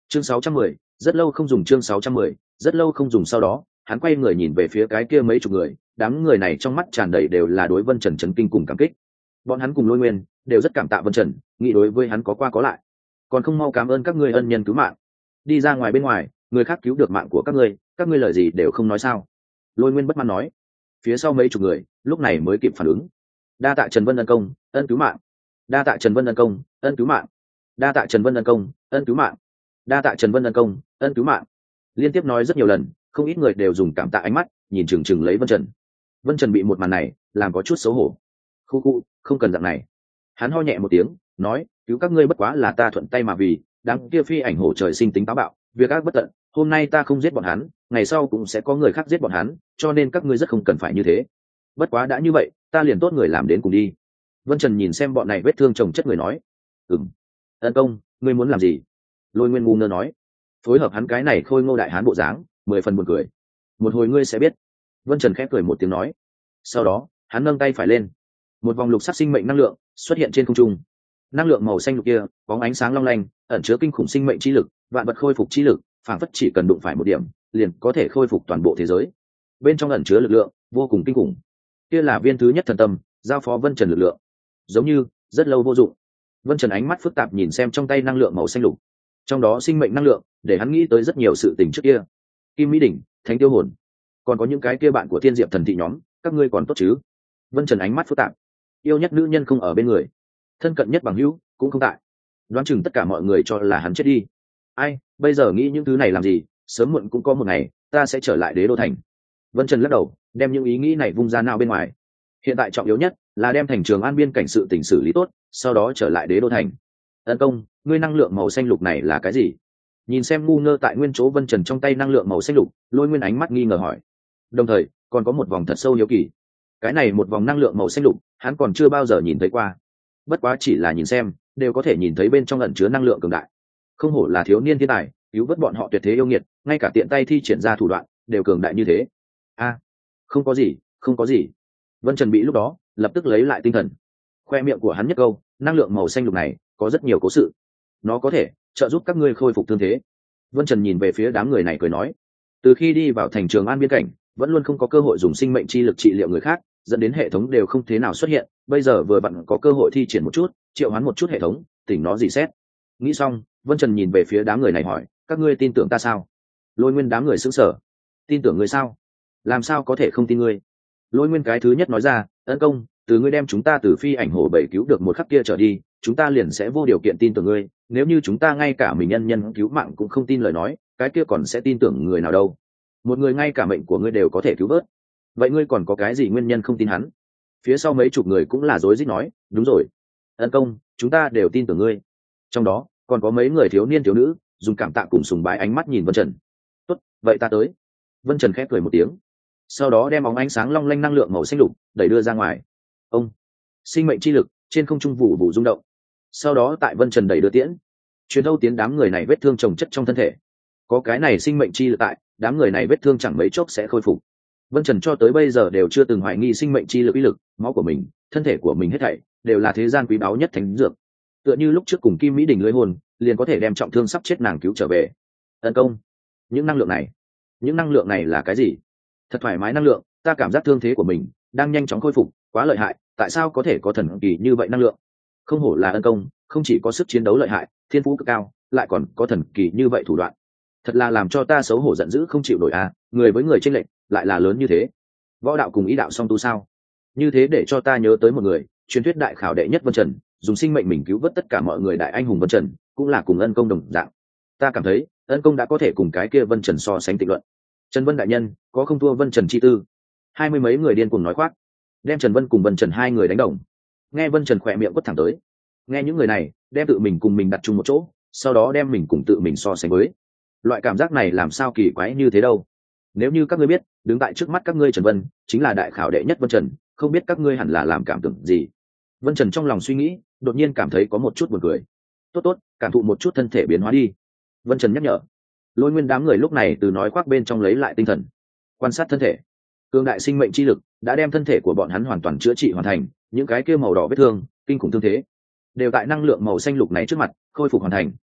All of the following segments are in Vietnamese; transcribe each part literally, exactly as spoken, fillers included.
chương sáu trăm mười, rất lâu không dùng chương sáu trăm mười, rất lâu không dùng. Sau đó hắn quay người nhìn về phía cái kia mấy chục người, đám người này trong mắt tràn đầy đều là đối Vân Trần chấn kinh cùng cảm kích. Bọn hắn cùng Lôi Nguyên đều rất cảm tạ Vân Trần, nghĩ đối với hắn có qua có lại, còn không mau cảm ơn các ngươi ân nhân cứu mạng. Đi ra ngoài bên ngoài, người khác cứu được mạng của các ngươi, các ngươi lời gì đều không nói sao? Lôi Nguyên bất mãn nói. Phía sau mấy chục người lúc này mới kịp phản ứng. Đa tạ Trần Vân ân công, ân cứu mạng. Đa tạ Trần Vân ân công, ân cứu mạng. Đa tạ Trần Vân ân công, ân cứu mạng. Đa tạ Trần Vân ân công, ân cứu mạng. Liên tiếp nói rất nhiều lần, không ít người đều dùng cảm tạ ánh mắt nhìn chừng chừng lấy Vân Trần. Vân Trần bị một màn này làm có chút xấu hổ. Khu khu, không cần dạng này. Hắn ho nhẹ một tiếng, nói, cứu các ngươi bất quá là ta thuận tay mà vì, đám kia phi ảnh hổ trời sinh tính táo bạo, việc ác bất tận, hôm nay ta không giết bọn hắn, ngày sau cũng sẽ có người khác giết bọn hắn, cho nên các ngươi rất không cần phải như thế. Bất quá đã như vậy, ta liền tốt người làm đến cùng đi. Vân Trần nhìn xem bọn này vết thương chồng chất người nói, ừm, ân công, ngươi muốn làm gì? Lôi Nguyên ngu ngơ nói, phối hợp hắn cái này khôi ngô đại hán bộ dáng, mười phần buồn cười. Một hồi ngươi sẽ biết. Vân Trần khép cười một tiếng nói. Sau đó hắn nâng tay phải lên, một vòng lục sắc sinh mệnh năng lượng xuất hiện trên không trung. Năng lượng màu xanh lục kia có ánh sáng long lanh, ẩn chứa kinh khủng sinh mệnh chi lực, vạn vật khôi phục chi lực, phản phất chỉ cần đụng phải một điểm liền có thể khôi phục toàn bộ thế giới. Bên trong ẩn chứa lực lượng vô cùng kinh khủng. Kia là viên thứ nhất thần tâm, giao phó Vân Trần lực lượng, giống như rất lâu vô dụng. Vân Trần ánh mắt phức tạp nhìn xem trong tay năng lượng màu xanh lục, trong đó sinh mệnh năng lượng để hắn nghĩ tới rất nhiều sự tình trước kia. Kim Mỹ Đỉnh, Thánh Tiêu Hồn, còn có những cái kia bạn của Thiên Diệp thần thị nhóm, các ngươi còn tốt chứ? Vân Trần ánh mắt phức tạp. Yêu nhất nữ nhân không ở bên người, thân cận nhất bằng hữu cũng không tại, đoán chừng tất cả mọi người cho là hắn chết đi. Ai, bây giờ nghĩ những thứ này làm gì, sớm muộn cũng có một ngày ta sẽ trở lại Đế Đô thành. Vân Trần lắc đầu, đem những ý nghĩ này vung ra nào bên ngoài. Hiện tại trọng yếu nhất là đem thành Trường An biên cảnh sự tình xử lý tốt, sau đó trở lại Đế Đô thành. Ân công, ngươi năng lượng màu xanh lục này là cái gì? Nhìn xem ngu ngơ tại nguyên chỗ Vân Trần trong tay năng lượng màu xanh lục, Lôi Nguyên ánh mắt nghi ngờ hỏi. Đồng thời còn có một vòng thật sâu hiếu kỳ. Cái này một vòng năng lượng màu xanh lục hắn còn chưa bao giờ nhìn thấy qua, bất quá chỉ là nhìn xem đều có thể nhìn thấy bên trong ẩn chứa năng lượng cường đại. Không hổ là thiếu niên thiên tài, cứu vớt bọn họ tuyệt thế yêu nghiệt, ngay cả tiện tay thi triển ra thủ đoạn đều cường đại như thế. A, không có gì, không có gì. Vân Trần bị lúc đó lập tức lấy lại tinh thần. Khoe miệng của hắn nhất câu, năng lượng màu xanh lục này có rất nhiều cố sự, nó có thể trợ giúp các ngươi khôi phục thương thế. Vân Trần nhìn về phía đám người này cười nói, từ khi đi vào thành Trường An biên cảnh vẫn luôn không có cơ hội dùng sinh mệnh chi lực trị liệu người khác, dẫn đến hệ thống đều không thế nào xuất hiện, bây giờ vừa vặn có cơ hội thi triển một chút, triệu hoán một chút hệ thống, tỉnh nó gì xét. Nghĩ xong, Vân Trần nhìn về phía đám người này hỏi, các ngươi tin tưởng ta sao? Lôi Nguyên đám người sững sờ. Tin tưởng ngươi sao? Làm sao có thể không tin ngươi? Lôi Nguyên cái thứ nhất nói ra, ân công, từ ngươi đem chúng ta từ phi ảnh hổ bảy cứu được một khắc kia trở đi, chúng ta liền sẽ vô điều kiện tin tưởng ngươi, nếu như chúng ta ngay cả mình nhân nhân cứu mạng cũng không tin lời nói, cái kia còn sẽ tin tưởng người nào đâu? Một người ngay cả mệnh của ngươi đều có thể cứu vớt, vậy ngươi còn có cái gì nguyên nhân không tin hắn? Phía sau mấy chục người cũng là rối rít nói, đúng rồi, ân công, chúng ta đều tin tưởng ngươi. Trong đó còn có mấy người thiếu niên thiếu nữ dùng cảm tạ cùng sùng bái ánh mắt nhìn Vân Trần. Tốt, vậy ta tới. Vân Trần khép cười một tiếng, sau đó đem bóng ánh sáng long lanh năng lượng màu xanh lục đẩy đưa ra ngoài. Ông, sinh mệnh chi lực trên không trung vụ vụ rung động, sau đó tại Vân Trần đẩy đưa tiễn, truyền thâu tiến đám người này vết thương chồng chất trong thân thể. Có cái này sinh mệnh chi lực tại, đám người này vết thương chẳng mấy chốc sẽ khôi phục. Vân Trần cho tới bây giờ đều chưa từng hoài nghi sinh mệnh chi lực uy lực, máu của mình, thân thể của mình hết thảy đều là thế gian quý báu nhất thánh dược. Tựa như lúc trước cùng Kim Mỹ Đình lưỡi hồn, liền có thể đem trọng thương sắp chết nàng cứu trở về. Tấn công, những năng lượng này, những năng lượng này là cái gì? Thật thoải mái năng lượng, ta cảm giác thương thế của mình đang nhanh chóng khôi phục, quá lợi hại, tại sao có thể có thần kỳ như vậy năng lượng? Không hổ là ân công, không chỉ có sức chiến đấu lợi hại, thiên phú cực cao, lại còn có thần kỳ như vậy thủ đoạn. Thật là làm cho ta xấu hổ giận dữ không chịu nổi à, người với người chênh lệch lại là lớn như thế. Võ đạo cùng ý đạo song tu sao? Như thế để cho ta nhớ tới một người, truyền thuyết đại khảo đệ nhất Vân Trần, dùng sinh mệnh mình cứu vớt tất cả mọi người, đại anh hùng Vân Trần, cũng là cùng ân công đồng dạng. Ta cảm thấy ân công đã có thể cùng cái kia Vân Trần so sánh tịnh luận. Trần Vân đại nhân có không thua Vân Trần chi tư? Hai mươi mấy người điên cuồng nói khoác, đem Trần Vân cùng Vân Trần hai người đánh đồng. Nghe Vân Trần khỏe miệng quất thẳng tới. Nghe những người này đem tự mình cùng mình đặt chung một chỗ, sau đó đem mình cùng tự mình so sánh với. Loại cảm giác này làm sao kỳ quái như thế đâu. Nếu như các ngươi biết đứng tại trước mắt các ngươi Trần Vân chính là đại khảo đệ nhất Vân Trần, không biết các ngươi hẳn là làm cảm tưởng gì. Vân Trần trong lòng suy nghĩ, đột nhiên cảm thấy có một chút buồn cười. Tốt tốt, cảm thụ một chút thân thể biến hóa đi. Vân Trần nhắc nhở. Lôi Nguyên đám người lúc này từ nói khoác bên trong lấy lại tinh thần, quan sát thân thể. Cương đại sinh mệnh chi lực đã đem thân thể của bọn hắn hoàn toàn chữa trị hoàn thành, những cái kia màu đỏ vết thương, kinh khủng thương thế, đều tại năng lượng màu xanh lục này trước mặt khôi phục hoàn thành.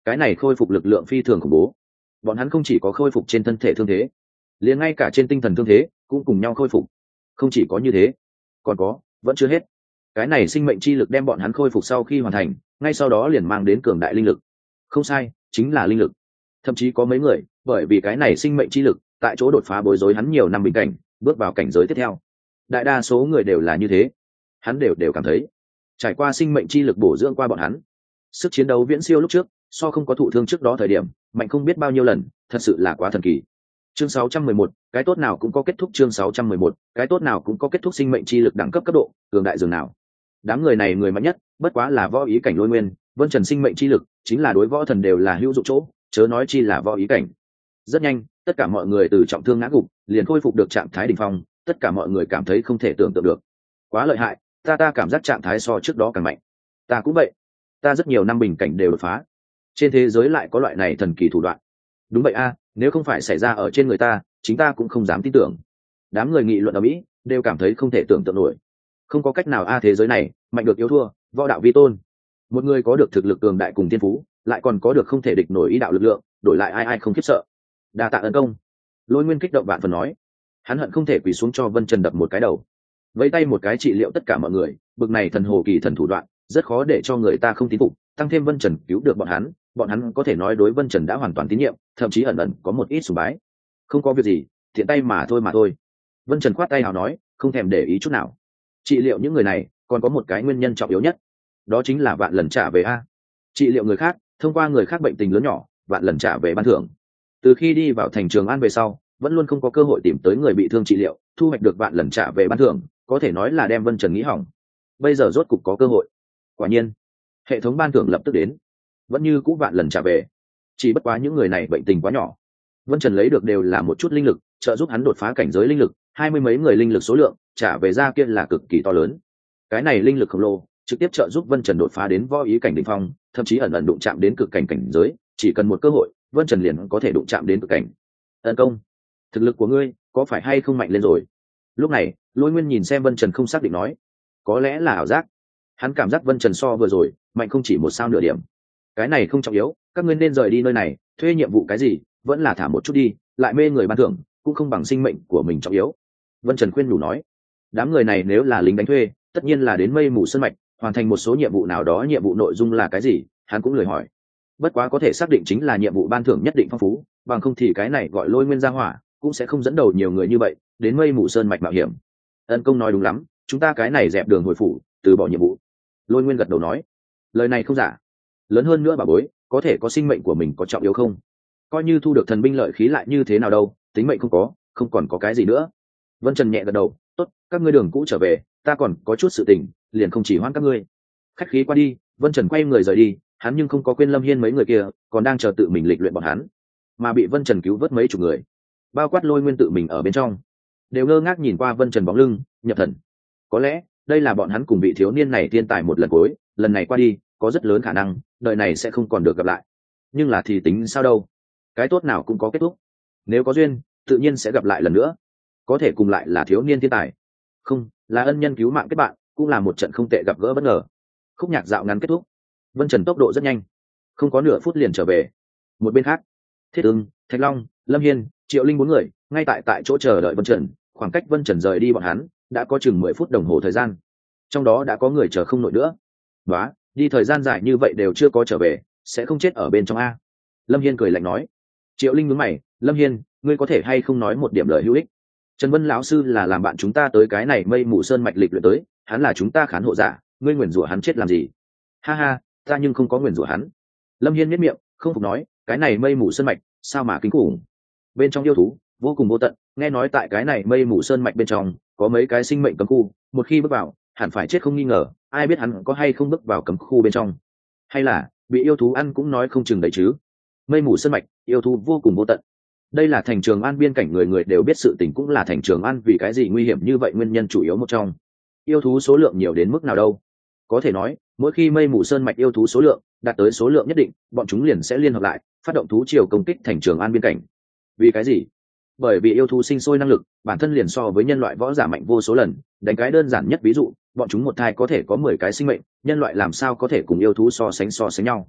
cái này khôi phục lực lượng phi thường khủng bố. Bọn hắn không chỉ có khôi phục trên thân thể thương thế, liền ngay cả trên tinh thần thương thế cũng cùng nhau khôi phục. Không chỉ có như thế, còn có, vẫn chưa hết. Cái này sinh mệnh chi lực đem bọn hắn khôi phục sau khi hoàn thành, ngay sau đó liền mang đến cường đại linh lực. Không sai, chính là linh lực. Thậm chí có mấy người, bởi vì cái này sinh mệnh chi lực, tại chỗ đột phá bối rối hắn nhiều năm bình cảnh, bước vào cảnh giới tiếp theo. Đại đa số người đều là như thế. Hắn đều đều cảm thấy, trải qua sinh mệnh chi lực bổ dưỡng qua bọn hắn, sức chiến đấu viễn siêu lúc trước, so không có thụ thương trước đó thời điểm, mạnh không biết bao nhiêu lần, thật sự là quá thần kỳ. Chương sáu trăm mười một, cái tốt nào cũng có kết thúc. Chương sáu trăm mười một, cái tốt nào cũng có kết thúc. Sinh mệnh chi lực đẳng cấp cấp độ, cường đại dường nào. Đám người này người mạnh nhất, bất quá là võ ý cảnh Lôi Nguyên, Vân Trần sinh mệnh chi lực, chính là đối võ thần đều là hữu dụng chỗ, chớ nói chi là võ ý cảnh. Rất nhanh, tất cả mọi người từ trọng thương ngã gục, liền khôi phục được trạng thái đỉnh phong, tất cả mọi người cảm thấy không thể tưởng tượng được. Quá lợi hại, ta ta cảm giác trạng thái so trước đó càng mạnh. Ta cũng vậy, ta rất nhiều năm bình cảnh đều đột phá. Trên thế giới lại có loại này thần kỳ thủ đoạn. Đúng vậy a, nếu không phải xảy ra ở trên người ta, chính ta cũng không dám tin tưởng. Đám người nghị luận ở mỹ đều cảm thấy không thể tưởng tượng nổi. Không có cách nào a, thế giới này mạnh được yếu thua, võ đạo vi tôn. Một người có được thực lực cường đại cùng thiên phú, lại còn có được không thể địch nổi ý đạo lực lượng, đổi lại ai ai không khiếp sợ. Đa tạ ân công. Lôi Nguyên kích động vạn phần nói, hắn hận không thể quỳ xuống cho Vân Trần đập một cái đầu, vẫy tay một cái trị liệu tất cả mọi người. Bực này thần hồ kỳ thần thủ đoạn, rất khó để cho người ta không tín phục. Tăng thêm Vân Trần cứu được bọn hắn, bọn hắn có thể nói đối Vân Trần đã hoàn toàn tín nhiệm, thậm chí ẩn ẩn có một ít sùng bái. Không có việc gì, thiện tay mà thôi mà thôi. Vân Trần khoát tay hào nói, không thèm để ý chút nào. Trị liệu những người này còn có một cái nguyên nhân trọng yếu nhất, đó chính là vạn lần trả về a. Trị liệu người khác, thông qua người khác bệnh tình lớn nhỏ, vạn lần trả về ban thưởng. Từ khi đi vào thành Trường An về sau, vẫn luôn không có cơ hội tìm tới người bị thương trị liệu, thu hoạch được vạn lần trả về ban thưởng, có thể nói là đem Vân Trần nghĩ hỏng. Bây giờ rốt cục có cơ hội. Quả nhiên, hệ thống ban thưởng lập tức đến, vẫn như cũ vạn lần trả về. Chỉ bất quá những người này bệnh tình quá nhỏ, Vân Trần lấy được đều là một chút linh lực, trợ giúp hắn đột phá cảnh giới linh lực, hai mươi mấy người linh lực số lượng, trả về ra kia là cực kỳ to lớn. Cái này linh lực khổng lồ, trực tiếp trợ giúp Vân Trần đột phá đến võ ý cảnh đỉnh phong, thậm chí ẩn ẩn đụng chạm đến cực cảnh cảnh giới, chỉ cần một cơ hội, Vân Trần liền có thể đụng chạm đến cực cảnh. Tấn công, thực lực của ngươi có phải hay không mạnh lên rồi? Lúc này, Lôi Nguyên nhìn xem Vân Trần không xác định nói, có lẽ là ảo giác. Hắn cảm giác Vân Trần so vừa rồi mạnh không chỉ một sao nửa điểm. Cái này không trọng yếu, các ngươi nên rời đi nơi này, thuê nhiệm vụ cái gì, vẫn là thả một chút đi, lại mê người ban thưởng, cũng không bằng sinh mệnh của mình trọng yếu. Vân Trần khuyên nhủ nói, đám người này nếu là lính đánh thuê, tất nhiên là đến mây mù sơn mạch, hoàn thành một số nhiệm vụ nào đó. Nhiệm vụ nội dung là cái gì, hắn cũng lười hỏi. Bất quá có thể xác định chính là nhiệm vụ ban thưởng nhất định phong phú, bằng không thì cái này gọi Lôi Nguyên gia hỏa cũng sẽ không dẫn đầu nhiều người như vậy đến mây mù sơn mạch mạo hiểm. Ân công nói đúng lắm, chúng ta cái này dẹp đường hồi phủ, từ bỏ nhiệm vụ. Lôi Nguyên gật đầu nói, lời này không giả. Lớn hơn nữa bà bối, có thể có sinh mệnh của mình có trọng yếu không? Coi như thu được thần binh lợi khí lại như thế nào đâu, tính mệnh không có, không còn có cái gì nữa. Vân Trần nhẹ gật đầu, tốt, các ngươi đường cũ trở về, ta còn có chút sự tình, liền không chỉ hoãn các ngươi. Khách khí qua đi, Vân Trần quay người rời đi, hắn nhưng không có quên Lâm Hiên mấy người kia, còn đang chờ tự mình lịch luyện bọn hắn, mà bị Vân Trần cứu vớt mấy chục người, bao quát Lôi Nguyên tự mình ở bên trong, đều ngơ ngác nhìn qua Vân Trần bóng lưng, nhập thần. Có lẽ đây là bọn hắn cùng vị thiếu niên này thiên tài một lần cuối, lần này qua đi, có rất lớn khả năng đời này sẽ không còn được gặp lại. Nhưng là thì tính sao đâu, cái tốt nào cũng có kết thúc. Nếu có duyên, tự nhiên sẽ gặp lại lần nữa. Có thể cùng lại là thiếu niên thiên tài, không là ân nhân cứu mạng kết bạn, cũng là một trận không tệ gặp gỡ bất ngờ. Khúc nhạc dạo ngắn kết thúc, Vân Trần tốc độ rất nhanh, không có nửa phút liền trở về. Một bên khác, Thiết Ưng, Thạch Long, Lâm Hiên, Triệu Linh bốn người ngay tại tại chỗ chờ đợi Vân Trần. Khoảng cách Vân Trần rời đi bọn hắn đã có chừng mười phút đồng hồ thời gian, trong đó đã có người chờ không nổi nữa. Đó, đi thời gian dài như vậy đều chưa có trở về, sẽ không chết ở bên trong a? Lâm Hiên cười lạnh nói. Triệu Linh nhướng mày, Lâm Hiên, ngươi có thể hay không nói một điểm lời hữu ích? Trần Vân lão sư là làm bạn chúng ta tới cái này mây mù sơn mạch lịch luyện tới, hắn là chúng ta khán hộ giả, ngươi nguyền rủa hắn chết làm gì? Ha ha, ta nhưng không có nguyền rủa hắn. Lâm Hiên nhếch miệng, không phục nói, cái này mây mù sơn mạch, sao mà kinh khủng? Bên trong yêu thú vô cùng vô tận, nghe nói tại cái này mây mù sơn mạch bên trong có mấy cái sinh mệnh cấm khu, một khi bước vào, hẳn phải chết không nghi ngờ, ai biết hắn có hay không bước vào cấm khu bên trong, hay là bị yêu thú ăn cũng nói không chừng đấy chứ. Mây mù sơn mạch, yêu thú vô cùng vô tận. Đây là thành Trường An biên cảnh, người người đều biết sự tình, cũng là thành Trường An vì cái gì nguy hiểm như vậy nguyên nhân chủ yếu một trong. Yêu thú số lượng nhiều đến mức nào đâu, có thể nói mỗi khi mây mù sơn mạch yêu thú số lượng đạt tới số lượng nhất định, bọn chúng liền sẽ liên hợp lại phát động thú triều công kích thành Trường An biên cảnh. Vì cái gì? Bởi vì yêu thú sinh sôi năng lực bản thân liền so với nhân loại võ giả mạnh vô số lần. Đánh cái đơn giản nhất ví dụ, bọn chúng một thai có thể có mười cái sinh mệnh, nhân loại làm sao có thể cùng yêu thú so sánh so sánh nhau.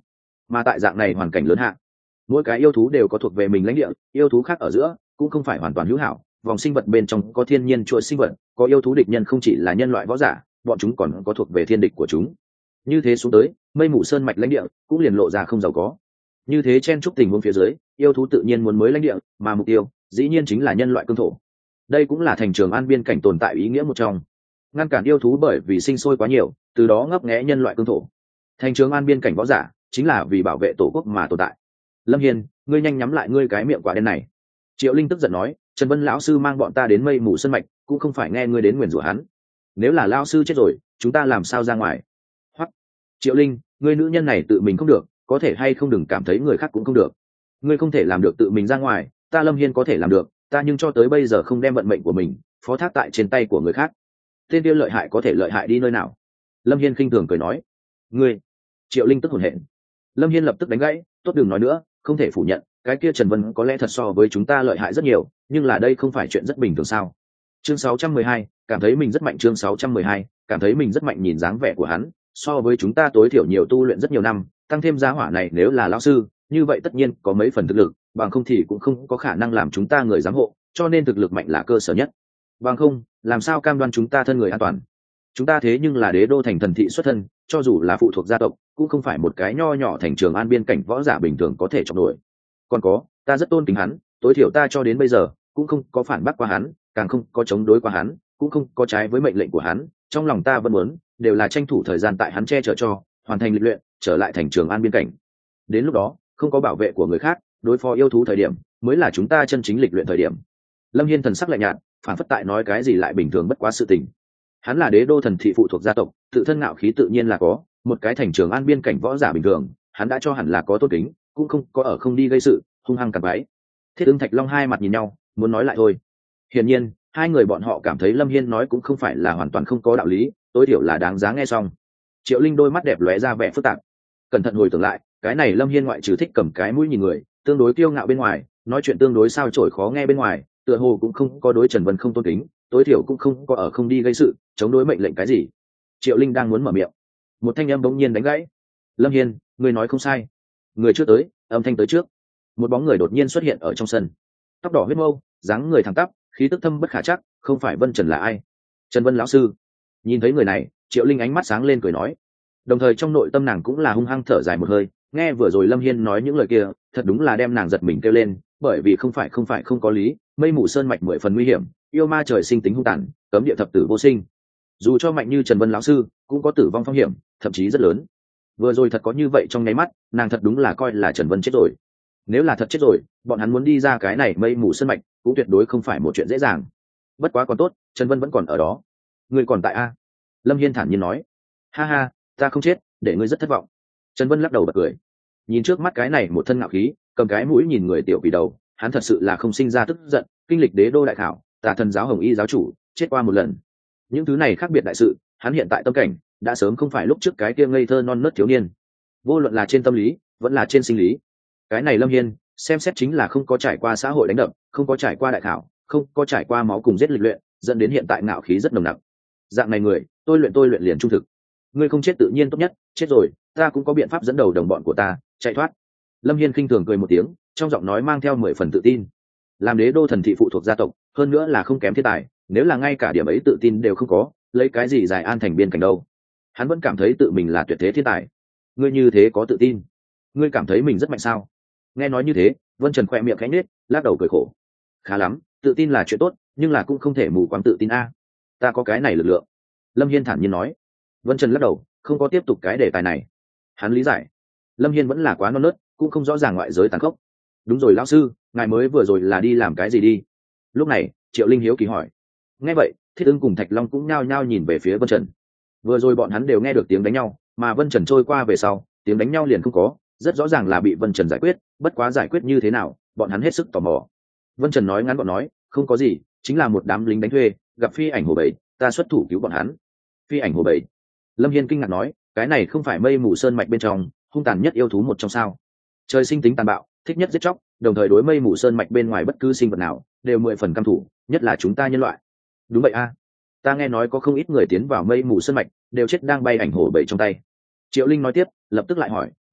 Mà tại dạng này hoàn cảnh lớn hạ, mỗi cái yêu thú đều có thuộc về mình lãnh địa, yêu thú khác ở giữa cũng không phải hoàn toàn hữu hảo, vòng sinh vật bên trong có thiên nhiên chuỗi sinh vật, có yêu thú địch nhân không chỉ là nhân loại võ giả, bọn chúng còn có thuộc về thiên địch của chúng. Như thế xuống tới, mây mù sơn mạch lãnh địa cũng liền lộ ra không giàu có. Như thế chen chúc tình huống phía dưới, yêu thú tự nhiên muốn mới lãnh địa, mà mục tiêu dĩ nhiên chính là nhân loại cương thổ. Đây cũng là thành trường an biên cảnh tồn tại ý nghĩa một trong, ngăn cản yêu thú bởi vì sinh sôi quá nhiều, từ đó ngấp nghé nhân loại cương thổ. Thành trường an biên cảnh võ giả chính là vì bảo vệ tổ quốc mà tồn tại. Lâm Hiên, ngươi nhanh nhắm lại ngươi cái miệng quả đen này. Triệu Linh tức giận nói, Trần Vân lão sư mang bọn ta đến mây mù sơn mạch, cũng không phải nghe ngươi đến nguyền rủa hắn. Nếu là lão sư chết rồi, chúng ta làm sao ra ngoài? Hoặc, Triệu Linh, ngươi nữ nhân này tự mình không được, có thể hay không đừng cảm thấy người khác cũng không được. Ngươi không thể làm được tự mình ra ngoài, ta Lâm Hiên có thể làm được, ta nhưng cho tới bây giờ không đem vận mệnh của mình phó thác tại trên tay của người khác. Tên kia lợi hại có thể lợi hại đi nơi nào? Lâm Hiên khinh thường cười nói. Ngươi, Triệu Linh tức hổn hển. Lâm Hiên lập tức đánh gãy, tốt đừng nói nữa, không thể phủ nhận, cái kia Trần Vân có lẽ thật so với chúng ta lợi hại rất nhiều, nhưng là đây không phải chuyện rất bình thường sao? Chương sáu trăm mười hai, cảm thấy mình rất mạnh. Chương sáu trăm mười hai, cảm thấy mình rất mạnh. Nhìn dáng vẻ của hắn, so với chúng ta tối thiểu nhiều tu luyện rất nhiều năm, tăng thêm giá hỏa này nếu là lão sư, như vậy tất nhiên có mấy phần thực lực, bằng không thì cũng không có khả năng làm chúng ta người giám hộ, cho nên thực lực mạnh là cơ sở nhất. Bằng không, làm sao cam đoan chúng ta thân người an toàn? Chúng ta thế nhưng là đế đô thành thần thị xuất thân, cho dù là phụ thuộc gia tộc, cũng không phải một cái nho nhỏ thành trường an biên cảnh võ giả bình thường có thể chọc nổi. Còn có, ta rất tôn kính hắn, tối thiểu ta cho đến bây giờ cũng không có phản bác qua hắn, càng không có chống đối qua hắn, cũng không có trái với mệnh lệnh của hắn, trong lòng ta vẫn muốn đều là tranh thủ thời gian tại hắn che chở cho, hoàn thành lịch luyện, trở lại thành trường an biên cảnh. Đến lúc đó, không có bảo vệ của người khác, đối phó yêu thú thời điểm, mới là chúng ta chân chính lịch luyện thời điểm. Lâm Hiên thần sắc lạnh nhạt, phản phất tại nói cái gì lại bình thường bất quá sự tình. Hắn là đế đô thần thị phụ thuộc gia tộc, tự thân ngạo khí tự nhiên là có, một cái thành trường an biên cảnh võ giả bình thường, hắn đã cho hẳn là có tốt kính, cũng không có ở không đi gây sự, hung hăng cằn bái. Thiết Ưng Thạch Long hai mặt nhìn nhau, muốn nói lại thôi. Hiển nhiên, hai người bọn họ cảm thấy Lâm Hiên nói cũng không phải là hoàn toàn không có đạo lý, tối thiểu là đáng giá nghe xong. Triệu Linh đôi mắt đẹp lóe ra vẻ phức tạp, cẩn thận hồi tưởng lại, cái này Lâm Hiên ngoại trừ thích cầm cái mũi nhìn người, tương đối kiêu ngạo bên ngoài, nói chuyện tương đối sao chổi khó nghe bên ngoài, tựa hồ cũng không có đối Trần Vân không tôn kính, tối thiểu cũng không có ở không đi gây sự, chống đối mệnh lệnh cái gì. Triệu Linh đang muốn mở miệng, một thanh âm bỗng nhiên đánh gãy. Lâm Hiên, người nói không sai. Người chưa tới, âm thanh tới trước. Một bóng người đột nhiên xuất hiện ở trong sân, tóc đỏ huyết mâu, dáng người thẳng tắp, khí tức thâm bất khả chắc, không phải Vân Trần là ai? Trần Vân lão sư. Nhìn thấy người này, Triệu Linh ánh mắt sáng lên cười nói, đồng thời trong nội tâm nàng cũng là hung hăng thở dài một hơi, nghe vừa rồi Lâm Hiên nói những lời kia, thật đúng là đem nàng giật mình kêu lên, bởi vì không phải không phải không có lý, mây mù sơn mạch mười phần nguy hiểm, yêu ma trời sinh tính hung tàn, cấm địa thập tử vô sinh. Dù cho mạnh như Trần Vân lão sư, cũng có tử vong phong hiểm, thậm chí rất lớn. Vừa rồi thật có như vậy trong nháy mắt, nàng thật đúng là coi là Trần Vân chết rồi. Nếu là thật chết rồi, bọn hắn muốn đi ra cái này mây mù sơn mạch, cũng tuyệt đối không phải một chuyện dễ dàng. Bất quá còn tốt, Trần Vân vẫn còn ở đó. Người còn tại a? Lâm Hiên thản nhiên nói. Ha ha, ta không chết, để ngươi rất thất vọng. Trần Vân lắc đầu bật cười, nhìn trước mắt cái này một thân ngạo khí, cầm cái mũi nhìn người tiểu quỷ đầu, hắn thật sự là không sinh ra tức giận. Kinh lịch đế đô đại khảo, tà thần giáo hồng y giáo chủ chết qua một lần, những thứ này khác biệt đại sự, hắn hiện tại tâm cảnh đã sớm không phải lúc trước cái kia ngây thơ non nớt thiếu niên. Vô luận là trên tâm lý vẫn là trên sinh lý, cái này Lâm Hiên xem xét chính là không có trải qua xã hội đánh đập, không có trải qua đại khảo, không có trải qua máu cùng giết lịch luyện, dẫn đến hiện tại ngạo khí rất nồng nặc. Dạng này người, tôi luyện tôi luyện liền trung thực. Ngươi không chết tự nhiên tốt nhất, chết rồi ta cũng có biện pháp dẫn đầu đồng bọn của ta chạy thoát. Lâm Hiên khinh thường cười một tiếng, trong giọng nói mang theo mười phần tự tin. Làm đế đô thần thị phụ thuộc gia tộc, hơn nữa là không kém thiên tài, nếu là ngay cả điểm ấy tự tin đều không có, lấy cái gì giải an thành biên cảnh đâu? Hắn vẫn cảm thấy tự mình là tuyệt thế thiên tài. Ngươi như thế có tự tin? Ngươi cảm thấy mình rất mạnh sao? Nghe nói như thế, Vân Trần khoe miệng khẽ nhếch, lắc đầu cười khổ. Khá lắm, tự tin là chuyện tốt, nhưng là cũng không thể mù quáng tự tin a. Ta có cái này lực lượng. Lâm Hiên thản nhiên nói. Vân Trần lắc đầu, không có tiếp tục cái đề tài này. Hắn lý giải, Lâm Hiên vẫn là quá non nớt, cũng không rõ ràng ngoại giới tàn khốc. Đúng rồi lão sư, ngài mới vừa rồi là đi làm cái gì đi? Lúc này, Triệu Linh hiếu kỳ hỏi. Nghe vậy, Thiết Ưng cùng Thạch Long cũng nhao nhao nhìn về phía Vân Trần. Vừa rồi bọn hắn đều nghe được tiếng đánh nhau, mà Vân Trần trôi qua về sau, tiếng đánh nhau liền không có, rất rõ ràng là bị Vân Trần giải quyết, bất quá giải quyết như thế nào, bọn hắn hết sức tò mò. Vân Trần nói ngắn gọn nói, không có gì, chính là một đám lính đánh thuê, gặp phi ảnh hồ bảy, ta xuất thủ cứu bọn hắn. Phi ảnh hồ bảy? Lâm Hiên kinh ngạc nói, cái này không phải mây mù sơn mạch bên trong hung tàn nhất yêu thú một trong sao? Trời sinh tính tàn bạo, thích nhất giết chóc, đồng thời đối mây mù sơn mạch bên ngoài bất cứ sinh vật nào đều mười phần căm thủ, nhất là chúng ta nhân loại. Đúng vậy a, ta nghe nói có không ít người tiến vào mây mù sơn mạch đều chết đang bay ảnh hổ bảy trong tay. Triệu Linh nói tiếp, lập tức lại hỏi,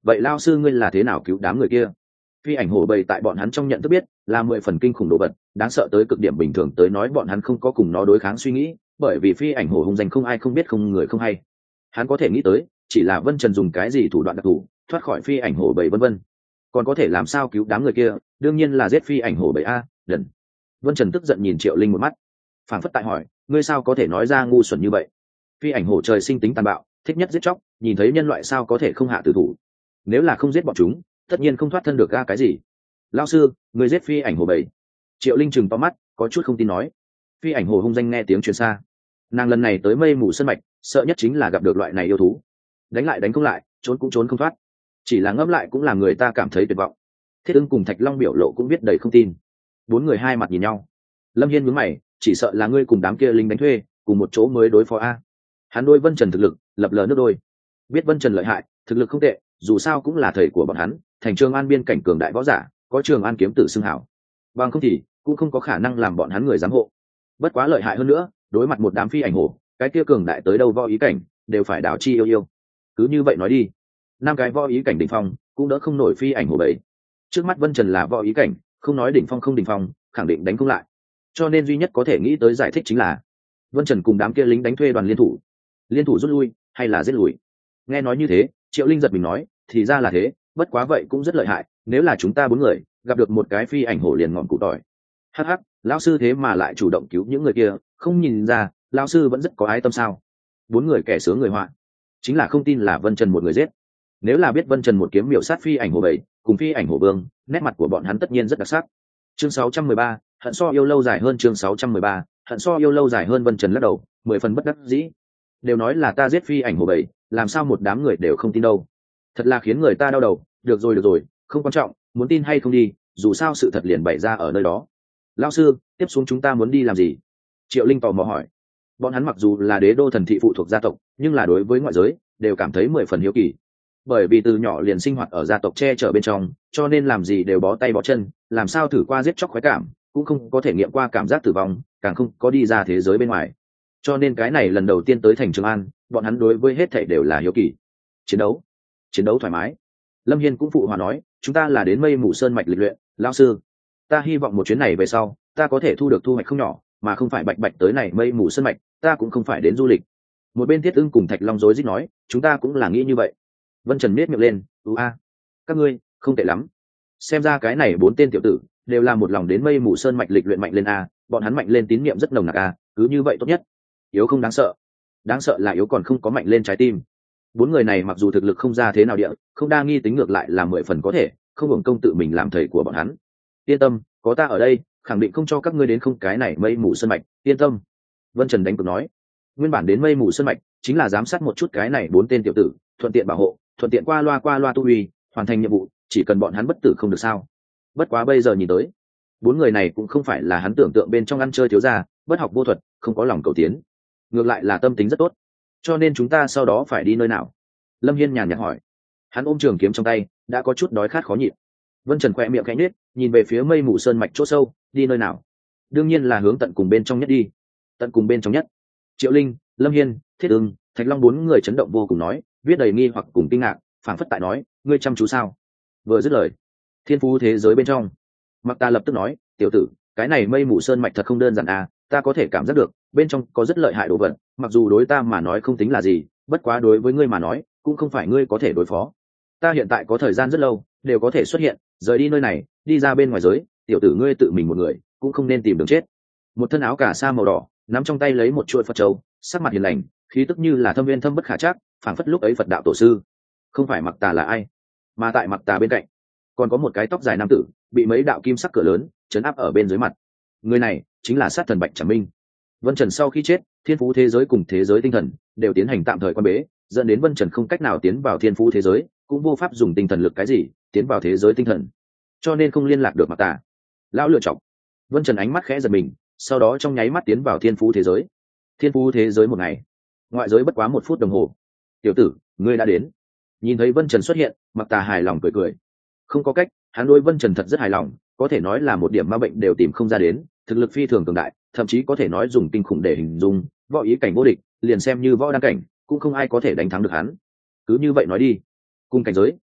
vậy lao sư ngươi là thế nào cứu đám người kia? Phi ảnh hổ bầy tại bọn hắn trong nhận thức biết là mười phần kinh khủng đồ vật, đáng sợ tới cực điểm, bình thường tới nói bọn hắn không có cùng nó đối kháng suy nghĩ, bởi vì phi ảnh hổ hung danh không ai không biết, không người không hay. Hắn có thể nghĩ tới chỉ là Vân Trần dùng cái gì thủ đoạn đặc thù thoát khỏi phi ảnh hổ bầy vân vân, còn có thể làm sao cứu đám người kia, đương nhiên là giết phi ảnh hổ bầy a. Đần. Vân Trần tức giận nhìn Triệu Linh một mắt, phảng phất tại hỏi, ngươi sao có thể nói ra ngu xuẩn như vậy? Phi ảnh hổ trời sinh tính tàn bạo, thích nhất giết chóc, nhìn thấy nhân loại sao có thể không hạ tử thủ? Nếu là không giết bọn chúng, tất nhiên không thoát thân được ga cái gì. Lão sư, người giết phi ảnh hổ bầy? Triệu Linh chừng to mắt, có chút không tin nói. Phi ảnh hổ hung danh nghe tiếng truyền xa, nàng lần này tới mây mù sơn mạch sợ nhất chính là gặp được loại này yêu thú, đánh lại đánh không lại, trốn cũng trốn không thoát, chỉ là ngẫm lại cũng làm người ta cảm thấy tuyệt vọng. Thiết Ưng cùng Thạch Long biểu lộ cũng biết đầy không tin. Bốn người hai mặt nhìn nhau. Lâm Hiên nhướng mày, chỉ sợ là ngươi cùng đám kia lính đánh thuê cùng một chỗ mới đối phó a. Hắn đôi Vân Trần thực lực lập lờ nước đôi, biết Vân Trần lợi hại, thực lực không tệ, dù sao cũng là thầy của bọn hắn, thành Trường An biên cảnh cường đại võ giả, có Trường An kiếm tử xưng hảo, bằng không thì cũng không có khả năng làm bọn hắn người giám hộ. Bất quá lợi hại hơn nữa, đối mặt một đám phi ảnh hổ, cái kia cường đại tới đâu võ ý cảnh đều phải đảo chi yêu yêu. Cứ như vậy nói đi, năm cái võ ý cảnh đỉnh phong cũng đỡ không nổi phi ảnh hổ bảy. Trước mắt Vân Trần là võ ý cảnh, không nói đỉnh phong không đỉnh phong, khẳng định đánh không lại. Cho nên duy nhất có thể nghĩ tới giải thích chính là Vân Trần cùng đám kia lính đánh thuê đoàn liên thủ, liên thủ rút lui hay là giết lùi. Nghe nói như thế, Triệu Linh giật mình nói, thì ra là thế, bất quá vậy cũng rất lợi hại, nếu là chúng ta bốn người gặp được một cái phi ảnh hổ liền ngọn cụ tỏi. Hắc hắc, lão sư thế mà lại chủ động cứu những người kia, không nhìn ra lão sư vẫn rất có ái tâm sao? Bốn người kẻ sướng người họa, chính là không tin là Vân Trần một người giết. Nếu là biết Vân Trần một kiếm miểu sát phi ảnh hổ bảy cùng phi ảnh hổ vương, nét mặt của bọn hắn tất nhiên rất đặc sắc. Chương sáu trăm mười ba, hận so yêu lâu dài hơn. Chương sáu trăm mười ba, hận so yêu lâu dài hơn. Vân Trần lắc đầu, mười phần bất đắc dĩ. Đều nói là ta giết phi ảnh hổ bảy, làm sao một đám người đều không tin đâu? Thật là khiến người ta đau đầu. Được rồi được rồi, không quan trọng, muốn tin hay không đi, dù sao sự thật liền bày ra ở nơi đó. Lão sư, tiếp xuống chúng ta muốn đi làm gì? Triệu Linh tò mò hỏi. Bọn hắn mặc dù là đế đô thần thị phụ thuộc gia tộc, nhưng là đối với ngoại giới đều cảm thấy mười phần hiếu kỳ. Bởi vì từ nhỏ liền sinh hoạt ở gia tộc che chở bên trong, cho nên làm gì đều bó tay bó chân, làm sao thử qua giết chóc khoái cảm, cũng không có thể nghiệm qua cảm giác tử vong, càng không có đi ra thế giới bên ngoài. Cho nên cái này lần đầu tiên tới thành Trường An, bọn hắn đối với hết thảy đều là hiếu kỳ. Chiến đấu, chiến đấu thoải mái. Lâm Hiên cũng phụ hòa nói, chúng ta là đến Mây Mù Sơn mạch lịch luyện, lão sư, ta hy vọng một chuyến này về sau, ta có thể thu được thu hoạch không nhỏ, mà không phải bạch bạch tới này Mây Mù Sơn mạch, ta cũng không phải đến du lịch. Một bên Thiết Ưng cùng Thạch Long rối rít nói, chúng ta cũng là nghĩ như vậy. Vân Trần miết miệng lên, ú a, các ngươi không tệ lắm, xem ra cái này bốn tên tiểu tử đều là một lòng đến Mây Mù Sơn mạch lịch luyện mạnh lên a, bọn hắn mạnh lên tín nhiệm rất nồng nặc a, cứ như vậy tốt nhất. Yếu không đáng sợ, đáng sợ là yếu còn không có mạnh lên trái tim. Bốn người này mặc dù thực lực không ra thế nào địa, không đa nghi tính ngược lại là mười phần có thể, không hưởng công tự mình làm thầy của bọn hắn. Yên tâm, có ta ở đây, khẳng định không cho các ngươi đến không cái này Mây Mù Sơn mạch, yên tâm. Vân Trần đánh cược nói, nguyên bản đến Mây Mù Sơn mạch chính là giám sát một chút cái này bốn tên tiểu tử, thuận tiện bảo hộ, thuận tiện qua loa qua loa tu uy, hoàn thành nhiệm vụ, chỉ cần bọn hắn bất tử không được sao? Bất quá bây giờ nhìn tới, bốn người này cũng không phải là hắn tưởng tượng bên trong ăn chơi thiếu gia, bất học vô thuật, không có lòng cầu tiến, ngược lại là tâm tính rất tốt. Cho nên chúng ta sau đó phải đi nơi nào? Lâm Hiên nhàn nhạt hỏi. Hắn ôm trường kiếm trong tay, đã có chút đói khát khó nhịn. Vân Trần khẽ miệng khẽ nhếch, nhìn về phía Mây Mù Sơn mạch chỗ sâu, đi nơi nào? Đương nhiên là hướng tận cùng bên trong nhất đi. Tận cùng bên trong nhất. Triệu Linh, Lâm Hiên, Thiết Ưng, Thạch Long bốn người chấn động vô cùng nói, viết đầy nghi hoặc cùng kinh ngạc, phảng phất tại nói, ngươi chăm chú sao? Vừa dứt lời, thiên phú thế giới bên trong, Mặc Ta lập tức nói, tiểu tử, cái này Mây Mù Sơn mạch thật không đơn giản à, ta có thể cảm giác được, bên trong có rất lợi hại đồ vật, mặc dù đối ta mà nói không tính là gì, bất quá đối với ngươi mà nói, cũng không phải ngươi có thể đối phó. Ta hiện tại có thời gian rất lâu, đều có thể xuất hiện, rời đi nơi này, đi ra bên ngoài giới, tiểu tử ngươi tự mình một người, cũng không nên tìm đường chết. Một thân áo cà sa màu đỏ, nắm trong tay lấy một chuỗi Phật châu, sắc mặt hiền lành, khí tức như là thâm viên thâm bất khả trắc, phảng phất lúc ấy Phật đạo tổ sư. Không phải Mặc Tà là ai, mà tại Mặc Tà bên cạnh, còn có một cái tóc dài nam tử, bị mấy đạo kim sắc cửa lớn chấn áp ở bên dưới mặt. Người này chính là sát thần Bạch Trảm Minh. Vân Trần sau khi chết, thiên phú thế giới cùng thế giới tinh thần đều tiến hành tạm thời quan bế, dẫn đến Vân Trần không cách nào tiến vào thiên phú thế giới, cũng vô pháp dùng tinh thần lực cái gì tiến vào thế giới tinh thần, cho nên không liên lạc được Mặc Tà. Lão lựa chọn. Vân Trần ánh mắt khẽ giật mình, sau đó trong nháy mắt tiến vào thiên phú thế giới. Thiên phú thế giới một ngày, ngoại giới bất quá một phút đồng hồ. Tiểu tử, ngươi đã đến. Nhìn thấy Vân Trần xuất hiện, Mặc Tà hài lòng cười cười. Không có cách, hắn đối Vân Trần thật rất hài lòng, có thể nói là một điểm ma bệnh đều tìm không ra đến, thực lực phi thường cường đại, thậm chí có thể nói dùng kinh khủng để hình dung, võ ý cảnh vô địch, liền xem như võ đăng cảnh, cũng không ai có thể đánh thắng được hắn. Cứ như vậy nói đi, cùng cảnh giới,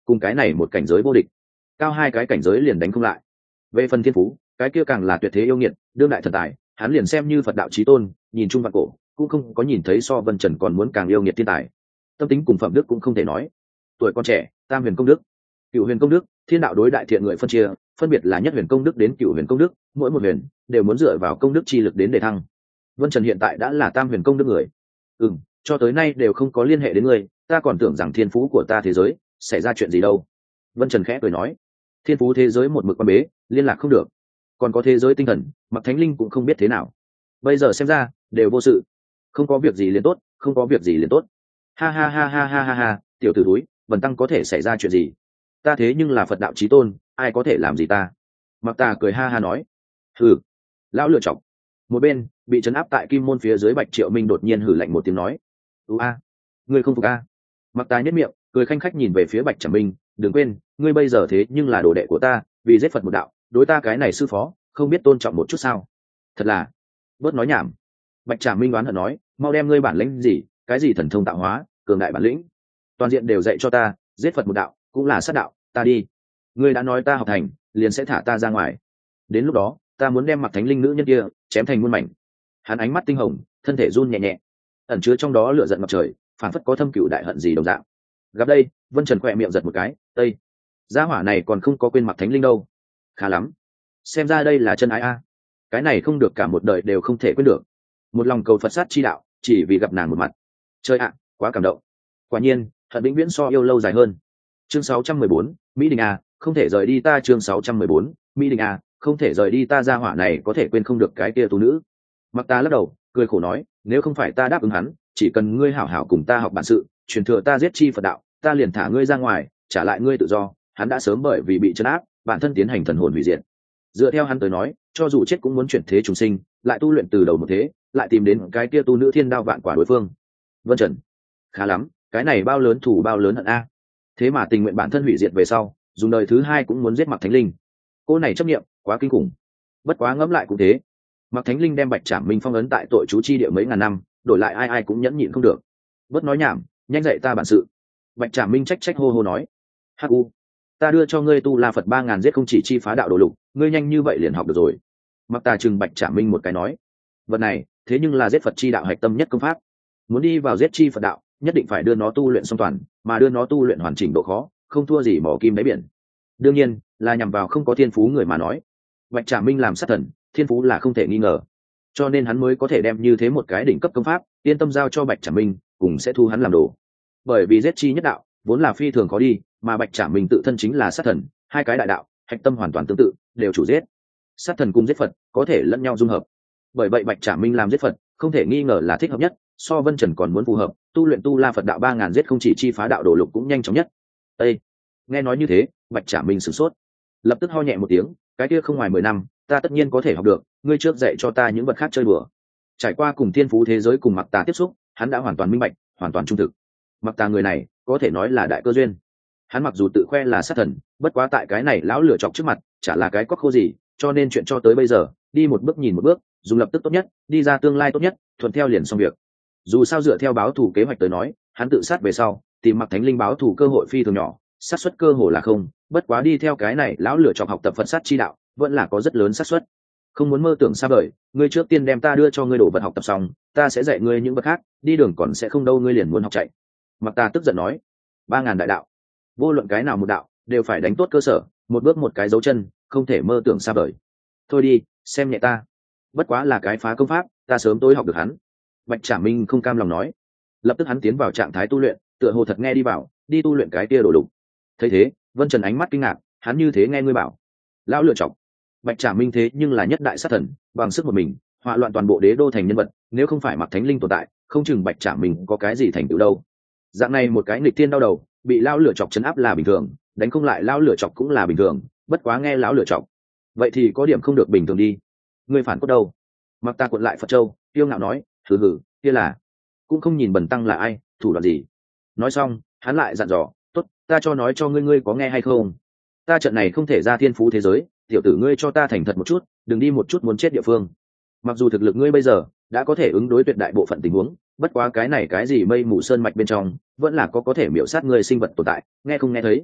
cùng cái này một cảnh giới vô địch, cao hai cái cảnh giới liền đánh không lại. Về phần thiên phú, cái kia càng là tuyệt thế yêu nghiệt, đương đại thần tài, hắn liền xem như Phật đạo chí tôn, nhìn chung vạn cổ, cũng không có nhìn thấy so Vân Trần còn muốn càng yêu nghiệt thiên tài. Tâm tính cùng phẩm đức cũng không thể nói. Tuổi còn trẻ, tam huyền công đức, cựu huyền công đức, thiên đạo đối đại thiện người phân chia, phân biệt là nhất huyền công đức đến cựu huyền công đức, mỗi một huyền đều muốn dựa vào công đức chi lực đến để thăng. Vân Trần hiện tại đã là tam huyền công đức người. Ừm, cho tới nay đều không có liên hệ đến ngươi, ta còn tưởng rằng thiên phú của ta thế giới xảy ra chuyện gì đâu. Vân Trần khẽ cười nói, thiên phú thế giới một mực quan bế, liên lạc không được. Còn có thế giới tinh thần, Mặc Thánh Linh cũng không biết thế nào. Bây giờ xem ra đều vô sự, không có việc gì liền tốt, không có việc gì liền tốt. Ha ha ha ha ha ha ha, tiểu tử túi, Vân Tăng có thể xảy ra chuyện gì? Ta thế nhưng là Phật đạo chí tôn, ai có thể làm gì ta? Mặc Tà cười ha ha nói, hừ, lão lựa chọc. Một bên bị trấn áp tại kim môn phía dưới Bạch Triệu Minh đột nhiên hử lạnh một tiếng nói, ưu a, ngươi không phục a? Mặc Tà nhất miệng cười khanh khách nhìn về phía Bạch Trảm Minh, đừng quên, ngươi bây giờ thế nhưng là đồ đệ của ta, vì giết Phật một đạo, đối ta cái này sư phó, không biết tôn trọng một chút sao? Thật là, bớt nói nhảm. Bạch Trảm Minh đoán hận nói, mau đem ngươi bản lĩnh gì, cái gì thần thông tạo hóa, cường đại bản lĩnh, toàn diện đều dạy cho ta, giết Phật một đạo, cũng là sát đạo, ta đi. Ngươi đã nói ta học thành, liền sẽ thả ta ra ngoài. Đến lúc đó, ta muốn đem Mặc Thánh Linh nữ nhân kia chém thành muôn mảnh. Hắn ánh mắt tinh hồng, thân thể run nhẹ nhẹ, ẩn chứa trong đó lửa giận ngập trời, phản phất có thâm cửu đại hận gì đồng dạng. Gặp đây, Vân Trần khỏe miệng giật một cái, tây, gia hỏa này còn không có quên Mặc Thánh Linh đâu. Khá lắm, xem ra đây là chân ái a. Cái này không được, cả một đời đều không thể quên được. Một lòng cầu Phật sát chi đạo, chỉ vì gặp nàng một mặt. Trời ạ, quá cảm động. Quả nhiên, hận vĩnh viễn so yêu lâu dài hơn. Chương sáu trăm mười bốn, Mỹ Đình a, không thể rời đi ta. Chương sáu trăm mười bốn, Mỹ Đình a, không thể rời đi ta. Gia hỏa này có thể quên không được cái kia tu nữ. Mặc Ta lắc đầu, cười khổ nói, nếu không phải ta đáp ứng hắn, chỉ cần ngươi hảo hảo cùng ta học bản sự, truyền thừa ta giết chi Phật đạo, ta liền thả ngươi ra ngoài, trả lại ngươi tự do. Hắn đã sớm bởi vì bị trấn áp, bản thân tiến hành thần hồn hủy diệt. Dựa theo hắn tới nói, cho dù chết cũng muốn chuyển thế trùng sinh, lại tu luyện từ đầu một thế, lại tìm đến cái kia tu nữ thiên đao vạn quả đối phương. Vân Trần, khá lắm, cái này bao lớn thủ bao lớn hận a. Thế mà tình nguyện bản thân hủy diệt về sau, dùng đời thứ hai cũng muốn giết Mặc Thánh Linh. Cô này chấp niệm quá kinh khủng. Bất quá ngẫm lại cũng thế, Mặc Thánh Linh đem Bạch Trảm Minh phong ấn tại tội chú chi địa mấy ngàn năm, đổi lại ai ai cũng nhẫn nhịn không được. Bớt nói nhảm, nhanh dạy ta bản sự. Bạch Trảm Minh trách trách hô hô nói, hắc u, ta đưa cho ngươi tu la Phật ba ngàn giết không chỉ chi phá đạo đồ lục, ngươi nhanh như vậy liền học được rồi. Mặc Tà trừng Bạch Trảm Minh một cái nói, vật này thế nhưng là giết Phật chi đạo hạch tâm nhất công pháp, muốn đi vào giết chi Phật đạo, nhất định phải đưa nó tu luyện song toàn, mà đưa nó tu luyện hoàn chỉnh độ khó không thua gì mỏ kim đáy biển. Đương nhiên là nhằm vào không có thiên phú người mà nói. Bạch Trảm Minh làm sát thần, thiên phú là không thể nghi ngờ, cho nên hắn mới có thể đem như thế một cái đỉnh cấp công pháp yên tâm giao cho Bạch Trảm Minh, cùng sẽ thu hắn làm đồ. Bởi vì giết chi nhất đạo vốn là phi thường khó đi, mà Bạch Trảm Minh tự thân chính là sát thần, hai cái đại đạo hạch tâm hoàn toàn tương tự, đều chủ giết. Sát thần cùng giết Phật có thể lẫn nhau dung hợp, bởi vậy Bạch Trảm Minh làm giết Phật không thể nghi ngờ là thích hợp nhất, so Vân Trần còn muốn phù hợp, tu luyện tu la Phật đạo ba ngàn giết không chỉ chi phá đạo đồ lục cũng nhanh chóng nhất. Ê! Nghe nói như thế, Bạch Trảm Minh sửng sốt, lập tức ho nhẹ một tiếng, cái kia không ngoài mười năm, ta tất nhiên có thể học được, ngươi trước dạy cho ta những vật khác chơi đùa. Trải qua cùng thiên phú thế giới cùng Mặc Tà tiếp xúc, hắn đã hoàn toàn minh bạch, hoàn toàn trung thực. Mặc Tà người này có thể nói là đại cơ duyên. Hắn mặc dù tự khoe là sát thần, bất quá tại cái này lão lửa chọc trước mặt, chả là cái cóc khô gì, cho nên chuyện cho tới bây giờ, đi một bước nhìn một bước, dùng lập tức tốt nhất, đi ra tương lai tốt nhất, thuận theo liền xong việc. Dù sao dựa theo báo thù kế hoạch tới nói, hắn tự sát về sau, tìm Mặc Thánh Linh báo thù cơ hội phi thường nhỏ, xác suất cơ hồ là không, bất quá đi theo cái này lão lửa chọc học tập Phật sát chi đạo, vẫn là có rất lớn xác suất. Không muốn mơ tưởng xa vời, ngươi trước tiên đem ta đưa cho ngươi đồ vật học tập xong, ta sẽ dạy ngươi những vật khác, đi đường còn sẽ không đâu, ngươi liền muốn học chạy. Mặc Ta tức giận nói, ba ngàn đại đạo, vô luận cái nào một đạo, đều phải đánh tốt cơ sở, một bước một cái dấu chân, không thể mơ tưởng xa vời. Thôi đi, xem nhẹ ta, bất quá là cái phá công pháp, ta sớm tối học được hắn. Bạch Trảm Minh không cam lòng nói, lập tức hắn tiến vào trạng thái tu luyện, tựa hồ thật nghe đi vào, đi tu luyện cái kia đồ đục. Thấy thế, Vân Trần ánh mắt kinh ngạc, hắn như thế nghe ngươi bảo, lão lựa chọc. Bạch Trảm Minh thế nhưng là nhất đại sát thần, bằng sức một mình họa loạn toàn bộ đế đô thành nhân vật, nếu không phải Mặc Thánh Linh tồn tại, không chừng Bạch Trảm Minh có cái gì thành tựu đâu. Dạng này một cái nghịch thiên đau đầu, bị lão lửa chọc chấn áp là bình thường, đánh không lại lão lửa chọc cũng là bình thường, bất quá nghe lão lửa chọc, vậy thì có điểm không được bình thường đi. Ngươi phản cốt đâu? Mặc Ta cuộn lại Phật Châu, tiêu ngạo nói, hừ hừ, kia là, cũng không nhìn Bần Tăng là ai, thủ đoạn gì. Nói xong, hắn lại dặn dò, tốt, ta cho nói cho ngươi, ngươi có nghe hay không? Ta trận này không thể ra thiên phú thế giới, tiểu tử ngươi cho ta thành thật một chút, đừng đi một chút muốn chết địa phương. Mặc dù thực lực ngươi bây giờ đã có thể ứng đối tuyệt đại bộ phận tình huống, bất quá cái này cái gì mây mù sơn mạch bên trong, vẫn là có có thể miểu sát ngươi sinh vật tồn tại, nghe không nghe thấy?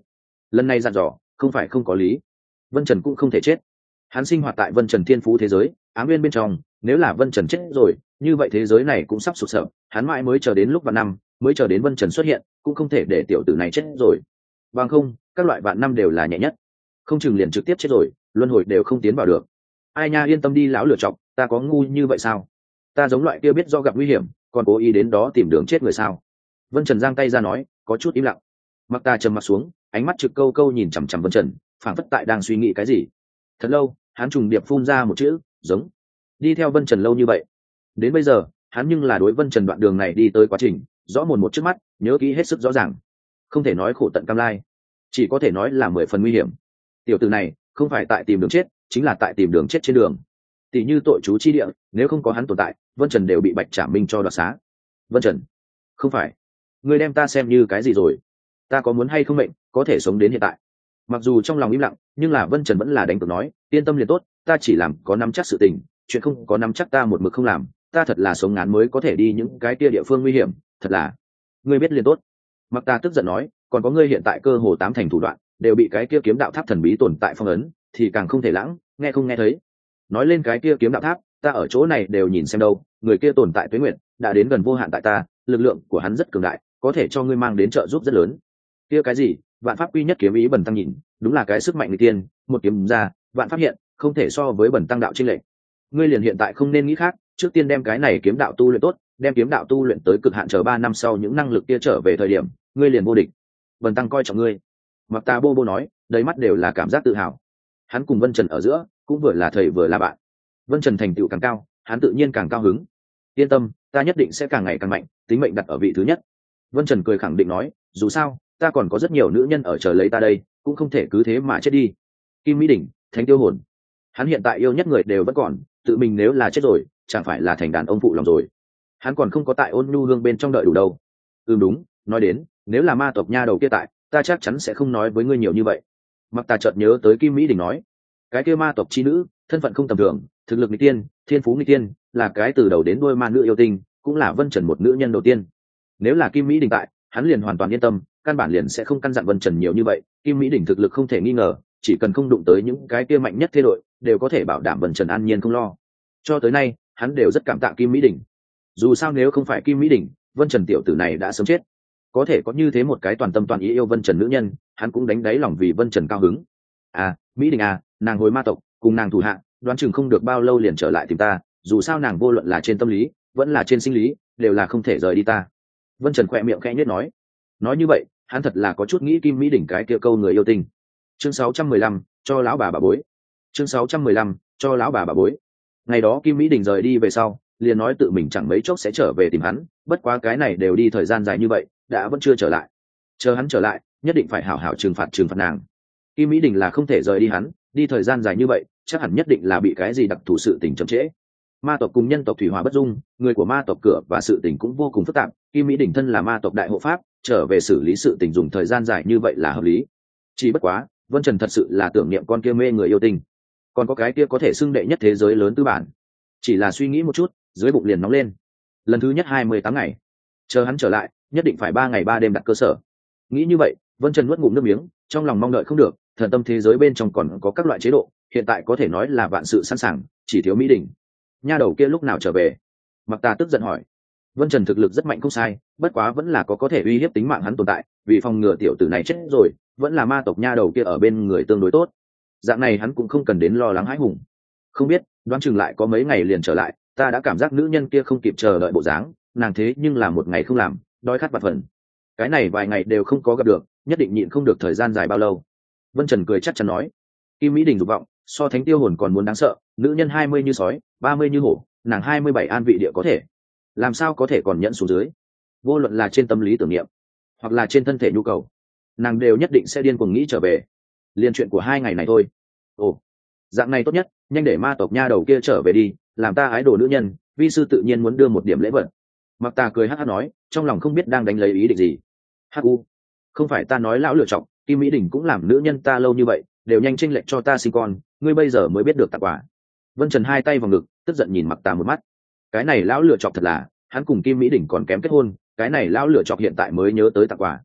lần này dặn dò không phải không có lý. Vân Trần cũng không thể chết, hắn sinh hoạt tại Vân Trần thiên phú thế giới ám nguyên bên trong, nếu là Vân Trần chết rồi như vậy thế giới này cũng sắp sụp sập, hắn mãi mới chờ đến lúc vạn năm mới chờ đến Vân Trần xuất hiện, cũng không thể để tiểu tử này chết rồi. Bằng không các loại vạn năm đều là nhẹ nhất, không chừng liền trực tiếp chết rồi, luân hồi đều không tiến vào được. Ai nha, yên tâm đi lão lựa chọc, ta có ngu như vậy sao? Ta giống loại kia biết do gặp nguy hiểm còn cố ý đến đó tìm đường chết người sao? Vân Trần giang tay ra nói, có chút im lặng. Mặc ta trầm mặt xuống, ánh mắt trực câu câu nhìn chằm chằm Vân Trần, phảng phất tại đang suy nghĩ cái gì. Thật lâu hắn trùng điệp phun ra một chữ giống. Đi theo Vân Trần lâu như vậy, đến bây giờ hắn nhưng là đối Vân Trần đoạn đường này đi tới quá trình rõ mồn một trước mắt, nhớ kỹ hết sức rõ ràng. Không thể nói khổ tận cam lai, chỉ có thể nói là mười phần nguy hiểm. Tiểu tử này không phải tại tìm đường chết, chính là tại tìm đường chết trên đường. Tỷ như tội chú chi địa, nếu không có hắn tồn tại, Vân Trần đều bị Bạch Trảm Minh cho đoạt xá. Vân Trần, không phải, ngươi đem ta xem như cái gì rồi? Ta có muốn hay không mệnh, có thể sống đến hiện tại. Mặc dù trong lòng im lặng, nhưng là Vân Trần vẫn là đánh cược nói, yên tâm liền tốt, ta chỉ làm có nắm chắc sự tình, chuyện không có nắm chắc ta một mực không làm, ta thật là sống ngắn mới có thể đi những cái kia địa phương nguy hiểm, thật là. Ngươi biết liền tốt. Mặc ta tức giận nói, còn có ngươi hiện tại cơ hồ tám thành thủ đoạn đều bị cái kia kiếm đạo tháp thần bí tồn tại phong ấn, thì càng không thể lãng, nghe không nghe thấy. Nói lên cái kia kiếm đạo tháp, ta ở chỗ này đều nhìn xem đâu, người kia tồn tại tuế nguyện đã đến gần vô hạn tại ta, lực lượng của hắn rất cường đại, có thể cho ngươi mang đến trợ giúp rất lớn. Kia cái gì, vạn pháp quy nhất kiếm ý bần tăng nhìn, đúng là cái sức mạnh người tiên, một kiếm ra, vạn pháp hiện, không thể so với bần tăng đạo chênh lệch. Ngươi liền hiện tại không nên nghĩ khác, trước tiên đem cái này kiếm đạo tu luyện tốt, đem kiếm đạo tu luyện tới cực hạn, chờ ba năm sau những năng lực kia trở về thời điểm, ngươi liền vô địch. Bần tăng coi trọng ngươi. Mặc Ta bô bô nói, đầy mắt đều là cảm giác tự hào. Hắn cùng Vân Trần ở giữa cũng vừa là thầy vừa là bạn. Vân Trần thành tựu càng cao, hắn tự nhiên càng cao hứng. Yên tâm, ta nhất định sẽ càng ngày càng mạnh, tính mệnh đặt ở vị thứ nhất. Vân Trần cười khẳng định nói, dù sao ta còn có rất nhiều nữ nhân ở chờ lấy ta đây, cũng không thể cứ thế mà chết đi. Kim Mỹ Đỉnh, Thánh Tiêu Hồn, hắn hiện tại yêu nhất người đều vẫn còn, tự mình nếu là chết rồi chẳng phải là thành đàn ông phụ lòng rồi. Hắn còn không có tại Ôn Nhu Hương bên trong đợi đủ đâu. Ừ đúng, nói đến, nếu là ma tộc nha đầu kia tại, ta chắc chắn sẽ không nói với ngươi nhiều như vậy. Mặc Ta chợt nhớ tới Kim Mỹ Đỉnh nói, cái kia ma tộc chi nữ thân phận không tầm thường, thực lực nghịch tiên, thiên phú nghịch tiên, là cái từ đầu đến đuôi ma nữ yêu tinh, cũng là Vân Trần một nữ nhân đầu tiên. Nếu là Kim Mỹ Đình tại, hắn liền hoàn toàn yên tâm, căn bản liền sẽ không căn dặn Vân Trần nhiều như vậy. Kim Mỹ Đình thực lực không thể nghi ngờ, chỉ cần không đụng tới những cái kia mạnh nhất thế đội, đều có thể bảo đảm Vân Trần an nhiên không lo. Cho tới nay hắn đều rất cảm tạ Kim Mỹ Đình. Dù sao nếu không phải Kim Mỹ Đình, Vân Trần tiểu tử này đã sớm chết. Có thể có như thế một cái toàn tâm toàn ý yêu Vân Trần nữ nhân, hắn cũng đánh đáy lòng vì Vân Trần cao hứng. À, Mỹ Đình à, nàng hồi ma tộc, cùng nàng thủ hạ, đoán chừng không được bao lâu liền trở lại tìm ta, dù sao nàng vô luận là trên tâm lý vẫn là trên sinh lý đều là không thể rời đi ta. Vân Trần khỏe miệng khẽ nhếch nói, nói như vậy hắn thật là có chút nghĩ Kim Mỹ Đỉnh cái kia câu người yêu tinh. Chương sáu trăm mười lăm, cho lão bà bà bối. Chương sáu trăm mười lăm, cho lão bà bà bối. Ngày đó Kim Mỹ Đỉnh rời đi về sau, liền nói tự mình chẳng mấy chốc sẽ trở về tìm hắn, bất quá cái này đều đi thời gian dài như vậy, đã vẫn chưa trở lại. Chờ hắn trở lại, nhất định phải hảo hảo trừng phạt trừng phạt nàng. Kim Mỹ Đình là không thể rời đi hắn, đi thời gian dài như vậy, chắc hẳn nhất định là bị cái gì đặc thù sự tình chậm trễ. Ma tộc cùng nhân tộc thủy hỏa bất dung, người của ma tộc cửa và sự tình cũng vô cùng phức tạp. Kim Mỹ Đình thân là ma tộc đại hộ pháp, trở về xử lý sự tình dùng thời gian dài như vậy là hợp lý. Chỉ bất quá, Vân Trần thật sự là tưởng niệm con kia mê người yêu tinh, còn có cái kia có thể xưng đệ nhất thế giới lớn tư bản. Chỉ là suy nghĩ một chút, dưới bụng liền nóng lên. Lần thứ nhất hai mươi tám ngày, chờ hắn trở lại, nhất định phải ba ngày ba đêm đặt cơ sở. Nghĩ như vậy, Vân Trần nuốt ngụm nước miếng, trong lòng mong đợi không được, thần tâm thế giới bên trong còn có các loại chế độ, hiện tại có thể nói là vạn sự sẵn sàng, chỉ thiếu Mỹ Đình. Nha đầu kia lúc nào trở về? Mặc Ta tức giận hỏi. Vân Trần thực lực rất mạnh không sai, bất quá vẫn là có có thể uy hiếp tính mạng hắn tồn tại, vì phòng ngừa tiểu tử này chết rồi, vẫn là ma tộc nha đầu kia ở bên người tương đối tốt. Dạng này hắn cũng không cần đến lo lắng hãi hùng. Không biết, đoán chừng lại có mấy ngày liền trở lại, ta đã cảm giác nữ nhân kia không kịp chờ đợi bộ dáng, nàng thế nhưng là một ngày không làm, đói khát bạt phần. Cái này vài ngày đều không có gặp được, nhất định nhịn không được thời gian dài bao lâu. Vân Trần cười chắc chắn nói. Kim Mỹ Đình dục vọng so Thánh Tiêu Hồn còn muốn đáng sợ, nữ nhân hai mươi như sói, ba mươi như hổ, nàng hai mươi bảy an vị địa có thể, làm sao có thể còn nhẫn xuống dưới. Vô luận là trên tâm lý tưởng niệm hoặc là trên thân thể nhu cầu, nàng đều nhất định sẽ điên cuồng nghĩ trở về. Liên chuyện của hai ngày này thôi. Ồ, dạng này tốt nhất, nhanh để ma tộc nha đầu kia trở về đi, làm ta ái đồ nữ nhân, vi sư tự nhiên muốn đưa một điểm lễ vật. Mặc Ta cười hắc hắc nói, trong lòng không biết đang đánh lấy ý định gì. Hắc u, không phải ta nói lão lựa chọc, Kim Mỹ Đình cũng làm nữ nhân ta lâu như vậy, đều nhanh chênh lệch cho ta sinh con, ngươi bây giờ mới biết được tặng quà. Vân Trần hai tay vào ngực, tức giận nhìn Mặc Ta một mắt. Cái này lão lựa chọc thật là, hắn cùng Kim Mỹ Đình còn kém kết hôn, cái này lão lựa chọc hiện tại mới nhớ tới tặng quà.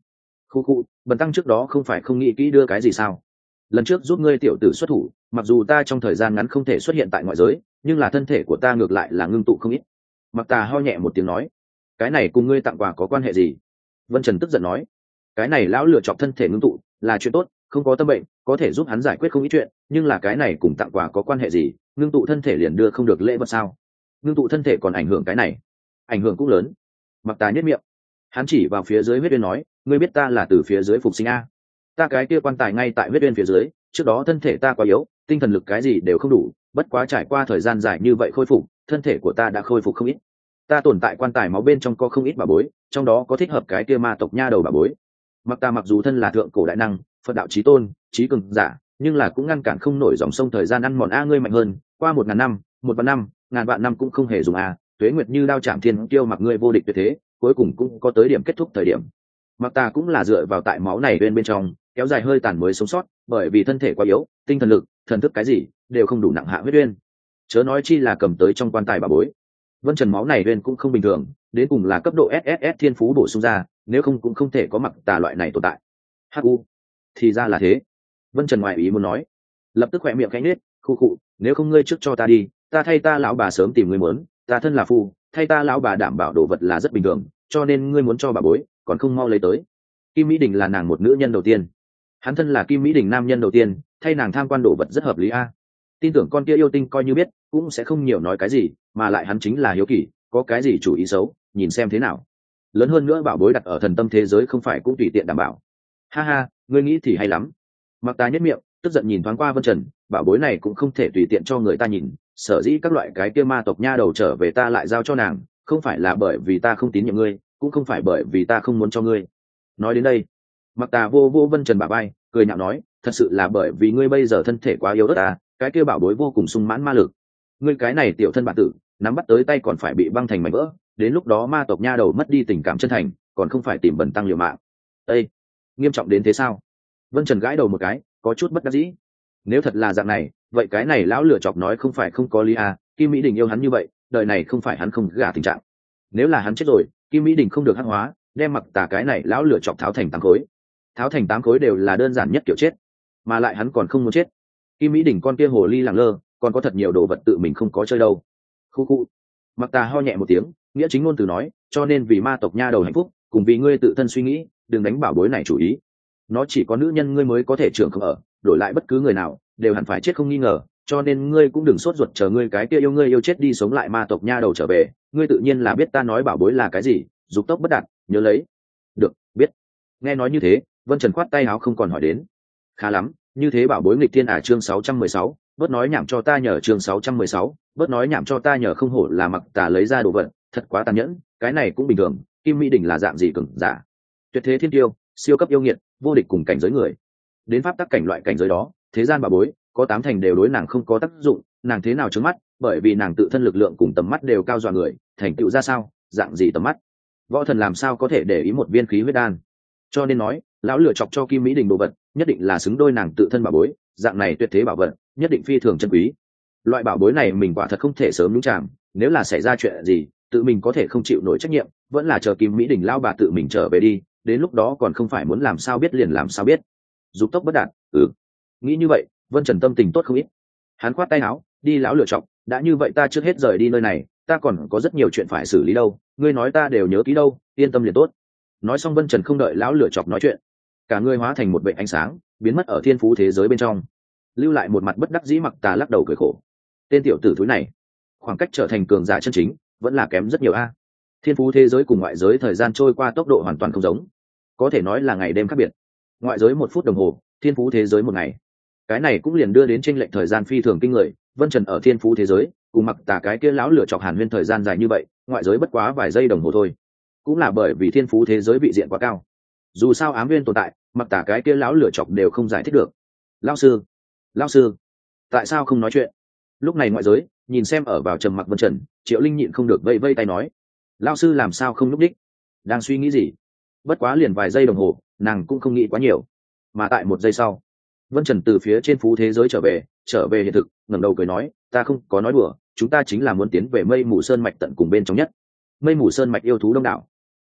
Khu khu, bần tăng trước đó không phải không nghĩ kỹ đưa cái gì sao? Lần trước giúp ngươi tiểu tử xuất thủ, mặc dù ta trong thời gian ngắn không thể xuất hiện tại ngoại giới, nhưng là thân thể của ta ngược lại là ngưng tụ không ít. Mặc Tà ho nhẹ một tiếng nói, cái này cùng ngươi tặng quà có quan hệ gì? Vân Trần tức giận nói, cái này lão lựa chọc thân thể ngưng tụ là chuyện tốt, không có tâm bệnh có thể giúp hắn giải quyết không ít chuyện, nhưng là cái này cùng tặng quà có quan hệ gì? Ngưng tụ thân thể liền đưa không được lễ vật sao? Ngưng tụ thân thể còn ảnh hưởng cái này, ảnh hưởng cũng lớn. Mặc Tà nhếch miệng, hắn chỉ vào phía dưới huyết uyên nói, ngươi biết ta là từ phía dưới phục sinh a? Ta cái kia quan tài ngay tại huyết uyên phía dưới, trước đó thân thể ta quá yếu, tinh thần lực cái gì đều không đủ, bất quá trải qua thời gian dài như vậy khôi phục, thân thể của ta đã khôi phục không ít. Ta tồn tại quan tài máu bên trong có không ít bảo bối, trong đó có thích hợp cái kia ma tộc nha đầu bảo bối. Mặc Ta mặc dù thân là thượng cổ đại năng, Phật đạo chí tôn, chí cường giả, nhưng là cũng ngăn cản không nổi dòng sông thời gian ăn mòn a ngươi mạnh hơn, qua một ngàn năm, một vạn năm, ngàn vạn năm cũng không hề dùng a, tuế nguyệt như đao chạm thiên tiêu mặc ngươi vô địch tuyệt thế, cuối cùng cũng có tới điểm kết thúc thời điểm. Mặc Ta cũng là dựa vào tại máu này bên bên trong, kéo dài hơi tàn mới sống sót, bởi vì thân thể quá yếu, tinh thần lực, thần thức cái gì đều không đủ nặng hạ huyết uyên. Chớ nói chi là cầm tới trong quan tài bà bối. Vân Trần máu này uyên cũng không bình thường, đến cùng là cấp độ ét ét ét thiên phú bổ sung ra, nếu không cũng không thể có Mặc Tà loại này tồn tại. Hắc u, thì ra là thế. Vân Trần ngoại ý muốn nói, lập tức khỏe miệng khẽ nhếch, khu khụ, nếu không ngươi trước cho ta đi, ta thay ta lão bà sớm tìm ngươi muốn, ta thân là phu, thay ta lão bà đảm bảo đồ vật là rất bình thường, cho nên ngươi muốn cho bà bối, còn không mau lấy tới. Kim Mỹ Đình là nàng một nữ nhân đầu tiên, hắn thân là Kim Mỹ Đình nam nhân đầu tiên, thay nàng tham quan đồ vật rất hợp lý a. Tin tưởng con kia yêu tinh coi như biết cũng sẽ không nhiều nói cái gì, mà lại hắn chính là hiếu kỳ, có cái gì chủ ý xấu nhìn xem thế nào. Lớn hơn nữa bảo bối đặt ở thần tâm thế giới không phải cũng tùy tiện đảm bảo. Ha ha, ngươi nghĩ thì hay lắm. Mặc Ta nhất miệng tức giận nhìn thoáng qua Vân Trần, bảo bối này cũng không thể tùy tiện cho người ta nhìn, sở dĩ các loại cái kia ma tộc nha đầu trở về ta lại giao cho nàng, không phải là bởi vì ta không tín nhiệm ngươi, cũng không phải bởi vì ta không muốn cho ngươi. Nói đến đây, Mặc Ta vô vô Vân Trần bả vai, cười nhạo nói, thật sự là bởi vì ngươi bây giờ thân thể quá yếu ớt à, cái kia bảo bối vô cùng sung mãn ma lực, ngươi cái này tiểu thân bản tử nắm bắt tới tay còn phải bị băng thành mảnh vỡ, đến lúc đó ma tộc nha đầu mất đi tình cảm chân thành, còn không phải tìm bần tăng liều mạng. Ê, nghiêm trọng đến thế sao? Vân Trần gãi đầu một cái, có chút bất đắc dĩ. Nếu thật là dạng này, vậy cái này lão lửa chọc nói không phải không có lý à, Kim Mỹ Đình yêu hắn như vậy, đời này không phải hắn không gả tình trạng. Nếu là hắn chết rồi, Kim Mỹ Đình không được hắc hóa, đem Mặc Tà cái này lão lửa chọc tháo thành tám khối. Tháo thành tám khối đều là đơn giản nhất kiểu chết, mà lại hắn còn không muốn chết. Kim Mỹ Đình con kia hồ ly lẳng lơ, còn có thật nhiều đồ vật tự mình không có chơi đâu. Khu khu. Mặc Tà ho nhẹ một tiếng, nghĩa chính ngôn từ nói, cho nên vì ma tộc nha đầu hạnh phúc, cùng vì ngươi tự thân suy nghĩ, đừng đánh bảo bối này chủ ý. Nó chỉ có nữ nhân ngươi mới có thể trưởng không ở, đổi lại bất cứ người nào đều hẳn phải chết không nghi ngờ, cho nên ngươi cũng đừng sốt ruột chờ ngươi cái kia yêu ngươi yêu chết đi sống lại ma tộc nha đầu trở về, ngươi tự nhiên là biết ta nói bảo bối là cái gì, dục tốc bất đạt, nhớ lấy. Được, biết. Nghe nói như thế, Vân Trần khoát tay áo không còn hỏi đến. Khá lắm, như thế bảo bối nghịch thiên à, chương sáu trăm mười sáu, bớt nói nhảm cho ta nhờ, chương sáu trăm mười sáu, bớt nói nhảm cho ta nhờ, không hổ là Mặc Tà lấy ra đồ vật, thật quá tàn nhẫn, cái này cũng bình thường, Kim Mỹ Đình là dạng gì cường giả. Tuyệt thế thiên tiêu, siêu cấp yêu nghiệt, vô địch cùng cảnh giới người. Đến pháp tắc cảnh loại cảnh giới đó, thế gian bảo bối, có tám thành đều đối nàng không có tác dụng, nàng thế nào trướng mắt, bởi vì nàng tự thân lực lượng cùng tầm mắt đều cao dọa người, thành tựu ra sao, dạng gì tầm mắt. Võ thần làm sao có thể để ý một viên khí huyết đan. Cho nên nói, lão lựa chọc cho Kim Mỹ Đình đồ vật, nhất định là xứng đôi nàng tự thân bảo bối, dạng này tuyệt thế bảo vật, nhất định phi thường chân quý. Loại bảo bối này mình quả thật không thể sớm nhúng chạm, nếu là xảy ra chuyện gì, tự mình có thể không chịu nổi trách nhiệm, vẫn là chờ Kim Mỹ Đình lão bà tự mình trở về đi, đến lúc đó còn không phải muốn làm sao biết liền làm sao biết. Dục tốc bất đạt, ừ. Nghĩ như vậy, Vân Trần tâm tình tốt không ít. Hắn khoát tay áo, đi lão lựa chọc, đã như vậy ta trước hết rời đi nơi này, ta còn có rất nhiều chuyện phải xử lý đâu, ngươi nói ta đều nhớ kỹ đâu, yên tâm liền tốt. Nói xong Vân Trần không đợi lão lựa chọc nói chuyện, cả người hóa thành một vệ ánh sáng, biến mất ở thiên phú thế giới bên trong, lưu lại một mặt bất đắc dĩ Mặc Tà lắc đầu cười khổ. Tên tiểu tử thúi này, khoảng cách trở thành cường giả chân chính vẫn là kém rất nhiều a. Thiên phú thế giới cùng ngoại giới thời gian trôi qua tốc độ hoàn toàn không giống, có thể nói là ngày đêm khác biệt. Ngoại giới một phút đồng hồ, thiên phú thế giới một ngày, cái này cũng liền đưa đến chênh lệch thời gian phi thường kinh người. Vân Trần ở thiên phú thế giới cùng Mặc Tà cái kia lão lửa chọc Hàn Huyên thời gian dài như vậy, ngoại giới bất quá vài giây đồng hồ thôi, cũng là bởi vì thiên phú thế giới bị diện quá cao. Dù sao ám viên tồn tại, Mặc Tà cái kia lão lửa chọc đều không giải thích được. Lão sư, lão sư, tại sao không nói chuyện? Lúc này ngoại giới nhìn xem ở vào trầm mặc Vân Trần, Triệu Linh nhịn không được vây vây tay nói, lão sư làm sao không lúc đích, đang suy nghĩ gì? Bất quá liền vài giây đồng hồ, nàng cũng không nghĩ quá nhiều. Mà tại một giây sau, Vân Trần từ phía trên phú thế giới trở về, trở về hiện thực, ngẩng đầu cười nói, ta không có nói đùa, chúng ta chính là muốn tiến về Mây Mù Sơn mạch tận cùng bên trong nhất. Mây Mù Sơn mạch yêu thú đông đảo,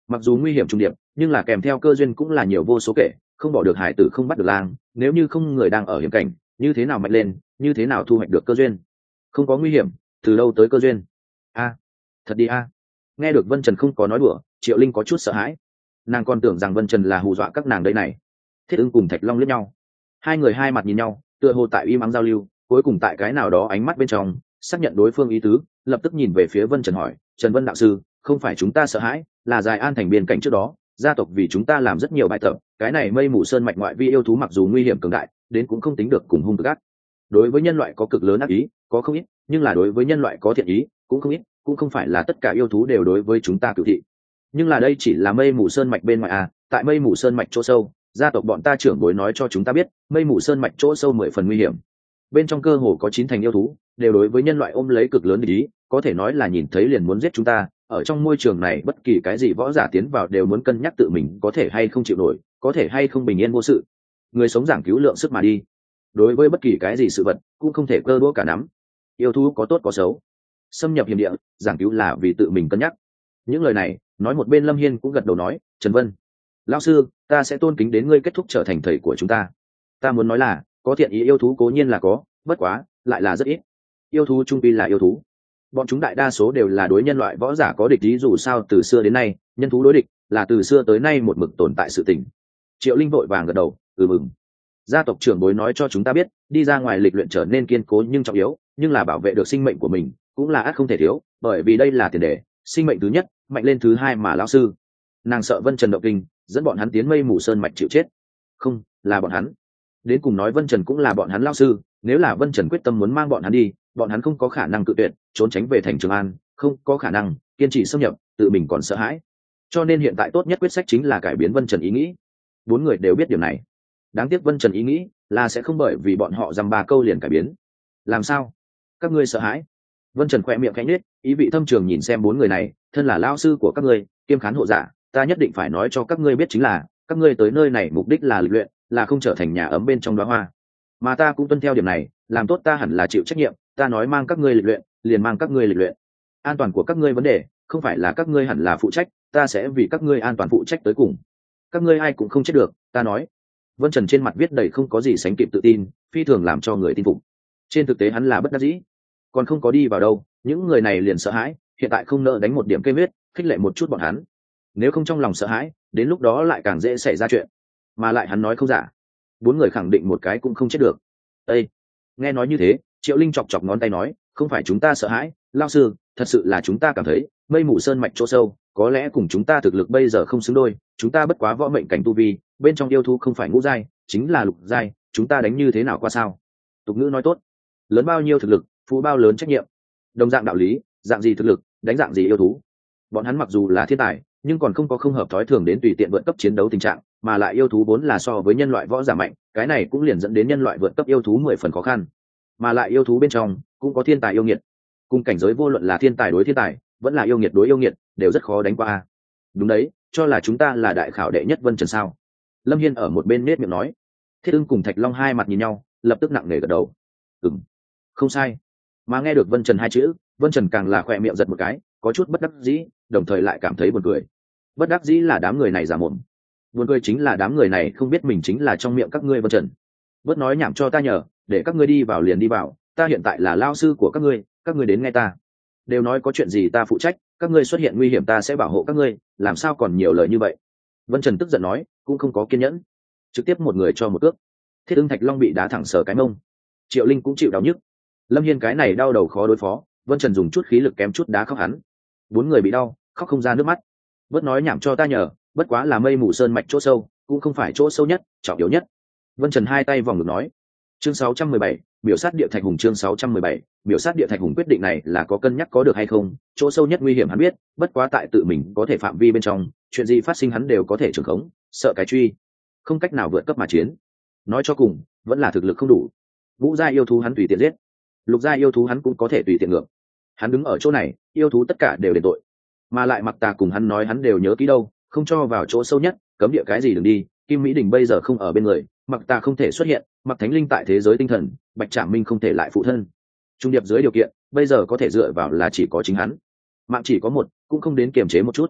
mặc dù nguy hiểm trung điệp nhưng là kèm theo cơ duyên cũng là nhiều vô số kể, không bỏ được hải tử không bắt được lang, nếu như không người đang ở hiểm cảnh như thế nào mạnh lên, như thế nào thu hoạch được cơ duyên. Không có nguy hiểm từ đâu tới cơ duyên? A, thật đi a. Nghe được Vân Trần không có nói đùa, Triệu Linh có chút sợ hãi, nàng còn tưởng rằng Vân Trần là hù dọa các nàng đây này. Thiết Ưng cùng Thạch Long liếc nhau, hai người hai mặt nhìn nhau, tựa hồ tại im ắng giao lưu, cuối cùng tại cái nào đó ánh mắt bên trong xác nhận đối phương ý tứ, lập tức nhìn về phía Vân Trần hỏi: Trần Vân đạo sư, không phải chúng ta sợ hãi, là Dài An thành biên cảnh trước đó gia tộc vì chúng ta làm rất nhiều bài tập, cái này Mây Mù Sơn mạch ngoại vi yêu thú mặc dù nguy hiểm cường đại, đến cũng không tính được cùng hung cực ác. Đối với nhân loại có cực lớn ác ý, có không ít, nhưng là đối với nhân loại có thiện ý, cũng không ít, cũng không phải là tất cả yêu thú đều đối với chúng ta cửu thị. Nhưng là đây chỉ là Mây Mù Sơn mạch bên ngoài à, tại Mây Mù Sơn mạch chỗ sâu, gia tộc bọn ta trưởng bối nói cho chúng ta biết, Mây Mù Sơn mạch chỗ sâu mười phần nguy hiểm. Bên trong cơ hồ có chín thành yêu thú, đều đối với nhân loại ôm lấy cực lớn địch ý, có thể nói là nhìn thấy liền muốn giết chúng ta. Ở trong môi trường này bất kỳ cái gì võ giả tiến vào đều muốn cân nhắc tự mình có thể hay không chịu nổi, có thể hay không bình yên vô sự. Người sống giảng cứu lượng sức mà đi. Đối với bất kỳ cái gì sự vật cũng không thể cơ đũa cả nắm. Yêu thú có tốt có xấu, xâm nhập hiểm địa giảng cứu là vì tự mình cân nhắc. Những lời này nói một bên Lâm Hiên cũng gật đầu nói: Trần Vân lão sư, ta sẽ tôn kính đến ngươi kết thúc trở thành thầy của chúng ta. Ta muốn nói là có thiện ý yêu thú cố nhiên là có, bất quá lại là rất ít. Yêu thú trung quy là yêu thú, bọn chúng đại đa số đều là đối nhân loại võ giả có địch ý, dù sao từ xưa đến nay nhân thú đối địch là từ xưa tới nay một mực tồn tại sự tình. Triệu Linh vội vàng gật đầu: ừ mừng. Gia tộc trưởng bối nói cho chúng ta biết, đi ra ngoài lịch luyện trở nên kiên cố nhưng trọng yếu, nhưng là bảo vệ được sinh mệnh của mình cũng là ắt không thể thiếu, bởi vì đây là tiền đề, sinh mệnh thứ nhất, mạnh lên thứ hai mà lão sư. Nàng sợ Vân Trần động kinh, dẫn bọn hắn tiến Mây Mù Sơn mạch chịu chết. Không, là bọn hắn. Đến cùng nói Vân Trần cũng là bọn hắn lão sư, nếu là Vân Trần quyết tâm muốn mang bọn hắn đi, bọn hắn không có khả năng cự tuyệt, trốn tránh về thành Trường An, không có khả năng kiên trì xâm nhập, tự mình còn sợ hãi. Cho nên hiện tại tốt nhất quyết sách chính là cải biến Vân Trần ý nghĩ. Bốn người đều biết điều này. Đáng tiếc Vân Trần ý nghĩ là sẽ không bởi vì bọn họ dăm ba câu liền cải biến. Làm sao? Các ngươi sợ hãi? Vân Trần khẽ miệng khẽ nhếch, ý vị thâm trường nhìn xem bốn người này, thân là lão sư của các ngươi, kiêm khán hộ giả, ta nhất định phải nói cho các ngươi biết chính là, các ngươi tới nơi này mục đích là lịch luyện, là không trở thành nhà ấm bên trong đóa hoa. Mà ta cũng tuân theo điểm này, làm tốt ta hẳn là chịu trách nhiệm, ta nói mang các ngươi lịch luyện, liền mang các ngươi lịch luyện. An toàn của các ngươi vấn đề, không phải là các ngươi hẳn là phụ trách, ta sẽ vì các ngươi an toàn phụ trách tới cùng. Các ngươi ai cũng không chết được, ta nói. Vân Trần trên mặt viết đầy không có gì sánh kịp tự tin, phi thường làm cho người tin phục. Trên thực tế hắn là bất đắc dĩ, còn không có đi vào đâu, những người này liền sợ hãi, hiện tại không nỡ đánh một điểm cây huyết, khích lệ một chút bọn hắn. Nếu không trong lòng sợ hãi, đến lúc đó lại càng dễ xảy ra chuyện. Mà lại hắn nói không giả, bốn người khẳng định một cái cũng không chết được. Ê, nghe nói như thế, Triệu Linh chọc chọc ngón tay nói: không phải chúng ta sợ hãi, lão sư, thật sự là chúng ta cảm thấy Mây Mù Sơn mạch chỗ sâu có lẽ cùng chúng ta thực lực bây giờ không xứng đôi, chúng ta bất quá võ mệnh cảnh tu vi, bên trong yêu thú không phải ngũ giai, chính là lục giai, chúng ta đánh như thế nào qua sao? Tục ngữ nói tốt, lớn bao nhiêu thực lực, phụ bao lớn trách nhiệm. Đồng dạng đạo lý, dạng gì thực lực, đánh dạng gì yêu thú. Bọn hắn mặc dù là thiên tài, nhưng còn không có không hợp thói thường đến tùy tiện vượt cấp chiến đấu tình trạng, mà lại yêu thú vốn là so với nhân loại võ giả mạnh, cái này cũng liền dẫn đến nhân loại vượt cấp yêu thú mười phần khó khăn. Mà lại yêu thú bên trong cũng có thiên tài yêu nghiệt, cùng cảnh giới vô luận là thiên tài đối thiên tài, vẫn là yêu nghiệt đối yêu nghiệt, đều rất khó đánh qua. Đúng đấy, cho là chúng ta là đại khảo đệ nhất Vân Trần sao? Lâm Hiên ở một bên nết miệng nói. Thiết Ưng cùng Thạch Long hai mặt nhìn nhau, lập tức nặng nề gật đầu. Ừm, không sai. Mà nghe được Vân Trần hai chữ, Vân Trần càng là khỏe miệng giật một cái, có chút bất đắc dĩ, đồng thời lại cảm thấy buồn cười. Bất đắc dĩ là đám người này giả mồm, buồn cười chính là đám người này không biết mình chính là trong miệng các ngươi Vân Trần. Bớt nói nhảm cho ta nhờ, để các ngươi đi vào liền đi vào, ta hiện tại là lao sư của các ngươi, các ngươi đến nghe ta. Đều nói có chuyện gì ta phụ trách, các ngươi xuất hiện nguy hiểm ta sẽ bảo hộ các ngươi, làm sao còn nhiều lời như vậy? Vân Trần tức giận nói, cũng không có kiên nhẫn, trực tiếp một người cho một cước. Thiết Ưng Thạch Long bị đá thẳng sờ cái mông, Triệu Linh cũng chịu đau nhức. Lâm Hiên cái này đau đầu khó đối phó, Vân Trần dùng chút khí lực kém chút đá khóc hắn. Bốn người bị đau, khóc không ra nước mắt. Bớt nói nhảm cho ta nhờ, bất quá là Mây Mù Sơn mạch chỗ sâu, cũng không phải chỗ sâu nhất, trọng yếu nhất. Vân Trần hai tay vòng ngực nói. Chương sáu trăm mười bảy, biểu sát địa thạch hùng. Chương sáu trăm mười bảy, biểu sát địa thạch hùng. Quyết định này là có cân nhắc có được hay không, chỗ sâu nhất nguy hiểm hắn biết, bất quá tại tự mình có thể phạm vi bên trong, chuyện gì phát sinh hắn đều có thể trường khống, sợ cái truy, không cách nào vượt cấp mà chiến. Nói cho cùng, vẫn là thực lực không đủ. Vũ gia yêu thú hắn tùy tiện giết, lục gia yêu thú hắn cũng có thể tùy tiện ngược. Hắn đứng ở chỗ này, yêu thú tất cả đều đền tội, mà lại Mặc Tà cùng hắn nói hắn đều nhớ kỹ đâu, không cho vào chỗ sâu nhất, cấm địa cái gì đừng đi. Kim Mỹ Đình bây giờ không ở bên người, Mặc Tà không thể xuất hiện, Mặc Thánh Linh tại thế giới tinh thần, Bạch Trảm Minh không thể lại phụ thân. Trung điệp dưới điều kiện, bây giờ có thể dựa vào là chỉ có chính hắn. Mạng chỉ có một, cũng không đến kiềm chế một chút.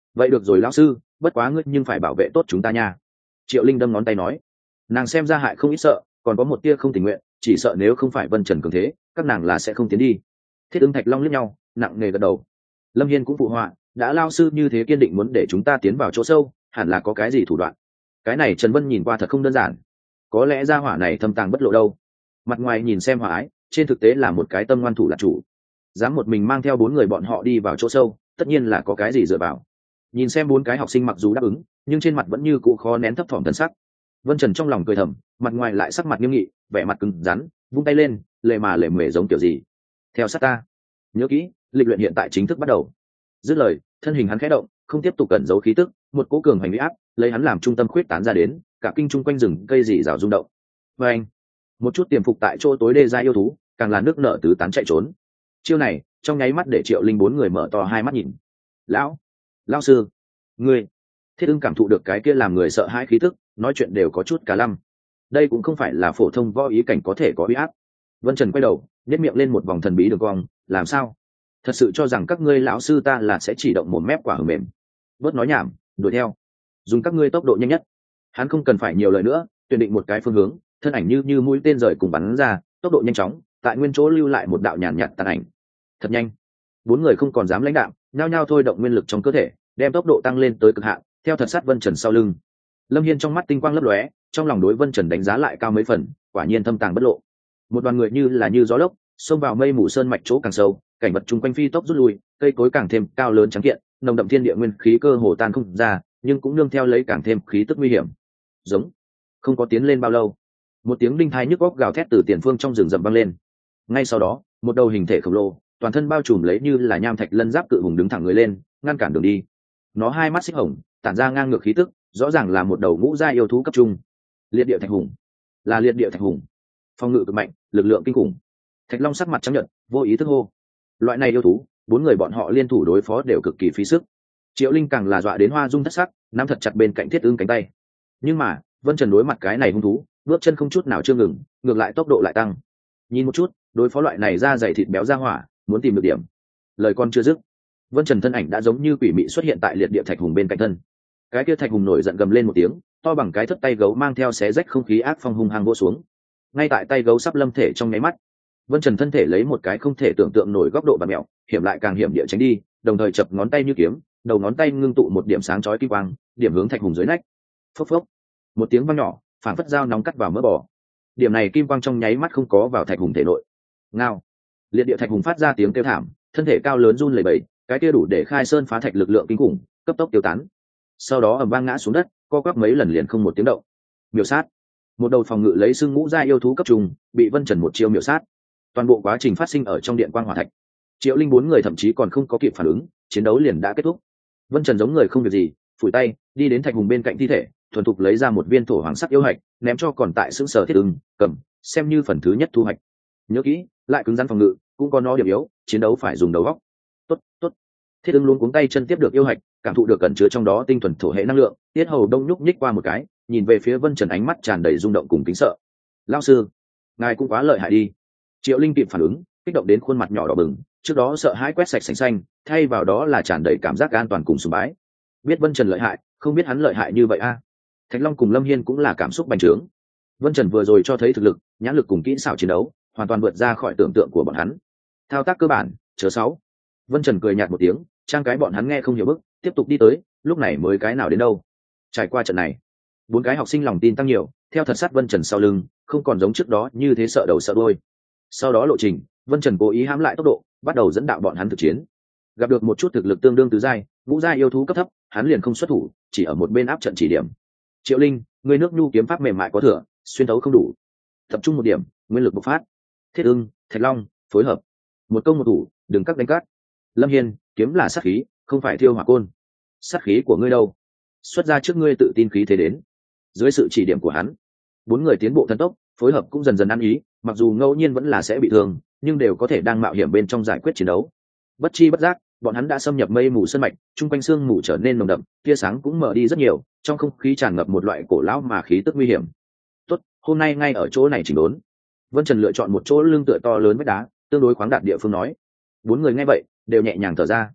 vậy được rồi lão sư, bất quá ngươi nhưng phải bảo vệ tốt chúng ta nha. Triệu Linh đâm ngón tay nói. Nàng xem ra hại không ít sợ, còn có một tia không tình nguyện, chỉ sợ nếu không phải Vân Trần cường thế, các nàng là sẽ không tiến đi. Thiết Ưng Thạch Long liếc nhau, nặng nề gật đầu. Lâm Hiên cũng phụ họa, đã lao sư như thế kiên định muốn để chúng ta tiến vào chỗ sâu, hẳn là có cái gì thủ đoạn. Cái này Trần Vân nhìn qua thật không đơn giản, có lẽ gia hỏa này thâm tàng bất lộ đâu. Mặt ngoài nhìn xem hòa ái, trên thực tế là một cái tâm ngoan thủ là chủ, dám một mình mang theo bốn người bọn họ đi vào chỗ sâu, tất nhiên là có cái gì dựa vào. Nhìn xem bốn cái học sinh mặc dù đáp ứng, nhưng trên mặt vẫn như cũ khó nén thấp thỏm thần sắc. Vân Trần trong lòng cười thầm, mặt ngoài lại sắc mặt nghiêm nghị, vẻ mặt cứng rắn, vung tay lên, lề mà lề mề giống kiểu gì. Theo sát ta. Nhớ kỹ, lịch luyện hiện tại chính thức bắt đầu. Dứt lời, thân hình hắn khẽ động, không tiếp tục cẩn giấu khí tức, một cỗ cường hành uy áp, lấy hắn làm trung tâm khuyết tán ra đến, cả kinh trung quanh rừng cây rì rào rung động. Và anh, một chút tiềm phục tại chỗ tối đê gia yêu thú, càng là nước nợ tứ tán chạy trốn. Chiêu này, trong nháy mắt để Triệu Linh bốn người mở to hai mắt nhìn. Lão, lão sư, ngươi. Thiết Ưng cảm thụ được cái kia làm người sợ hãi khí tức, nói chuyện đều có chút cả lăm. Đây cũng không phải là phổ thông võ ý cảnh có thể có uy áp. Vân Trần quay đầu, nhếch miệng lên một vòng thần bí đường cong, làm sao? Thật sự cho rằng các ngươi lão sư ta là sẽ chỉ động một mép quả hờ mềm? Bớt nói nhảm, đuổi theo. Dùng các ngươi tốc độ nhanh nhất. Hắn không cần phải nhiều lời nữa, tuyển định một cái phương hướng, thân ảnh như như mũi tên rời cùng bắn ra, tốc độ nhanh chóng, tại nguyên chỗ lưu lại một đạo nhàn nhạt tàn ảnh. Thật nhanh. Bốn người không còn dám lãnh đạm, nhao nhao thôi động nguyên lực trong cơ thể, đem tốc độ tăng lên tới cực hạn, theo thật sát Vân Trần sau lưng. Lâm Hiên trong mắt tinh quang lấp lóe, trong lòng đối Vân Trần đánh giá lại cao mấy phần, quả nhiên thâm tàng bất lộ. Một đoàn người như là như gió lốc, xông vào mây mù sơn mạch chỗ càng sâu, cảnh vật chung quanh phi tốc rút lui, cây cối càng thêm cao lớn trắng kiện, nồng đậm thiên địa nguyên khí cơ hồ tan không ra, nhưng cũng nương theo lấy càng thêm khí tức nguy hiểm. Giống. Không có tiến lên bao lâu, một tiếng đinh thai nhức óc gào thét từ tiền phương trong rừng rậm vang lên. Ngay sau đó, một đầu hình thể khổng lồ, toàn thân bao trùm lấy như là nham thạch lân giáp cự hùng đứng thẳng người lên, ngăn cản đường đi. Nó hai mắt xích hồng, tản ra ngang ngược khí tức, rõ ràng là một đầu ngũ gia yêu thú cấp trung. Liệt địa thạch hùng, là liệt địa thạch hùng, phòng ngự cực mạnh, lực lượng kinh khủng. Thạch Long sắc mặt trắng nhợt, vô ý thức hô. Loại này yêu thú, bốn người bọn họ liên thủ đối phó đều cực kỳ phí sức. Triệu Linh càng là dọa đến hoa dung thất sắc, nắm thật chặt bên cạnh Thiết Ưng cánh tay. Nhưng mà, Vân Trần đối mặt cái này hung thú, bước chân không chút nào chưa ngừng, ngược lại tốc độ lại tăng. Nhìn một chút, đối phó loại này da dày thịt béo ra hỏa, muốn tìm được điểm. Lời con chưa dứt, Vân Trần thân ảnh đã giống như quỷ mị xuất hiện tại liệt địa thạch hùng bên cạnh thân. Cái kia thạch hùng nổi giận gầm lên một tiếng, to bằng cái thất tay gấu mang theo xé rách không khí ác phong hung hăng vỗ xuống. Ngay tại tay gấu sắp lâm thể trong nháy mắt, Vân Trần thân thể lấy một cái không thể tưởng tượng nổi góc độ và mẹo, hiểm lại càng hiểm địa tránh đi, đồng thời chập ngón tay như kiếm, đầu ngón tay ngưng tụ một điểm sáng chói kim quang, điểm hướng thạch hùng dưới nách. Phốc phốc, một tiếng vang nhỏ, phản phất dao nóng cắt vào mỡ bò. Điểm này kim quang trong nháy mắt không có vào thạch hùng thể nội. Ngao, liệt địa thạch hùng phát ra tiếng kêu thảm, thân thể cao lớn run lẩy bẩy, cái kia đủ để khai sơn phá thạch lực lượng kinh khủng, cấp tốc tiêu tán. Sau đó ầm vang ngã xuống đất, co quắp mấy lần liền không một tiếng động. Miểu sát. Một đầu phòng ngự lấy xương ngũ gia yêu thú cấp trùng, bị Vân Trần một chiêu miểu sát. Toàn bộ quá trình phát sinh ở trong điện quang hỏa thạch. Triệu Linh bốn người thậm chí còn không có kịp phản ứng, chiến đấu liền đã kết thúc. Vân Trần giống người không việc gì, phủi tay, đi đến thạch hùng bên cạnh thi thể, thuần thục lấy ra một viên thổ hoàng sắc yêu hạch, ném cho còn tại xương sở Thiết Ưng, cầm, xem như phần thứ nhất thu hoạch. Nhớ kỹ, lại cứng rắn phòng ngự, cũng có nó điểm yếu, chiến đấu phải dùng đầu óc. Tốt, tốt. Thiết Ưng luôn cuống tay chân tiếp được yêu hạch, cảm thụ được cẩn chứa trong đó tinh thuần thổ hệ năng lượng, tiết hầu đông nhúc nhích qua một cái, nhìn về phía Vân Trần ánh mắt tràn đầy rung động cùng kính sợ. Lão sư, ngài cũng quá lợi hại đi. Triệu Linh kịp phản ứng, kích động đến khuôn mặt nhỏ đỏ bừng, trước đó sợ hãi quét sạch sành xanh, thay vào đó là tràn đầy cảm giác an toàn cùng sùng bái. Biết Vân Trần lợi hại, không biết hắn lợi hại như vậy a. À. Thạch Long cùng Lâm Hiên cũng là cảm xúc bành trướng. Vân Trần vừa rồi cho thấy thực lực, nhãn lực cùng kỹ xảo chiến đấu, hoàn toàn vượt ra khỏi tưởng tượng của bọn hắn. Thao tác cơ bản, chớ sáu. Vân Trần cười nhạt một tiếng, trang cái bọn hắn nghe không hiểu bức, tiếp tục đi tới, lúc này mới cái nào đến đâu. Trải qua trận này, bốn cái học sinh lòng tin tăng nhiều, theo thật sát Vân Trần sau lưng, không còn giống trước đó như thế sợ đầu sợ đuôi. Sau đó lộ trình, Vân Trần cố ý hãm lại tốc độ, bắt đầu dẫn đạo bọn hắn thực chiến. Gặp được một chút thực lực tương đương tứ giai, ngũ giai yêu thú cấp thấp, hắn liền không xuất thủ, chỉ ở một bên áp trận chỉ điểm. Triệu Linh, người nước nhu kiếm pháp mềm mại có thừa, xuyên thấu không đủ, tập trung một điểm, nguyên lực bộc phát. Thiết Ưng, Thạch Long, phối hợp, một công một thủ, đừng cắt đánh cắt. Lâm Hiên, kiếm là sát khí, không phải thiêu hỏa côn. Sát khí của ngươi đâu? Xuất ra trước ngươi tự tin khí thế đến. Dưới sự chỉ điểm của hắn, bốn người tiến bộ thần tốc, phối hợp cũng dần dần ăn ý, mặc dù ngẫu nhiên vẫn là sẽ bị thương, nhưng đều có thể đang mạo hiểm bên trong giải quyết chiến đấu. Bất chi bất giác, bọn hắn đã xâm nhập mây mù sơn mạch, trung quanh sương mù trở nên nồng đậm, tia sáng cũng mở đi rất nhiều, trong không khí tràn ngập một loại cổ lão mà khí tức nguy hiểm. Tốt, hôm nay ngay ở chỗ này chỉnh đốn. Vân Trần lựa chọn một chỗ lưng tựa to lớn với đá, tương đối khoáng đạt địa phương nói. Bốn người nghe vậy, đều nhẹ nhàng thở ra.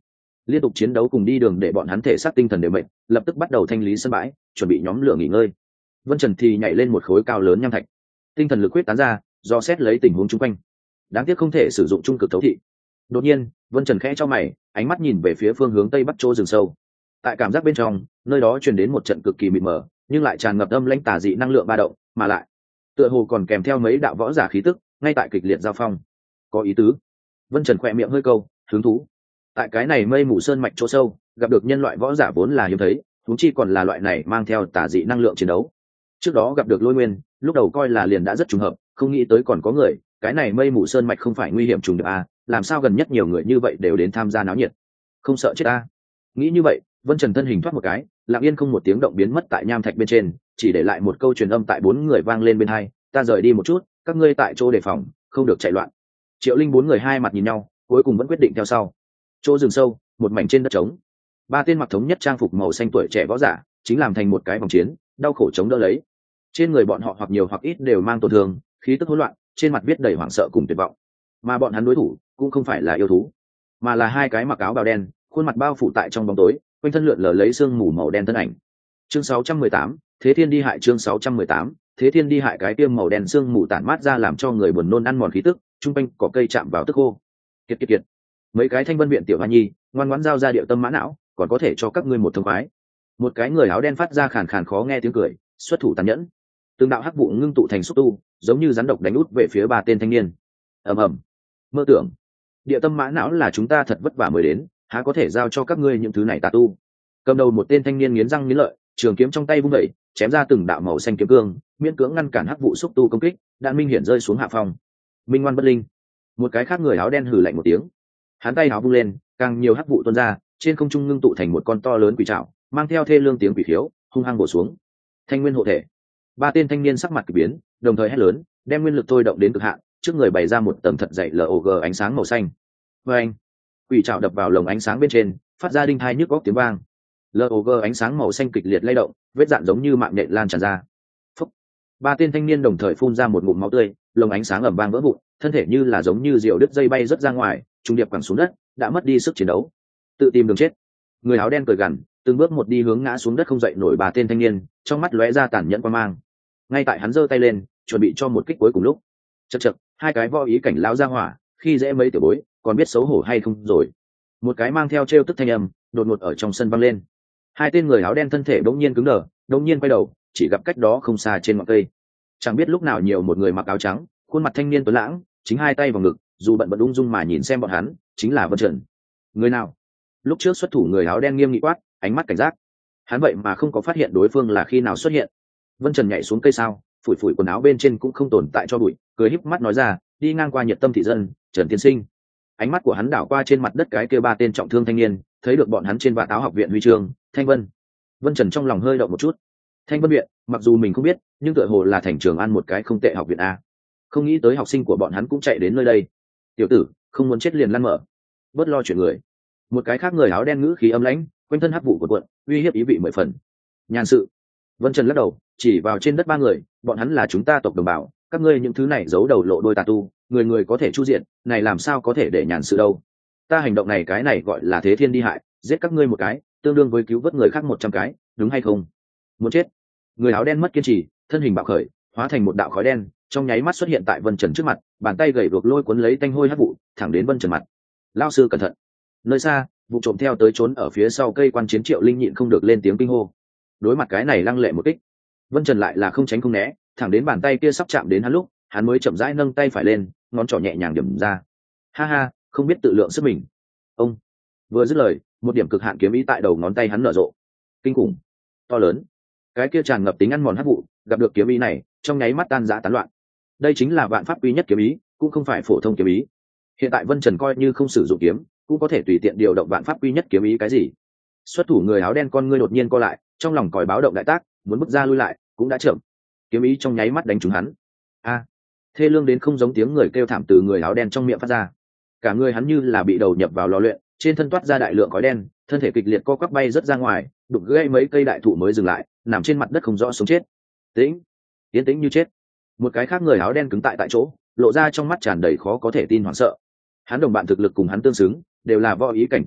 Liên tục chiến đấu cùng đi đường để bọn hắn thể xác tinh thần đều mệt, lập tức bắt đầu thanh lý sân bãi, chuẩn bị nhóm lửa nghỉ ngơi. Vân Trần thì nhảy lên một khối cao lớn nham thạch, tinh thần lực quyết tán ra, do xét lấy tình huống chung quanh. Đáng tiếc không thể sử dụng trung cực thấu thị. Đột nhiên, Vân Trần khẽ cho mày, ánh mắt nhìn về phía phương hướng tây bắc chỗ rừng sâu. Tại cảm giác bên trong, nơi đó truyền đến một trận cực kỳ mịt mờ, nhưng lại tràn ngập âm lãnh tà dị năng lượng ba động, mà lại tựa hồ còn kèm theo mấy đạo võ giả khí tức, ngay tại kịch liệt giao phong. Có ý tứ. Vân Trần khẽ miệng hơi câu, hứng thú. Tại cái này mây mù sơn mạch chỗ sâu, gặp được nhân loại võ giả vốn là hiếm thấy, huống chi còn là loại này mang theo tà dị năng lượng chiến đấu. Trước đó gặp được Lôi Nguyên, lúc đầu coi là liền đã rất trùng hợp, không nghĩ tới còn có người, cái này mây mù sơn mạch không phải nguy hiểm trùng được à, làm sao gần nhất nhiều người như vậy đều đến tham gia náo nhiệt. Không sợ chết à? Nghĩ như vậy, Vân Trần thân hình thoát một cái, lặng yên không một tiếng động biến mất tại nham thạch bên trên, chỉ để lại một câu truyền âm tại bốn người vang lên bên hai, ta rời đi một chút, các ngươi tại chỗ đề phòng, không được chạy loạn. Triệu Linh bốn người hai mặt nhìn nhau, cuối cùng vẫn quyết định theo sau. Chỗ rừng sâu, một mảnh trên đất trống, ba tên mặc thống nhất trang phục màu xanh tuổi trẻ võ giả chính làm thành một cái vòng chiến, đau khổ chống đỡ lấy. Trên người bọn họ hoặc nhiều hoặc ít đều mang tổn thương, khí tức hỗn loạn, trên mặt viết đầy hoảng sợ cùng tuyệt vọng. Mà bọn hắn đối thủ cũng không phải là yêu thú, mà là hai cái mặc áo bào đen, khuôn mặt bao phủ tại trong bóng tối, quanh thân lượn lờ lấy sương mù màu đen thân ảnh. Chương sáu trăm mười tám, Thế Thiên đi hại. Chương sáu trăm mười tám, Thế Thiên đi hại. Cái tiêm màu đen sương mù tản mát ra làm cho người buồn nôn ăn mòn khí tức, trung quanh cỏ cây chạm vào tức khô. Kiệt kiệt kiệt. Mấy cái thanh vân viện tiểu hoa nhi, ngoan ngoãn giao ra điệu tâm mã não, còn có thể cho các ngươi một thông khoái. Một cái người áo đen phát ra khàn khàn khó nghe tiếng cười, xuất thủ tàn nhẫn. Từng đạo hắc vụ ngưng tụ thành xúc tu, giống như rắn độc đánh út về phía ba tên thanh niên. Ầm ầm. Mơ tưởng. Địa tâm mã não là chúng ta thật vất vả mới đến, há có thể giao cho các ngươi những thứ này tà tu. Cầm đầu một tên thanh niên nghiến răng nghiến lợi, trường kiếm trong tay vung đẩy, chém ra từng đạo màu xanh kiếm cương, miễn cưỡng ngăn cản hắc vụ xúc tu công kích, đạn minh hiển rơi xuống hạ phong. Minh ngoan bất linh. Một cái khác người áo đen hừ lạnh một tiếng, hắn tay áo vung lên, càng nhiều hắc vụ tuôn ra, trên không trung ngưng tụ thành một con to lớn quỷ trảo, mang theo thê lương tiếng quỷ khiếu, hung hăng bổ xuống. Thanh nguyên hộ thể. Ba tên thanh niên sắc mặt kỳ biến, đồng thời hét lớn, đem nguyên lực thôi động đến cực hạn, trước người bày ra một tầng thật dày log ánh sáng màu xanh. Và anh, quỷ trảo đập vào lồng ánh sáng bên trên, phát ra đinh thai nhức góc tiếng vang. log ánh sáng màu xanh kịch liệt lay động, vết dạn giống như mạng nhện lan tràn ra. Phúc. Ba tên thanh niên đồng thời phun ra một ngụm máu tươi, lồng ánh sáng ầm vang vỡ vụn, thân thể như là giống như diều đứt dây bay rất ra ngoài, trung điệp quẳng xuống đất, đã mất đi sức chiến đấu. Tự tìm đường chết. Người áo đen cười gằn, từng bước một đi hướng ngã xuống đất không dậy nổi ba tên thanh niên, trong mắt lóe ra tàn nhẫn quan mang. Ngay tại hắn giơ tay lên, chuẩn bị cho một kích cuối cùng lúc, chậc chậc, hai cái võ ý cảnh lão ra hỏa, khi dễ mấy tiểu bối, còn biết xấu hổ hay không rồi. Một cái mang theo trêu tức thanh âm, đột ngột ở trong sân vang lên. Hai tên người áo đen thân thể đống nhiên cứng đờ, đống nhiên quay đầu, chỉ gặp cách đó không xa trên ngọn cây, chẳng biết lúc nào nhiều một người mặc áo trắng, khuôn mặt thanh niên tuấn lãng, chính hai tay vào ngực, dù bận bận ung dung mà nhìn xem bọn hắn, chính là Vân Trần. Người nào? Lúc trước xuất thủ người áo đen nghiêm nghị quát, ánh mắt cảnh giác. Hắn vậy mà không có phát hiện đối phương là khi nào xuất hiện. Vân Trần nhảy xuống cây sao, phủi phủi quần áo bên trên cũng không tồn tại cho bụi, cười híp mắt nói ra, đi ngang qua Nhiệt Tâm thị dân, Trần tiên sinh. Ánh mắt của hắn đảo qua trên mặt đất cái kia ba tên trọng thương thanh niên, thấy được bọn hắn trên vạt áo học viện huy chương, Thanh Vân. Vân Trần trong lòng hơi động một chút. Thanh Vân viện, mặc dù mình không biết, nhưng tựa hồ là thành trường ăn một cái không tệ học viện a. Không nghĩ tới học sinh của bọn hắn cũng chạy đến nơi đây. Tiểu tử, không muốn chết liền lăn mở, bớt lo chuyện người. Một cái khác người áo đen ngữ khí âm lãnh, quanh thân hắc vụ của quận, uy hiếp ý vị mười phần. Nhàn sự. Vân Trần lắc đầu, chỉ vào trên đất ba người, bọn hắn là chúng ta tộc đồng bào, các ngươi những thứ này giấu đầu lộ đôi tà tu, người người có thể chu diện, này làm sao có thể để nhàn sự đâu. Ta hành động này cái này gọi là thế thiên đi hại, giết các ngươi một cái, tương đương với cứu vớt người khác một trăm cái, đúng hay không? Muốn chết. Người áo đen mất kiên trì, thân hình bạo khởi, hóa thành một đạo khói đen, trong nháy mắt xuất hiện tại Vân Trần trước mặt, bàn tay gầy guộc lôi cuốn lấy tanh hôi hắc vụ, thẳng đến Vân Trần mặt. Lão sư cẩn thận. Nơi xa, vụ trộm theo tới trốn ở phía sau cây quan chiến Triệu Linh nhịn không được lên tiếng kinh hô. Đối mặt cái này lăng lệ một kích, Vân Trần lại là không tránh không né, thẳng đến bàn tay kia sắp chạm đến hắn lúc, hắn mới chậm rãi nâng tay phải lên, ngón trỏ nhẹ nhàng điểm ra. Ha ha, không biết tự lượng sức mình. Ông vừa dứt lời, một điểm cực hạn kiếm ý tại đầu ngón tay hắn nở rộ. Kinh khủng, to lớn. Cái kia tràn ngập tính ăn mòn hắc vụ, gặp được kiếm ý này, trong nháy mắt tan rã tán loạn. Đây chính là vạn pháp quý nhất kiếm ý, cũng không phải phổ thông kiếm ý. Hiện tại Vân Trần coi như không sử dụng kiếm, cũng có thể tùy tiện điều động vạn pháp quý nhất kiếm ý cái gì. Xuất thủ người áo đen con ngươi đột nhiên co lại, trong lòng còi báo động đại tác, muốn bước ra lui lại, cũng đã chậm. Kiếm ý trong nháy mắt đánh trúng hắn. A! Thê lương đến không giống tiếng người kêu thảm từ người áo đen trong miệng phát ra. Cả người hắn như là bị đầu nhập vào lò luyện, trên thân toát ra đại lượng khói đen, thân thể kịch liệt co quắp bay rất ra ngoài, đụng gãy mấy cây đại thụ mới dừng lại, nằm trên mặt đất không rõ sống chết. Tĩnh, yên tĩnh như chết. Một cái khác người áo đen cứng tại tại chỗ, lộ ra trong mắt tràn đầy khó có thể tin hoảng sợ. Hắn đồng bạn thực lực cùng hắn tương xứng, đều là võ ý cảnh tam trọng,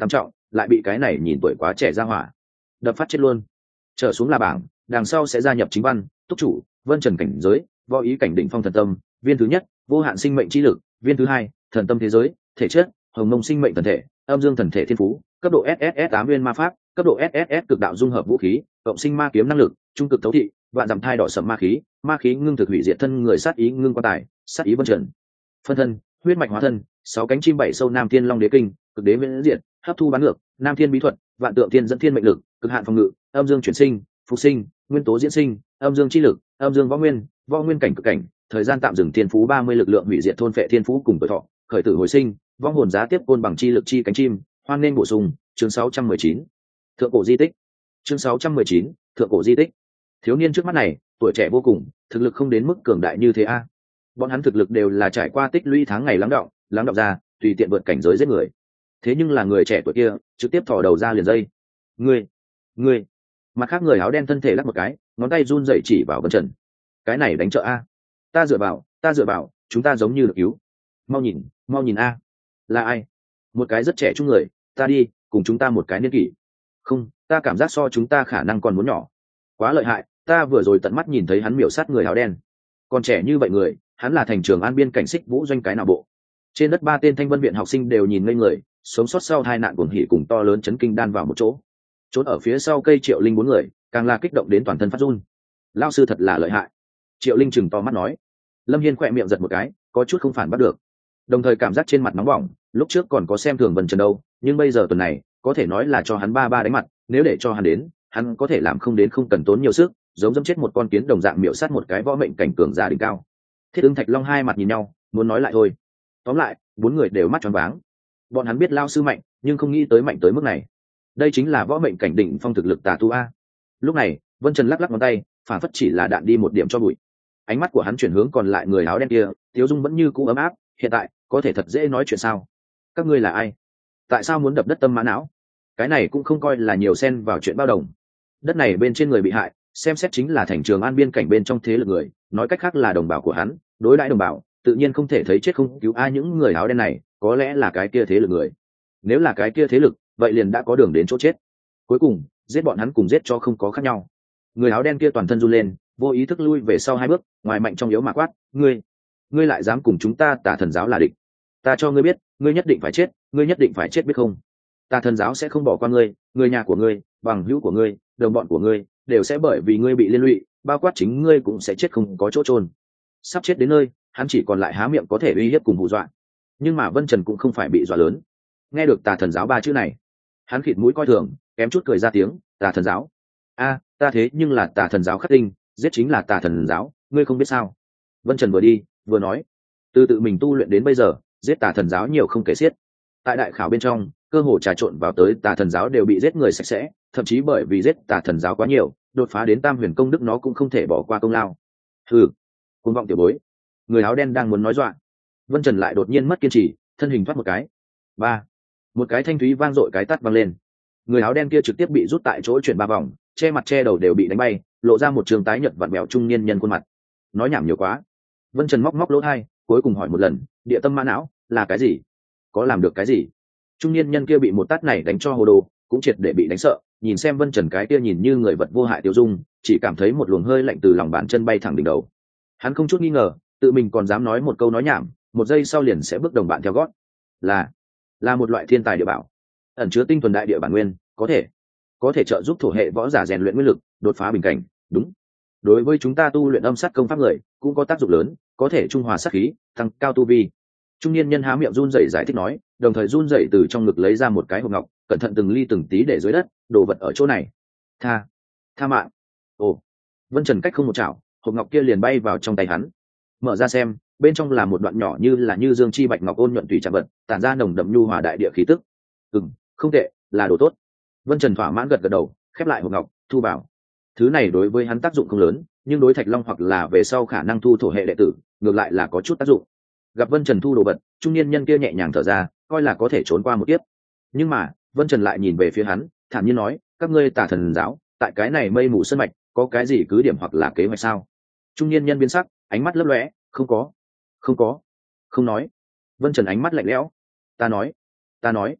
lại bị cái này nhìn tuổi quá trẻ ra hỏa đập phát chết luôn. Trở xuống là bảng, đằng sau sẽ gia nhập chính văn, túc chủ, vân trần cảnh giới, võ ý cảnh đỉnh phong thần tâm, viên thứ nhất, vô hạn sinh mệnh chi lực, viên thứ hai, thần tâm thế giới, thể chất, hồng mông sinh mệnh thần thể, âm dương thần thể thiên phú, cấp độ ét ét ét tám viên ma pháp, cấp độ ét ét ét cực đạo dung hợp vũ khí, cộng sinh ma kiếm năng lực, trung cực thấu thị, vạn dặm thai đỏ sẫm ma khí, ma khí ngưng thực hủy diệt thân người, sát ý ngưng quan tài, sát ý vân trần phân thân, huyết mạch hóa thân, sáu cánh chim bảy sâu nam thiên long đế kinh, cực đế viễn diệt, hấp thu bán ngược, nam thiên bí thuật, vạn tượng thiên dẫn thiên mệnh lực, cực hạn phòng ngự, âm dương chuyển sinh, phục sinh, nguyên tố diễn sinh, âm dương chi lực, âm dương võ nguyên, võ nguyên cảnh cực cảnh, thời gian tạm dừng thiên phú ba mươi lực lượng hủy diệt thôn phệ thiên phú cùng tuổi thọ, khởi tử hồi sinh, võ hồn giá tiếp côn bằng chi lực chi cánh chim, hoan nên bổ sung. Chương sáu trăm mười chín, thượng cổ di tích. Chương sáu trăm mười chín, thượng cổ di tích. Thiếu niên trước mắt này, tuổi trẻ vô cùng, thực lực không đến mức cường đại như thế a. Bọn hắn thực lực đều là trải qua tích lũy tháng ngày lắng đọng, lắng đọng ra, tùy tiện vượt cảnh giới giết người. Thế nhưng là người trẻ tuổi kia, trực tiếp thò đầu ra liền dây. Ngươi, ngươi. Mặt khác người áo đen thân thể lắc một cái, ngón tay run rẩy chỉ vào Vân Trần. Cái này đánh trợ a. Ta dựa vào, ta dựa vào, chúng ta giống như được cứu. Mau nhìn, mau nhìn a. Là ai? Một cái rất trẻ trung người, ta đi, cùng chúng ta một cái niên kỷ. Không, ta cảm giác so chúng ta khả năng còn muốn nhỏ. Quá lợi hại, ta vừa rồi tận mắt nhìn thấy hắn miểu sát người áo đen. Còn trẻ như vậy người, hắn là thành trường an biên cảnh xích vũ doanh cái nào bộ. Trên đất ba tên thanh vân viện học sinh đều nhìn ngây người, sống sót sau hai nạn cuồng hỉ cùng to lớn chấn kinh đan vào một chỗ. Trốn ở phía sau cây Triệu Linh bốn người, càng là kích động đến toàn thân phát run. Lão sư thật là lợi hại. Triệu Linh chừng to mắt nói. Lâm Hiên khỏe miệng giật một cái, có chút không phản bắt được. Đồng thời cảm giác trên mặt nóng bỏng, lúc trước còn có xem thường Vân Trần đâu, nhưng bây giờ tuần này, có thể nói là cho hắn ba ba đánh mặt, nếu để cho hắn đến, hắn có thể làm không đến không cần tốn nhiều sức, giống dẫm chết một con kiến đồng dạng miểu sát một cái võ mệnh cảnh cường giả đỉnh cao. Thiết Ưng Thạch Long hai mặt nhìn nhau, muốn nói lại thôi. Tóm lại, bốn người đều mắt tròn váng. Bọn hắn biết Lão sư mạnh, nhưng không nghĩ tới mạnh tới mức này. Đây chính là võ mệnh cảnh đỉnh phong thực lực tà tu a. Lúc này, Vân Trần lắc lắc ngón tay, phản phất chỉ là đạn đi một điểm cho bụi. Ánh mắt của hắn chuyển hướng còn lại người áo đen kia, Tiếu Dung vẫn như cũ ấm áp, hiện tại, có thể thật dễ nói chuyện sao? Các ngươi là ai? Tại sao muốn đập đất tâm mã não? Cái này cũng không coi là nhiều xen vào chuyện bao đồng. Đất này bên trên người bị hại, xem xét chính là thành trường an biên cảnh bên trong thế lực người, nói cách khác là đồng bào của hắn, đối đãi đồng bào, tự nhiên không thể thấy chết không cứu ai. Những người áo đen này, có lẽ là cái kia thế lực người. Nếu là cái kia thế lực, vậy liền đã có đường đến chỗ chết. Cuối cùng, giết bọn hắn cùng giết cho không có khác nhau. Người áo đen kia toàn thân run lên, vô ý thức lui về sau hai bước, ngoài mạnh trong yếu mà quát, ngươi, ngươi lại dám cùng chúng ta Tà Thần giáo là địch? Ta cho ngươi biết, ngươi nhất định phải chết, ngươi nhất định phải chết biết không? Tà Thần giáo sẽ không bỏ qua ngươi, người nhà của ngươi, bằng hữu của ngươi, đồng bọn của ngươi, đều sẽ bởi vì ngươi bị liên lụy, bao quát chính ngươi cũng sẽ chết không có chỗ trôn. Sắp chết đến nơi, hắn chỉ còn lại há miệng có thể uy hiếp cùng hù dọa. Nhưng mà Vân Trần cũng không phải bị dọa lớn. Nghe được Tà Thần giáo ba chữ này, hắn khịt mũi coi thường, kém chút cười ra tiếng. Tà Thần giáo? A, ta thế nhưng là Tà Thần giáo khắc tinh, giết chính là Tà Thần giáo, ngươi không biết sao? Vân Trần vừa đi vừa nói, từ tự mình tu luyện đến bây giờ, giết Tà Thần giáo nhiều không kể xiết. Tại đại khảo bên trong, cơ hồ trà trộn vào tới Tà Thần giáo đều bị giết người sạch sẽ, thậm chí bởi vì giết Tà Thần giáo quá nhiều, đột phá đến Tam Huyền công đức nó cũng không thể bỏ qua công lao. Hừ, cuồng vọng tiểu bối. Người áo đen đang muốn nói dọa, Vân Trần lại đột nhiên mất kiên trì, thân hình thoát một cái. Ba, một cái thanh thúy vang dội cái tát vang lên. Người áo đen kia trực tiếp bị rút tại chỗ chuyển ba vòng, che mặt che đầu đều bị đánh bay, lộ ra một trường tái nhợt vặn vẹo trung niên nhân khuôn mặt. Nói nhảm nhiều quá. Vân Trần móc móc lỗ tai, cuối cùng hỏi một lần, địa tâm ma não là cái gì? Có làm được cái gì? Trung niên nhân kia bị một tát này đánh cho hồ đồ, cũng triệt để bị đánh sợ, nhìn xem Vân Trần cái kia nhìn như người vật vô hại tiêu dung, chỉ cảm thấy một luồng hơi lạnh từ lòng bàn chân bay thẳng đỉnh đầu. Hắn không chút nghi ngờ, tự mình còn dám nói một câu nói nhảm, một giây sau liền sẽ bước đồng bạn theo gót. Là, là một loại thiên tài địa bảo, ẩn chứa tinh thuần đại địa bản nguyên, có thể, có thể trợ giúp thổ hệ võ giả rèn luyện nguyên lực, đột phá bình cảnh. Đúng, đối với chúng ta tu luyện âm sát công pháp người, cũng có tác dụng lớn, có thể trung hòa sát khí, tăng cao tu vi. Trung niên nhân há miệng run rẩy giải thích nói, đồng thời run rẩy từ trong ngực lấy ra một cái hộp ngọc, cẩn thận từng ly từng tí để dưới đất, đồ vật ở chỗ này. Tha, tha mạng. Ồ, Vân Trần cách không một chảo, hộp ngọc kia liền bay vào trong tay hắn. Mở ra xem, bên trong là một đoạn nhỏ như là như dương chi bạch ngọc ôn nhuận tùy chạm vật, tản ra nồng đậm nhu hòa đại địa khí tức. Ừm, không tệ, là đồ tốt. Vân Trần thỏa mãn gật gật đầu, khép lại hộp ngọc, thu vào. Thứ này đối với hắn tác dụng không lớn, nhưng đối Thạch Long hoặc là về sau khả năng thu thổ hệ đệ tử, ngược lại là có chút tác dụng. Gặp Vân Trần thu đồ vật, trung niên nhân kia nhẹ nhàng thở ra, coi là có thể trốn qua một kiếp. Nhưng mà, Vân Trần lại nhìn về phía hắn, thản nhiên nói, các ngươi Tà Thần giáo, tại cái này mây mù sơn mạch, có cái gì cứ điểm hoặc là kế hoạch sao? Trung niên nhân biến sắc, ánh mắt lấp lóe, không có, không có, không nói. Vân Trần ánh mắt lạnh lẽo, ta nói, ta nói.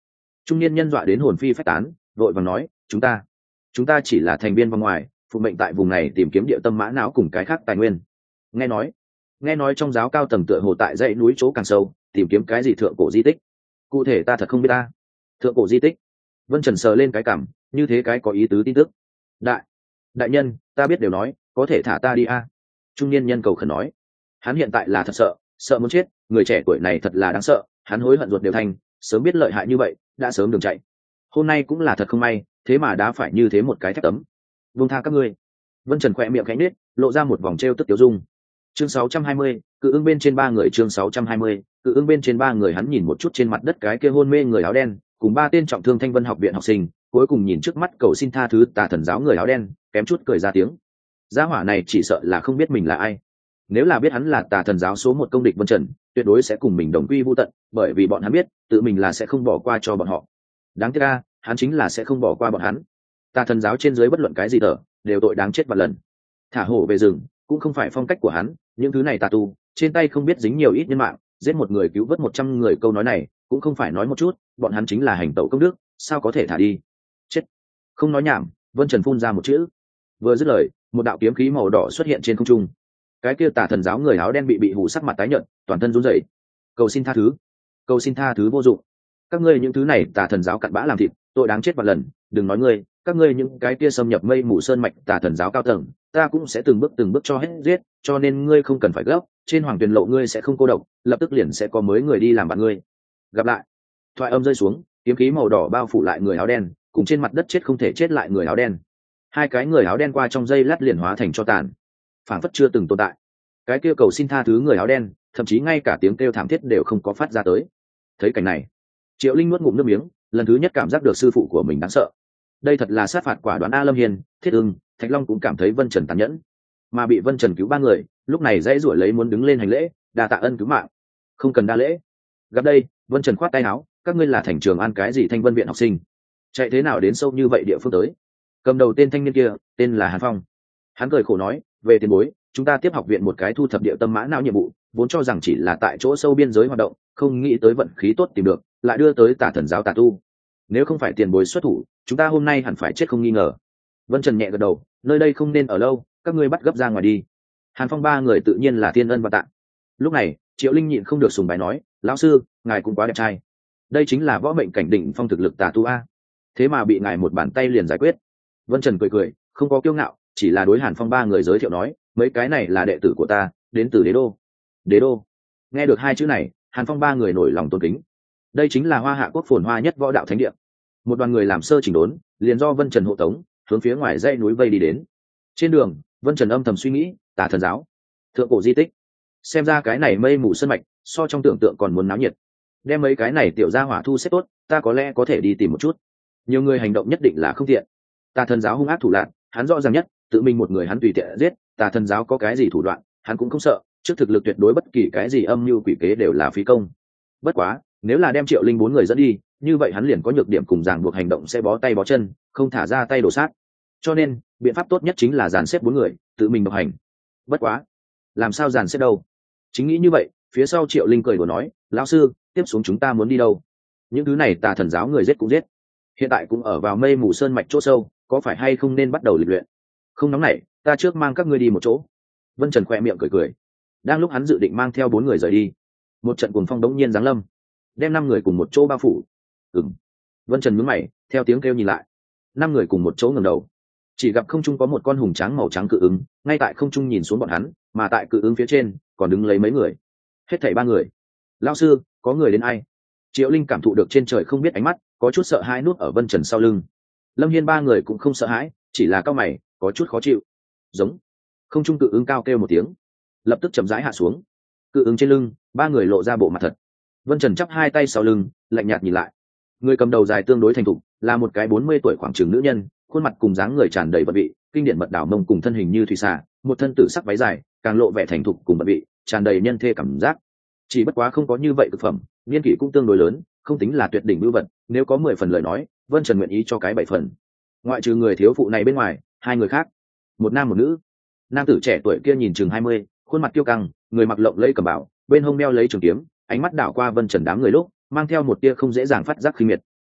Trung niên nhân dọa đến hồn phi phách tán, vội vàng nói, chúng ta chúng ta chỉ là thành viên vòng ngoài, phụ mệnh tại vùng này tìm kiếm địa tâm mã não cùng cái khác tài nguyên. Nghe nói nghe nói trong giáo cao tầng tựa hồ tại dãy núi chỗ càng sâu tìm kiếm cái gì thượng cổ di tích, cụ thể ta thật không biết. Ta thượng cổ di tích? Vân Trần sờ lên cái cảm, như thế cái có ý tứ tin tức. đại đại nhân, ta biết đều nói, có thể thả ta đi a? À? Trung niên nhân cầu khẩn nói. Hắn hiện tại là thật sợ, sợ muốn chết, người trẻ tuổi này thật là đáng sợ, hắn hối hận ruột đều thành, sớm biết lợi hại như vậy đã sớm đường chạy. Hôm nay cũng là thật không may, thế mà đã phải như thế một cái thép tấm. Buông tha các ngươi. Vân Trần khỏe miệng khẽ nết, lộ ra một vòng trêu tức tiêu dung. Chương sáu trăm hai mươi, cự ưng bên trên ba người. Chương sáu trăm hai mươi, cự ưng bên trên ba người. Hắn nhìn một chút trên mặt đất cái kia hôn mê người áo đen cùng ba tên trọng thương Thanh Vân học viện học sinh, cuối cùng nhìn trước mắt cầu xin tha thứ Tà Thần giáo người áo đen, kém chút cười ra tiếng. Gia hỏa này chỉ sợ là không biết mình là ai. Nếu là biết hắn là Tà Thần giáo số một công địch Vân Trần, tuyệt đối sẽ cùng mình đồng quy vu tận, bởi vì bọn hắn biết tự mình là sẽ không bỏ qua cho bọn họ. Đáng tiếc a, hắn chính là sẽ không bỏ qua bọn hắn. Tà Thần giáo trên dưới bất luận cái gì tở, đều tội đáng chết vạn lần. Thả hổ về rừng cũng không phải phong cách của hắn, những thứ này tà tu trên tay không biết dính nhiều ít nhân mạng, giết một người cứu vớt một trăm người, câu nói này cũng không phải nói một chút, bọn hắn chính là hành tẩu công đức, sao có thể thả đi? Chết! Không nói nhảm, Vân Trần phun ra một chữ. Vừa dứt lời, một đạo kiếm khí màu đỏ xuất hiện trên không trung. Cái kia Tà Thần giáo người áo đen bị bị hù sắc mặt tái nhợt, toàn thân run rẩy. Cầu xin tha thứ, cầu xin tha thứ vô dụng. Các ngươi những thứ này Tà Thần giáo cặn bã làm thịt, tội đáng chết vạn lần. Đừng nói ngươi, các ngươi những cái kia xâm nhập mây mù sơn mạch Tà Thần giáo cao tầng, ta cũng sẽ từng bước từng bước cho hết giết, cho nên ngươi không cần phải gấp, trên hoàng tuyền lộ ngươi sẽ không cô độc, lập tức liền sẽ có mới người đi làm bạn ngươi. Gặp lại. Thoại âm rơi xuống, kiếm khí màu đỏ bao phủ lại người áo đen, cùng trên mặt đất chết không thể chết lại người áo đen. Hai cái người áo đen qua trong giây lát liền hóa thành cho tàn, phảng phất chưa từng tồn tại. Cái kia cầu xin tha thứ người áo đen, thậm chí ngay cả tiếng kêu thảm thiết đều không có phát ra tới. Thấy cảnh này, Triệu Linh nuốt ngụm nước miếng, lần thứ nhất cảm giác được sư phụ của mình đáng sợ. Đây thật là sát phạt quả đoán a. Lâm Hiền, Thiết Ưng, Thạch Long cũng cảm thấy Vân Trần tàn nhẫn, mà bị Vân Trần cứu ba người, lúc này dãy rủa lấy muốn đứng lên hành lễ, đa tạ ân cứu mạng. Không cần đa lễ. Gặp đây, Vân Trần khoát tay áo, các ngươi là thành Trường An cái gì Thanh Vân viện học sinh, chạy thế nào đến sâu như vậy địa phương tới? Cầm đầu tên thanh niên kia, tên là Hàn Phong. Hắn cười khổ nói, về tiền bối, chúng ta tiếp học viện một cái thu thập địa tâm mã não nhiệm vụ, vốn cho rằng chỉ là tại chỗ sâu biên giới hoạt động, không nghĩ tới vận khí tốt tìm được, lại đưa tới Tà Thần giáo tà tu. Nếu không phải tiền bối xuất thủ, chúng ta hôm nay hẳn phải chết không nghi ngờ. Vân Trần nhẹ gật đầu, nơi đây không nên ở lâu, các ngươi bắt gấp ra ngoài đi. Hàn Phong ba người tự nhiên là thiên ân và tạ. Lúc này, Triệu Linh nhịn không được sùng bái nói, lão sư, ngài cũng quá đẹp trai. Đây chính là võ mệnh cảnh đỉnh phong thực lực tà tu a. Thế mà bị ngài một bàn tay liền giải quyết. Vân Trần cười cười, không có kiêu ngạo, chỉ là đối Hàn Phong ba người giới thiệu nói, mấy cái này là đệ tử của ta, đến từ Đế Đô. Đế Đô. Nghe được hai chữ này, Hàn Phong ba người nổi lòng tôn kính. Đây chính là Hoa Hạ quốc phồn hoa nhất võ đạo thánh địa. Một đoàn người làm sơ chỉnh đốn, liền do Vân Trần hộ tống, hướng phía ngoài dãy núi vây đi đến. Trên đường, Vân Trần âm thầm suy nghĩ, Tà Thần giáo, thượng cổ di tích, xem ra cái này mây mù sơn mạch so trong tưởng tượng còn muốn náo nhiệt. Đem mấy cái này tiểu gia hỏa thu xếp tốt, ta có lẽ có thể đi tìm một chút. Nhiều người hành động nhất định là không tiện. Tà Thần giáo hung ác thủ đoạn, hắn rõ ràng nhất, tự mình một người hắn tùy tiện giết, Tà Thần giáo có cái gì thủ đoạn, hắn cũng không sợ, trước thực lực tuyệt đối bất kỳ cái gì âm mưu quỷ kế đều là phí công. Bất quá, nếu là đem Triệu Linh bốn người dẫn đi, như vậy hắn liền có nhược điểm cùng ràng buộc hành động sẽ bó tay bó chân, không thả ra tay đổ sát. Cho nên, biện pháp tốt nhất chính là dàn xếp bốn người, tự mình độc hành. Bất quá, làm sao dàn xếp đâu? Chính nghĩ như vậy, phía sau Triệu Linh cười đùa nói, lão sư, tiếp xuống chúng ta muốn đi đâu? Những thứ này Tà Thần giáo người giết cũng giết, hiện tại cũng ở vào mây mù sơn mạch chỗ sâu, có phải hay không nên bắt đầu lịch luyện? Không nóng nảy, ta trước mang các ngươi đi một chỗ. Vân Trần khoe miệng cười cười. Đang lúc hắn dự định mang theo bốn người rời đi, một trận cuồng phong đống nhiên giáng lâm, đem năm người cùng một chỗ bao phủ. Ừm. Vân Trần nhướng mày, theo tiếng kêu nhìn lại, năm người cùng một chỗ ngẩng đầu, chỉ gặp không trung có một con hùng tráng màu trắng cự ứng, ngay tại không trung nhìn xuống bọn hắn, mà tại cự ứng phía trên còn đứng lấy mấy người, hết thảy ba người. Lão sư, có người đến ai? Triệu Linh cảm thụ được trên trời không biết ánh mắt, có chút sợ hãi nuốt ở Vân Trần sau lưng. Lâm Hiên ba người cũng không sợ hãi, chỉ là cao mày, có chút khó chịu. Giống. Không trung cự ứng cao kêu một tiếng, lập tức chậm rãi hạ xuống. Cự ứng trên lưng, ba người lộ ra bộ mặt thật. Vân Trần chắp hai tay sau lưng, lạnh nhạt nhìn lại. Người cầm đầu dài tương đối thành thục, là một cái bốn mươi tuổi khoảng chừng nữ nhân, khuôn mặt cùng dáng người tràn đầy vận vị, kinh điển mật đảo mông cùng thân hình như thủy xà, một thân tử sắc váy dài, càng lộ vẻ thành thục cùng vận vị, tràn đầy nhân thê cảm giác. Chỉ bất quá không có như vậy thực phẩm, niên kỷ cũng tương đối lớn, không tính là tuyệt đỉnh bưu vật, nếu có mười phần lời nói, Vân Trần nguyện ý cho cái bảy phần. Ngoại trừ người thiếu phụ này bên ngoài, hai người khác, một nam một nữ. Nam tử trẻ tuổi kia nhìn chừng hai mươi, khuôn mặt kiêu căng, người mặc lộng lẫy cẩm bào, bên hông đeo lấy trường kiếm, ánh mắt đảo qua Vân Trần đám người lúc mang theo một tia không dễ dàng phát giác khinh miệt.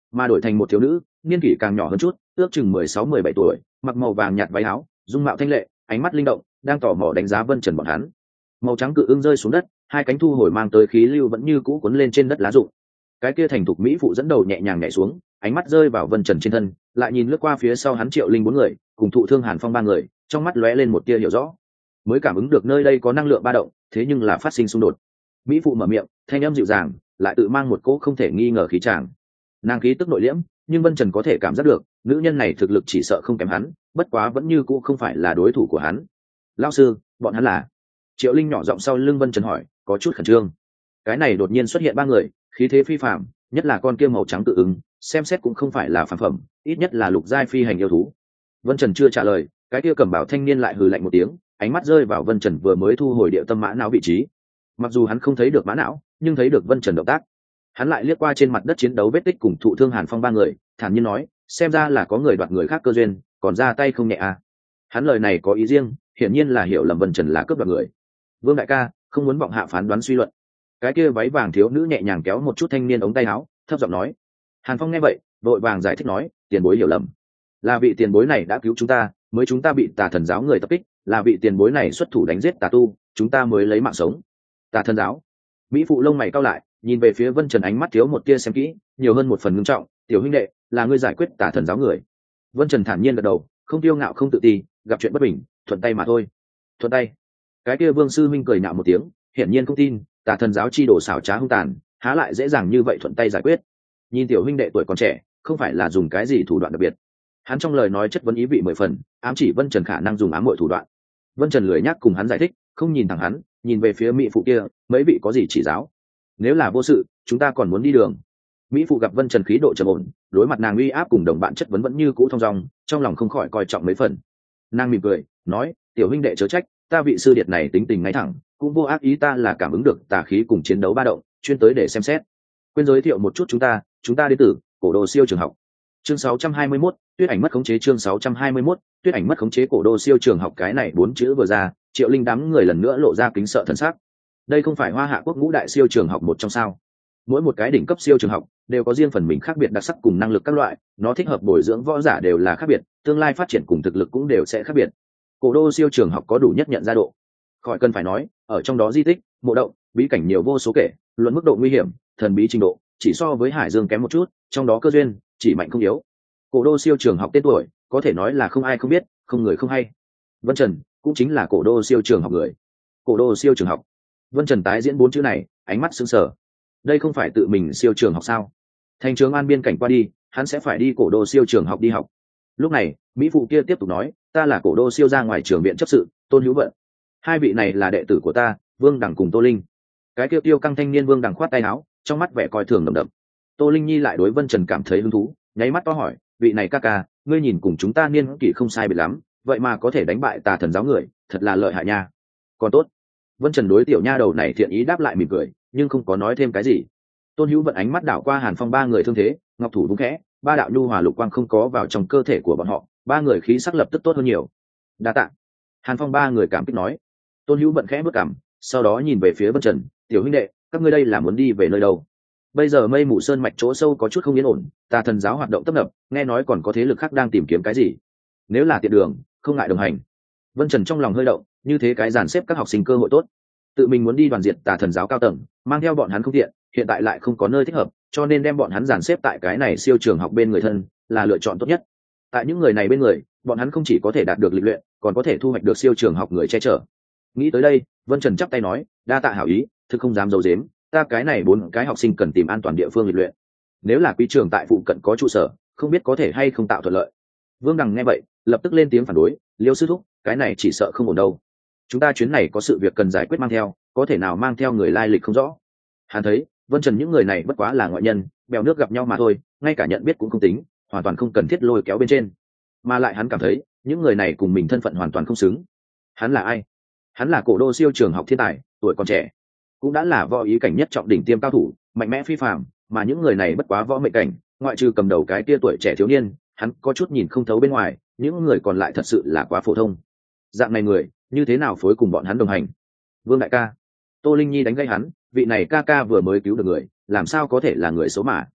mà đổi thành một thiếu nữ niên kỷ càng nhỏ hơn chút, ước chừng mười sáu mười bảy tuổi, mặc màu vàng nhạt váy áo, dung mạo thanh lệ, ánh mắt linh động, đang tò mò đánh giá vân trần bọn hắn. Màu trắng cự ưng rơi xuống đất, hai cánh thu hồi mang tới khí lưu vẫn như cũ cuốn lên trên đất lá rụng. Cái kia thành thục mỹ phụ dẫn đầu nhẹ nhàng nhảy xuống, ánh mắt rơi vào vân trần trên thân, lại nhìn lướt qua phía sau hắn triệu linh bốn người cùng thụ thương hàn phong ba người, trong mắt lóe lên một tia hiểu rõ, mới cảm ứng được nơi đây có năng lượng ba động, thế nhưng là phát sinh xung đột. Mỹ phụ mở miệng, thanh âm dịu dàng, lại tự mang một cỗ không thể nghi ngờ khí tràng. Nàng khí tức nội liễm, nhưng vân trần có thể cảm giác được nữ nhân này thực lực chỉ sợ không kém hắn, bất quá vẫn như cũ không phải là đối thủ của hắn. Lão sư, bọn hắn là? Triệu linh nhỏ giọng sau lưng vân trần hỏi, có chút khẩn trương. Cái này đột nhiên xuất hiện ba người, khí thế phi phàm, nhất là con kia màu trắng tự ứng, xem xét cũng không phải là phàm phẩm, ít nhất là lục giai phi hành yêu thú. Vân trần chưa trả lời, cái kia cầm bảo thanh niên lại hừ lạnh một tiếng, ánh mắt rơi vào vân trần vừa mới thu hồi địa tâm mã não vị trí. Mặc dù hắn không thấy được mã não, nhưng thấy được vân trần động tác. Hắn lại liếc qua trên mặt đất chiến đấu vết tích cùng thụ thương hàn phong ba người, thản nhiên nói, xem ra là có người đoạt người khác cơ duyên, còn ra tay không nhẹ à. Hắn lời này có ý riêng, hiển nhiên là hiểu lầm vân trần là cướp đoạt người. Vương đại ca, không muốn vọng hạ phán đoán suy luận. Cái kia váy vàng thiếu nữ nhẹ nhàng kéo một chút thanh niên ống tay áo, thấp giọng nói. Hàn phong nghe vậy, vội vàng giải thích nói, tiền bối hiểu lầm, là vị tiền bối này đã cứu chúng ta, mới chúng ta bị tà thần giáo người tập kích, là vị tiền bối này xuất thủ đánh giết tà tu, chúng ta mới lấy mạng sống. Tà thần giáo? Mỹ phụ lông mày cau lại, nhìn về phía vân trần, ánh mắt thiếu một tia xem kỹ, nhiều hơn một phần ngưng trọng. Tiểu huynh đệ, là ngươi giải quyết tà thần giáo người? Vân trần thản nhiên gật đầu, không tiêu ngạo không tự ti, gặp chuyện bất bình thuận tay mà thôi. Thuận tay? Cái kia vương sư minh cười nhạo một tiếng, hiển nhiên không tin, tà thần giáo chi đồ xảo trá hung tàn, há lại dễ dàng như vậy thuận tay giải quyết. Nhìn tiểu huynh đệ tuổi còn trẻ, không phải là dùng cái gì thủ đoạn đặc biệt. Hắn trong lời nói chất vấn ý vị mười phần, ám chỉ vân trần khả năng dùng ám muội thủ đoạn. Vân trần lười nhắc cùng hắn giải thích, không nhìn thẳng hắn, nhìn về phía mỹ phụ kia, mấy vị có gì chỉ giáo? Nếu là vô sự, chúng ta còn muốn đi đường. Mỹ phụ gặp vân trần khí độ trầm ổn, đối mặt nàng uy áp cùng đồng bạn chất vấn vẫn như cũ thong dong, trong lòng không khỏi coi trọng mấy phần. Nàng mỉm cười nói, tiểu huynh đệ chớ trách, ta vị sư điệt này tính tình ngay thẳng, cũng vô ác ý, ta là cảm ứng được tà khí cùng chiến đấu ba động, chuyên tới để xem xét. Quên giới thiệu một chút chúng ta, chúng ta đến từ cổ đô siêu trường học. Chương sáu trăm hai mươi mốt, tuyết ảnh mất khống chế. Chương sáu trăm hai mươi mốt, tuyết ảnh mất khống chế. Cổ đô siêu trường học, cái này bốn chữ vừa ra, triệu linh đám người lần nữa lộ ra kính sợ thần sắc. Đây không phải hoa hạ quốc ngũ đại siêu trường học một trong sao? Mỗi một cái đỉnh cấp siêu trường học đều có riêng phần mình khác biệt đặc sắc cùng năng lực các loại, nó thích hợp bồi dưỡng võ giả đều là khác biệt, tương lai phát triển cùng thực lực cũng đều sẽ khác biệt. Cổ đô siêu trường học có đủ nhất nhận ra độ, khỏi cần phải nói, ở trong đó di tích, mộ động, bí cảnh nhiều vô số kể, luận mức độ nguy hiểm, thần bí trình độ, chỉ so với hải dương kém một chút, trong đó cơ duyên chỉ mạnh không yếu. Cổ đô siêu trường học tên tuổi có thể nói là không ai không biết, không người không hay. Vân Trần cũng chính là cổ đô siêu trường học người. Cổ đô siêu trường học. Vân Trần tái diễn bốn chữ này, ánh mắt sững sờ. Đây không phải tự mình siêu trường học sao? Thành trường an biên cảnh qua đi, hắn sẽ phải đi cổ đô siêu trường học đi học. Lúc này, mỹ phụ kia tiếp tục nói, ta là cổ đô siêu ra ngoài trường viện chấp sự Tôn Hữu Vận, hai vị này là đệ tử của ta, Vương Đằng cùng Tô Linh. Cái kia tiêu căng thanh niên Vương Đằng khoát tay áo, trong mắt vẻ coi thường đậm đậm. Tô Linh nhi lại đối Vân Trần cảm thấy hứng thú, nháy mắt to hỏi, vị này ca ca, ngươi nhìn cùng chúng ta niên kỷ không sai biệt lắm, vậy mà có thể đánh bại tà thần giáo người, thật là lợi hại nha. Còn tốt. Vân Trần đối tiểu nha đầu này thiện ý đáp lại mỉm cười, nhưng không có nói thêm cái gì. Tôn Hữu Vận ánh mắt đảo qua Hàn Phong ba người thương thế, ngọc thủ vung khẽ, ba đạo nhu hòa lục quang không có vào trong cơ thể của bọn họ, ba người khí sắc lập tức tốt hơn nhiều. Đa tạ. Hàn Phong ba người cảm kích nói. Tôn Hữu Vận khẽ bước cằm, sau đó nhìn về phía Vân Trần, tiểu huynh đệ, các ngươi đây là muốn đi về nơi đâu? Bây giờ Mây Mù Sơn mạch chỗ sâu có chút không yên ổn, tà thần giáo hoạt động tấp nập, nghe nói còn có thế lực khác đang tìm kiếm cái gì. Nếu là tiện đường, không ngại đồng hành. Vân Trần trong lòng hơi động, như thế cái dàn xếp các học sinh cơ hội tốt. Tự mình muốn đi đoàn diệt tà thần giáo cao tầng, mang theo bọn hắn không tiện, hiện tại lại không có nơi thích hợp, cho nên đem bọn hắn dàn xếp tại cái này siêu trường học bên người thân, là lựa chọn tốt nhất. Tại những người này bên người, bọn hắn không chỉ có thể đạt được lịch luyện, còn có thể thu hoạch được siêu trường học người che chở. Nghĩ tới đây, Vân Trần chắp tay nói, đa tạ hảo ý, thực không dám giấu giếm, ta cái này bốn cái học sinh cần tìm an toàn địa phương lịch luyện. Nếu là quý trường tại phụ cận có trụ sở, không biết có thể hay không tạo thuận lợi. Vương Đằng nghe vậy, lập tức lên tiếng phản đối, Liêu sư thúc, cái này chỉ sợ không ổn đâu. Chúng ta chuyến này có sự việc cần giải quyết mang theo, có thể nào mang theo người lai lịch không rõ. Hắn thấy, Vân Trần những người này bất quá là ngoại nhân, bèo nước gặp nhau mà thôi, ngay cả nhận biết cũng không tính, hoàn toàn không cần thiết lôi kéo bên trên. Mà lại hắn cảm thấy, những người này cùng mình thân phận hoàn toàn không xứng. Hắn là ai? Hắn là cổ đô siêu trường học thiên tài, tuổi còn trẻ, cũng đã là võ ý cảnh nhất trọng đỉnh tiêm cao thủ, mạnh mẽ phi phàm, mà những người này bất quá võ mệnh cảnh, ngoại trừ cầm đầu cái tia tuổi trẻ thiếu niên, hắn có chút nhìn không thấu bên ngoài, những người còn lại thật sự là quá phổ thông. Dạng này người, như thế nào phối cùng bọn hắn đồng hành? Vương đại ca. Tô Linh nhi đánh gây hắn, vị này ca ca vừa mới cứu được người, làm sao có thể là người xấu mà?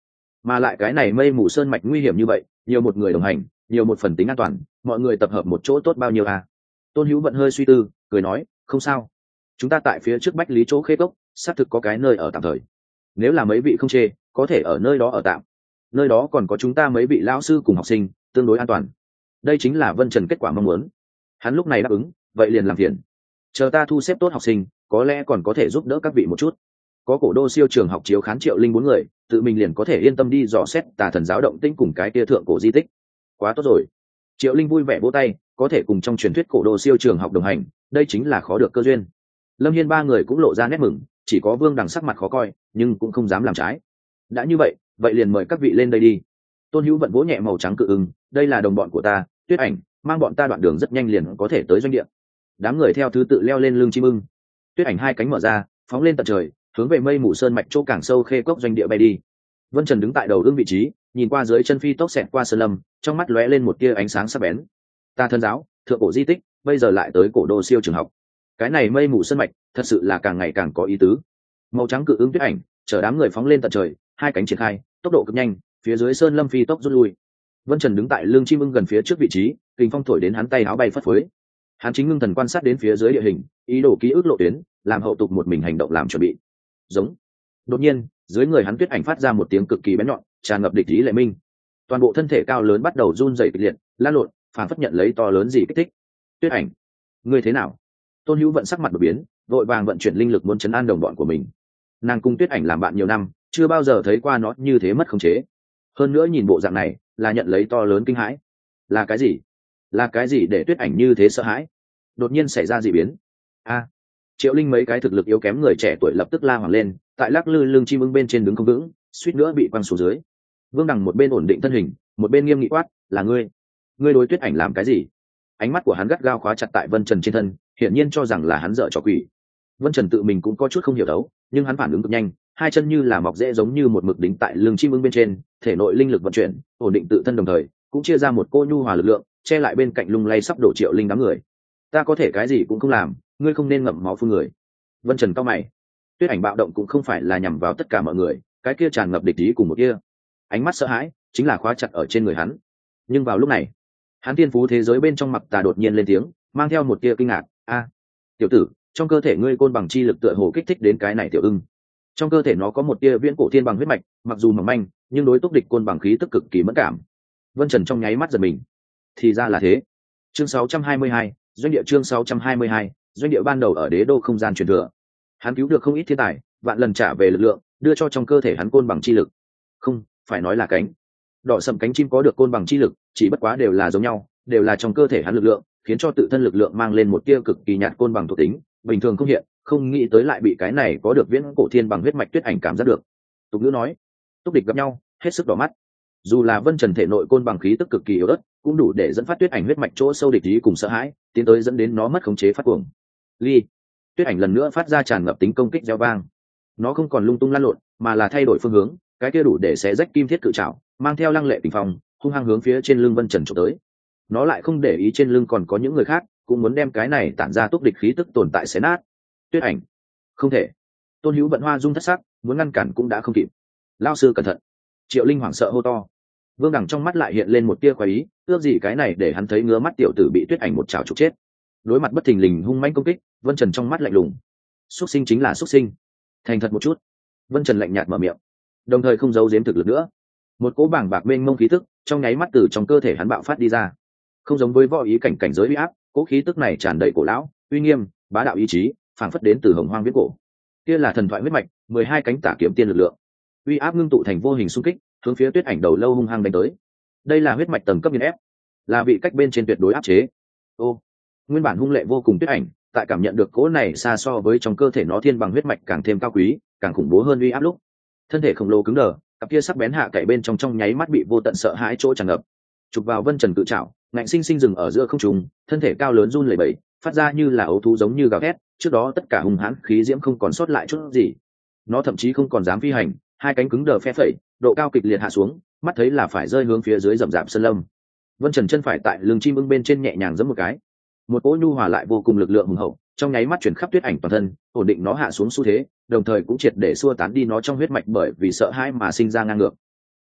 mà lại cái này mây mù sơn mạch nguy hiểm như vậy, nhiều một người đồng hành, nhiều một phần tính an toàn, mọi người tập hợp một chỗ tốt bao nhiêu à? Tôn Hữu Vận hơi suy tư, cười nói, không sao, chúng ta tại phía trước bách lý chỗ khê cốc xác thực có cái nơi ở tạm thời, nếu là mấy vị không chê có thể ở nơi đó ở tạm, nơi đó còn có chúng ta mấy vị lão sư cùng học sinh, tương đối an toàn. Đây chính là Vân Trần kết quả mong muốn. Hắn lúc này đáp ứng, vậy liền làm phiền, chờ ta thu xếp tốt học sinh, có lẽ còn có thể giúp đỡ các vị một chút. Có cổ đô siêu trường học chiếu khán Triệu Linh bốn người, tự mình liền có thể yên tâm đi dò xét Tà Thần giáo động tĩnh cùng cái kia thượng cổ di tích. Quá tốt rồi. Triệu Linh vui vẻ vỗ tay, có thể cùng trong truyền thuyết cổ đô siêu trường học đồng hành, đây chính là khó được cơ duyên. Lâm Hiên ba người cũng lộ ra nét mừng, chỉ có Vương Đằng sắc mặt khó coi, nhưng cũng không dám làm trái. Đã như vậy, vậy liền mời các vị lên đây đi. Tôn Hữu Vận vỗ nhẹ màu trắng cự ưng, đây là đồng bọn của ta, Tuyết Ảnh, mang bọn ta đoạn đường rất nhanh liền có thể tới doanh địa. Đám người theo thứ tự leo lên lưng chim ưng. Tuyết Ảnh hai cánh mở ra, phóng lên tận trời, hướng về mây mù sơn mạch chỗ càng sâu khê cốc doanh địa bay đi. Vân Trần đứng tại đầu ưng vị trí, nhìn qua dưới chân phi tốc xẹt qua sơn lâm, trong mắt lóe lên một tia ánh sáng sắc bén. Tà Thần giáo, thượng cổ di tích, bây giờ lại tới cổ đô siêu trường học. Cái này mây mù sơn mạch, thật sự là càng ngày càng có ý tứ. Màu trắng cự ưng Tuyết Ảnh, chở đám người phóng lên tận trời, hai cánh triển khai, tốc độ cực nhanh, phía dưới sơn lâm phi tốc rút lui. Vân Trần đứng tại lưng chim ưng gần phía trước vị trí, kình phong thổi đến hắn tay áo bay phất phới. Hắn chính ngưng thần quan sát đến phía dưới địa hình, ý đồ ký ức lộ tuyến, làm hậu tục một mình hành động làm chuẩn bị. Giống. Đột nhiên, dưới người hắn Tuyết Ảnh phát ra một tiếng cực kỳ bén nhọn, tràn ngập địch ý lệ minh. Toàn bộ thân thể cao lớn bắt đầu run rẩy kịch liệt, lan lộn, phản phất nhận lấy to lớn gì kích thích. Tuyết Ảnh, ngươi thế nào? Tôn Hữu Vận sắc mặt đột biến, vội vàng vận chuyển linh lực muốn trấn an đồng bọn của mình. Nàng cùng Tuyết Ảnh làm bạn nhiều năm, chưa bao giờ thấy qua nó như thế mất khống chế. Hơn nữa nhìn bộ dạng này, là nhận lấy to lớn kinh hãi. Là cái gì? Là cái gì để Tuyết Ảnh như thế sợ hãi? Đột nhiên xảy ra dị biến. A! Triệu Linh mấy cái thực lực yếu kém người trẻ tuổi lập tức la hoảng lên, tại lắc lư lưng chim ưng bên trên đứng không vững, suýt nữa bị quăng xuống dưới. Vương Đằng một bên ổn định thân hình, một bên nghiêm nghị quát, là ngươi, ngươi đối Tuyết Ảnh làm cái gì? Ánh mắt của hắn gắt gao khóa chặt tại Vân Trần trên thân, hiển nhiên cho rằng là hắn dở trò quỷ. Vân Trần tự mình cũng có chút không hiểu đấu, nhưng hắn phản ứng cực nhanh, hai chân như là mọc rễ giống như một mực đính tại lưng chim ưng bên trên, thể nội linh lực vận chuyển, ổn định tự thân đồng thời, cũng chia ra một cô nhu hòa lực lượng, che lại bên cạnh lung lay sắp đổ Triệu Linh đám người. Ta có thể cái gì cũng không làm, ngươi không nên ngậm máu phun người. Vân Trần cao mày. Tuyết Ảnh bạo động cũng không phải là nhằm vào tất cả mọi người, cái kia tràn ngập địch ý cùng một kia, ánh mắt sợ hãi chính là khóa chặt ở trên người hắn. Nhưng vào lúc này, hắn tiên phú thế giới bên trong mặc tà đột nhiên lên tiếng, mang theo một tia kinh ngạc, a, tiểu tử, trong cơ thể ngươi côn bằng chi lực tựa hồ kích thích đến cái này tiểu ưng. Trong cơ thể nó có một tia viễn cổ thiên bằng huyết mạch, mặc dù mỏng manh, nhưng đối túc địch côn bằng khí tức cực kỳ mẫn cảm. Vân Trần trong nháy mắt giật mình. Thì ra là thế. Chương sáu trăm hai mươi hai, doanh địa chương sáu trăm hai mươi hai, doanh địa ban đầu ở đế đô không gian truyền thừa. Hắn cứu được không ít thiên tài, vạn lần trả về lực lượng, đưa cho trong cơ thể hắn côn bằng chi lực. Không, phải nói là cánh. Đỏ sầm cánh chim có được côn bằng chi lực, chỉ bất quá đều là giống nhau, đều là trong cơ thể hắn lực lượng, khiến cho tự thân lực lượng mang lên một tia cực kỳ nhạt côn bằng thuộc tính, bình thường không hiện, không nghĩ tới lại bị cái này có được viễn cổ thiên bằng huyết mạch Tuyết Ảnh cảm giác được. Tục ngữ nói, túc địch gặp nhau, hết sức đỏ mắt. Dù là Vân Trần thể nội côn bằng khí tức cực kỳ yếu ớt, cũng đủ để dẫn phát Tuyết Ảnh huyết mạch chỗ sâu địch ý cùng sợ hãi, tiến tới dẫn đến nó mất khống chế phát cuồng. Ly, Tuyết Ảnh lần nữa phát ra tràn ngập tính công kích reo vang. Nó không còn lung tung lăn lộn, mà là thay đổi phương hướng, cái kia đủ để xé rách kim thiết cự trảo, mang theo lăng lệ tình phong, hung hăng hướng phía trên lưng Vân Trần chụp tới. Nó lại không để ý trên lưng còn có những người khác, cũng muốn đem cái này tản ra túc địch khí tức tồn tại xé nát. Tuyết Ảnh, không thể. Tôn Hữu Vận hoa dung thất sắc, muốn ngăn cản cũng đã không kịp. Lao sư cẩn thận. Triệu Linh hoảng sợ hô to. Vương Đằng trong mắt lại hiện lên một tia khoái ý, ước gì cái này để hắn thấy ngứa mắt tiểu tử bị Tuyết Ảnh một chảo trục chết. Đối mặt bất thình lình hung mãnh công kích, Vân Trần trong mắt lạnh lùng. Xuất sinh chính là xuất sinh, thành thật một chút. Vân Trần lạnh nhạt mở miệng, đồng thời không giấu giếm thực lực nữa. Một cỗ bảng bạc mênh mông khí tức trong nháy mắt từ trong cơ thể hắn bạo phát đi ra. Không giống với võ ý cảnh cảnh giới uy áp, cỗ khí tức này tràn đầy cổ lão, uy nghiêm, bá đạo ý chí, phảng phất đến từ hồng hoang viễn cổ. Kia là thần thoại huyết mạch, mười hai cánh tả kiếm tiên lực lượng. Uy áp ngưng tụ thành vô hình xung kích, hướng phía Tuyết Ảnh đầu lâu hung hăng đánh tới. Đây là huyết mạch tầng cấp nghiền ép, là vị cách bên trên tuyệt đối áp chế. Ô, nguyên bản hung lệ vô cùng Tuyết Ảnh, tại cảm nhận được cỗ này xa so với trong cơ thể nó thiên bằng huyết mạch càng thêm cao quý, càng khủng bố hơn uy áp lúc, thân thể khổng lồ cứng đờ, cặp kia sắc bén hạ cậy bên trong trong nháy mắt bị vô tận sợ hãi chỗ tràn ngập, chụp vào Vân Trần cự trảo, ngạnh sinh sinh dừng ở giữa không trung, thân thể cao lớn run lẩy bẩy, phát ra như là ấu thú giống như gào thét, trước đó tất cả hung hãn khí diễm không còn sót lại chút gì. Nó thậm chí không còn dám phi hành, hai cánh cứng đờ phe phẩy, độ cao kịch liệt hạ xuống, mắt thấy là phải rơi hướng phía dưới rậm rạp sơn lâm. Vân Trần chân phải tại lưng chim ưng bên trên nhẹ nhàng giẫm một cái, một cỗ nhu hòa lại vô cùng lực lượng hùng hậu, trong nháy mắt chuyển khắp Tuyết Ảnh toàn thân, ổn định nó hạ xuống xu thế, đồng thời cũng triệt để xua tán đi nó trong huyết mạch bởi vì sợ hãi mà sinh ra ngang ngược.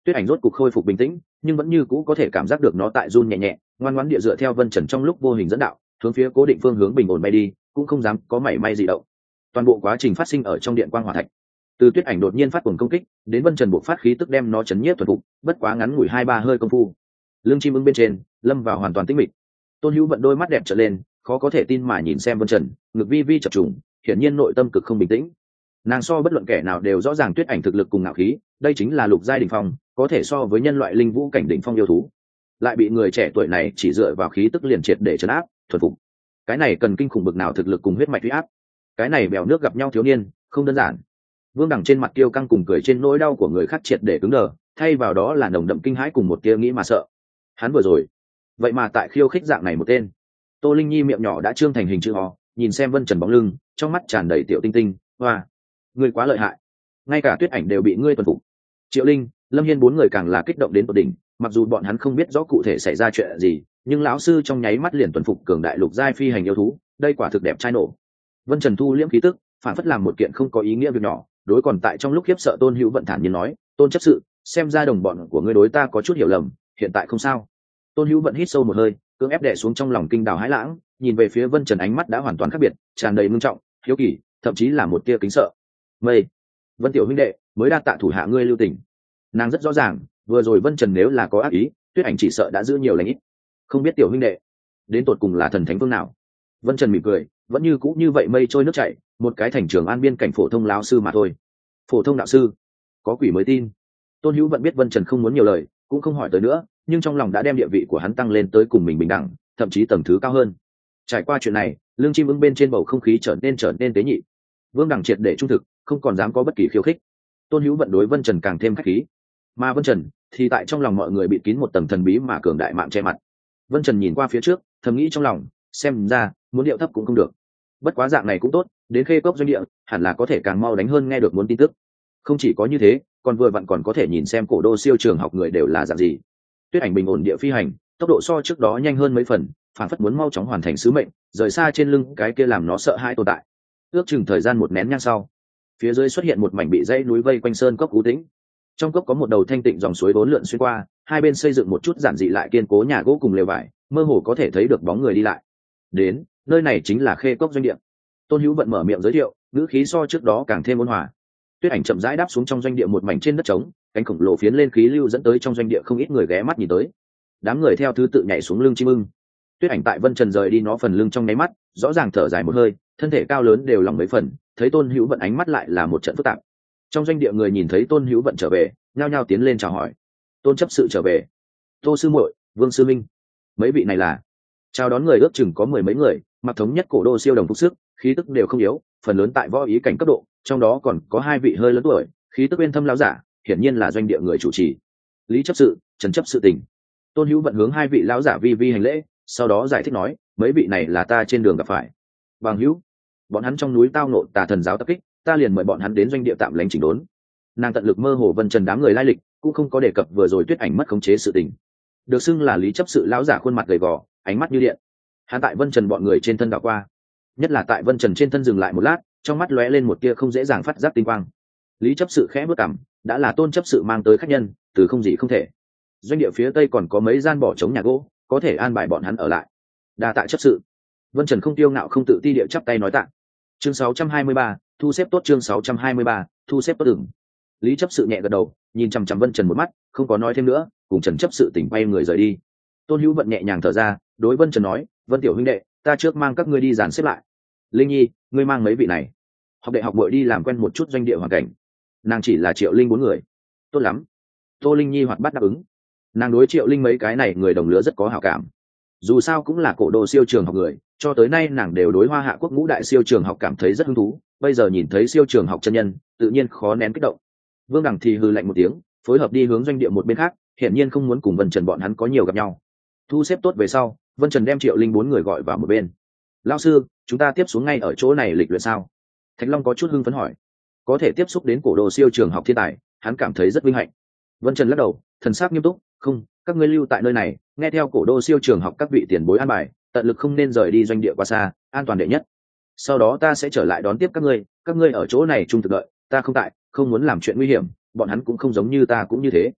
Tuyết Ảnh rốt cục khôi phục bình tĩnh, nhưng vẫn như cũ có thể cảm giác được nó tại run nhẹ nhẹ, ngoan ngoãn địa dựa theo Vân Trần trong lúc vô hình dẫn đạo, hướng phía cố định phương hướng bình ổn bay đi, cũng không dám có mảy may gì động. Toàn bộ quá trình phát sinh ở trong điện quang hỏa thạch. Từ Tuyết Ảnh đột nhiên phát cuồng công kích, đến Vân Trần buộc phát khí tức đem nó chấn nhiếp thuần phục, bất quá ngắn ngủi hai ba hơi công phu. Lưng chim ưng bên trên, lâm vào hoàn toàn tĩnh mịch. Tôn Hữu Vận đôi mắt đẹp trợn lên, khó có thể tin mà nhìn xem Vân Trần, ngực vi vi chập trùng, hiển nhiên nội tâm cực không bình tĩnh. Nàng so bất luận kẻ nào đều rõ ràng Tuyết Ảnh thực lực cùng ngạo khí, đây chính là lục giai đỉnh phong, có thể so với nhân loại linh vũ cảnh đỉnh phong yêu thú, lại bị người trẻ tuổi này chỉ dựa vào khí tức liền triệt để trấn áp thuần phục. Cái này cần kinh khủng bực nào thực lực cùng huyết mạch uy áp. Cái này bèo nước gặp nhau thiếu niên không đơn giản. Vương Đằng trên mặt kiêu căng cùng cười trên nỗi đau của người khác triệt để cứng đờ, thay vào đó là nồng đậm kinh hãi cùng một tia nghĩ mà sợ. Hắn vừa rồi vậy mà tại khiêu khích dạng này một tên. Tô Linh Nhi miệng nhỏ đã trương thành hình chữ O, nhìn xem Vân Trần bóng lưng, trong mắt tràn đầy tiểu tinh tinh. Hoa, ngươi quá lợi hại, ngay cả Tuyết Ảnh đều bị ngươi tuần phục. Triệu Linh, Lâm Hiên bốn người càng là kích động đến tột đỉnh, mặc dù bọn hắn không biết rõ cụ thể xảy ra chuyện gì, nhưng lão sư trong nháy mắt liền tuần phục cường đại lục giai phi hành yêu thú, đây quả thực đẹp trai nổ. Vân Trần thu liễm khí tức, phản phất làm một kiện không có ý nghĩa việc nhỏ, đối còn tại trong lúc khiếp sợ Tôn Hữu Vận thản nhiên nói, Tôn chấp sự, xem ra đồng bọn của ngươi đối ta có chút hiểu lầm, hiện tại không sao. Tôn Hữu Vận hít sâu một hơi, cưỡng ép đè xuống trong lòng kinh đào hãi lãng, nhìn về phía Vân Trần ánh mắt đã hoàn toàn khác biệt, tràn đầy ngưng trọng, hiếu kỳ, thậm chí là một tia kính sợ. Mây, Vân tiểu huynh đệ, mới đa tạ thủ hạ ngươi lưu tình. Nàng rất rõ ràng, vừa rồi Vân Trần nếu là có ác ý, Tuyết Ảnh chỉ sợ đã giữ nhiều lành ít. Không biết tiểu huynh đệ đến tột cùng là thần thánh phương nào. Vân Trần mỉm cười, vẫn như cũ như vậy mây trôi nước chảy, một cái thành trường an biên cảnh phổ thông lão sư mà thôi. Phổ thông đạo sư, có quỷ mới tin. Tôn Hữu Vận biết Vân Trần không muốn nhiều lời, cũng không hỏi tới nữa, nhưng trong lòng đã đem địa vị của hắn tăng lên tới cùng mình bình đẳng, thậm chí tầng thứ cao hơn. Trải qua chuyện này, lương chim ưng bên trên bầu không khí trở nên trở nên tế nhị. Vương Đẳng triệt để trung thực, không còn dám có bất kỳ khiêu khích. Tôn Hữu Vận đối Vân Trần càng thêm khách khí, mà Vân Trần thì tại trong lòng mọi người bị kín một tầng thần bí mà cường đại mạng che mặt. Vân Trần nhìn qua phía trước, thầm nghĩ trong lòng, xem ra muốn điệu thấp cũng không được. Bất quá dạng này cũng tốt, đến Khê Cốc doanh địa, hẳn là có thể càng mau đánh hơn nghe được muốn tin tức. Không chỉ có như thế, còn vừa vặn còn có thể nhìn xem cổ đô siêu trường học người đều là dạng gì. Tuyết Ảnh bình ổn địa phi hành, tốc độ so trước đó nhanh hơn mấy phần, phản phất muốn mau chóng hoàn thành sứ mệnh, rời xa trên lưng cái kia làm nó sợ hãi tồn tại. Ước chừng thời gian một nén nhang sau, phía dưới xuất hiện một mảnh bị dãy núi vây quanh sơn cốc u tĩnh. Trong cốc có một đầu thanh tịnh dòng suối vốn lượn xuyên qua, hai bên xây dựng một chút giản dị lại kiên cố nhà gỗ cùng lều vải, mơ hồ có thể thấy được bóng người đi lại. Đến, nơi này chính là Khê Cốc doanh địa. Tôn Hữu Vận mở miệng giới thiệu, ngữ khí so trước đó càng thêm ôn hòa. Tuyết Ảnh chậm rãi đáp xuống trong doanh địa một mảnh trên đất trống, cánh khổng lồ phiến lên khí lưu dẫn tới trong doanh địa không ít người ghé mắt nhìn tới. Đám người theo thứ tự nhảy xuống lưng chim ưng. Tuyết Ảnh tại Vân Trần rời đi nó phần lưng trong nháy mắt, rõ ràng thở dài một hơi, thân thể cao lớn đều lòng mấy phần, thấy Tôn Hữu Vận ánh mắt lại là một trận phức tạp. Trong doanh địa người nhìn thấy Tôn Hữu Vận trở về, nhao nhao tiến lên chào hỏi. Tôn chấp sự trở về, Tô sư muội, Vương sư minh, mấy vị này là. Chào đón người ước chừng có mười mấy người, mặc thống nhất cổ đô siêu đồng phục sức, khí tức đều không yếu, phần lớn tại võ ý cảnh cấp độ, trong đó còn có hai vị hơi lớn tuổi, khí tức uyên thâm lão giả, hiển nhiên là doanh địa người chủ trì. Lý chấp sự, Trần chấp sự tình. Tôn Hữu Vận hướng hai vị lão giả vi vi hành lễ, sau đó giải thích nói, mấy vị này là ta trên đường gặp phải. Bằng hữu, bọn hắn trong núi tao nộ tà thần giáo tập kích, ta liền mời bọn hắn đến doanh địa tạm lánh chỉnh đốn. Nàng tận lực mơ hồ Vân Trần đám người lai lịch, cũng không có đề cập vừa rồi Tuyết Ảnh mất khống chế sự tình. Được xưng là Lý chấp sự lão giả khuôn mặt gầy gò, ánh mắt như điện. Hắn tại Vân Trần bọn người trên thân đảo qua, nhất là tại Vân Trần trên thân dừng lại một lát, trong mắt lóe lên một tia không dễ dàng phát giác tinh quang. Lý chấp sự khẽ bước cằm, đã là Tôn chấp sự mang tới khách nhân, từ không gì không thể. Doanh địa phía tây còn có mấy gian bỏ trống nhà gỗ, có thể an bài bọn hắn ở lại. Đa tạ chấp sự. Vân Trần không tiêu ngạo không tự ti địa chắp tay nói tạ. Chương sáu trăm hai mươi ba, thu xếp tốt. Chương sáu trăm hai mươi ba, thu xếp tốt. Ừm. Lý chấp sự nhẹ gật đầu, nhìn chằm chằm Vân Trần một mắt, không có nói thêm nữa, cùng Trần chấp sự tỉnh quay người rời đi. Tôn Hữu Vận nhẹ nhàng thở ra, đối Vân Trần nói, Vân tiểu huynh đệ, ta trước mang các ngươi đi dàn xếp lại. Linh Nhi, ngươi mang mấy vị này học đệ học bội đi làm quen một chút doanh địa hoàn cảnh. Nàng chỉ là Triệu Linh bốn người. Tốt lắm. Tô Linh Nhi hoạt bát đáp ứng. Nàng đối Triệu Linh mấy cái này người đồng lứa rất có hảo cảm, dù sao cũng là cổ đô siêu trường học người, cho tới nay nàng đều đối Hoa Hạ quốc ngũ đại siêu trường học cảm thấy rất hứng thú, bây giờ nhìn thấy siêu trường học chân nhân, tự nhiên khó nén kích động. Vương Đằng thì hừ lạnh một tiếng, phối hợp đi hướng doanh địa một bên khác, hiển nhiên không muốn cùng Vân Trần bọn hắn có nhiều gặp nhau. Thu xếp tốt về sau, Vân Trần đem Triệu Linh bốn người gọi vào một bên. Lão sư, chúng ta tiếp xuống ngay ở chỗ này lịch luyện sao? Thạch Long có chút hưng phấn hỏi. Có thể tiếp xúc đến cổ đô siêu trường học thiên tài, hắn cảm thấy rất vinh hạnh. Vân Trần lắc đầu, thần sắc nghiêm túc, không, các ngươi lưu tại nơi này, nghe theo cổ đô siêu trường học các vị tiền bối an bài, tận lực không nên rời đi doanh địa quá xa, an toàn đệ nhất. Sau đó ta sẽ trở lại đón tiếp các ngươi, các ngươi ở chỗ này trung thực đợi, ta không tại, không muốn làm chuyện nguy hiểm, bọn hắn cũng không giống như ta cũng như thế.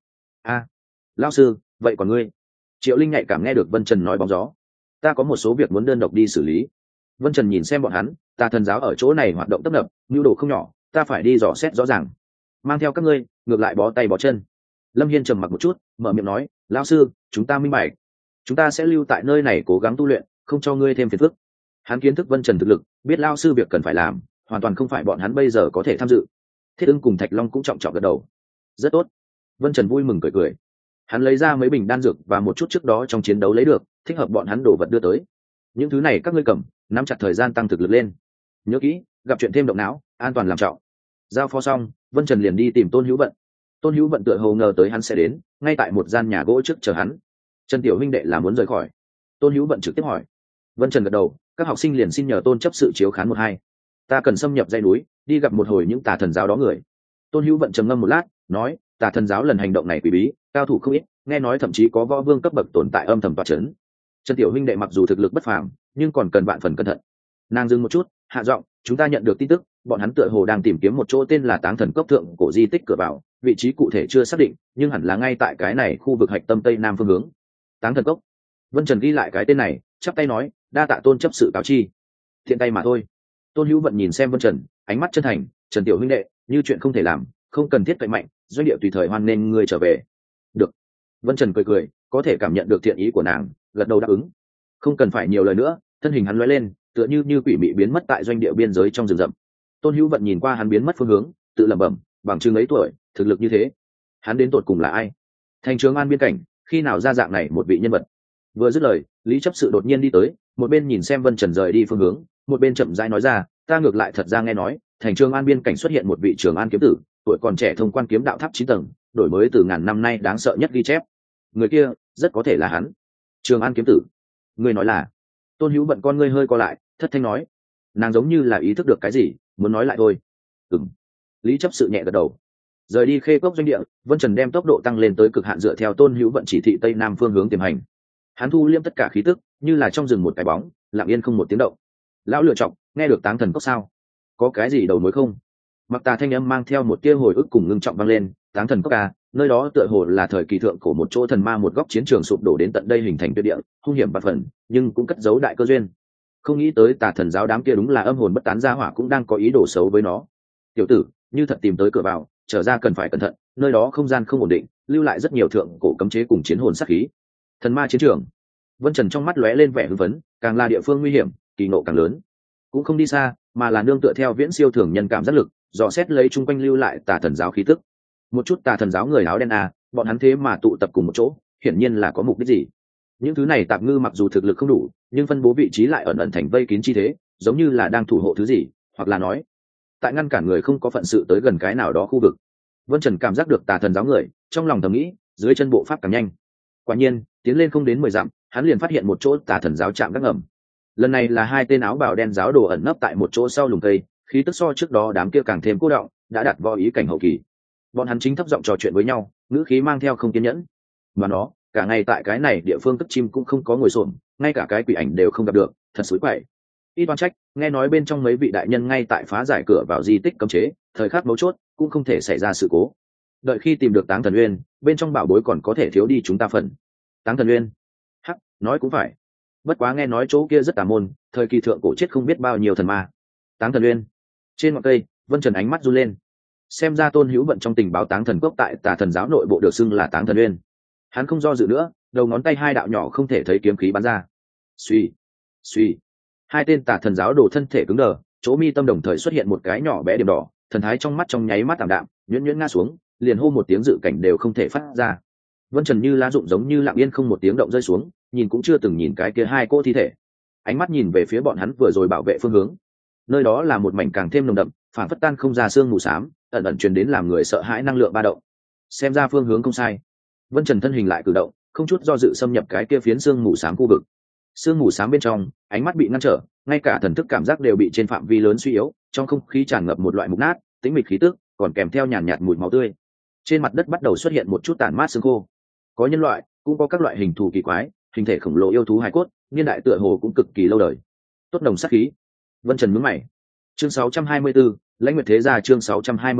a Lão sư, vậy còn ngươi? Triệu Linh nhạy cảm nghe được Vân Trần nói bóng gió. Ta có một số việc muốn đơn độc đi xử lý. Vân Trần nhìn xem bọn hắn, Tà Thần giáo ở chỗ này hoạt động tấp nập, nhu đồ không nhỏ, ta phải đi dò xét rõ ràng. Mang theo các ngươi, ngược lại bó tay bó chân. Lâm Hiên trầm mặc một chút, mở miệng nói, lão sư, chúng ta minh bạch, chúng ta sẽ lưu tại nơi này cố gắng tu luyện, không cho ngươi thêm phiền phức. Hắn kiến thức Vân Trần thực lực, biết lão sư việc cần phải làm, hoàn toàn không phải bọn hắn bây giờ có thể tham dự. Thiết Ưng cùng Thạch Long cũng trọng trọng gật đầu. Rất tốt. Vân Trần vui mừng cười cười. Hắn lấy ra mấy bình đan dược và một chút trước đó trong chiến đấu lấy được, thích hợp bọn hắn đổ vật đưa tới. Những thứ này các ngươi cầm, nắm chặt thời gian tăng thực lực lên. Nhớ kỹ, gặp chuyện thêm động não, an toàn làm trọng. Giao phó xong, Vân Trần liền đi tìm Tôn Hữu Vận. Tôn Hữu Vận tựa hồ ngờ tới hắn sẽ đến, ngay tại một gian nhà gỗ trước chờ hắn. Trần tiểu huynh đệ là muốn rời khỏi. Tôn Hữu Vận trực tiếp hỏi. Vân Trần gật đầu, các học sinh liền xin nhờ Tôn chấp sự chiếu khán một hai. Ta cần xâm nhập dãy núi, đi gặp một hồi những Tà Thần giáo đó người. Tôn Hữu Vận trầm ngâm một lát, nói, Tà Thần giáo lần hành động này quỷ bí, cao thủ không ít, nghe nói thậm chí có võ vương cấp bậc tồn tại âm thầm tọa chấn. Trần tiểu huynh đệ mặc dù thực lực bất phàm, nhưng còn cần vạn phần cẩn thận. Nàng dừng một chút, hạ giọng, chúng ta nhận được tin tức, bọn hắn tựa hồ đang tìm kiếm một chỗ tên là Táng Thần Cốc thượng cổ di tích cửa vào, vị trí cụ thể chưa xác định, nhưng hẳn là ngay tại cái này khu vực hạch tâm tây nam phương hướng. Táng Thần Cốc. Vân Trần ghi lại cái tên này, chắp tay nói, đa tạ Tôn chấp sự cáo chi. Thiện tay mà thôi. Tôn Hữu Vận nhìn xem Vân Trần, ánh mắt chân thành, Trần tiểu huynh đệ, như chuyện không thể làm, không cần thiết cậy mạnh, doanh địa tùy thời hoan nên ngươi trở về. Được. Vân Trần cười cười, có thể cảm nhận được thiện ý của nàng, gật đầu đáp ứng. Không cần phải nhiều lời nữa, thân hình hắn lóe lên, tựa như như quỷ mị biến mất tại doanh địa biên giới trong rừng rậm. Tôn Hữu Vận nhìn qua hắn biến mất phương hướng, tự lẩm bẩm, bằng chừng ấy tuổi, thực lực như thế, hắn đến tột cùng là ai? Thành Trường An biên cảnh, khi nào ra dạng này một vị nhân vật? Vừa dứt lời, Lý chấp sự đột nhiên đi tới, một bên nhìn xem Vân Trần rời đi phương hướng, một bên chậm rãi nói ra, ta ngược lại thật ra nghe nói, Thành Trường An biên cảnh xuất hiện một vị Trường An kiếm tử, tuổi còn trẻ thông quan kiếm đạo tháp chín tầng, đổi mới từ ngàn năm nay đáng sợ nhất ghi chép. Người kia, rất có thể là hắn. Trường An kiếm tử. Ngươi nói là? Tôn Hữu Vận con ngươi hơi co lại, thất thanh nói. Nàng giống như là ý thức được cái gì, muốn nói lại thôi. Ừm. Lý chấp sự nhẹ gật đầu. Rời đi Khê Cốc doanh địa, Vân Trần đem tốc độ tăng lên tới cực hạn dựa theo Tôn Hữu Vận chỉ thị tây nam phương hướng tiềm hành. Hắn thu liêm tất cả khí tức, như là trong rừng một cái bóng, lặng yên không một tiếng động. Lão lựa chọn, nghe được Táng Thần Cốc sao? Có cái gì đầu mối không? Mặc Tà thanh âm mang theo một tia hồi ức cùng ngưng trọng vang lên, Táng Thần Cốc à, nơi đó tựa hồ là thời kỳ thượng cổ một chỗ thần ma một góc chiến trường sụp đổ đến tận đây hình thành tuyệt địa, hung hiểm bạt phần, nhưng cũng cất giấu đại cơ duyên. Không nghĩ tới Tà Thần giáo đám kia đúng là âm hồn bất tán gia hỏa cũng đang có ý đồ xấu với nó. Tiểu tử, như thật tìm tới cửa vào, trở ra cần phải cẩn thận, nơi đó không gian không ổn định, lưu lại rất nhiều thượng cổ cấm chế cùng chiến hồn sát khí. Thần ma chiến trường. Vân Trần trong mắt lóe lên vẻ hưng phấn, càng là địa phương nguy hiểm, kỳ ngộ càng lớn. Cũng không đi xa, mà là nương tựa theo viễn siêu thường nhân cảm giác lực, dò xét lấy chung quanh lưu lại Tà Thần giáo khí tức. Một chút Tà Thần giáo người áo đen à, bọn hắn thế mà tụ tập cùng một chỗ, hiển nhiên là có mục đích gì. Những thứ này tạp ngư mặc dù thực lực không đủ, nhưng phân bố vị trí lại ẩn ẩn thành vây kín chi thế, giống như là đang thủ hộ thứ gì, hoặc là nói, tại ngăn cản người không có phận sự tới gần cái nào đó khu vực. Vân Trần cảm giác được Tà Thần giáo người, trong lòng thầm nghĩ, dưới chân bộ pháp càng nhanh. Quả nhiên, tiến lên không đến mười dặm, hắn liền phát hiện một chỗ Tà Thần giáo trạm gác ngầm. Lần này là hai tên áo bào đen giáo đồ ẩn nấp tại một chỗ sau lùm cây, khí tức so trước đó đám kia càng thêm cô đọng, đã đạt võ ý cảnh hậu kỳ. Bọn hắn chính thấp giọng trò chuyện với nhau, ngữ khí mang theo không kiên nhẫn. Mà nó, cả ngày tại cái này địa phương cất chim cũng không có ngồi xổm, ngay cả cái quỷ ảnh đều không gặp được, thật xối quậy. Ít oan trách, nghe nói bên trong mấy vị đại nhân ngay tại phá giải cửa vào di tích cấm chế, thời khắc mấu chốt cũng không thể xảy ra sự cố. Đợi khi tìm được Táng Thần Uyên, bên trong bảo bối còn có thể thiếu đi chúng ta phần. Táng Thần Uyên? Hắc, nói cũng phải. Bất quá nghe nói chỗ kia rất tà môn, thời kỳ thượng cổ chết không biết bao nhiêu thần ma. Táng Thần Uyên. Trên ngọn cây, Vân Trần ánh mắt run lên. Xem ra Tôn Hữu Vận trong tình báo Táng Thần Cốc tại Tà Thần giáo nội bộ được xưng là Táng Thần Uyên. Hắn không do dự nữa, đầu ngón tay hai đạo nhỏ không thể thấy kiếm khí bắn ra. Suy, suy. Hai tên Tà Thần giáo đồ thân thể cứng đờ, chỗ mi tâm đồng thời xuất hiện một cái nhỏ bé điểm đỏ, thần thái trong mắt trong nháy mắt tạm đạm, nhuyễn nhuyễn ngã xuống, liền hô một tiếng dự cảnh đều không thể phát ra. Vân Trần như lá rụng giống như lặng yên không một tiếng động rơi xuống, nhìn cũng chưa từng nhìn cái kia hai cô thi thể. Ánh mắt nhìn về phía bọn hắn vừa rồi bảo vệ phương hướng. Nơi đó là một mảnh càng thêm nồng đậm, phản phất tan không ra xương mù xám, ẩn ẩn truyền đến làm người sợ hãi năng lượng ba động. Xem ra phương hướng không sai. Vân Trần thân hình lại cử động, không chút do dự xâm nhập cái kia phiến xương mù xám khu vực. Xương mù xám bên trong, ánh mắt bị ngăn trở, ngay cả thần thức cảm giác đều bị trên phạm vi lớn suy yếu, trong không khí tràn ngập một loại mục nát, tĩnh mịch khí tức, còn kèm theo nhàn nhạt mùi máu tươi. Trên mặt đất bắt đầu xuất hiện một chút tàn mát xương khô. Có nhân loại, cũng có các loại hình thù kỳ quái, hình thể khổng lồ yêu thú hài cốt, niên đại tựa hồ cũng cực kỳ lâu đời. Tốt đồng sát khí. Vân Trần nhướng mày. Chương sáu trăm hai mươi lãnh nguyệt thế gia chương sáu trăm hai mươi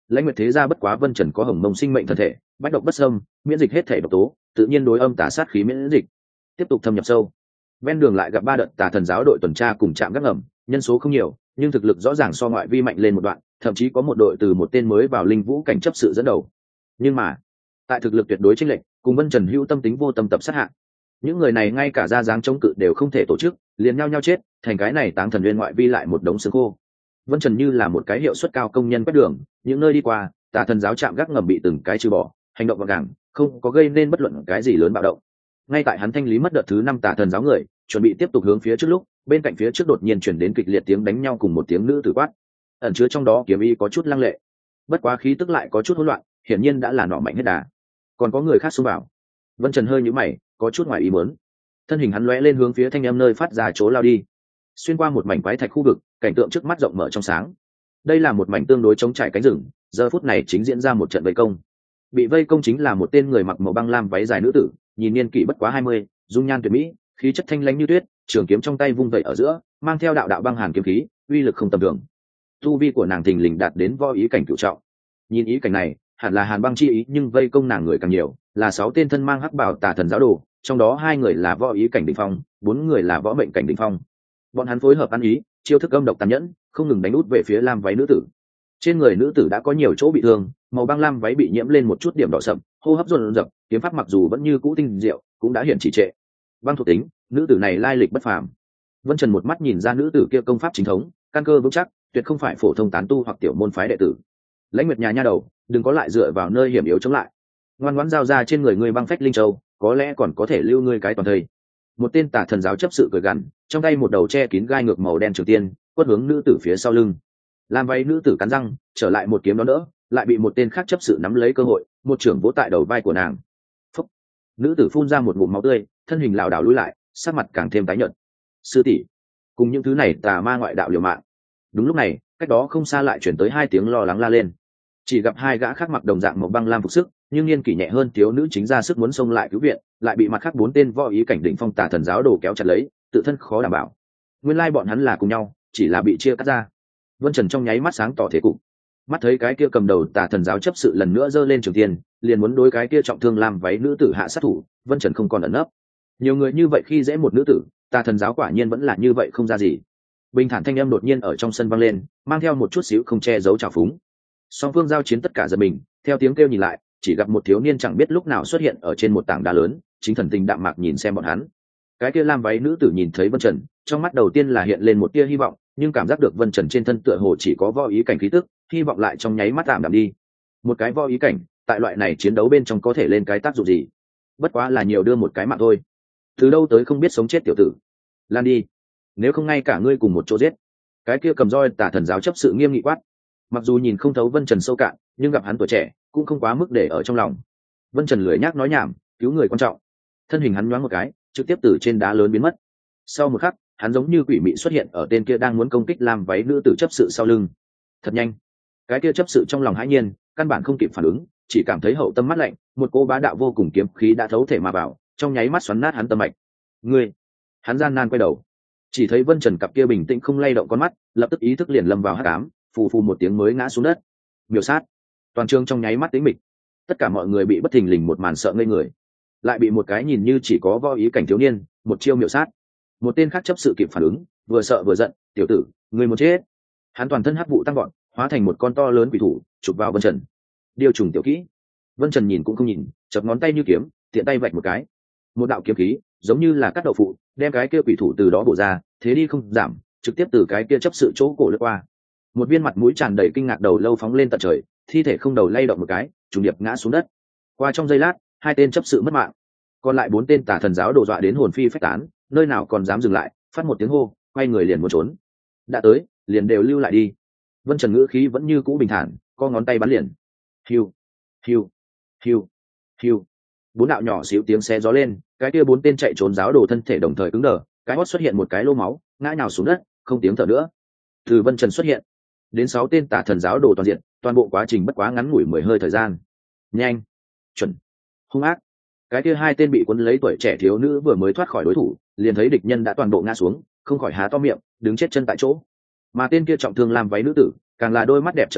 Lãnh Nguyệt thế gia bất quá Vân Trần có hồng mông sinh mệnh thần thể, bách độc bất xâm, miễn dịch hết thể độc tố, tự nhiên đối âm tà sát khí miễn dịch. Tiếp tục thâm nhập sâu. Ven đường lại gặp ba đợt tà thần giáo đội tuần tra cùng trạm gác ngầm, nhân số không nhiều, nhưng thực lực rõ ràng so ngoại vi mạnh lên một đoạn, thậm chí có một đội từ một tên mới vào linh vũ cảnh chấp sự dẫn đầu. Nhưng mà, tại thực lực tuyệt đối chênh lệch, cùng Vân Trần hữu tâm tính vô tâm tập sát hạng, những người này ngay cả ra dáng chống cự đều không thể tổ chức, liền nhau nhau chết, thành cái này táng thần nguyên ngoại vi lại một đống xương khô. Vân Trần như là một cái hiệu suất cao công nhân quét đường, những nơi đi qua, tà thần giáo trạm gác ngầm bị từng cái trừ bỏ, hành động gọn gàng, không có gây nên bất luận cái gì lớn bạo động. Ngay tại hắn thanh lý mất đợt thứ năm tà thần giáo người, chuẩn bị tiếp tục hướng phía trước lúc, bên cạnh phía trước đột nhiên chuyển đến kịch liệt tiếng đánh nhau cùng một tiếng nữ tử quát, ẩn chứa trong đó kiếm ý có chút lăng lệ, bất quá khí tức lại có chút hỗn loạn, hiển nhiên đã là nọ mạnh hết đà. Còn có người khác xông vào. Vân Trần hơi nhíu mày, có chút ngoài ý muốn. Thân hình hắn lóe lên hướng phía thanh âm nơi phát ra chỗ lao đi, xuyên qua một mảnh quái thạch khu vực, cảnh tượng trước mắt rộng mở trong sáng. Đây là một mảnh tương đối trống trải cánh rừng, giờ phút này chính diễn ra một trận vây công. Bị vây công chính là một tên người mặc màu băng lam váy dài nữ tử, nhìn niên kỷ bất quá hai mươi, dung nhan tuyệt mỹ, khí chất thanh lãnh như tuyết, trường kiếm trong tay vung vẩy ở giữa, mang theo đạo đạo băng hàn kiếm khí, uy lực không tầm thường. Tu vi của nàng thình lình đạt đến võ ý cảnh cửu trọng. Nhìn ý cảnh này, hẳn là hàn băng chi ý, nhưng vây công nàng người càng nhiều, là sáu tên thân mang hắc bảo tà thần giáo đồ, trong đó hai người là võ ý cảnh đỉnh phong, bốn người là võ mệnh cảnh đỉnh phong. Bọn hắn phối hợp ăn ý, chiêu thức âm độc tàn nhẫn, không ngừng đánh út về phía lam váy nữ tử. Trên người nữ tử đã có nhiều chỗ bị thương, màu băng lam váy bị nhiễm lên một chút điểm đỏ sậm, hô hấp dồn dập, kiếm pháp mặc dù vẫn như cũ tinh diệu, cũng đã hiện chỉ trệ. Băng thuộc tính, nữ tử này lai lịch bất phàm. Vân Trần một mắt nhìn ra nữ tử kia công pháp chính thống, căn cơ vững chắc, tuyệt không phải phổ thông tán tu hoặc tiểu môn phái đệ tử. Lãnh Nguyệt nhà nha đầu, đừng có lại dựa vào nơi hiểm yếu chống lại. Ngoan ngoãn giao ra trên người ngươi băng phách linh châu, có lẽ còn có thể lưu ngươi cái toàn thây. Một tên tà thần giáo chấp sự cười gằn, trong tay một đầu che kín gai ngược màu đen trường tiên, quất hướng nữ tử phía sau lưng. Lam váy nữ tử cắn răng, trở lại một kiếm đó đỡ, lại bị một tên khác chấp sự nắm lấy cơ hội, một trưởng vỗ tại đầu vai của nàng. Phúc! Nữ tử phun ra một ngụm máu tươi, thân hình lảo đảo lùi lại, sắc mặt càng thêm tái nhợt. Sư tỷ, cùng những thứ này tà ma ngoại đạo liều mạng. Đúng lúc này, cách đó không xa lại chuyển tới hai tiếng lo lắng la lên. Chỉ gặp hai gã khác mặc đồng dạng màu băng lam phục sức, nhưng niên kỷ nhẹ hơn thiếu nữ chính ra sức muốn xông lại cứu viện, lại bị mặt khác bốn tên võ ý cảnh đỉnh phong tà thần giáo đồ kéo chặt lấy, tự thân khó đảm bảo. Nguyên lai bọn hắn là cùng nhau, chỉ là bị chia cắt ra. Vân Trần trong nháy mắt sáng tỏ thế cục. Mắt thấy cái kia cầm đầu tà thần giáo chấp sự lần nữa giơ lên trường tiên, liền muốn đối cái kia trọng thương làm váy nữ tử hạ sát thủ, Vân Trần không còn ẩn nấp. Nhiều người như vậy khi dễ một nữ tử, tà thần giáo quả nhiên vẫn là như vậy không ra gì. Bình thản thanh âm đột nhiên ở trong sân vang lên, mang theo một chút xíu không che giấu trào phúng. Song phương giao chiến tất cả giật mình, theo tiếng kêu nhìn lại, chỉ gặp một thiếu niên chẳng biết lúc nào xuất hiện ở trên một tảng đá lớn, chính thần tình đạm mạc nhìn xem bọn hắn. Cái kia lam váy nữ tử nhìn thấy Vân Trần, trong mắt đầu tiên là hiện lên một tia hy vọng, nhưng cảm giác được Vân Trần trên thân tựa hồ chỉ có võ ý cảnh khí tức, hy vọng lại trong nháy mắt tạm đạm đi. Một cái võ ý cảnh, tại loại này chiến đấu bên trong có thể lên cái tác dụng gì? Bất quá là nhiều đưa một cái mạng thôi. Từ đâu tới không biết sống chết tiểu tử. Lan đi, nếu không ngay cả ngươi cùng một chỗ giết. Cái kia cầm roi tà thần giáo chấp sự nghiêm nghị quát. Mặc dù nhìn không thấu Vân Trần sâu cạn, nhưng gặp hắn tuổi trẻ, cũng không quá mức để ở trong lòng. Vân Trần lười nhác nói nhảm, cứu người quan trọng. Thân hình hắn nhoáng một cái, trực tiếp từ trên đá lớn biến mất. Sau một khắc, hắn giống như quỷ mị xuất hiện ở tên kia đang muốn công kích làm váy nữ tử chấp sự sau lưng. Thật nhanh. Cái kia chấp sự trong lòng hãi nhiên, căn bản không kịp phản ứng, chỉ cảm thấy hậu tâm mắt lạnh, một cô bá đạo vô cùng kiếm khí đã thấu thể mà vào, trong nháy mắt xoắn nát hắn tâm mạch. Ngươi! Hắn gian nan quay đầu, chỉ thấy Vân Trần cặp kia bình tĩnh không lay động con mắt, lập tức ý thức liền lâm vào hắc ám, phù phù một tiếng mới ngã xuống đất. Miểu sát! Toàn trường trong nháy mắt tĩnh mịch, tất cả mọi người bị bất thình lình một màn sợ ngây người, lại bị một cái nhìn như chỉ có võ ý cảnh thiếu niên một chiêu miểu sát. Một tên khác chấp sự kịp phản ứng, vừa sợ vừa giận, tiểu tử, ngươi muốn chết! Hắn toàn thân hắc vụ tăng gọn, hóa thành một con to lớn quỷ thủ chụp vào Vân Trần. Điều trùng tiểu kỹ. Vân Trần nhìn cũng không nhìn, chập ngón tay như kiếm, tiện tay vạch một cái, một đạo kiếm khí giống như là cắt đậu phụ, đem cái kia quỷ thủ từ đó bổ ra, thế đi không giảm, trực tiếp từ cái kia chấp sự chỗ cổ lướt qua. Một viên mặt mũi tràn đầy kinh ngạc đầu lâu phóng lên tận trời, thi thể không đầu lay động một cái, trùng điệp ngã xuống đất. Qua trong giây lát, hai tên chấp sự mất mạng, còn lại bốn tên tà thần giáo đồ dọa đến hồn phi phách tán, nơi nào còn dám dừng lại, phát một tiếng hô, quay người liền muốn trốn. Đã tới, liền đều lưu lại đi. Vân Trần ngữ khí vẫn như cũ bình thản, co ngón tay bắn liền. Hiu, hiu, hiu, hiu. Bốn đạo nhỏ xíu tiếng xé gió lên, cái kia bốn tên chạy trốn giáo đồ thân thể đồng thời cứng đờ, cái hót xuất hiện một cái lô máu, ngã nhào xuống đất, không tiếng thở nữa. Từ Vân Trần xuất hiện, đến sáu tên tà thần giáo đồ toàn diện, toàn bộ quá trình bất quá ngắn ngủi mười hơi thời gian. Nhanh, chuẩn, hung ác. Cái kia hai tên bị cuốn lấy tuổi trẻ thiếu nữ vừa mới thoát khỏi đối thủ, liền thấy địch nhân đã toàn bộ ngã xuống, không khỏi há to miệng, đứng chết chân tại chỗ. Mà tên kia trọng thương làm váy nữ tử, càng là đôi mắt đẹp trợn lên,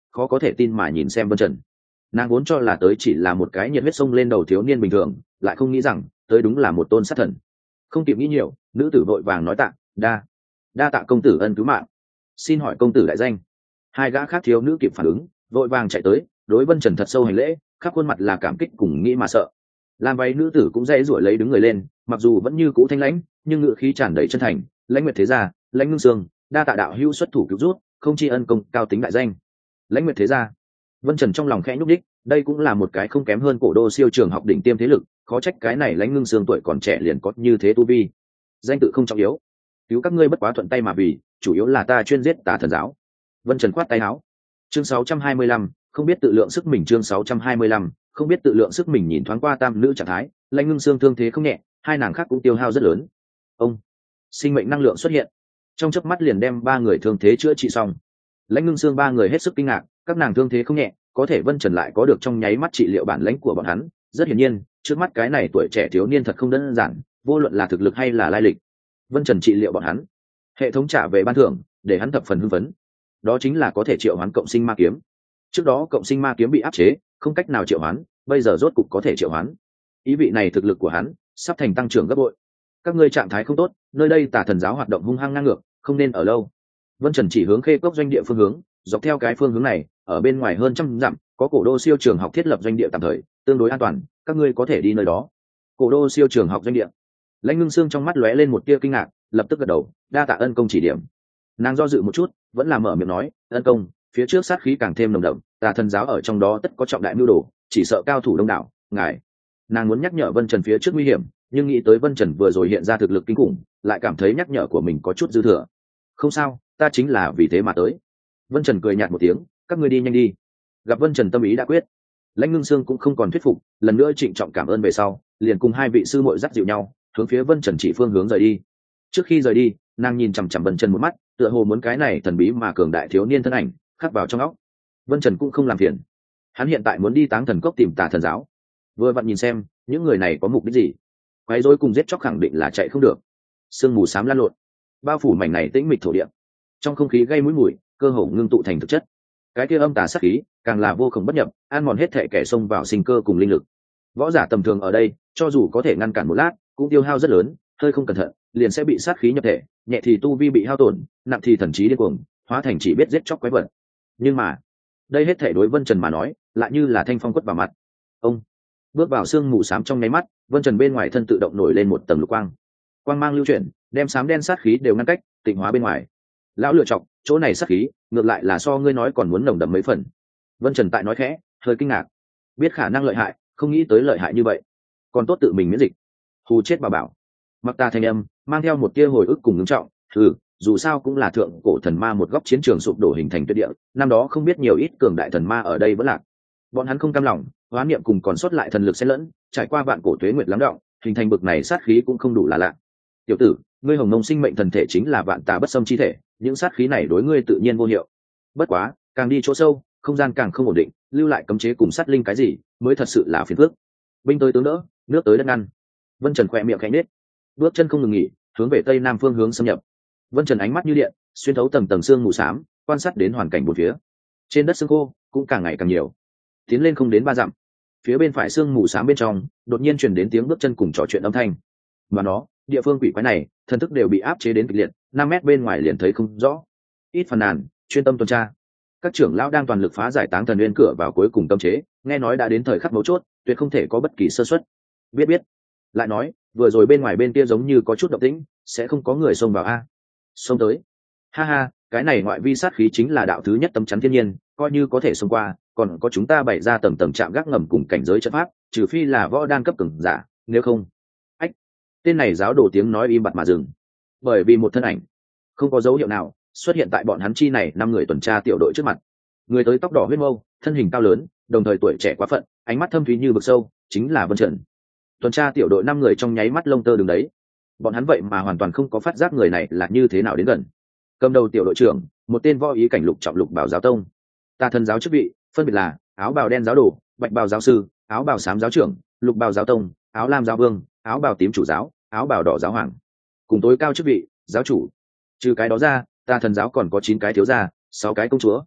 khó có thể tin mà nhìn xem vân trần. Nàng vốn cho là tới chỉ là một cái nhiệt huyết sông lên đầu thiếu niên bình thường, lại không nghĩ rằng tới đúng là một tôn sát thần. Không kịp nghĩ nhiều, nữ tử vội vàng nói tạ đa đa tạ công tử ân cứu mạng, xin hỏi công tử đại danh. Hai gã khác thiếu nữ kịp phản ứng, vội vàng chạy tới đối vân trần thật sâu hành lễ, khắp khuôn mặt là cảm kích cùng nghĩ mà sợ. Làm váy nữ tử cũng dễ rủi lấy đứng người lên, mặc dù vẫn như cũ thanh lãnh nhưng ngựa khí tràn đầy chân thành. Lãnh nguyệt thế gia, lãnh ngưng sương, đa tạ đạo hữu xuất thủ cứu rút, không tri ân công cao tính đại danh. Lãnh nguyệt thế gia. Vân trần trong lòng khẽ nhúc đích, đây cũng là một cái không kém hơn cổ đô siêu trường học đỉnh tiêm thế lực, khó trách cái này lãnh ngưng sương tuổi còn trẻ liền có như thế tu vi. Danh tự không trọng yếu, cứu các ngươi bất quá thuận tay mà vì, chủ yếu là ta chuyên giết tà thần giáo. Vân trần khoát tay áo. Chương sáu trăm hai mươi lăm, không biết tự lượng sức mình. Chương sáu trăm hai mươi lăm, không biết tự lượng sức mình. Nhìn thoáng qua tam nữ trạng thái, lãnh ngưng xương thương thế không nhẹ, hai nàng khác cũng tiêu hao rất lớn. Ông sinh mệnh năng lượng xuất hiện, trong chớp mắt liền đem ba người thương thế chữa trị xong. Lãnh ngưng xương ba người hết sức kinh ngạc, các nàng thương thế không nhẹ, có thể vân trần lại có được trong nháy mắt trị liệu bản lãnh của bọn hắn. Rất hiển nhiên, trước mắt cái này tuổi trẻ thiếu niên thật không đơn giản, vô luận là thực lực hay là lai lịch. Vân trần trị liệu bọn hắn, hệ thống trả về ban thưởng, để hắn thập phần hưng phấn. Đó chính là có thể triệu hoán cộng sinh ma kiếm. Trước đó cộng sinh ma kiếm bị áp chế, không cách nào triệu hoán, bây giờ rốt cục có thể triệu hoán. Ý vị này thực lực của hắn sắp thành tăng trưởng gấp bội. Các ngươi trạng thái không tốt, nơi đây tà thần giáo hoạt động hung hăng ngang ngược, không nên ở lâu. Vân trần chỉ hướng khê cốc doanh địa phương hướng, dọc theo cái phương hướng này, ở bên ngoài hơn trăm dặm có cổ đô siêu trường học thiết lập doanh địa tạm thời, tương đối an toàn, các ngươi có thể đi nơi đó. Cổ đô siêu trường học doanh địa. Lãnh ngưng xương trong mắt lóe lên một tia kinh ngạc, lập tức gật đầu, đa tạ ân công chỉ điểm. Nàng do dự một chút, vẫn là mở miệng nói, ân công, phía trước sát khí càng thêm nồng đậm, tà thần giáo ở trong đó tất có trọng đại mưu đồ, chỉ sợ cao thủ đông đảo, ngài. Nàng muốn nhắc nhở vân trần phía trước nguy hiểm, nhưng nghĩ tới vân trần vừa rồi hiện ra thực lực kinh khủng, lại cảm thấy nhắc nhở của mình có chút dư thừa. Không sao, ta chính là vì thế mà tới. Vân trần cười nhạt một tiếng, các ngươi đi nhanh đi. Gặp vân trần tâm ý đã quyết, lãnh ngưng sương cũng không còn thuyết phục, lần nữa trịnh trọng cảm ơn về sau, liền cùng hai vị sư muội dắt dịu nhau hướng phía vân trần chỉ phương hướng rời đi. Trước khi rời đi, nàng nhìn chằm chằm vân trần một mắt, tựa hồ muốn cái này thần bí mà cường đại thiếu niên thân ảnh khắc vào trong óc. Vân trần cũng không làm phiền, hắn hiện tại muốn đi Táng Thần Cốc tìm tà thần giáo, vừa vặn nhìn xem những người này có mục đích gì. Quấy rối cùng giết chóc khẳng định là chạy không được. Sương mù xám lan lộn, bao phủ mảnh này tĩnh mịch thổ địa, trong không khí gây mũi mùi, cơ hồ ngưng tụ thành thực chất. Cái kia âm tà sát khí càng là vô cùng bất nhập, ăn mòn hết thể kẻ xông vào sinh cơ cùng linh lực. Võ giả tầm thường ở đây, cho dù có thể ngăn cản một lát, cũng tiêu hao rất lớn, hơi không cẩn thận liền sẽ bị sát khí nhập thể, nhẹ thì tu vi bị hao tổn, nặng thì thần trí điên cuồng, hóa thành chỉ biết giết chóc quái vật. Nhưng mà đây hết thể đối vân trần mà nói lại như là thanh phong quất vào mặt. Ông bước vào sương mù xám trong nháy mắt, vân trần bên ngoài thân tự động nổi lên một tầng lục quang, quang mang lưu chuyển, đem xám đen sát khí đều ngăn cách, tịnh hóa bên ngoài. Lão lựa chọc, chỗ này sát khí ngược lại là so ngươi nói còn muốn nồng đậm mấy phần. Vân trần tại nói khẽ, hơi kinh ngạc, biết khả năng lợi hại, không nghĩ tới lợi hại như vậy, còn tốt tự mình miễn dịch. Hù chết bà bảo. Mặc ta thanh âm mang theo một tia hồi ức cùng ngưng trọng, ừ, dù sao cũng là thượng cổ thần ma một góc chiến trường sụp đổ hình thành tuyệt địa, năm đó không biết nhiều ít cường đại thần ma ở đây vẫn lạc. Bọn hắn không cam lòng, hóa niệm cùng còn sót lại thần lực xen lẫn, trải qua vạn cổ tuế nguyệt lắng đọng, hình thành bực này sát khí cũng không đủ là lạ. Tiểu tử, ngươi hồng mông sinh mệnh thần thể chính là vạn tà bất xâm chi thể, những sát khí này đối ngươi tự nhiên vô hiệu. Bất quá, càng đi chỗ sâu, không gian càng không ổn định, lưu lại cấm chế cùng sát linh cái gì, mới thật sự là phiền phức. Binh tới tướng đỡ, nước tới đất ngăn. Vân Trần khẽ miệng khẽ nhếch, bước chân không ngừng nghỉ, hướng về tây nam phương hướng xâm nhập. Vân Trần ánh mắt như điện, xuyên thấu tầng tầng sương mù xám, quan sát đến hoàn cảnh bốn phía. Trên đất sương khô cũng càng ngày càng nhiều, tiến lên không đến ba dặm, phía bên phải sương mù xám bên trong đột nhiên truyền đến tiếng bước chân cùng trò chuyện âm thanh. Mà nó, địa phương quỷ quái này, thần thức đều bị áp chế đến cực liệt, năm mét bên ngoài liền thấy không rõ. Ít phàn nàn, chuyên tâm tuần tra. Các trưởng lão đang toàn lực phá giải Táng Thần Nguyên cửa vào cuối cùng cấm chế, nghe nói đã đến thời khắc mấu chốt, tuyệt không thể có bất kỳ sơ suất. Biết biết. Lại nói, vừa rồi bên ngoài bên kia giống như có chút động tĩnh, sẽ không có người xông vào a. Xông tới. Ha ha, cái này ngoại vi sát khí chính là đạo thứ nhất tấm chắn thiên nhiên, coi như có thể xông qua, còn có chúng ta bày ra tầng tầng trạm gác ngầm cùng cảnh giới trận pháp, trừ phi là võ đan cấp cường giả, nếu không. Ách. Tên này giáo đồ tiếng nói im bặt mà dừng. Bởi vì một thân ảnh, không có dấu hiệu nào xuất hiện tại bọn hắn chi này năm người tuần tra tiểu đội trước mặt. Người tới tóc đỏ huyết mâu, thân hình cao lớn, đồng thời tuổi trẻ quá phận, ánh mắt thâm thúy như vực sâu, chính là Vân Trần. Tuần tra tiểu đội năm người trong nháy mắt lông tơ đứng đấy, bọn hắn vậy mà hoàn toàn không có phát giác người này là như thế nào đến gần. Cầm đầu tiểu đội trưởng, một tên võ ý cảnh lục trọng lục bảo giáo tông. Tà thần giáo chức vị phân biệt là áo bào đen giáo đồ, bạch bào giáo sư, áo bào xám giáo trưởng, lục bào giáo tông, áo lam giáo vương, áo bào tím chủ giáo, áo bào đỏ giáo hoàng. Cùng tối cao chức vị giáo chủ. Trừ cái đó ra, tà thần giáo còn có chín cái thiếu gia, sáu cái công chúa.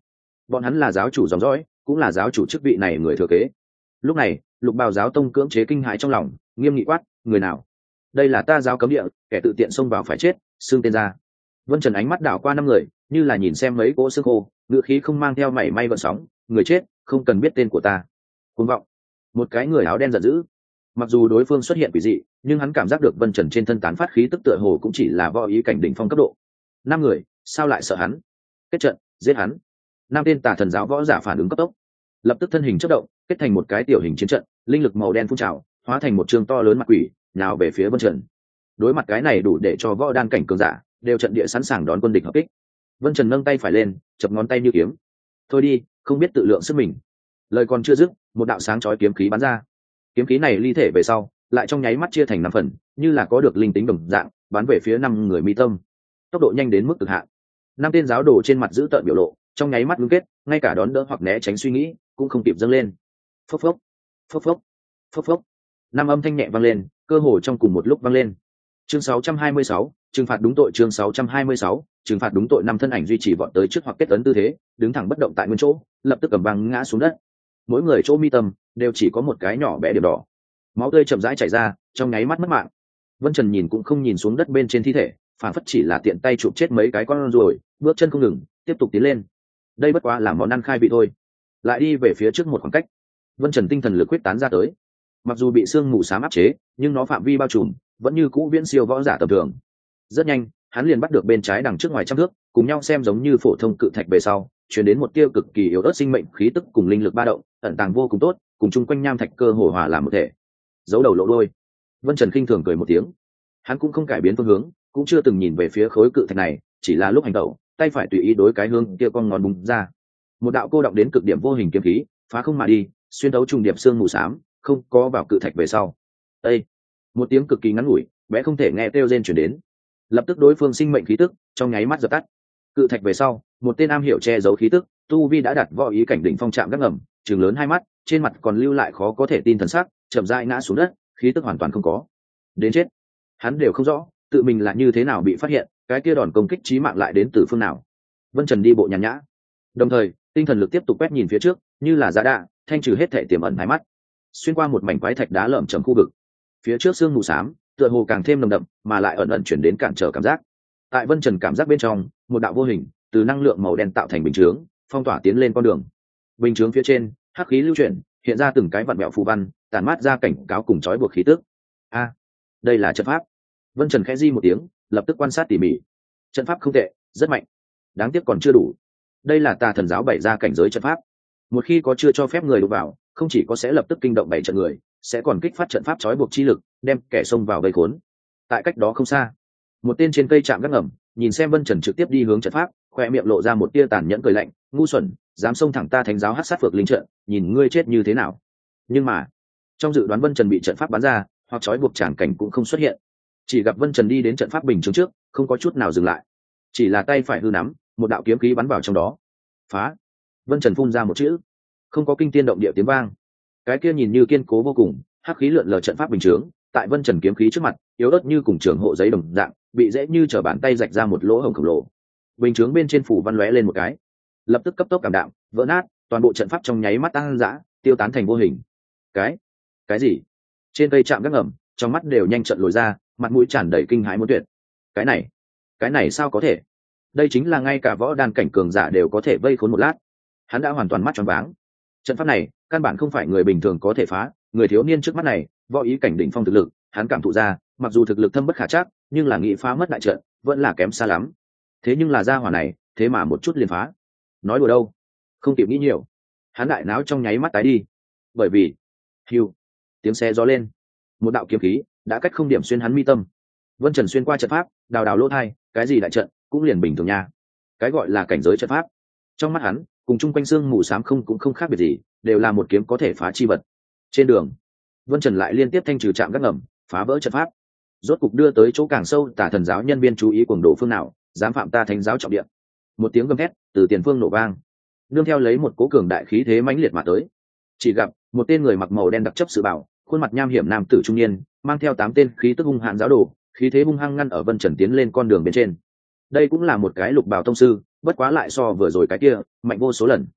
bọn hắn là giáo chủ dòng dõi, cũng là giáo chủ chức vị này người thừa kế. Lúc này lục bào giáo tông cưỡng chế kinh hãi trong lòng, nghiêm nghị quát: người nào? Đây là ta giáo cấm địa, kẻ tự tiện xông vào phải chết, xưng tên ra. Vân Trần ánh mắt đảo qua năm người, như là nhìn xem mấy cỗ xương khô, ngựa khí không mang theo mảy may gợn sóng: người chết không cần biết tên của ta. Cuồng vọng! Một cái người áo đen giận dữ. Mặc dù đối phương xuất hiện quỷ dị, nhưng hắn cảm giác được Vân Trần trên thân tán phát khí tức tựa hồ cũng chỉ là võ ý cảnh đỉnh phong cấp độ. Năm người sao lại sợ hắn? Kết trận giết hắn. Năm tên tà thần giáo võ giả phản ứng cấp tốc, lập tức thân hình chất động, kết thành một cái tiểu hình chiến trận, linh lực màu đen phun trào, hóa thành một trường to lớn mặt quỷ, nào về phía Vân Trần. Đối mặt cái này đủ để cho võ đan cảnh cường giả đều trận địa sẵn sàng đón quân địch hợp kích. Vân Trần nâng tay phải lên, chập ngón tay như kiếm. Thôi đi, không biết tự lượng sức mình. Lời còn chưa dứt, một đạo sáng chói kiếm khí bắn ra. Kiếm khí này ly thể về sau, lại trong nháy mắt chia thành năm phần, như là có được linh tính đồng dạng, bắn về phía năm người mi tâm. Tốc độ nhanh đến mức cực hạn. Năm tên giáo đồ trên mặt giữ tợn biểu lộ, trong nháy mắt ngưng kết, ngay cả đón đỡ hoặc né tránh suy nghĩ cũng không kịp dâng lên. Phốc phốc, phốc phốc, phốc phốc. Năm âm thanh nhẹ vang lên, cơ hồ trong cùng một lúc vang lên. Chương sáu trăm hai mươi sáu, trừng phạt đúng tội. Chương sáu trăm hai mươi sáu, trừng phạt đúng tội. Năm thân ảnh duy trì vọt tới trước hoặc kết ấn tư thế, đứng thẳng bất động tại nguyên chỗ, lập tức cầm băng ngã xuống đất. Mỗi người chỗ mi tâm đều chỉ có một cái nhỏ bé điểm đỏ, máu tươi chậm rãi chảy ra, trong nháy mắt mất mạng. Vân Trần nhìn cũng không nhìn xuống đất bên trên thi thể, phản phất chỉ là tiện tay chụp chết mấy cái con ruồi, bước chân không ngừng, tiếp tục tiến lên. Đây bất quá là món ăn khai vị thôi. Lại đi về phía trước một khoảng cách, Vân Trần tinh thần lực quyết tán ra tới. Mặc dù bị sương mù xám áp chế, nhưng nó phạm vi bao trùm vẫn như cũ viễn siêu võ giả tầm thường. Rất nhanh, hắn liền bắt được bên trái đằng trước ngoài trăm thước, cùng nhau xem giống như phổ thông cự thạch về sau, truyền đến một tia cực kỳ yếu ớt sinh mệnh khí tức cùng linh lực ba động, ẩn tàng vô cùng tốt, cùng chung quanh nham thạch cơ hồ hòa làm một thể. Giấu đầu lộ đôi. Vân Trần khinh thường cười một tiếng. Hắn cũng không cải biến phương hướng, cũng chưa từng nhìn về phía khối cự thạch này, chỉ là lúc hành động, tay phải tùy ý đối cái hướng kia con ngón búng ra. Một đạo cô động đến cực điểm vô hình kiếm khí, phá không mà đi, xuyên thấu trùng điệp xương mù xám, không có vào cự thạch về sau. Ê! Một tiếng cực kỳ ngắn ngủi, bé không thể nghe kêu rên truyền đến. Lập tức đối phương sinh mệnh khí tức trong nháy mắt dập tắt. Cự thạch về sau, một tên am hiểu che giấu khí tức, tu vi đã đạt võ ý cảnh đỉnh phong chạm gác ngầm, trừng lớn hai mắt, trên mặt còn lưu lại khó có thể tin thần sắc, chậm rãi ngã xuống đất, khí tức hoàn toàn không có. Đến chết. Hắn đều không rõ, tự mình là như thế nào bị phát hiện, cái kia đòn công kích chí mạng lại đến từ phương nào. Vân Trần đi bộ nhàn nhã, đồng thời tinh thần lực tiếp tục quét nhìn phía trước, như là giá đạ, thanh trừ hết thể tiềm ẩn hai mắt. Xuyên qua một mảnh quái thạch đá lởm chởm khu vực, phía trước sương mù xám tựa hồ càng thêm nồng đậm, mà lại ẩn ẩn chuyển đến cản trở cảm giác. Tại Vân Trần cảm giác bên trong, một đạo vô hình từ năng lượng màu đen tạo thành bình chướng, phong tỏa tiến lên con đường. Bình chướng phía trên, hắc khí lưu chuyển, hiện ra từng cái vặn vẹo phù văn, tản mát ra cảnh cáo cùng trói buộc khí tức. A, đây là trận pháp. Vân Trần khẽ di một tiếng, lập tức quan sát tỉ mỉ. Trận pháp không tệ, rất mạnh. Đáng tiếc còn chưa đủ. Đây là tà thần giáo bày ra cảnh giới trận pháp. Một khi có chưa cho phép người đụng vào, không chỉ có sẽ lập tức kinh động bảy trận người, sẽ còn kích phát trận pháp trói buộc chi lực, đem kẻ xông vào gây khốn. Tại cách đó không xa, một tên trên cây chạm gác ngầm, nhìn xem Vân Trần trực tiếp đi hướng trận pháp, khoe miệng lộ ra một tia tàn nhẫn cười lạnh: ngu xuẩn, dám xông thẳng ta thánh giáo hắc sát phược linh trận, nhìn ngươi chết như thế nào. Nhưng mà trong dự đoán Vân Trần bị trận pháp bắn ra, hoặc trói buộc tràng cảnh cũng không xuất hiện. Chỉ gặp Vân Trần đi đến trận pháp bình chướng trước, không có chút nào dừng lại, chỉ là tay phải hư nắm, một đạo kiếm khí bắn vào trong đó. Phá! Vân Trần phun ra một chữ, không có kinh tiên động địa tiếng vang. Cái kia nhìn như kiên cố vô cùng, hắc khí lượn lờ trận pháp bình chướng, tại Vân Trần kiếm khí trước mặt, yếu ớt như cùng trường hộ giấy đồng dạng, bị dễ như trở bàn tay rạch ra một lỗ hổng khổng lồ. Bình chướng bên trên phủ văn lóe lên một cái, lập tức cấp tốc cảm đạm, vỡ nát, toàn bộ trận pháp trong nháy mắt tăng dã, tiêu tán thành vô hình. Cái, cái gì? Trên cây chạm gác ngầm, trong mắt đều nhanh trận lồi ra, mặt mũi tràn đầy kinh hãi muốn tuyệt. Cái này, cái này sao có thể? Đây chính là ngay cả võ đan cảnh cường giả đều có thể vây khốn một lát. Hắn đã hoàn toàn mắt tròn váng. Trận pháp này, căn bản không phải người bình thường có thể phá, người thiếu niên trước mắt này, võ ý cảnh đỉnh phong thực lực, hắn cảm thụ ra, mặc dù thực lực thâm bất khả trắc, nhưng là nghị phá mất đại trận, vẫn là kém xa lắm. Thế nhưng là gia hỏa này, thế mà một chút liền phá. Nói đùa đâu? Không kịp nghĩ nhiều, hắn đại náo trong nháy mắt tái đi. Bởi vì, hưu, tiếng xe gió lên, một đạo kiếm khí đã cách không điểm xuyên hắn mi tâm. Vân Trần xuyên qua trận pháp, đào đào lỗ thai, cái gì đại trận, cũng liền bình thường nha. Cái gọi là cảnh giới trận pháp, trong mắt hắn, cùng chung quanh xương mù xám không cũng không khác biệt gì, đều là một kiếm có thể phá chi vật. Trên đường, Vân Trần lại liên tiếp thanh trừ trạm gác ngầm, phá vỡ trận pháp, rốt cục đưa tới chỗ càng sâu. Tà thần giáo nhân viên chú ý cuồng đồ phương nào dám phạm ta thánh giáo trọng địa. Một tiếng gầm thét từ tiền phương nổ vang, nương theo lấy một cố cường đại khí thế mãnh liệt mà tới. Chỉ gặp một tên người mặc màu đen đặc chấp sự bảo, khuôn mặt nham hiểm nam tử trung niên, mang theo tám tên khí tức hung hãn giáo đồ, khí thế hung hăng ngăn ở Vân Trần tiến lên con đường bên trên. Đây cũng là một cái lục bào tông sư, bất quá lại so vừa rồi cái kia mạnh vô số lần.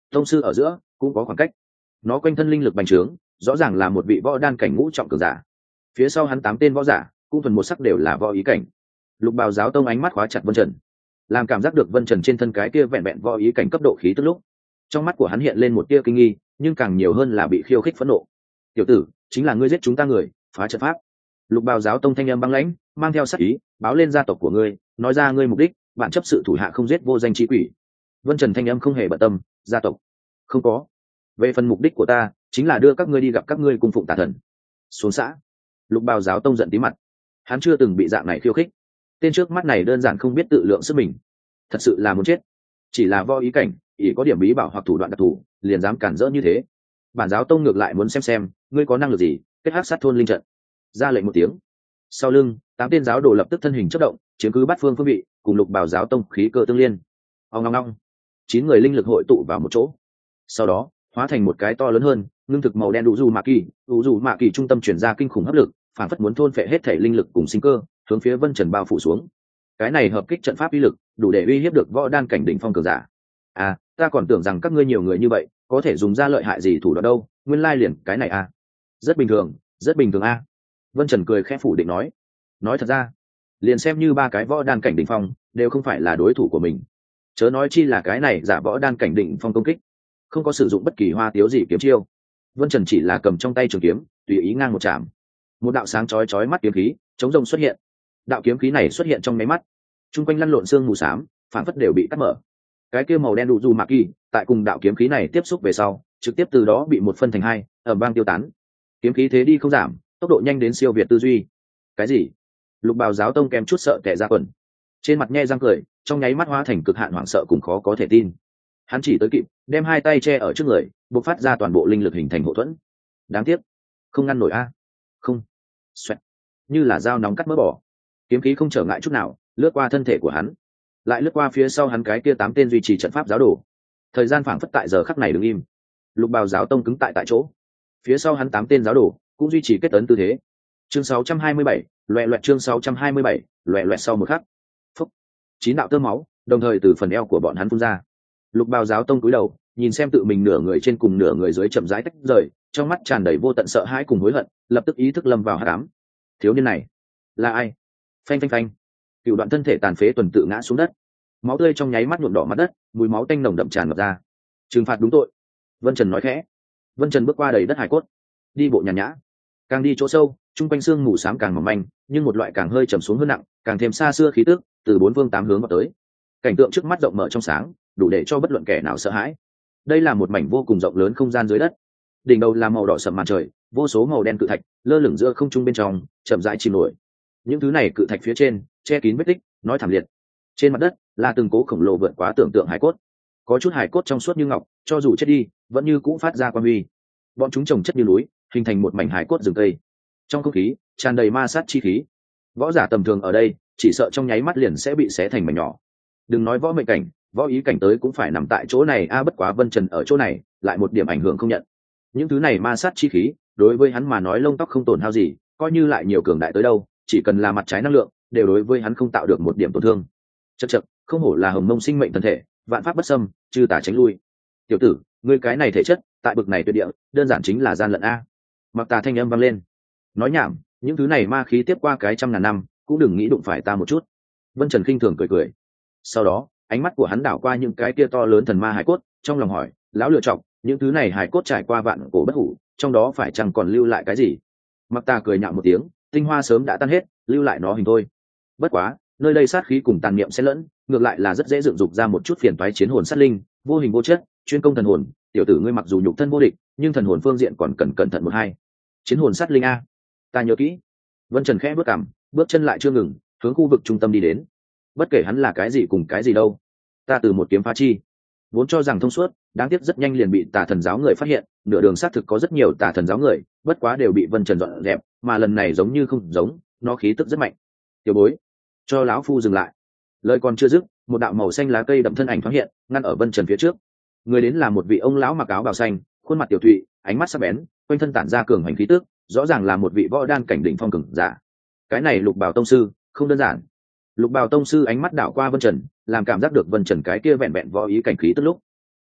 tông sư ở giữa cũng có khoảng cách. Nó quanh thân linh lực bành trướng, rõ ràng là một vị võ đan cảnh ngũ trọng cường giả. Phía sau hắn tám tên võ giả cũng thuần một sắc đều là võ ý cảnh. Lục bào giáo tông ánh mắt khóa chặt Vân Trần, làm cảm giác được Vân Trần trên thân cái kia vẹn vẹn võ ý cảnh cấp độ khí tức lúc, trong mắt của hắn hiện lên một tia kinh nghi, nhưng càng nhiều hơn là bị khiêu khích phẫn nộ. Tiểu tử, chính là ngươi giết chúng ta người, phá trận pháp. Lục bào giáo tông thanh âm băng lãnh, mang theo sát ý, báo lên gia tộc của ngươi, nói ra ngươi mục đích, bạn chấp sự thủ hạ không giết vô danh chi quỷ. Vân Trần thanh âm không hề bận tâm, gia tộc không có. Về phần mục đích của ta, chính là đưa các ngươi đi gặp các ngươi cung phụng tà thần. Xuống xã. Lục bào giáo tông giận tí mặt, hắn chưa từng bị dạng này khiêu khích. Tên trước mắt này đơn giản không biết tự lượng sức mình, thật sự là muốn chết. Chỉ là võ ý cảnh, ỷ có điểm bí bảo hoặc thủ đoạn đặc thù, liền dám cản rỡ như thế. Bản giáo tông ngược lại muốn xem xem ngươi có năng lực gì, kết hắc sát thôn linh trận. Ra lệnh một tiếng, sau lưng tám tên giáo đồ lập tức thân hình chất động, chiếm cứ bát phương phương vị, cùng lục bào giáo tông khí cơ tương liên. Ông ngong ngong, chín người linh lực hội tụ vào một chỗ, sau đó hóa thành một cái to lớn hơn ngưng thực màu đen đủ dù mạ kỳ đủ dù mạ kỳ trung tâm chuyển ra kinh khủng hấp lực, phản phất muốn thôn phệ hết thể linh lực cùng sinh cơ, hướng phía Vân Trần bao phủ xuống. Cái này hợp kích trận pháp uy lực đủ để uy hiếp được võ đan cảnh đỉnh phong cường giả. À, ta còn tưởng rằng các ngươi nhiều người như vậy có thể dùng ra lợi hại gì thủ đoạn đâu, nguyên lai liền cái này à. Rất bình thường, rất bình thường a. Vân Trần cười khẽ phủ định nói, nói thật ra liền xem như ba cái võ đan cảnh đỉnh phong đều không phải là đối thủ của mình, chớ nói chi là cái này giả võ đan cảnh đỉnh phong công kích, không có sử dụng bất kỳ hoa tiếu gì kiếm chiêu. Vân Trần chỉ là cầm trong tay trường kiếm tùy ý ngang một chạm, một đạo sáng chói chói mắt kiếm khí chống rông xuất hiện. Đạo kiếm khí này xuất hiện trong mấy mắt, chung quanh lăn lộn xương mù xám phản phất đều bị cắt mở. Cái kia màu đen đủ dù mạ kỳ tại cùng đạo kiếm khí này tiếp xúc về sau, trực tiếp từ đó bị một phân thành hai, ầm vang tiêu tán. Kiếm khí thế đi không giảm, tốc độ nhanh đến siêu việt tư duy. Cái gì? Lục bào giáo tông kém chút sợ tè ra quần, trên mặt nhe răng cười, trong nháy mắt hóa thành cực hạn hoảng sợ cùng khó có thể tin. Hắn chỉ tới kịp đem hai tay che ở trước người, bộc phát ra toàn bộ linh lực hình thành hộ thuẫn. Đáng tiếc không ngăn nổi a. Không. Xoẹt. Như là dao nóng cắt mỡ bỏ, kiếm khí không trở ngại chút nào lướt qua thân thể của hắn, lại lướt qua phía sau hắn cái kia tám tên duy trì trận pháp giáo đồ. Thời gian phảng phất tại giờ khắc này đứng im. Lục bào giáo tông cứng tại tại chỗ, phía sau hắn tám tên giáo đồ cũng duy trì kết ấn tư thế. Chương sáu trăm hai mươi bảy, loẹt loẹt chương sáu trăm hai mươi bảy, loẹt loẹt sau một khắc. Phúc. Chín đạo tơ máu đồng thời từ phần eo của bọn hắn phun ra. Lục bào giáo tông cúi đầu nhìn xem tự mình nửa người trên cùng nửa người dưới chậm rãi tách rời, trong mắt tràn đầy vô tận sợ hãi cùng hối hận, lập tức ý thức lâm vào hắc ám. Thiếu niên này là ai? Phanh phanh phanh, cựu đoạn thân thể tàn phế tuần tự ngã xuống đất, máu tươi trong nháy mắt nhuộm đỏ mặt đất, mùi máu tanh nồng đậm tràn ngập ra. Trừng phạt đúng tội. Vân Trần nói khẽ. Vân Trần bước qua đầy đất hải cốt, đi bộ nhàn nhã, càng đi chỗ sâu chung quanh xương mù xám càng mỏng manh, nhưng một loại càng hơi trầm xuống hơn nặng, càng thêm xa xưa khí tức từ bốn phương tám hướng vào tới. Cảnh tượng trước mắt rộng mở trong sáng, đủ để cho bất luận kẻ nào sợ hãi. Đây là một mảnh vô cùng rộng lớn không gian dưới đất, đỉnh đầu là màu đỏ sậm màn trời, vô số màu đen cự thạch lơ lửng giữa không trung bên trong, chậm rãi chìm nổi. Những thứ này cự thạch phía trên che kín vết tích, nói thảm liệt. Trên mặt đất là từng cố khổng lồ vượt quá tưởng tượng hải cốt, có chút hải cốt trong suốt như ngọc, cho dù chết đi vẫn như cũ phát ra quang huy. Bọn chúng chồng chất như núi, hình thành một mảnh hải cốt rừng cây. Trong không khí tràn đầy ma sát chi khí, võ giả tầm thường ở đây chỉ sợ trong nháy mắt liền sẽ bị xé thành mảnh nhỏ. Đừng nói võ mệnh cảnh, võ ý cảnh tới cũng phải nằm tại chỗ này a. À, bất quá Vân Trần ở chỗ này lại một điểm ảnh hưởng không nhận. Những thứ này ma sát chi khí đối với hắn mà nói lông tóc không tổn hao gì, coi như lại nhiều cường đại tới đâu, chỉ cần là mặt trái năng lượng đều đối với hắn không tạo được một điểm tổn thương. Chậc chậc, không hổ là hồng mông sinh mệnh thần thể, vạn pháp bất xâm, chư tả tránh lui. Tiểu tử, ngươi cái này thể chất tại bực này tuyệt địa, đơn giản chính là gian lận a. Mặc Tà thanh âm vang lên. Nói nhảm, những thứ này ma khí tiếp qua cái trăm ngàn năm cũng đừng nghĩ đụng phải ta một chút. Vân Trần khinh thường cười cười, sau đó ánh mắt của hắn đảo qua những cái kia to lớn thần ma hải cốt, trong lòng hỏi, lão lựa chọc, những thứ này hải cốt trải qua vạn cổ bất hủ, trong đó phải chăng còn lưu lại cái gì? Mặc Tà cười nhạo một tiếng, tinh hoa sớm đã tan hết, lưu lại nó hình thôi. Bất quá nơi đây sát khí cùng tàn niệm xen lẫn, ngược lại là rất dễ dựng dục ra một chút phiền toái chiến hồn sát linh, vô hình vô chất, chuyên công thần hồn. Tiểu tử ngươi mặc dù nhục thân vô địch, nhưng thần hồn phương diện còn cần cẩn thận một hai. Chiến hồn sát linh a, ta nhớ kỹ. Vân Trần khẽ bước cằm, bước chân lại chưa ngừng, hướng khu vực trung tâm đi đến. Bất kể hắn là cái gì cùng cái gì đâu, ta từ một kiếm phá chi, vốn cho rằng thông suốt, đáng tiếc rất nhanh liền bị tà thần giáo người phát hiện. Nửa đường xác thực có rất nhiều tà thần giáo người, bất quá đều bị Vân Trần dọn dẹp, mà lần này giống như không giống, nó khí tức rất mạnh. Tiểu bối, cho lão phu dừng lại. Lời còn chưa dứt, một đạo màu xanh lá cây đậm thân ảnh thoáng hiện, ngăn ở Vân Trần phía trước. Người đến là một vị ông lão mặc áo bào xanh, khuôn mặt tiểu thụy, ánh mắt sắc bén, quanh thân tản ra cường hành khí tức, rõ ràng là một vị võ đan cảnh đỉnh phong cường giả. Cái này Lục Bào tông sư không đơn giản. Lục Bào tông sư ánh mắt đảo qua Vân Trần, làm cảm giác được Vân Trần cái kia vẹn vẹn võ ý cảnh khí tức lúc,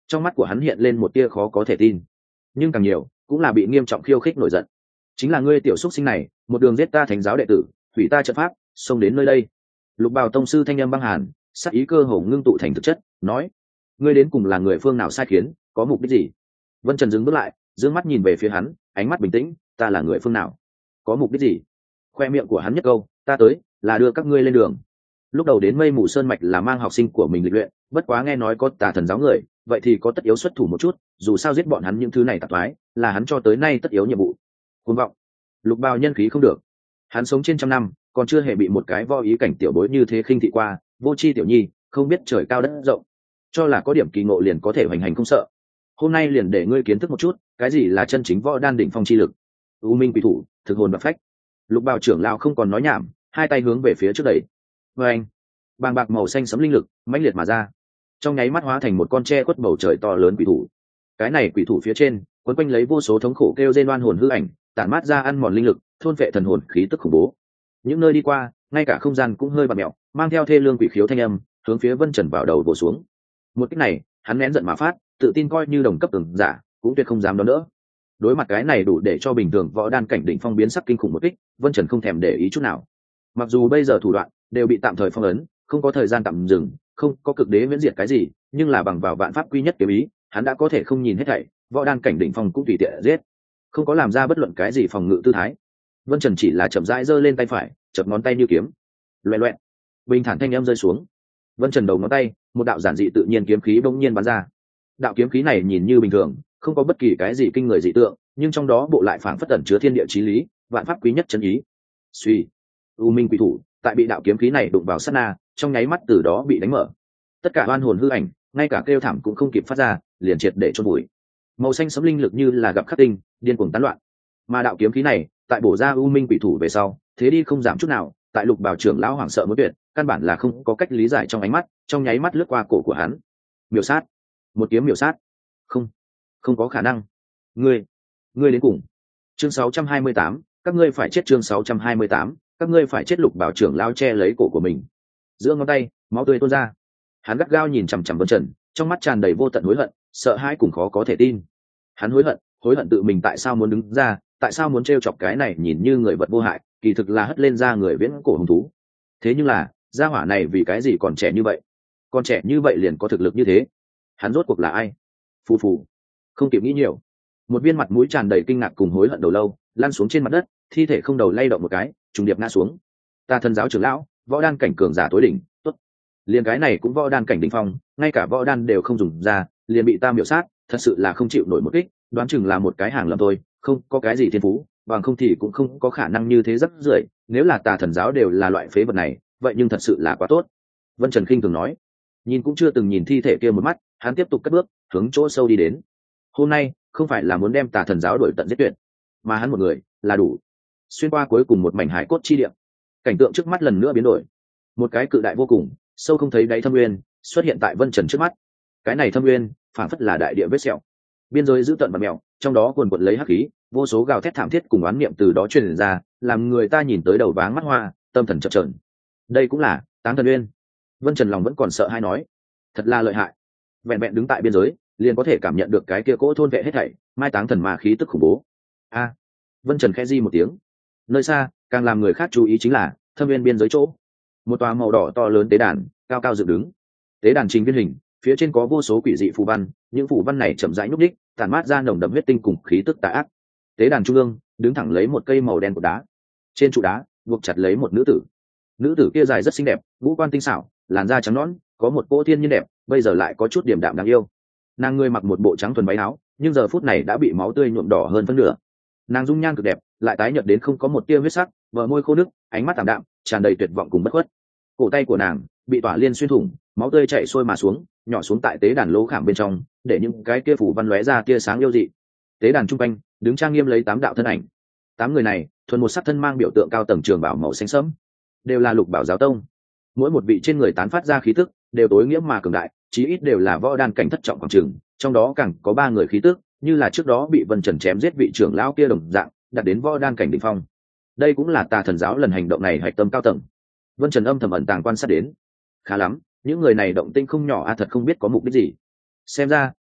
Trong mắt của hắn hiện lên một tia khó có thể tin, nhưng càng nhiều cũng là bị nghiêm trọng khiêu khích nổi giận. Chính là ngươi tiểu xúc sinh này, một đường giết ta thánh giáo đệ tử, hủy ta trận pháp, xông đến nơi đây. Lục Bào tông sư thanh âm băng hàn, sắc ý cơ hồ ngưng tụ thành thực chất, nói: ngươi đến cùng là người phương nào sai khiến, có mục đích gì? Vân Trần dừng bước lại, dương mắt nhìn về phía hắn, ánh mắt bình tĩnh: ta là người phương nào, có mục đích gì? Khoe miệng của hắn nhất câu: ta tới là đưa các ngươi lên đường. Lúc đầu đến Mây Mù Sơn mạch là mang học sinh của mình lịch luyện, bất quá nghe nói có Tà Thần giáo người, vậy thì có tất yếu xuất thủ một chút, dù sao giết bọn hắn những thứ này tạp thoái là hắn cho tới nay tất yếu nhiệm vụ. Cuồng vọng. Lục Bào nhân khí không được, hắn sống trên trăm năm còn chưa hề bị một cái vo ý cảnh tiểu bối như thế khinh thị qua, vô tri tiểu nhi, không biết trời cao đất rộng, cho là có điểm kỳ ngộ liền có thể hoành hành không sợ. Hôm nay liền để ngươi kiến thức một chút cái gì là chân chính võ đan đỉnh phong chi lực. U minh quỷ thủ, thực hồn và phách. Lục Bào trưởng lão không còn nói nhảm, hai tay hướng về phía trước đẩy. Và anh, bàng bạc màu xanh sấm linh lực mãnh liệt mà ra, trong nháy mắt hóa thành một con tre khuất bầu trời to lớn quỷ thủ. Cái này quỷ thủ phía trên quấn quanh lấy vô số thống khổ kêu rên oan hồn hư ảnh, tản mát ra ăn mòn linh lực, thôn vệ thần hồn khí tức khủng bố. Những nơi đi qua, ngay cả không gian cũng hơi bạt mẹo, mang theo thê lương quỷ khiếu thanh âm, hướng phía Vân Trần vào đầu vồ xuống. Một kích này, hắn nén giận mà phát, tự tin coi như đồng cấp cường giả, cũng tuyệt không dám đón đỡ. Đối mặt cái này đủ để cho bình thường võ đan cảnh đỉnh phong biến sắc kinh khủng một kích, Vân Trần không thèm để ý chút nào. Mặc dù bây giờ thủ đoạn đều bị tạm thời phong ấn, không có thời gian tạm dừng, không có cực đế miễn diệt cái gì, nhưng là bằng vào vạn pháp quy nhất kiếm ý, hắn đã có thể không nhìn hết thảy, võ đan cảnh đỉnh phong cũng tùy tiện giết, không có làm ra bất luận cái gì phòng ngự tư thái. Vân Trần chỉ là chậm rãi giơ lên tay phải, chập ngón tay như kiếm, loẹt loẹt, bình thản thanh âm rơi xuống. Vân Trần đầu ngón tay, một đạo giản dị tự nhiên kiếm khí bỗng nhiên bắn ra. Đạo kiếm khí này nhìn như bình thường, không có bất kỳ cái gì kinh người dị tượng, nhưng trong đó bộ lại phảng phất tẩn chứa thiên địa chí lý, vạn pháp quý nhất chân ý. Suy, u minh quỷ thủ, tại bị đạo kiếm khí này đụng vào sát na, trong nháy mắt từ đó bị đánh mở. Tất cả oan hồn hư ảnh, ngay cả kêu thảm cũng không kịp phát ra, liền triệt để chôn vùi. Màu xanh sấm linh lực như là gặp khắc tinh, điên cuồng tán loạn. Mà đạo kiếm khí này, tại bổ ra u minh quỷ thủ về sau, thế đi không giảm chút nào, tại Lục Bào trưởng lão hoảng sợ muốn tuyệt, căn bản là không có cách lý giải trong ánh mắt, trong nháy mắt lướt qua cổ của hắn. Miểu sát, một kiếm miểu sát. Không, không có khả năng. Ngươi, ngươi đến cùng. Chương sáu trăm hai mươi tám, các ngươi phải chết. Chương sáu trăm hai mươi tám, các ngươi phải chết. Lục Bào trưởng lão che lấy cổ của mình, giữa ngón tay máu tươi tuôn ra. Hắn gắt gao nhìn chằm chằm Vân Trần, trong mắt tràn đầy vô tận hối hận, sợ hãi cùng khó có thể tin. Hắn hối hận, hối hận tự mình tại sao muốn đứng ra, tại sao muốn trêu chọc cái này nhìn như người vật vô hại, kỳ thực là hất lên ra người viễn cổ hùng thú. Thế nhưng là, gia hỏa này vì cái gì còn trẻ như vậy, còn trẻ như vậy liền có thực lực như thế? Hắn rốt cuộc là ai? Phù phù, không kịp nghĩ nhiều, một viên mặt mũi tràn đầy kinh ngạc cùng hối hận đầu lâu lăn xuống trên mặt đất, thi thể không đầu lay động một cái, trùng điệp ngã xuống. Tà Thần giáo trưởng lão, võ đan cảnh cường giả tối đỉnh, tốt, liền cái này cũng võ đan cảnh đỉnh phong, ngay cả võ đan đều không dùng ra, liền bị ta miểu sát, thật sự là không chịu nổi một kích, đoán chừng là một cái hàng lâm thôi, không có cái gì thiên phú, bằng không thì cũng không có khả năng như thế rất rưởi. Nếu là Tà Thần giáo đều là loại phế vật này, vậy nhưng thật sự là quá tốt. Vân Trần khinh thường nói, nhìn cũng chưa từng nhìn thi thể kia một mắt, hắn tiếp tục cất bước hướng chỗ sâu đi đến. Hôm nay không phải là muốn đem Tà Thần giáo đuổi tận giết tuyệt, mà hắn một người là đủ. Xuyên qua cuối cùng một mảnh hải cốt chi địa, cảnh tượng trước mắt lần nữa biến đổi. Một cái cự đại vô cùng, sâu không thấy đáy thâm nguyên xuất hiện tại Vân Trần trước mắt. Cái này thâm nguyên phảng phất là đại địa vết sẹo, biên giới dữ tợn và mèo, trong đó cuồn cuộn lấy hắc khí, vô số gào thét thảm thiết cùng oán niệm từ đó truyền ra, làm người ta nhìn tới đầu váng mắt hoa, tâm thần chập chờn. Đây cũng là Táng Thần Nguyên. Vân Trần lòng vẫn còn sợ hay nói, thật là lợi hại, vẹn vẹn đứng tại biên giới liền có thể cảm nhận được cái kia cỗ thôn vệ hết thảy mai táng thần ma khí tức khủng bố. A, Vân Trần khẽ di một tiếng. Nơi xa càng làm người khác chú ý chính là thâm viên biên giới chỗ, một tòa màu đỏ to lớn tế đàn cao cao dựng đứng. Tế đàn trình viên hình, phía trên có vô số quỷ dị phù văn, những phù văn này chậm rãi nhúc đích, tản mát ra nồng đậm huyết tinh cùng khí tức tà ác. Tế đàn trung ương đứng thẳng lấy một cây màu đen của đá, trên trụ đá buộc chặt lấy một nữ tử. Nữ tử kia dài rất xinh đẹp, ngũ quan tinh xảo, làn da trắng nõn, có một cỗ thiên nhiên đẹp, bây giờ lại có chút điểm đạm đáng yêu. Nàng người mặc một bộ trắng thuần váy áo, nhưng giờ phút này đã bị máu tươi nhuộm đỏ hơn phân nửa. Nàng dung nhan cực đẹp, lại tái nhợt đến không có một tia huyết sắc, bờ môi khô nứt, ánh mắt tạm đạm, tràn đầy tuyệt vọng cùng bất khuất. Cổ tay của nàng bị tỏa liên xuyên thủng, máu tươi chảy xuôi mà xuống, nhỏ xuống tại tế đàn lỗ khảm bên trong, để những cái kia phủ văn lóe ra tia sáng yêu dị. Tế đàn trung quanh đứng trang nghiêm lấy tám đạo thân ảnh. Tám người này thuần một sắc thân mang biểu tượng cao tầng trường bảo màu xanh sẫm, đều là Lục Bảo giáo tông. Mỗi một vị trên người tán phát ra khí tức đều tối nghĩa mà cường đại, chí ít đều là võ đan cảnh thất trọng khoảng trường, trong đó càng có ba người khí tức như là trước đó bị Vân Trần chém giết vị trưởng lão kia đồng dạng, đạt đến võ đan cảnh đỉnh phong. Đây cũng là Tà Thần giáo lần hành động này hạch tâm cao tầng. Vân Trần âm thầm ẩn tàng quan sát đến. Khá lắm, những người này động tinh không nhỏ a, thật không biết có mục đích gì. Xem ra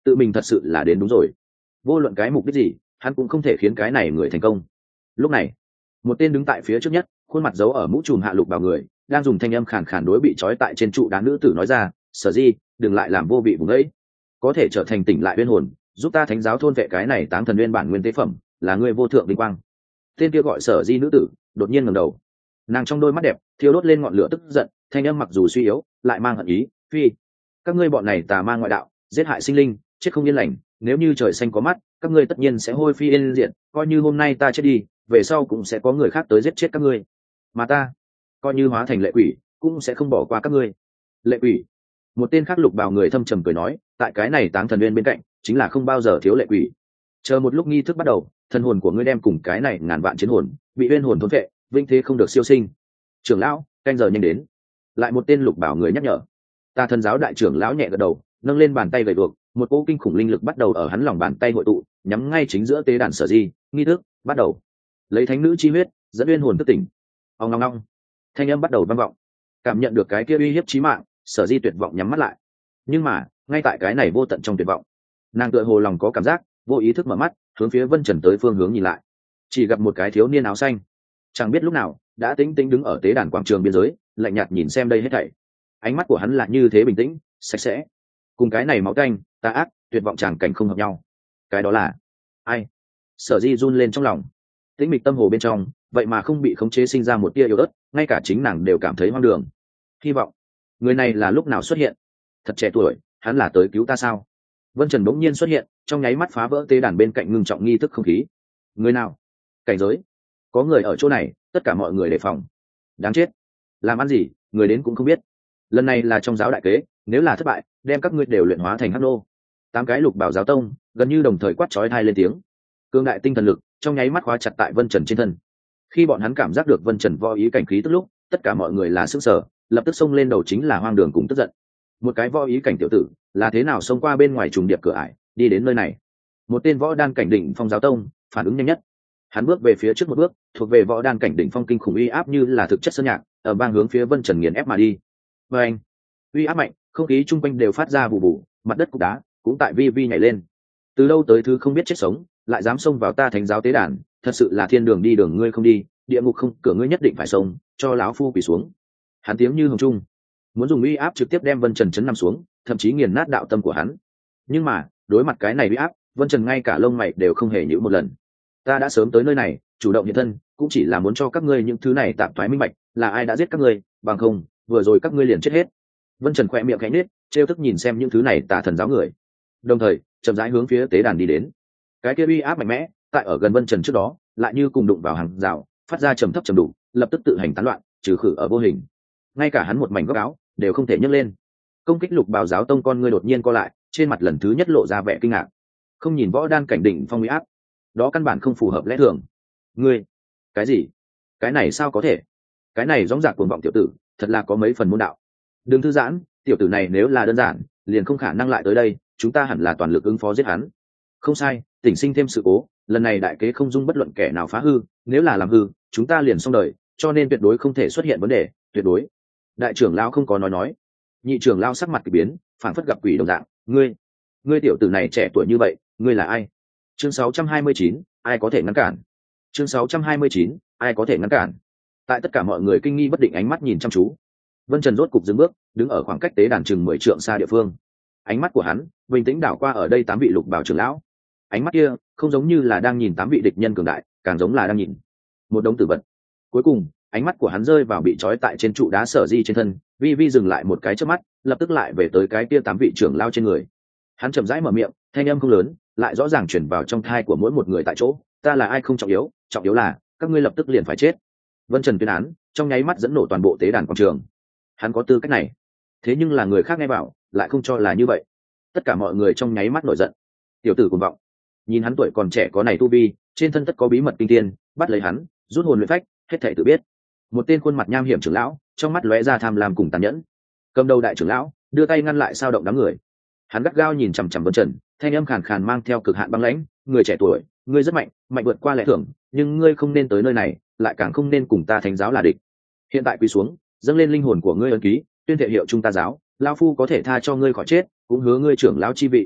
tự mình thật sự là đến đúng rồi. Vô luận cái mục đích gì, hắn cũng không thể khiến cái này người thành công. Lúc này, một tên đứng tại phía trước nhất, khuôn mặt giấu ở mũ trùm hạ lục bảo người, đang dùng thanh âm khàn khàn đối bị trói tại trên trụ đá nữ tử nói ra, Sở Di, đừng lại làm vô vị vùng ấy, có thể trở thành tỉnh lại uyên hồn, giúp ta thánh giáo thôn vệ cái này táng thần nguyên bản nguyên tế phẩm, là người vô thượng vinh quang. Tên kia gọi Sở Di nữ tử đột nhiên ngẩng đầu, nàng trong đôi mắt đẹp thiêu đốt lên ngọn lửa tức giận, thanh âm mặc dù suy yếu lại mang hận ý. Phi, các ngươi bọn này tà ma ngoại đạo, giết hại sinh linh, chết không yên lành, nếu như trời xanh có mắt, các ngươi tất nhiên sẽ hôi phi yên diệt, coi như hôm nay ta chết đi, về sau cũng sẽ có người khác tới giết chết các ngươi, mà ta coi như hóa thành lệ quỷ cũng sẽ không bỏ qua các ngươi. Lệ quỷ? Một tên khác lục bào người thâm trầm cười nói, tại cái này táng thần nguyên bên cạnh chính là không bao giờ thiếu lệ quỷ. Chờ một lúc nghi thức bắt đầu, thần hồn của ngươi đem cùng cái này ngàn vạn chiến hồn bị uyên hồn thôn vệ, vinh thế không được siêu sinh. Trưởng lão, canh giờ nhanh đến. Lại một tên lục bảo người nhắc nhở. Ta thần giáo đại trưởng lão nhẹ gật đầu, nâng lên bàn tay gầy guộc, một cỗ kinh khủng linh lực bắt đầu ở hắn lòng bàn tay hội tụ, nhắm ngay chính giữa tế đàn Sở Di. Nghi thức bắt đầu. Lấy thánh nữ chi huyết dẫn uyên hồn thức tỉnh. Ong ong ong, thanh âm bắt đầu vang vọng. Cảm nhận được cái kia uy hiếp chí mạng, Sở Di tuyệt vọng nhắm mắt lại. Nhưng mà ngay tại cái này vô tận trong tuyệt vọng, nàng tựa hồ lòng có cảm giác, vô ý thức mở mắt hướng phía Vân Trần tới phương hướng nhìn lại, chỉ gặp một cái thiếu niên áo xanh, chẳng biết lúc nào đã tĩnh tĩnh đứng ở tế đàn quảng trường biên giới, lạnh nhạt nhìn xem đây hết thảy. Ánh mắt của hắn là như thế bình tĩnh, sạch sẽ, cùng cái này máu tanh, tà ác, tuyệt vọng tràng cảnh không hợp nhau. Cái đó là ai? Sở Di run lên trong lòng. Tĩnh mịch tâm hồ bên trong vậy mà không bị khống chế sinh ra một tia yếu ớt, ngay cả chính nàng đều cảm thấy hoang đường. Hy vọng người này là lúc nào xuất hiện? Thật trẻ tuổi, hắn là tới cứu ta sao? Vân Trần bỗng nhiên xuất hiện, trong nháy mắt phá vỡ tế đàn bên cạnh ngưng trọng nghi thức không khí. Người nào? Cảnh giới? Có người ở chỗ này, tất cả mọi người đề phòng. Đáng chết, làm ăn gì, người đến cũng không biết. Lần này là trong giáo đại kế, nếu là thất bại, đem các ngươi đều luyện hóa thành hắc nô. Tám cái lục bảo giáo tông gần như đồng thời quát chói tai lên tiếng. Cương đại tinh thần lực trong nháy mắt khóa chặt tại Vân Trần trên thân. Khi bọn hắn cảm giác được Vân Trần vo ý cảnh khí tức lúc, tất cả mọi người là sức sở, lập tức xông lên đầu chính là hoang đường cùng tức giận. Một cái vo ý cảnh tiểu tử là thế nào xông qua bên ngoài trùng điệp cửa ải đi đến nơi này? Một tên võ đan cảnh đỉnh phong giáo tông phản ứng nhanh nhất, hắn bước về phía trước một bước, thuộc về võ đan cảnh đỉnh phong kinh khủng uy áp như là thực chất sơn nhạc ở bang hướng phía Vân Trần nghiền ép mà đi. Và anh, uy áp mạnh, không khí chung quanh đều phát ra bù bù, mặt đất cục đá cũng tại vi vi nhảy lên. Từ đâu tới thứ không biết chết sống, lại dám xông vào ta thánh giáo tế đàn, thật sự là thiên đường đi đường ngươi không đi, địa ngục không cửa ngươi nhất định phải xông, cho lão phu quỳ xuống. Hắn tiếng như hồng trung, muốn dùng uy áp trực tiếp đem Vân Trần chấn nằm xuống, thậm chí nghiền nát đạo tâm của hắn. Nhưng mà đối mặt cái này uy áp, Vân Trần ngay cả lông mày đều không hề nhíu một lần. Ta đã sớm tới nơi này, chủ động hiện thân, cũng chỉ là muốn cho các ngươi những thứ này tạm thoái minh bạch, là ai đã giết các ngươi, bằng không, vừa rồi các ngươi liền chết hết. Vân Trần khẽ miệng khẽ nhếch, trêu tức nhìn xem những thứ này tà thần giáo người, đồng thời chậm rãi hướng phía tế đàn đi đến. Cái kia uy áp mạnh mẽ, tại ở gần Vân Trần trước đó, lại như cùng đụng vào hàng rào, phát ra trầm thấp trầm đủ, lập tức tự hành tán loạn, trừ khử ở vô hình. Ngay cả hắn một mảnh góc áo đều không thể nhấc lên. Công kích lục bào giáo tông con ngươi đột nhiên co lại, trên mặt lần thứ nhất lộ ra vẻ kinh ngạc. Không nhìn võ đan cảnh đỉnh phong uy áp, đó căn bản không phù hợp lẽ thường. Ngươi, cái gì? Cái này sao có thể? Cái này rõ ràng cuồng vọng tiểu tử, thật là có mấy phần môn đạo. Đừng thư giãn, tiểu tử này nếu là đơn giản, liền không khả năng lại tới đây, chúng ta hẳn là toàn lực ứng phó giết hắn. Không sai, tỉnh sinh thêm sự cố, lần này đại kế không dung bất luận kẻ nào phá hư, nếu là làm hư, chúng ta liền xong đời, cho nên tuyệt đối không thể xuất hiện vấn đề, tuyệt đối. Đại trưởng lão không có nói nói. Nhị trưởng lão sắc mặt kỳ biến, phảng phất gặp quỷ đồng dạng, ngươi, ngươi tiểu tử này trẻ tuổi như vậy, ngươi là ai? Chương sáu trăm hai mươi chín, ai có thể ngăn cản? Chương sáu trăm hai mươi chín, ai có thể ngăn cản? Tại tất cả mọi người kinh nghi bất định ánh mắt nhìn chăm chú, Vân Trần rốt cục dừng bước, đứng ở khoảng cách tế đàn chừng mười trượng xa địa phương. Ánh mắt của hắn bình tĩnh đảo qua ở đây tám vị lục bảo trưởng lão. Ánh mắt kia không giống như là đang nhìn tám vị địch nhân cường đại, càng giống là đang nhìn một đống tử vật. Cuối cùng, ánh mắt của hắn rơi vào bị trói tại trên trụ đá Sở Di trên thân, vi vi dừng lại một cái chớp mắt, lập tức lại về tới cái kia tám vị trưởng lão trên người. Hắn chậm rãi mở miệng, thanh âm không lớn, lại rõ ràng truyền vào trong tai của mỗi một người tại chỗ, ta là ai không trọng yếu, trọng yếu là các ngươi lập tức liền phải chết. Vân Trần tuyên án, trong nháy mắt dẫn nổ toàn bộ tế đàn quảng trường. Hắn có tư cách này, thế nhưng là người khác nghe bảo lại không cho là như vậy. Tất cả mọi người trong nháy mắt nổi giận. Tiểu tử cuồng vọng, nhìn hắn tuổi còn trẻ có này tu vi, trên thân tất có bí mật kinh thiên, bắt lấy hắn, rút hồn luyện phách, hết thảy tự biết. Một tên khuôn mặt nham hiểm trưởng lão, trong mắt lóe ra tham lam cùng tàn nhẫn. Cầm đầu đại trưởng lão đưa tay ngăn lại sao động đám người. Hắn gắt gao nhìn chằm chằm Vân Trần, thanh âm khàn khàn mang theo cực hạn băng lãnh, người trẻ tuổi, ngươi rất mạnh, mạnh vượt qua lẽ thường, nhưng ngươi không nên tới nơi này, lại càng không nên cùng ta thánh giáo là địch. Hiện tại quỳ xuống, dâng lên linh hồn của ngươi ấn ký, tuyên thệ hiệu trung ta giáo, lão phu có thể tha cho ngươi khỏi chết, cũng hứa ngươi trưởng lão chi vị.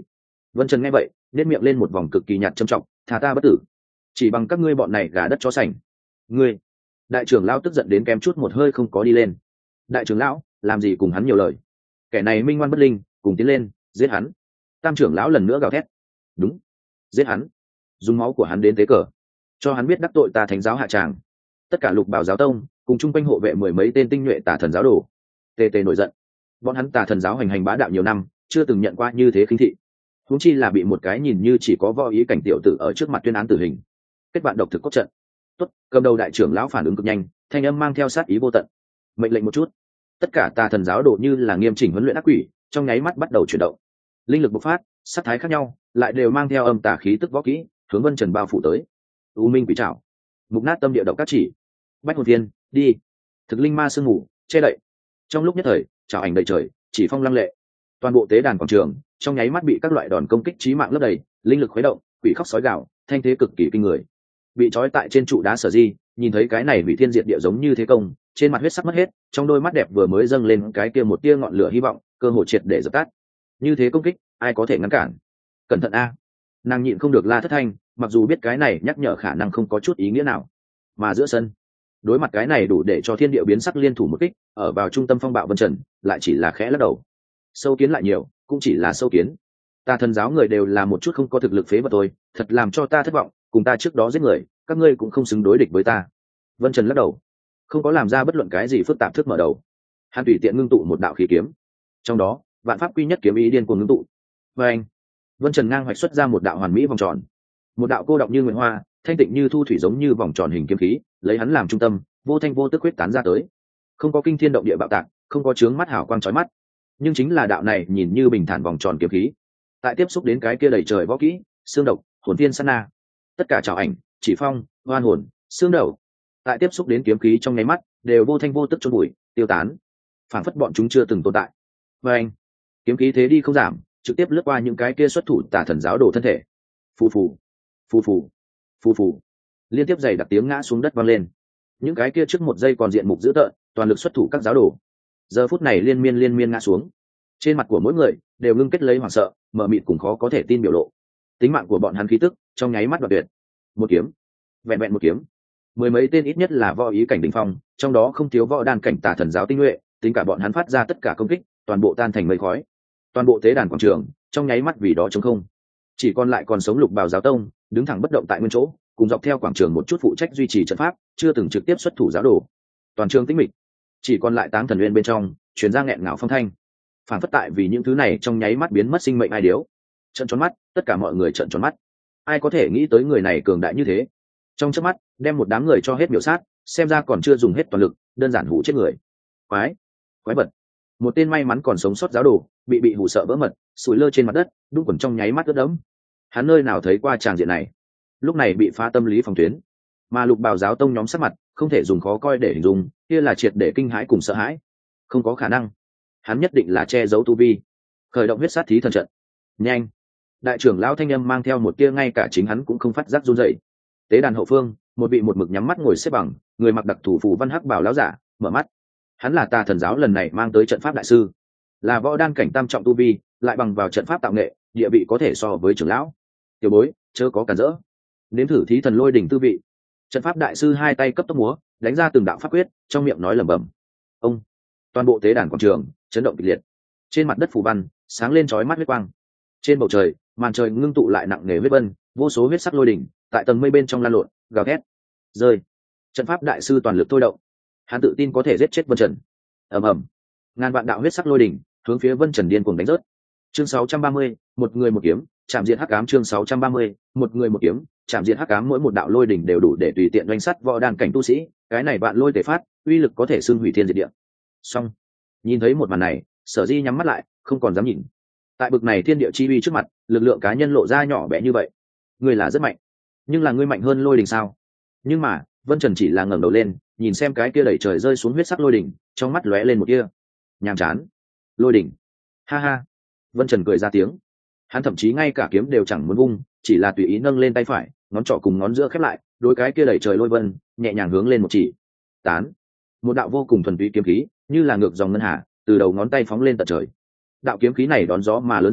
Vân Trần nghe vậy nét miệng lên một vòng cực kỳ nhạt trầm trọng, thà ta bất tử chỉ bằng các ngươi bọn này gà đất chó sành. Ngươi! Đại trưởng lão tức giận đến kém chút một hơi không có đi lên. Đại trưởng lão làm gì cùng hắn nhiều lời, kẻ này minh ngoan bất linh, cùng tiến lên giết hắn. Tam trưởng lão lần nữa gào thét. Đúng, giết hắn, dùng máu của hắn đến tế cờ, cho hắn biết đắc tội ta thánh giáo hạ tràng. Tất cả lục bảo giáo tông cùng chung quanh hộ vệ mười mấy tên tinh nhuệ tà thần giáo đồ tê tê nổi giận. Bọn hắn tà thần giáo hành hành bá đạo nhiều năm, chưa từng nhận qua như thế khinh thị, huống chi là bị một cái nhìn như chỉ có võ ý cảnh tiểu tử ở trước mặt tuyên án tử hình. Kết bạn độc thực cốt trận. Tốt, cầm đầu đại trưởng lão phản ứng cực nhanh, thanh âm mang theo sát ý vô tận. Mệnh lệnh một chút. Tất cả tà thần giáo đồ như là nghiêm chỉnh huấn luyện ác quỷ, trong nháy mắt bắt đầu chuyển động. Linh lực bộc phát, sát thái khác nhau, lại đều mang theo âm tà khí tức võ kỹ, hướng Vân Trần bao phủ tới. U minh quỷ trảo, mục nát tâm địa độc các chỉ, bách hồn thiên, đi. Thực linh ma sương ngủ, che đậy. Trong lúc nhất thời, trảo ảnh đầy trời, chỉ phong lăng lệ. Toàn bộ tế đàn quảng trường trong nháy mắt bị các loại đòn công kích chí mạng lấp đầy, linh lực khuấy động, quỷ khóc sói gào, thanh thế cực kỳ kinh người. Bị trói tại trên trụ đá Sở Di nhìn thấy cái này hủy thiên diệt địa giống như thế công, trên mặt huyết sắc mất hết, trong đôi mắt đẹp vừa mới dâng lên cái kia một tia ngọn lửa hy vọng, cơ hội triệt để dập tắt. Như thế công kích, ai có thể ngăn cản? Cẩn thận a! Nàng nhịn không được la thất thanh, mặc dù biết cái này nhắc nhở khả năng không có chút ý nghĩa nào. Mà giữa sân, đối mặt cái này đủ để cho thiên địa biến sắc liên thủ một kích, ở vào trung tâm phong bạo Vân Trần lại chỉ là khẽ lắc đầu. Sâu kiến lại nhiều, cũng chỉ là sâu kiến. Ta thần giáo người đều là một chút không có thực lực phế vật thôi, thật làm cho ta thất vọng, cùng ta trước đó giết người, các ngươi cũng không xứng đối địch với ta. Vân Trần lắc đầu, không có làm ra bất luận cái gì phức tạp thức mở đầu. Hắn tùy tiện ngưng tụ một đạo khí kiếm, trong đó vạn pháp quy nhất kiếm ý điên cuồng ngưng tụ. Và anh, Vân Trần ngang hoạch xuất ra một đạo hoàn mỹ vòng tròn, một đạo cô đọng như nguyện hoa, thanh tịnh như thu thủy giống như vòng tròn hình kiếm khí, lấy hắn làm trung tâm, vô thanh vô tức huyết tán ra tới. Không có kinh thiên động địa bạo tạc, không có chướng mắt hào quang chói mắt, nhưng chính là đạo này nhìn như bình thản vòng tròn kiếm khí, tại tiếp xúc đến cái kia đầy trời võ kỹ, xương độc, hồn thiên sát na, tất cả trảo ảnh, chỉ phong, oan hồn, xương đầu, tại tiếp xúc đến kiếm khí trong nháy mắt đều vô thanh vô tức chôn bụi, tiêu tán, phảng phất bọn chúng chưa từng tồn tại. Và anh, kiếm khí thế đi không giảm, trực tiếp lướt qua những cái kia xuất thủ tà thần giáo đồ thân thể. Phù phù, phù phù, phù phù, liên tiếp giày đặc tiếng ngã xuống đất vang lên. Những cái kia trước một giây còn diện mục dữ tợn, toàn lực xuất thủ các giáo đồ, giờ phút này liên miên liên miên ngã xuống. Trên mặt của mỗi người đều ngưng kết lấy hoảng sợ, mờ mịt cùng khó có thể tin biểu lộ. Tính mạng của bọn hắn khí tức trong nháy mắt đoạt tuyệt. Một kiếm, vẹn vẹn một kiếm, mười mấy tên ít nhất là võ ý cảnh đỉnh phong, trong đó không thiếu võ đan cảnh tà thần giáo tinh nhuệ, tính cả bọn hắn phát ra tất cả công kích, toàn bộ tan thành mây khói. Toàn bộ tế đàn quảng trường trong nháy mắt vì đó trống không, chỉ còn lại còn sống lục bào giáo tông đứng thẳng bất động tại nguyên chỗ, cùng dọc theo quảng trường một chút phụ trách duy trì trận pháp, chưa từng trực tiếp xuất thủ giáo đồ. Toàn trường tĩnh mịch, chỉ còn lại Táng Thần Uyên bên trong truyền ra nghẹn ngào phong thanh, phản phất tại vì những thứ này trong nháy mắt biến mất sinh mệnh ai điếu. Trợn tròn mắt, tất cả mọi người trợn tròn mắt. Ai có thể nghĩ tới người này cường đại như thế, trong chớp mắt đem một đám người cho hết miểu sát, xem ra còn chưa dùng hết toàn lực, đơn giản hủ chết người. Quái, quái vật. Một tên may mắn còn sống sót giáo đồ bị bị hù sợ vỡ mật, sủi lơ trên mặt đất, đúng quần trong nháy mắt ướt đẫm. Hắn nơi nào thấy qua tràng diện này, lúc này bị phá tâm lý phòng tuyến. Mà lục bào giáo tông nhóm sắc mặt không thể dùng khó coi để hình dung, kia là triệt để kinh hãi cùng sợ hãi. Không có khả năng, hắn nhất định là che giấu tu vi, khởi động huyết sát thí thần trận. Nhanh! Đại trưởng lão thanh âm mang theo một tia ngay cả chính hắn cũng không phát giác run rẩy. Tế đàn hậu phương, một vị một mực nhắm mắt ngồi xếp bằng, người mặc đặc thủ phù văn hắc bào lão giả mở mắt. Hắn là tà thần giáo lần này mang tới trận pháp đại sư, là võ đan cảnh tam trọng tu vi, lại bằng vào trận pháp tạo nghệ, địa vị có thể so với trưởng lão. Tiểu bối, chớ có cản rỡ, nếm thử thí thần lôi đỉnh tư vị. Trận pháp đại sư hai tay cấp tốc múa, đánh ra từng đạo pháp quyết, trong miệng nói lẩm bẩm. Ông, toàn bộ tế đàn quảng trường chấn động kịch liệt, trên mặt đất phù văn sáng lên chói mắt huyết quang, trên bầu trời màn trời ngưng tụ lại nặng nề huyết vân, vô số huyết sắc lôi đỉnh tại tầng mây bên trong lan lộn, gào thét, rơi. Trận pháp đại sư toàn lực thôi động, hắn tự tin có thể giết chết Vân Trần. Ầm ầm, ngàn vạn đạo huyết sắc lôi đỉnh hướng phía Vân Trần điên cuồng đánh rớt. Chương sáu trăm ba mươi, một người một kiếm, chạm diện hắc ám. Chương sáu trăm ba mươi, một người một kiếm, chạm diện hắc ám. Mỗi một đạo lôi đỉnh đều đủ để tùy tiện doanh sắt võ đan cảnh tu sĩ, cái này vạn lôi tề phát, uy lực có thể xưng hủy thiên diệt địa. Xong, nhìn thấy một màn này, Sở Di nhắm mắt lại, không còn dám nhìn. Tại bực này thiên địa chi uy trước mặt, lực lượng cá nhân lộ ra nhỏ bé như vậy. Ngươi là rất mạnh, nhưng là ngươi mạnh hơn lôi đỉnh sao? Nhưng mà Vân Trần chỉ là ngẩng đầu lên, nhìn xem cái kia đẩy trời rơi xuống huyết sắc lôi đỉnh, trong mắt lóe lên một kia nhàm chán. Lôi đỉnh, ha ha. Vân Trần cười ra tiếng, hắn thậm chí ngay cả kiếm đều chẳng muốn vung, chỉ là tùy ý nâng lên tay phải, ngón trỏ cùng ngón giữa khép lại, đối cái kia đẩy trời lôi vân nhẹ nhàng hướng lên một chỉ. Tán, một đạo vô cùng thuần túy kiếm khí, như là ngược dòng ngân hà, từ đầu ngón tay phóng lên tận trời. Đạo kiếm khí này đón gió mà lớn dần,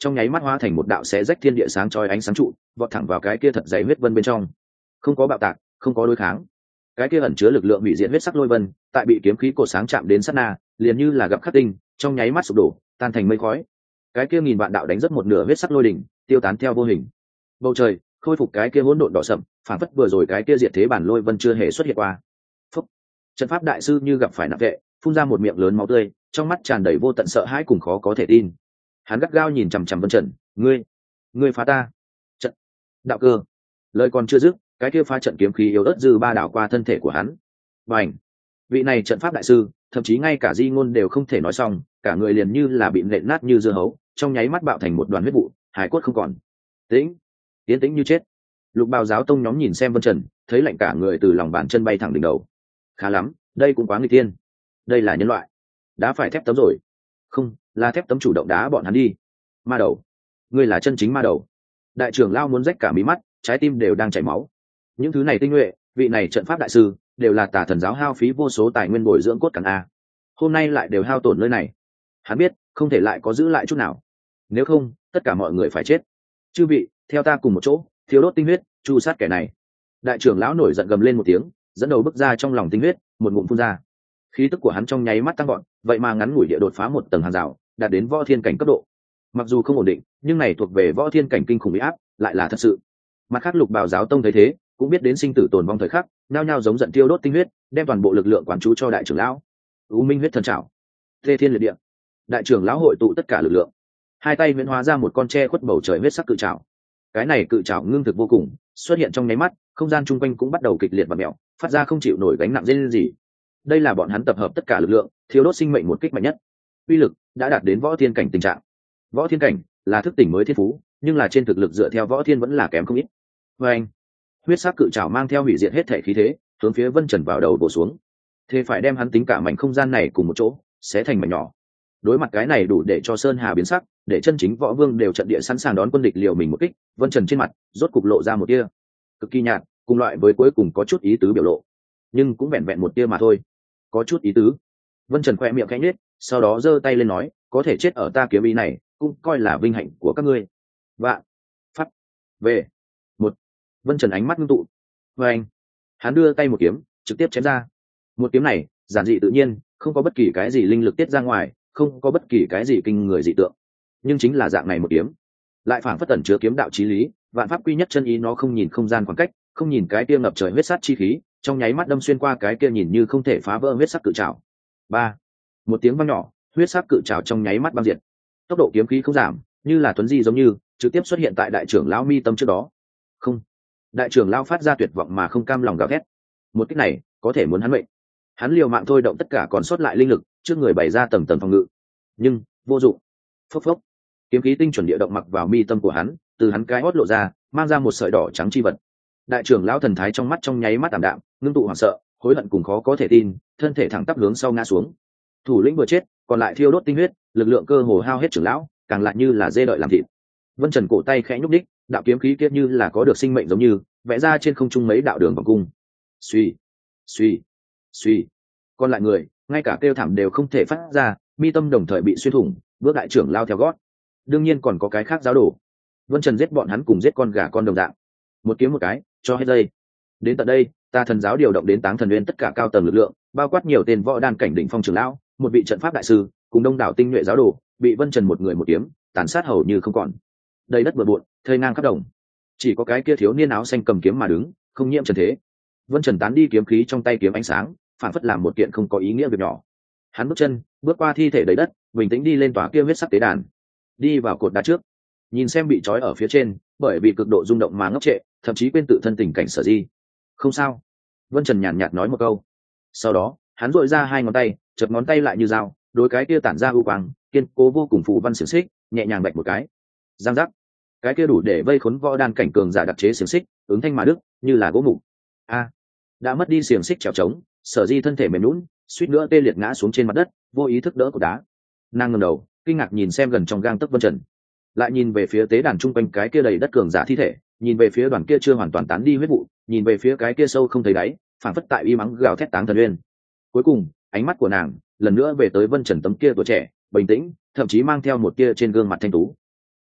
trong nháy mắt hóa thành một đạo xé rách thiên địa sáng chói ánh sáng trụ, vọt thẳng vào cái kia thật dày huyết vân bên trong. Không có bạo tạc, không có đối kháng, cái kia ẩn chứa lực lượng hủy diệt huyết sắc lôi vân, tại bị kiếm khí cổ sáng chạm đến sát na, liền như là gặp khắc tinh, trong nháy mắt sụp đổ, tan thành mây khói. Cái kia nghìn vạn đạo đánh rất một nửa huyết sắc lôi đỉnh, tiêu tán theo vô hình. Bầu trời khôi phục cái kia hỗn độn đỏ sậm, phản phất vừa rồi cái kia diệt thế bản lôi vân chưa hề xuất hiện qua. Phúc. Trận pháp đại sư như gặp phải nặng vệ, phun ra một miệng lớn máu tươi, trong mắt tràn đầy vô tận sợ hãi cùng khó có thể tin. Hắn gắt gao nhìn chằm chằm Vân Trần, ngươi, ngươi phá ta. Trận. Đạo cơ. Lời còn chưa dứt, cái kia phá trận kiếm khí yếu ớt dư ba đảo qua thân thể của hắn. Bành. Vị này trận pháp đại sư, thậm chí ngay cả di ngôn đều không thể nói xong, cả người liền như là bị nện nát như dưa hấu, trong nháy mắt bạo thành một đoàn huyết vụ, hải cốt không còn. Tĩnh, tiến tĩnh như chết. Lục Bào giáo tông nhóm nhìn xem Vân Trần, thấy lạnh cả người từ lòng bàn chân bay thẳng đỉnh đầu. Khá lắm, đây cũng quá nguy tiên. Đây là nhân loại, đã phải thép tấm rồi. Không, là thép tấm chủ động đá bọn hắn đi. Ma đầu, ngươi là chân chính ma đầu. Đại trưởng lao muốn rách cả mí mắt, trái tim đều đang chảy máu. Những thứ này tinh nhuệ, vị này trận pháp đại sư, đều là tà thần giáo hao phí vô số tài nguyên bồi dưỡng cốt cản a. Hôm nay lại đều hao tổn nơi này. Hắn biết, không thể lại có giữ lại chút nào. Nếu không, tất cả mọi người phải chết. Chư vị, theo ta cùng một chỗ, thiếu đốt tinh huyết, chu sát kẻ này. Đại trưởng lão nổi giận gầm lên một tiếng, dẫn đầu bước ra trong lòng tinh huyết, một ngụm phun ra. Khí tức của hắn trong nháy mắt tăng gọn, vậy mà ngắn ngủi địa đột phá một tầng hàng rào, đạt đến võ thiên cảnh cấp độ. Mặc dù không ổn định, nhưng này thuộc về võ thiên cảnh kinh khủng uy áp, lại là thật sự. Mặt khác Lục Bào giáo tông thấy thế, cũng biết đến sinh tử tồn vong thời khắc, nhao nhao giống giận tiêu đốt tinh huyết, đem toàn bộ lực lượng quán chú cho đại trưởng lão. U Minh huyết thần trảo, Tê Thiên liệt địa. Đại trưởng lão hội tụ tất cả lực lượng, hai tay huyễn hóa ra một con tre khuất bầu trời huyết sắc cự trảo. Cái này cự trảo ngưng thực vô cùng, xuất hiện trong nháy mắt, không gian chung quanh cũng bắt đầu kịch liệt và mèo, phát ra không chịu nổi gánh nặng dây lên gì. Đây là bọn hắn tập hợp tất cả lực lượng, thiếu đốt sinh mệnh một kích mạnh nhất. Uy lực đã đạt đến võ thiên cảnh tình trạng. Võ thiên cảnh là thức tỉnh mới thiên phú, nhưng là trên thực lực dựa theo võ thiên vẫn là kém không ít. Và anh, huyết sắc cự trảo mang theo hủy diệt hết thể khí thế, hướng phía Vân Trần vào đầu bổ xuống. Thế phải đem hắn tính cả mảnh không gian này cùng một chỗ, xé thành mảnh nhỏ. Đối mặt cái này đủ để cho sơn hà biến sắc, để chân chính võ vương đều trận địa sẵn sàng đón quân địch liều mình một kích. Vân Trần trên mặt rốt cục lộ ra một tia cực kỳ nhạt, cùng loại với cuối cùng có chút ý tứ biểu lộ, nhưng cũng vẹn vẹn một tia mà thôi. Có chút ý tứ. Vân Trần khoe miệng khẽ nhếch, sau đó giơ tay lên nói, có thể chết ở ta kiếm ý này, cũng coi là vinh hạnh của các ngươi. Vạn pháp về một. Vân Trần ánh mắt ngưng tụ, và anh, hắn đưa tay một kiếm, trực tiếp chém ra. Một kiếm này giản dị tự nhiên, không có bất kỳ cái gì linh lực tiết ra ngoài, không có bất kỳ cái gì kinh người dị tượng, nhưng chính là dạng này một kiếm, lại phảng phất tẩn chứa kiếm đạo chí lý, vạn pháp quy nhất chân ý. Nó không nhìn không gian khoảng cách, không nhìn cái kia ngập trời huyết sát chi khí, trong nháy mắt đâm xuyên qua cái kia nhìn như không thể phá vỡ huyết sắc cự trảo. Ba, một tiếng vang nhỏ, huyết sắc cự trảo trong nháy mắt băng diệt. Tốc độ kiếm khí không giảm, như là tuấn di giống như trực tiếp xuất hiện tại đại trưởng lão mi tâm trước đó. Không, đại trưởng lão phát ra tuyệt vọng mà không cam lòng gào thét. Một kích này có thể muốn hắn mệnh. Hắn liều mạng thôi động tất cả còn sót lại linh lực, trước người bày ra tầng tầng phòng ngự, nhưng vô dụng. Phốc phốc, kiếm khí tinh chuẩn địa động mặc vào mi tâm của hắn, từ hắn cái hót lộ ra, mang ra một sợi đỏ trắng chi vật. Đại trưởng lão thần thái trong mắt trong nháy mắt tạm đạm, ngưng tụ hoảng sợ, hối hận cùng khó có thể tin, thân thể thẳng tắp hướng sau ngã xuống. Thủ lĩnh vừa chết, còn lại thiêu đốt tinh huyết, lực lượng cơ hồ hao hết trưởng lão, càng lại như là dê đợi làm thịt. Vân Trần cổ tay khẽ nhúc đích, đạo kiếm khí kia như là có được sinh mệnh giống như vẽ ra trên không trung mấy đạo đường vòng cung. Suy, suy, suy. Còn lại người, ngay cả kêu thảm đều không thể phát ra, mi tâm đồng thời bị xuyên thủng, bước đại trưởng lao theo gót. Đương nhiên còn có cái khác giáo đồ. Vân Trần giết bọn hắn cùng giết con gà con đồng dạng, một kiếm một cái, cho hết dây. Đến tận đây, ta thần giáo điều động đến Táng Thần Nguyên tất cả cao tầng lực lượng, bao quát nhiều tên võ đan cảnh đỉnh phong trưởng lão, một vị trận pháp đại sư, cùng đông đảo tinh nhuệ giáo đồ, bị Vân Trần một người một kiếm tàn sát hầu như không còn. Đầy đất bừa bộn, thây ngang khắp đồng. Chỉ có cái kia thiếu niên áo xanh cầm kiếm mà đứng, không nhiễm trần thế. Vân Trần tán đi kiếm khí trong tay kiếm ánh sáng, phản phất làm một kiện không có ý nghĩa việc nhỏ. Hắn bước chân, bước qua thi thể đầy đất, bình tĩnh đi lên tòa kia huyết sắc tế đàn, đi vào cột đá trước, nhìn xem bị trói ở phía trên, bởi vì cực độ rung động mà ngốc trệ, thậm chí quên tự thân tình cảnh sở di. Không sao. Vân Trần nhàn nhạt nói một câu. Sau đó, hắn duỗi ra hai ngón tay, chập ngón tay lại như dao, đối cái kia tản ra u quang, kiên cố vô cùng phù văn xiềng xích, nhẹ nhàng bạch một cái. Giang giác. Cái kia đủ để vây khốn võ đan cảnh cường giả đặc chế xiềng xích, ứng thanh mà đức, như là gỗ mục. A, đã mất đi xiềng xích trèo trống, sở di thân thể mềm nhũn, suýt nữa tê liệt ngã xuống trên mặt đất, vô ý thức đỡ cột đá. Nàng ngẩng đầu, kinh ngạc nhìn xem gần trong gang tấc Vân Trần, lại nhìn về phía tế đàn trung quanh cái kia đầy đất cường giả thi thể, nhìn về phía đoàn kia chưa hoàn toàn tán đi huyết vụ, nhìn về phía cái kia sâu không thấy đáy, phảng phất tại uy mắng gào thét Táng Thần Uyên. Cuối cùng, ánh mắt của nàng lần nữa về tới Vân Trần tấm kia tuổi trẻ, bình tĩnh, thậm chí mang theo một tia trên gương mặt thanh tú.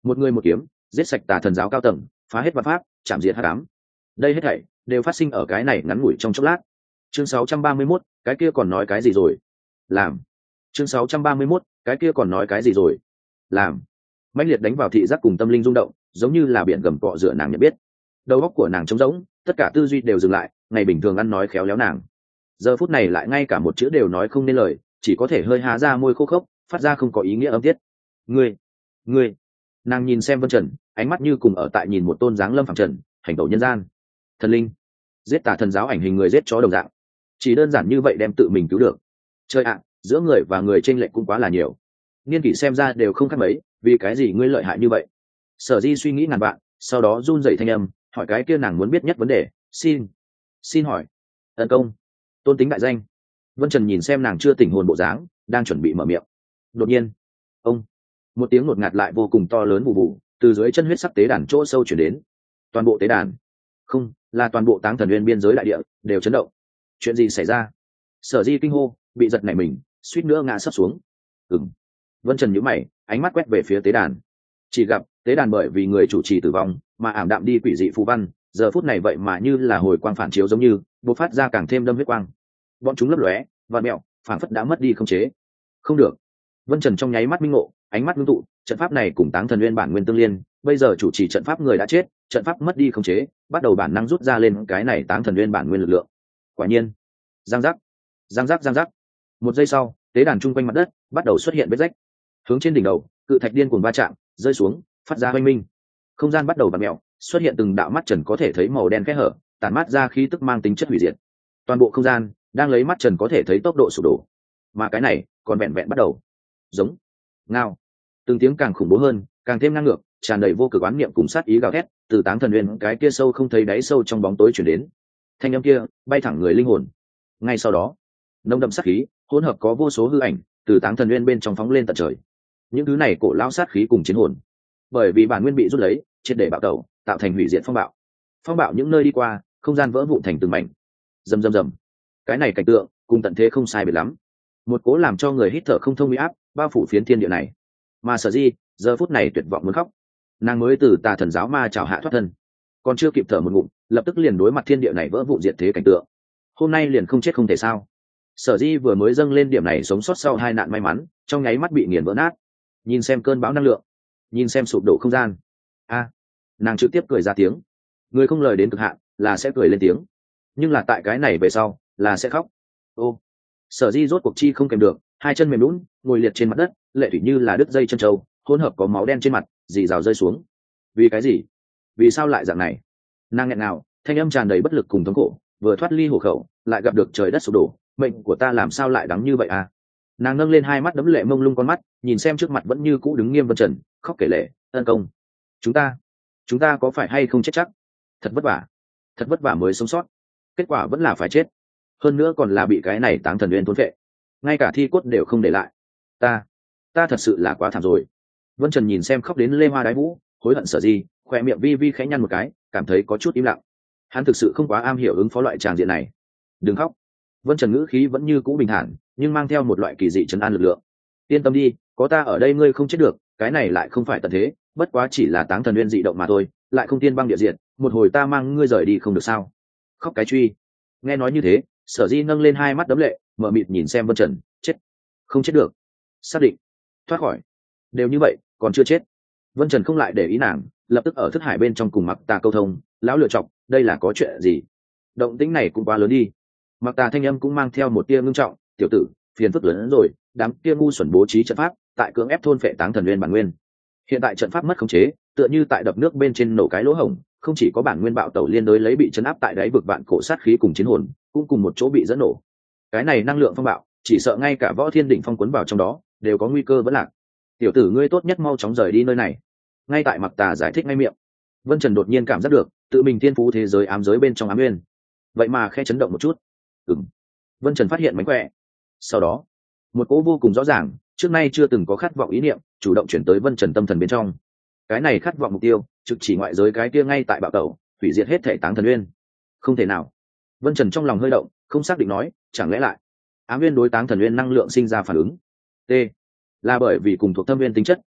một người một kiếm giết sạch tà thần giáo cao tầng, phá hết vạn pháp, chạm diệt hắc ám. Đây hết thảy đều phát sinh ở cái này ngắn ngủi trong chốc lát. Chương sáu trăm ba mươi mốt, cái kia còn nói cái gì rồi? Làm. Chương sáu trăm ba mươi mốt, cái kia còn nói cái gì rồi? Làm. Mãnh liệt đánh vào thị giác cùng tâm linh rung động, giống như là biển gầm cọ rửa nàng nhận biết. Đầu óc của nàng trống rỗng, tất cả tư duy đều dừng lại, ngày bình thường ăn nói khéo léo nàng, giờ phút này lại ngay cả một chữ đều nói không nên lời, chỉ có thể hơi há ra môi khô khốc, phát ra không có ý nghĩa âm tiết. Ngươi, ngươi. Nàng nhìn xem Vân Trần, ánh mắt như cùng ở tại nhìn một tôn dáng lâm phẳng trần, hành tẩu nhân gian. Thần linh, giết tà thần giáo ảnh hình người giết chó đồng dạng, chỉ đơn giản như vậy đem tự mình cứu được. Chơi ạ, giữa người và người chênh lệch cũng quá là nhiều. Niên kỷ xem ra đều không khác mấy, vì cái gì ngươi lợi hại như vậy? Sở Di suy nghĩ ngàn vạn, sau đó run rẩy thanh âm, hỏi cái kia nàng muốn biết nhất vấn đề, xin, xin hỏi, tấn công, tôn tính đại danh. Vân Trần nhìn xem nàng chưa tỉnh hồn bộ dáng, đang chuẩn bị mở miệng. Đột nhiên, ông, một tiếng ngột ngạt lại vô cùng to lớn vụ vụ từ dưới chân huyết sắc tế đàn chỗ sâu chuyển đến. Toàn bộ tế đàn, không, là toàn bộ Táng Thần Nguyên biên giới đại địa đều chấn động. Chuyện gì xảy ra? Sở Di kinh hô, bị giật nảy mình, suýt nữa ngã sấp xuống. Ừm. Vân Trần nhíu mày, ánh mắt quét về phía tế đàn. Chỉ gặp tế đàn bởi vì người chủ trì tử vong mà ảm đạm đi quỷ dị phù văn, giờ phút này vậy mà như là hồi quang phản chiếu giống như bộc phát ra càng thêm đâm huyết quang. Bọn chúng lấp lóe và mẹo, phản phất đã mất đi không chế. Không được. Vân Trần trong nháy mắt minh ngộ, ánh mắt ngưng tụ, trận pháp này cùng Táng Thần Nguyên bản nguyên tương liên, bây giờ chủ trì trận pháp người đã chết, trận pháp mất đi không chế, bắt đầu bản năng rút ra lên cái này Táng Thần Nguyên bản nguyên lực lượng. Quả nhiên, giang giác, giang giác giang giác. Một giây sau, tế đàn trung quanh mặt đất bắt đầu xuất hiện vết rách. Hướng trên đỉnh đầu, cự thạch điên cuồng va chạm, rơi xuống, phát ra oanh minh. Không gian bắt đầu vặn mèo, xuất hiện từng đạo mắt trần có thể thấy màu đen kẽ hở, tản mát ra khí tức mang tính chất hủy diệt. Toàn bộ không gian đang lấy mắt trần có thể thấy tốc độ sụp đổ, mà cái này còn vẹn vẹn bắt đầu. Giống, ngao, từng tiếng càng khủng bố hơn, càng thêm ngang ngược, tràn đầy vô cực oán niệm cùng sát ý gào thét, từ Táng Thần Nguyên cái kia sâu không thấy đáy sâu trong bóng tối truyền đến. Thanh âm kia bay thẳng người linh hồn. Ngay sau đó, nồng đậm sát khí hỗn hợp có vô số hư ảnh từ Táng Thần Nguyên bên trong phóng lên tận trời. Những thứ này cổ lão sát khí cùng chiến hồn, bởi vì bản nguyên bị rút lấy, triệt để bạo tẩu, tạo thành hủy diệt phong bạo. Phong bạo những nơi đi qua, không gian vỡ vụn thành từng mảnh. Rầm rầm rầm. Cái này cảnh tượng cùng tận thế không sai biệt lắm. Một cố làm cho người hít thở không thông uy áp bao phủ phiến thiên địa này. Mà Sở Di giờ phút này tuyệt vọng muốn khóc. Nàng mới từ tà thần giáo ma chảo hạ thoát thân, còn chưa kịp thở một ngụm, lập tức liền đối mặt thiên địa này vỡ vụn diệt thế cảnh tượng. Hôm nay liền không chết không thể sao? Sở Di vừa mới dâng lên điểm này sống sót sau hai nạn may mắn, trong nháy mắt bị nghiền vỡ nát. Nhìn xem cơn bão năng lượng, nhìn xem sụp đổ không gian, a, nàng trực tiếp cười ra tiếng. Người không lời đến cực hạn là sẽ cười lên tiếng, nhưng là tại cái này về sau là sẽ khóc. Ô, Sở Di rốt cuộc chi không kèm được, hai chân mềm lún ngồi liệt trên mặt đất, lệ thủy như là đứt dây chân trâu, hỗn hợp có máu đen trên mặt dì rào rơi xuống. Vì cái gì? Vì sao lại dạng này? Nàng nghẹn nào, thanh âm tràn đầy bất lực cùng thống khổ, vừa thoát ly hộ khẩu lại gặp được trời đất sụp đổ, mệnh của ta làm sao lại đắng như vậy à? Nàng nâng lên hai mắt đẫm lệ mông lung con mắt, nhìn xem trước mặt vẫn như cũ đứng nghiêm Vân Trần, khóc kể lệ, ân công, chúng ta chúng ta có phải hay không chết chắc? Thật vất vả, thật vất vả mới sống sót, kết quả vẫn là phải chết, hơn nữa còn là bị cái này Táng Thần Nguyên thôn phệ, ngay cả thi cốt đều không để lại. Ta ta thật sự là quá thảm rồi. Vân Trần nhìn xem khóc đến lê hoa đái vũ, hối hận Sở Di, khoe miệng vi vi khẽ nhăn một cái, cảm thấy có chút im lặng. Hắn thực sự không quá am hiểu ứng phó loại tràng diện này. Đừng khóc. Vân Trần ngữ khí vẫn như cũ bình thản, nhưng mang theo một loại kỳ dị trấn an lực lượng. Yên tâm đi, có ta ở đây ngươi không chết được, cái này lại không phải tận thế, bất quá chỉ là Táng Thần Nguyên dị động mà thôi, lại không tiên băng địa diện, một hồi ta mang ngươi rời đi không được sao? Khóc cái truy. Nghe nói như thế, Sở Di nâng lên hai mắt đấm lệ, mở mịt nhìn xem Vân Trần, chết, không chết được, xác định, thoát khỏi, đều như vậy, còn chưa chết. Vân Trần không lại để ý nàng, lập tức ở thức hải bên trong cùng Mặc Tà câu thông, lão lựa chọc, đây là có chuyện gì? Động tĩnh này cũng quá lớn đi. Mặc Tà thanh âm cũng mang theo một tia ngưng trọng, tiểu tử, phiền phức lớn hơn rồi, đám kia ngu xuẩn bố trí trận pháp, tại cưỡng ép thôn phệ Táng Thần Nguyên bản nguyên. Hiện tại trận pháp mất khống chế, tựa như tại đập nước bên trên nổ cái lỗ hổng, không chỉ có bản nguyên bạo tẩu liên đối lấy bị chấn áp tại đáy vực vạn cổ sát khí cùng chiến hồn, cũng cùng một chỗ bị dẫn nổ. Cái này năng lượng phong bạo, chỉ sợ ngay cả Võ Thiên Đỉnh phong cuốn vào trong đó, đều có nguy cơ vẫn lạc. Tiểu tử ngươi tốt nhất mau chóng rời đi nơi này. Ngay tại Mặc Tà giải thích ngay miệng, Vân Trần đột nhiên cảm giác được, tự mình thiên phú thế giới ám giới bên trong ám nguyên, vậy mà khẽ chấn động một chút. Ừm. Vân Trần phát hiện mánh khỏe. Sau đó, một cỗ vô cùng rõ ràng, trước nay chưa từng có khát vọng ý niệm, chủ động chuyển tới Vân Trần tâm thần bên trong. Cái này khát vọng mục tiêu, trực chỉ ngoại giới cái kia ngay tại bạo tẩu, hủy diệt hết thể Táng Thần Nguyên. Không thể nào. Vân Trần trong lòng hơi động, không xác định nói, chẳng lẽ lại ám nguyên đối Táng Thần Nguyên năng lượng sinh ra phản ứng? T. Là bởi vì cùng thuộc thâm nguyên tính chất,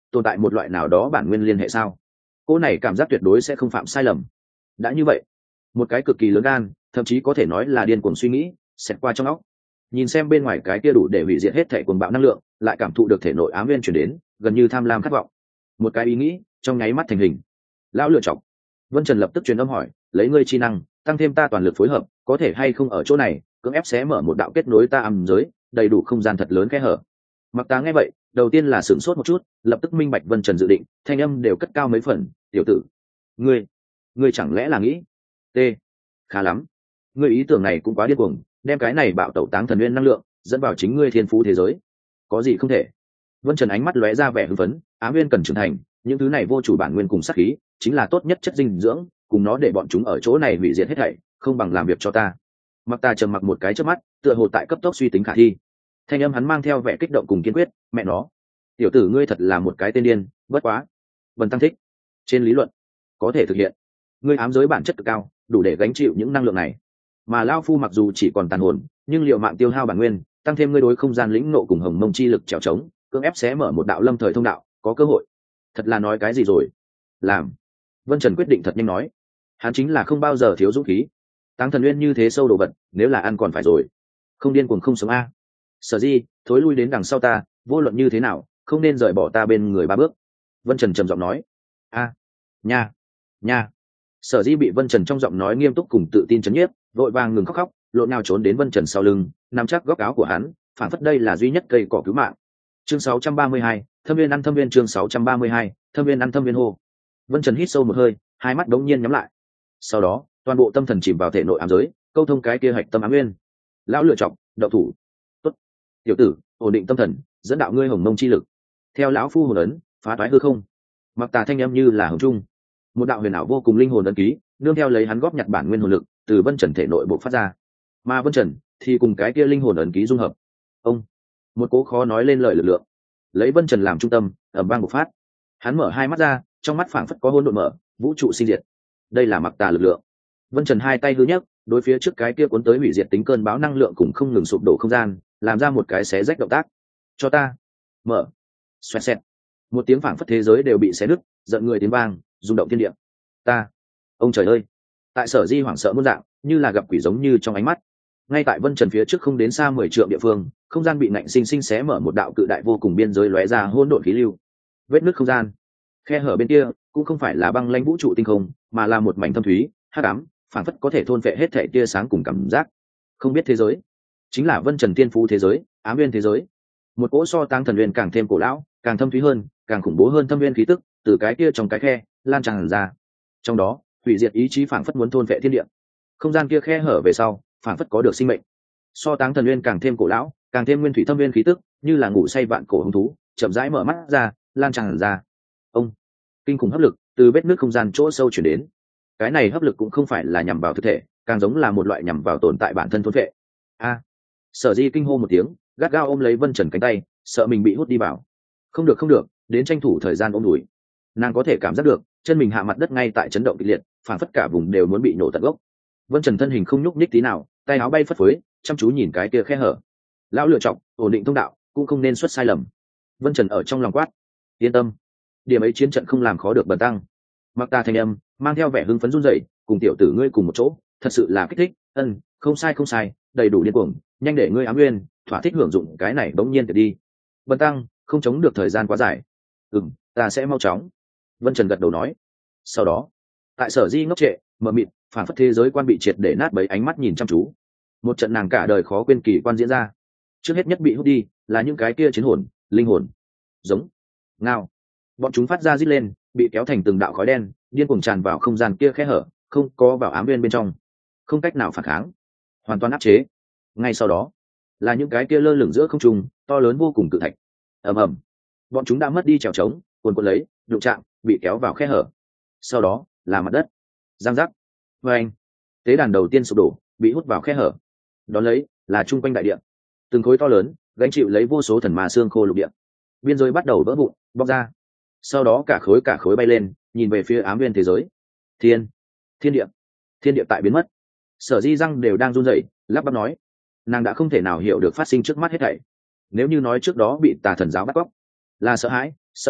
tồn tại một loại nào đó bản nguyên liên hệ sao? Cô này cảm giác tuyệt đối sẽ không phạm sai lầm. Đã như vậy, một cái cực kỳ lớn gan, thậm chí có thể nói là điên cuồng suy nghĩ xẹt qua trong óc. Nhìn xem bên ngoài cái kia đủ để hủy diệt hết thể cuồng bạo năng lượng, lại cảm thụ được thể nội ám nguyên chuyển đến, gần như tham lam khát vọng. Một cái ý nghĩ trong nháy mắt thành hình. Lão lựa chọc. Vân Trần lập tức truyền âm hỏi, lấy ngươi chi năng, tăng thêm ta toàn lực phối hợp, có thể hay không ở chỗ này cưỡng ép xé mở một đạo kết nối ta âm giới, đầy đủ không gian thật lớn khe hở. Mặc Tá nghe vậy, đầu tiên là sửng sốt một chút, lập tức minh bạch Vân Trần dự định, thanh âm đều cất cao mấy phần, "Tiểu tử, ngươi, ngươi chẳng lẽ là nghĩ?" T. Khá lắm. Ngươi ý tưởng này cũng quá điên cuồng, đem cái này bạo tẩu táng thần nguyên năng lượng dẫn vào chính ngươi thiên phú thế giới. Có gì không thể? Vân Trần ánh mắt lóe ra vẻ hưng phấn, ám nguyên cần trưởng thành, những thứ này vô chủ bản nguyên cùng sát khí, chính là tốt nhất chất dinh dưỡng, cùng nó để bọn chúng ở chỗ này hủy diệt hết thảy, không bằng làm việc cho ta. Mặc Ta trầm mặc một cái chớp mắt, tựa hồ tại cấp tốc suy tính khả thi. Thanh âm hắn mang theo vẻ kích động cùng kiên quyết, "Mẹ nó, tiểu tử ngươi thật là một cái tên điên, bất quá." Vân Tăng thích. Trên lý luận, có thể thực hiện. Ngươi ám giới bản chất cực cao, đủ để gánh chịu những năng lượng này. Mà lão phu mặc dù chỉ còn tàn hồn, nhưng liệu mạng tiêu hao bản nguyên, tăng thêm ngươi đối không gian lĩnh nộ cùng hồng mông chi lực trèo trống, cưỡng ép xé mở một đạo lâm thời thông đạo, có cơ hội. Thật là nói cái gì rồi? Làm. Vân Trần quyết định thật nhanh nói. Hắn chính là không bao giờ thiếu dũng khí. Táng thần nguyên như thế sâu đồ vật, nếu là ăn còn phải rồi. Không điên cuồng không sống a. Sở Di, thối lui đến đằng sau ta, vô luận như thế nào, không nên rời bỏ ta bên người ba bước. Vân Trần trầm giọng nói. A. Nha. Nha. Sở Di bị Vân Trần trong giọng nói nghiêm túc cùng tự tin chấn nhiếp, vội vàng ngừng khóc khóc, lộn nào trốn đến Vân Trần sau lưng, nắm chắc góc áo của hắn, phản phất đây là duy nhất cây cỏ cứu mạng. Chương sáu trăm ba mươi hai, Thâm Viên ăn Thâm Viên chương sáu trăm ba mươi hai, Thâm Viên ăn Thâm Viên hô. Vân Trần hít sâu một hơi, hai mắt đống nhiên nhắm lại. Sau đó, toàn bộ tâm thần chìm vào thể nội ám giới, câu thông cái kia hạch tâm ám nguyên. Lão lựa chọn, đậu thủ. Tốt. Tiểu tử, ổn định tâm thần, dẫn đạo ngươi hồng mông chi lực. Theo lão phu hồn ấn, phá toái hư không. Mặc Tà thanh âm như là hồng trung. Một đạo huyền ảo vô cùng linh hồn ấn ký, nương theo lấy hắn góp nhặt bản nguyên hồn lực, từ Vân Trần thể nội bộc phát ra. Mà Vân Trần thì cùng cái kia linh hồn ấn ký dung hợp. Ông, một cố khó nói lên lời lực lượng, lấy Vân Trần làm trung tâm, ầm vang bộc phát. Hắn mở hai mắt ra, trong mắt phảng phất có hỗn độn mở, vũ trụ sinh diệt. Đây là Mặc Tà lực lượng. Vân Trần hai tay hư nhấc, đối phía trước cái kia cuốn tới hủy diệt tính cơn bão năng lượng cùng không ngừng sụp đổ không gian, làm ra một cái xé rách động tác. Cho ta mở. Xoẹt xẹt. Một tiếng phảng phất thế giới đều bị xé nứt, giận người tiếng vang, rung động thiên địa. Ta, ông trời ơi! Tại Sở Di hoảng sợ muôn dạng, như là gặp quỷ giống như trong ánh mắt. Ngay tại Vân Trần phía trước không đến xa mười trượng địa phương, không gian bị nạnh sinh sinh xé mở một đạo cự đại vô cùng biên giới lóe ra hỗn độn khí lưu. Vết nứt không gian, khe hở bên kia cũng không phải là băng lãnh vũ trụ tinh không, mà là một mảnh thâm thúy, hắc ám, phảng phất có thể thôn phệ hết thảy tia sáng cùng cảm giác. Không biết thế giới, chính là Vân Trần tiên phú thế giới, ám nguyên thế giới. Một cỗ so tang thần nguyên càng thêm cổ lão, càng thâm thúy hơn, càng khủng bố hơn thâm nguyên khí tức, từ cái kia trong cái khe lan tràn ra. Trong đó, hủy diệt ý chí phảng phất muốn thôn phệ thiên địa. Không gian kia khe hở về sau, phảng phất có được sinh mệnh. So táng thần nguyên càng thêm cổ lão, càng thêm nguyên thủy thâm nguyên khí tức, như là ngủ say vạn cổ hung thú, chậm rãi mở mắt ra, lan tràn ra. Ông, kinh khủng hấp lực từ vết nước không gian chỗ sâu chuyển đến. Cái này hấp lực cũng không phải là nhằm vào thực thể, càng giống là một loại nhằm vào tồn tại bản thân thôn phệ. A. Sở Di kinh hô một tiếng, gắt gao ôm lấy Vân Trần cánh tay, sợ mình bị hút đi vào. Không được không được, đến tranh thủ thời gian ôm đùi. Nàng có thể cảm giác được, chân mình hạ mặt đất ngay tại chấn động kịch liệt, phản phất cả vùng đều muốn bị nổ tận gốc. Vân Trần thân hình không nhúc nhích tí nào, tay áo bay phất phới, chăm chú nhìn cái kia khe hở. Lão lựa chọn, ổn định thông đạo, cũng không nên xuất sai lầm. Vân Trần ở trong lòng quát, yên tâm, điểm ấy chiến trận không làm khó được Bần tăng. Mặc Ta thanh âm mang theo vẻ hưng phấn run rẩy, cùng tiểu tử ngươi cùng một chỗ, thật sự là kích thích. Ân, không sai không sai, đầy đủ điên cuồng, nhanh để ngươi ám nguyên, thỏa thích hưởng dụng cái này bỗng nhiên từ đi. Bần tăng không chống được thời gian quá dài. Ừm, ta sẽ mau chóng. Vân Trần gật đầu nói. Sau đó, tại Sở Di ngốc trệ, mờ mịt, phản phất thế giới quan bị triệt để nát bấy ánh mắt nhìn chăm chú. Một trận nàng cả đời khó quên kỳ quan diễn ra. Trước hết nhất bị hút đi là những cái kia chiến hồn, linh hồn. Giống, ngao. Bọn chúng phát ra rít lên, bị kéo thành từng đạo khói đen, điên cuồng tràn vào không gian kia khe hở, không có vào ám nguyên bên trong, không cách nào phản kháng, hoàn toàn áp chế. Ngay sau đó, là những cái kia lơ lửng giữa không trung, to lớn vô cùng cự thạch. Ầm ầm. Bọn chúng đã mất đi trèo trống, cuồn cuộn lấy, đụng chạm, bị kéo vào khe hở. Sau đó, là mặt đất. Giang giác. Vâng. Tế đàn đầu tiên sụp đổ, bị hút vào khe hở. Đón lấy, là trung quanh đại địa. Từng khối to lớn, gánh chịu lấy vô số thần ma xương khô lục địa. Biên giới bắt đầu vỡ vụn, bóc ra. Sau đó cả khối cả khối bay lên, nhìn về phía ám nguyên thế giới. Thiên, thiên địa, thiên địa tại biến mất. Sở Di răng đều đang run rẩy, lắp bắp nói, nàng đã không thể nào hiểu được phát sinh trước mắt hết thảy. Nếu như nói trước đó bị tà thần giáo bắt cóc, là sợ hãi, sợ hãi,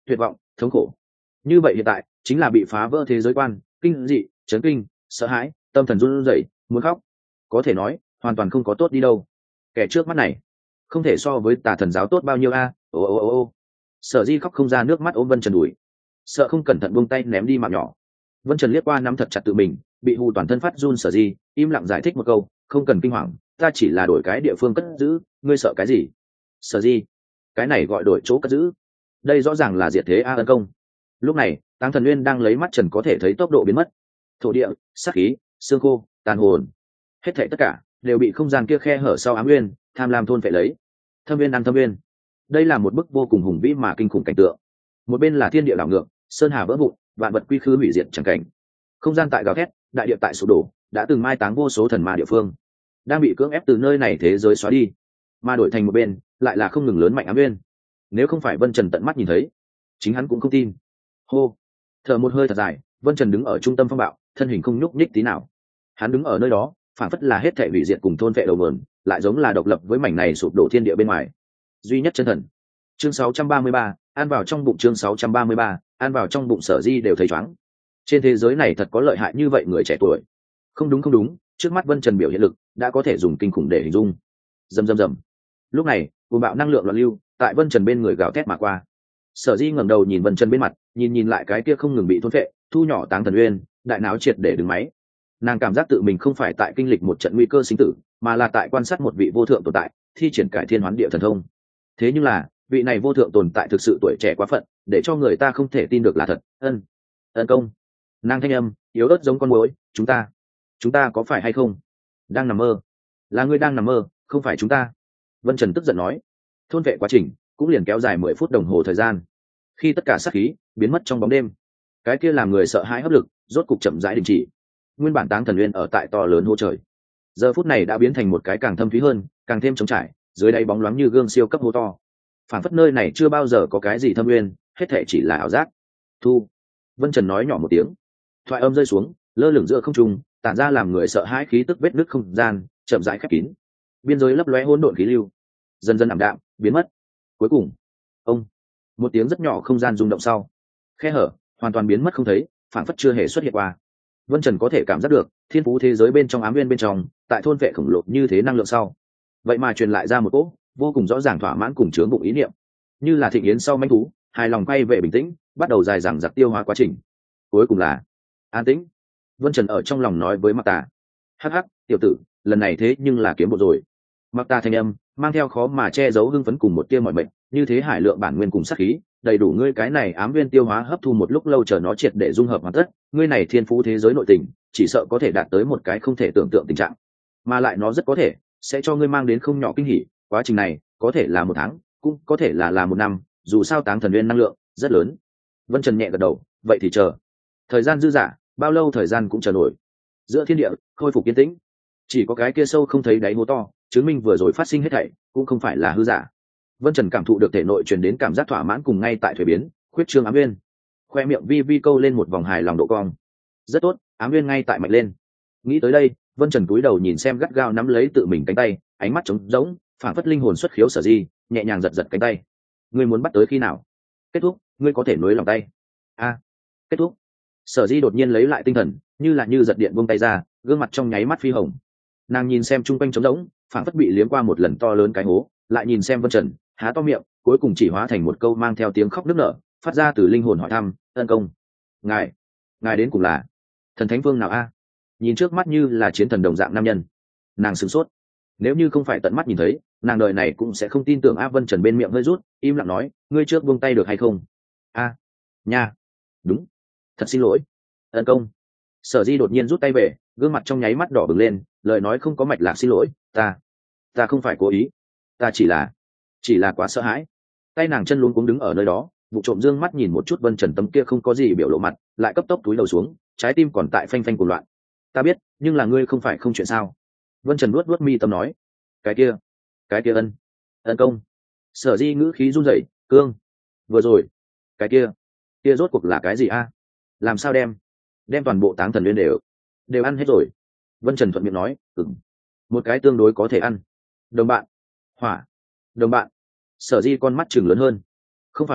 tuyệt vọng, thống khổ. Như vậy hiện tại chính là bị phá vỡ thế giới quan, kinh dị, chấn kinh, sợ hãi, tâm thần run rẩy, muốn khóc. Có thể nói hoàn toàn không có tốt đi đâu. Kẻ trước mắt này không thể so với tà thần giáo tốt bao nhiêu a. Ô ô ô ô. Sở Di khóc không ra nước mắt ôm Vân Trần đuổi, sợ không cẩn thận buông tay ném đi mạng nhỏ. Vân Trần liếc qua nắm thật chặt tự mình, bị hù toàn thân phát run Sở Di, im lặng giải thích một câu, không cần kinh hoàng, ta chỉ là đổi cái địa phương cất giữ, ngươi sợ cái gì? Sở Di, cái này gọi đổi chỗ cất giữ, đây rõ ràng là diệt thế a tấn công. Lúc này Táng Thần Nguyên đang lấy mắt trần có thể thấy tốc độ biến mất, thổ địa, sát khí, xương khô, tàn hồn, hết thảy tất cả đều bị không gian kia khe hở sau ám nguyên tham lam thôn phệ lấy. Thâm viên ăn thâm viên, đây là một bức vô cùng hùng vĩ mà kinh khủng cảnh tượng. Một bên là thiên địa đảo ngược, sơn hà vỡ vụn, vạn vật quy khư hủy diệt chẳng cảnh. Không gian tại gào thét, đại địa tại sụp đổ, đã từng mai táng vô số thần ma địa phương đang bị cưỡng ép từ nơi này thế giới xóa đi, mà đổi thành một bên lại là không ngừng lớn mạnh ám nguyên. Nếu không phải Vân Trần tận mắt nhìn thấy, chính hắn cũng không tin. Hô, thở một hơi thật dài, Vân Trần đứng ở trung tâm phong bạo, thân hình không nhúc nhích tí nào. Hắn đứng ở nơi đó phản phất là hết thảy hủy diệt cùng thôn vệ đầu nguồn, lại giống là độc lập với mảnh này sụp đổ thiên địa bên ngoài, duy nhất chân thần. Chương sáu trăm ba mươi ba, ăn vào trong bụng. Chương sáu trăm ba mươi ba, ăn vào trong bụng. Sở Di đều thấy choáng. Trên thế giới này thật có lợi hại như vậy người trẻ tuổi. Không đúng không đúng, trước mắt Vân Trần biểu hiện lực đã có thể dùng kinh khủng để hình dung. Rầm rầm rầm. Lúc này cuồng bạo năng lượng loạn lưu tại Vân Trần bên người gào thét mà qua. Sở Di ngẩng đầu nhìn Vân Trần bên mặt, nhìn nhìn lại cái kia không ngừng bị thôn phệ, thu nhỏ Táng Thần Uyên, đại não triệt để đứng máy. Nàng cảm giác tự mình không phải tại kinh lịch một trận nguy cơ sinh tử, mà là tại quan sát một vị vô thượng tồn tại thi triển cải thiên hoán địa thần thông. Thế nhưng là vị này vô thượng tồn tại thực sự tuổi trẻ quá phận, để cho người ta không thể tin được là thật. Ân, ân công. Nàng thanh âm yếu ớt giống con muỗi, chúng ta, chúng ta có phải hay không đang nằm mơ? Là ngươi đang nằm mơ, không phải chúng ta. Vân Trần tức giận nói. Thôn vệ quá trình cũng liền kéo dài mười phút đồng hồ thời gian. Khi tất cả sát khí biến mất trong bóng đêm, cái kia làm người sợ hãi hấp lực rốt cục chậm rãi đình chỉ. Nguyên bản Táng Thần Uyên ở tại to lớn hô trời, giờ phút này đã biến thành một cái càng thâm thúy hơn, càng thêm trống trải, dưới đáy bóng loáng như gương siêu cấp hô to. Phản phất nơi này chưa bao giờ có cái gì thâm uyên, hết thảy chỉ là ảo giác. Thu. Vân Trần nói nhỏ một tiếng, thoại âm rơi xuống, lơ lửng giữa không trung, tản ra làm người sợ hãi khí tức vết nứt không gian, chậm rãi khép kín. Biên giới lấp lóe hỗn độn khí lưu, dần dần ảm đạm, biến mất. Cuối cùng, ông, một tiếng rất nhỏ không gian rung động sau, khe hở hoàn toàn biến mất không thấy, phản phất chưa hề xuất hiện qua. Vân Trần có thể cảm giác được thiên phú thế giới bên trong ám nguyên bên trong, tại thôn vệ khổng lồ như thế năng lượng sau, vậy mà truyền lại ra một cỗ vô cùng rõ ràng thỏa mãn cùng chướng bụng ý niệm, như là thịnh yến sau manh thú, hài lòng quay về bình tĩnh, bắt đầu dài dẳng giặc tiêu hóa quá trình. Cuối cùng là an tĩnh. Vân Trần ở trong lòng nói với Mặc Tà, hắc hắc, tiểu tử, lần này thế nhưng là kiếm bộ rồi. Mặc Tà thanh âm mang theo khó mà che giấu hưng phấn cùng một tia mọi mệnh, như thế hải lượng bản nguyên cùng sát khí, đầy đủ ngươi cái này ám nguyên tiêu hóa hấp thu một lúc lâu, chờ nó triệt để dung hợp hoàn tất, ngươi này thiên phú thế giới nội tình chỉ sợ có thể đạt tới một cái không thể tưởng tượng tình trạng, mà lại nó rất có thể sẽ cho ngươi mang đến không nhỏ kinh hỉ. Quá trình này có thể là một tháng, cũng có thể là là một năm, dù sao Táng Thần Nguyên năng lượng rất lớn. Vân Trần nhẹ gật đầu, vậy thì chờ. Thời gian dư dả, bao lâu thời gian cũng chờ nổi. Giữa thiên địa khôi phục yên tĩnh, chỉ có cái kia sâu không thấy đáy hố to chứng minh vừa rồi phát sinh hết thảy cũng không phải là hư giả. Vân Trần cảm thụ được thể nội truyền đến cảm giác thỏa mãn cùng ngay tại thuế biến khuyết trương ám nguyên, khoe miệng vi vi câu lên một vòng hài lòng độ cong. Rất tốt, ám nguyên ngay tại mạnh lên. Nghĩ tới đây, Vân Trần cúi đầu nhìn xem gắt gao nắm lấy tự mình cánh tay, ánh mắt trống rỗng, phản phất linh hồn xuất khiếu. Sở Di nhẹ nhàng giật giật cánh tay. Ngươi muốn bắt tới khi nào? Kết thúc, ngươi có thể nối lòng tay. A, kết thúc. Sở Di đột nhiên lấy lại tinh thần, như là như giật điện buông tay ra, gương mặt trong nháy mắt phi hồng. Nàng nhìn xem chung quanh trống rỗng, phản phất bị liếm qua một lần to lớn cái hố, lại nhìn xem Vân Trần, há to miệng, cuối cùng chỉ hóa thành một câu mang theo tiếng khóc nức nở, phát ra từ linh hồn hỏi thăm, ân công, ngài ngài đến cùng là thần thánh vương nào a? Nhìn trước mắt như là chiến thần đồng dạng nam nhân, nàng sửng sốt. Nếu như không phải tận mắt nhìn thấy, nàng đời này cũng sẽ không tin tưởng. A. Vân Trần bên miệng hơi rút, im lặng nói, ngươi trước buông tay được hay không? A, nha, đúng, thật xin lỗi, ân công. Sở Di đột nhiên rút tay về, gương mặt trong nháy mắt đỏ bừng lên, lời nói không có mạch lạc, xin lỗi, ta ta không phải cố ý, ta chỉ là chỉ là quá sợ hãi. Tay nàng chân luống cuống đứng ở nơi đó, vụ trộm dương mắt nhìn một chút Vân Trần tấm kia không có gì biểu lộ mặt, lại cấp tốc túi đầu xuống, trái tim còn tại phanh phanh cuồng loạn. Ta biết, nhưng là ngươi không phải không chuyện sao? Vân Trần luốt luốt mi tâm nói, cái kia cái kia ân ân công. Sở Di ngữ khí run rẩy, cương, vừa rồi cái kia kia rốt cuộc là cái gì a? Làm sao đem đem toàn bộ Táng Thần Nguyên đều đều ăn hết rồi? Vân Trần thuận miệng nói, ừm, một cái tương đối có thể ăn. Đồng bạn, hỏa, đồng bạn. Sở Di con mắt chừng lớn hơn, không phải,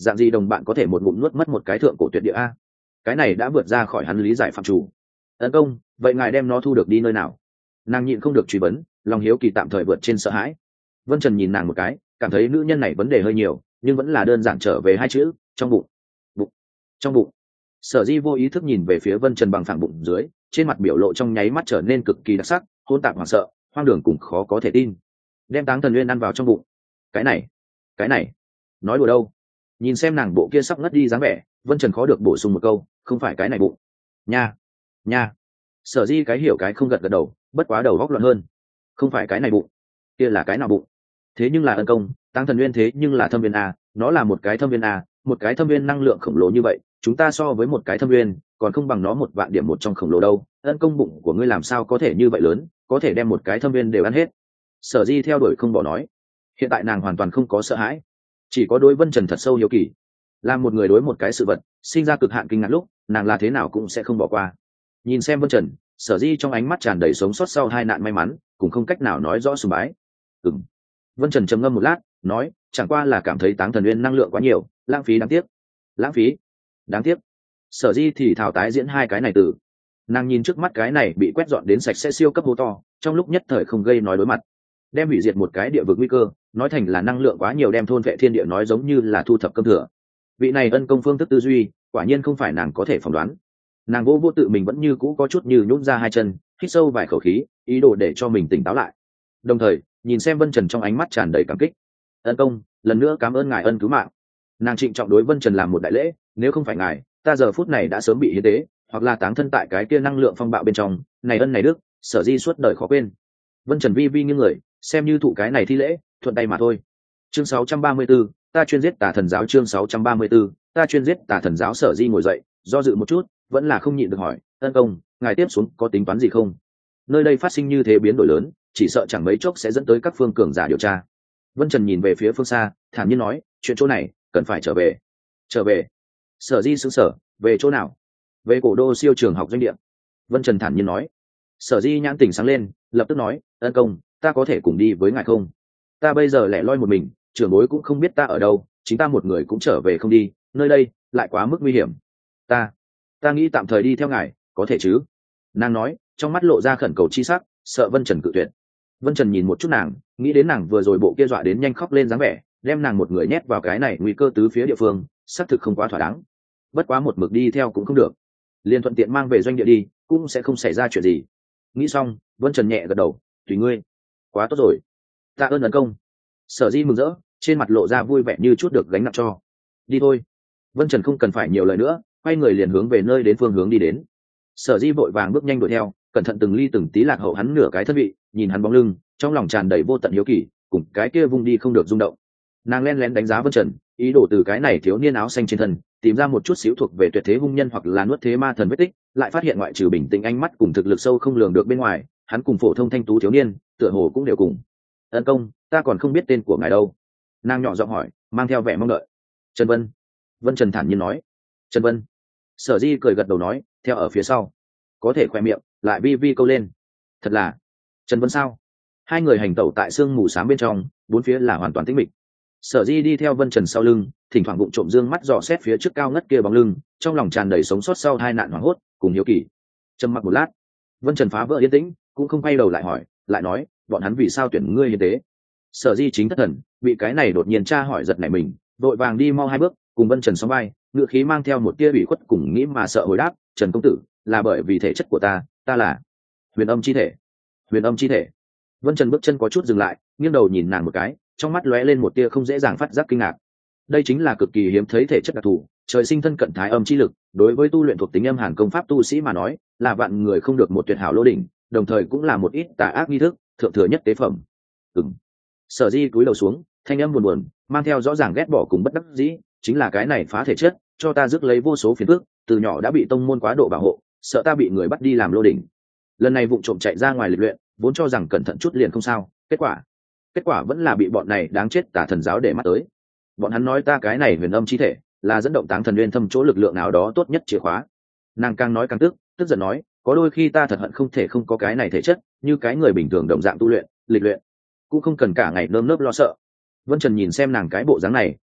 dạng gì đồng bạn có thể một ngụm nuốt mất một cái thượng cổ tuyệt địa a? Cái này đã vượt ra khỏi hắn lý giải phạm chủ. Tấn công, vậy ngài đem nó thu được đi nơi nào? Nàng nhịn không được truy vấn, lòng hiếu kỳ tạm thời vượt trên sợ hãi. Vân Trần nhìn nàng một cái, cảm thấy nữ nhân này vấn đề hơi nhiều, nhưng vẫn là đơn giản trở về hai chữ: trong bụng. Bụng. Trong bụng. Sở Di vô ý thức nhìn về phía Vân Trần bằng phẳng bụng dưới, trên mặt biểu lộ trong nháy mắt trở nên cực kỳ đặc sắc, hỗn tạp hoảng sợ, hoang đường cùng khó có thể tin. Đem Táng Thần Nguyên ăn vào trong bụng. Cái này, cái này, nói đùa đâu? Nhìn xem nàng bộ kia sắp ngất đi dáng vẻ, Vân Trần khó được bổ sung một câu, không phải cái này bụng. Nha, nha. Sở Di cái hiểu cái không gật gật đầu, bất quá đầu góc loạn hơn. Không phải cái này bụng, kia là cái nào bụng? Thế nhưng là ân công, Táng Thần Nguyên thế nhưng là thâm viên a, nó là một cái thâm viên a, một cái thâm viên năng lượng khổng lồ như vậy, chúng ta so với một cái thâm viên còn không bằng nó một vạn điểm một trong khổng lồ đâu. Ân công, bụng của ngươi làm sao có thể như vậy lớn, có thể đem một cái thâm viên đều ăn hết? Sở Di theo đuổi không bỏ nói. Hiện tại nàng hoàn toàn không có sợ hãi, chỉ có đối Vân Trần thật sâu hiếu kỳ. Làm một người đối một cái sự vật sinh ra cực hạn kinh ngạc lúc, nàng là thế nào cũng sẽ không bỏ qua. Nhìn xem Vân Trần, Sở Di trong ánh mắt tràn đầy sống sót sau hai nạn may mắn, cũng không cách nào nói rõ sùng bái. Ừm. Vân Trần trầm ngâm một lát, nói, chẳng qua là cảm thấy Táng Thần Nguyên năng lượng quá nhiều, lãng phí đáng tiếc. Lãng phí? Đáng tiếc. Sở Di thì thảo tái diễn hai cái này từ. Nàng nhìn trước mắt cái này bị quét dọn đến sạch sẽ siêu cấp hố to, trong lúc nhất thời không gây nói đối mặt. Đem hủy diệt một cái địa vực nguy cơ, nói thành là năng lượng quá nhiều đem thôn vệ thiên địa nói giống như là thu thập cơm thừa. Vị này ân công phương thức tư duy, quả nhiên không phải nàng có thể phỏng đoán. Nàng vô vô tự mình vẫn như cũ có chút như nhũn ra hai chân, hít sâu vài khẩu khí, ý đồ để cho mình tỉnh táo lại. Đồng thời, nhìn xem Vân Trần trong ánh mắt tràn đầy cảm kích. Ân công, lần nữa cảm ơn ngài ân cứu mạng. Nàng trịnh trọng đối Vân Trần làm một đại lễ, nếu không phải ngài, ta giờ phút này đã sớm bị hiến tế, hoặc là táng thân tại cái kia năng lượng phong bạo bên trong, này ân này đức, Sở Di suốt đời khó quên. Vân Trần vi vi nghiêng người, xem như thụ cái này thi lễ, thuận tay mà thôi. Chương sáu trăm ba mươi 634, ta chuyên giết Tà Thần giáo. Chương sáu trăm ba mươi 634, ta chuyên giết Tà Thần giáo. Sở Di ngồi dậy, do dự một chút, vẫn là không nhịn được hỏi, ân công, ngài tiếp xuống có tính toán gì không? Nơi đây phát sinh như thế biến đổi lớn, chỉ sợ chẳng mấy chốc sẽ dẫn tới các phương cường giả điều tra. Vân Trần nhìn về phía phương xa, thản nhiên nói, chuyện chỗ này cần phải trở về. Trở về? Sở Di sững sờ, về chỗ nào? Về cổ đô siêu trường học doanh địa. Vân Trần thản nhiên nói. Sở Di nhãn tỉnh sáng lên, lập tức nói, ân công, ta có thể cùng đi với ngài không? Ta bây giờ lẻ loi một mình, trưởng bối cũng không biết ta ở đâu, chính ta một người cũng trở về không đi, nơi đây lại quá mức nguy hiểm. Ta, ta nghĩ tạm thời đi theo ngài, có thể chứ? Nàng nói, trong mắt lộ ra khẩn cầu chi sắc, sợ Vân Trần cự tuyệt. Vân Trần nhìn một chút nàng, nghĩ đến nàng vừa rồi bộ kia dọa đến nhanh khóc lên dáng vẻ, đem nàng một người nhét vào cái này nguy cơ tứ phía địa phương, xác thực không quá thỏa đáng. Bất quá một mực đi theo cũng không được, liền thuận tiện mang về doanh địa đi, cũng sẽ không xảy ra chuyện gì. Nghĩ xong, Vân Trần nhẹ gật đầu, tùy ngươi. Quá tốt rồi, tạ ơn ân công. Sở Di mừng rỡ, trên mặt lộ ra vui vẻ như chút được gánh nặng cho. Đi thôi. Vân Trần không cần phải nhiều lời nữa, quay người liền hướng về nơi đến phương hướng đi đến. Sở Di vội vàng bước nhanh đuổi theo, cẩn thận từng ly từng tí lạc hậu hắn nửa cái thân vị, nhìn hắn bóng lưng, trong lòng tràn đầy vô tận hiếu kỳ, cùng cái kia vung đi không được rung động. Nàng len lén đánh giá Vân Trần, ý đồ từ cái này thiếu niên áo xanh trên thân tìm ra một chút xíu thuộc về tuyệt thế hung nhân hoặc là nuốt thế ma thần vết tích, lại phát hiện ngoại trừ bình tĩnh ánh mắt cùng thực lực sâu không lường được bên ngoài, hắn cùng phổ thông thanh tú thiếu niên tựa hồ cũng đều cùng. Ân công, ta còn không biết tên của ngài đâu. Nàng nhỏ giọng hỏi, mang theo vẻ mong đợi. Trần Vân. Vân Trần thản nhiên nói. Trần Vân. Sở Di cười gật đầu nói, theo ở phía sau. Có thể khoe miệng, lại vi vi câu lên. Thật là Trần Vân sao? Hai người hành tẩu tại sương mù xám bên trong, bốn phía là hoàn toàn tĩnh mịch. Sở Di đi theo Vân Trần sau lưng, thỉnh thoảng bụng trộm dương mắt dò xét phía trước cao ngất kia bóng lưng, trong lòng tràn đầy sống sót sau hai nạn hoảng hốt cùng hiếu kỳ. Trầm mặc một lát, Vân Trần phá vỡ yên tĩnh, cũng không quay đầu lại hỏi, lại nói, bọn hắn vì sao tuyển ngươi như thế? Sở Di chính thất thần, bị cái này đột nhiên tra hỏi giật nảy mình, đội vàng đi mau hai bước, cùng Vân Trần sóng vai, ngựa khí mang theo một tia ủy khuất cùng nghĩ mà sợ hồi đáp, Trần công tử, là bởi vì thể chất của ta, ta là huyền âm chi thể. Huyền âm chi thể. Vân Trần bước chân có chút dừng lại, nghiêng đầu nhìn nàng một cái, trong mắt lóe lên một tia không dễ dàng phát giác kinh ngạc. Đây chính là cực kỳ hiếm thấy thể chất đặc thù, trời sinh thân cận thái âm chi lực, đối với tu luyện thuộc tính âm hàn công pháp tu sĩ mà nói, là vạn người không được một tuyệt hảo lô đỉnh, đồng thời cũng là một ít tà ác nghi thức, thượng thừa nhất tế phẩm. Ừm. Sở Di cúi đầu xuống, thanh âm buồn buồn, mang theo rõ ràng ghét bỏ cùng bất đắc dĩ, chính là cái này phá thể chất, cho ta rước lấy vô số phiền phức, từ nhỏ đã bị tông môn quá độ bảo hộ, sợ ta bị người bắt đi làm lô đỉnh. Lần này vụng trộm chạy ra ngoài lịch luyện, vốn cho rằng cẩn thận chút liền không sao, kết quả, kết quả vẫn là bị bọn này đáng chết Tà Thần giáo để mắt tới. Bọn hắn nói ta cái này huyền âm chi thể là dẫn động Táng Thần Nguyên thâm chỗ lực lượng nào đó tốt nhất chìa khóa. Nàng càng nói càng tức, tức giận nói, có đôi khi ta thật hận không thể không có cái này thể chất, như cái người bình thường đồng dạng tu luyện, lịch luyện, cũng không cần cả ngày nơm nớp lo sợ. Vân Trần nhìn xem nàng cái bộ dáng này,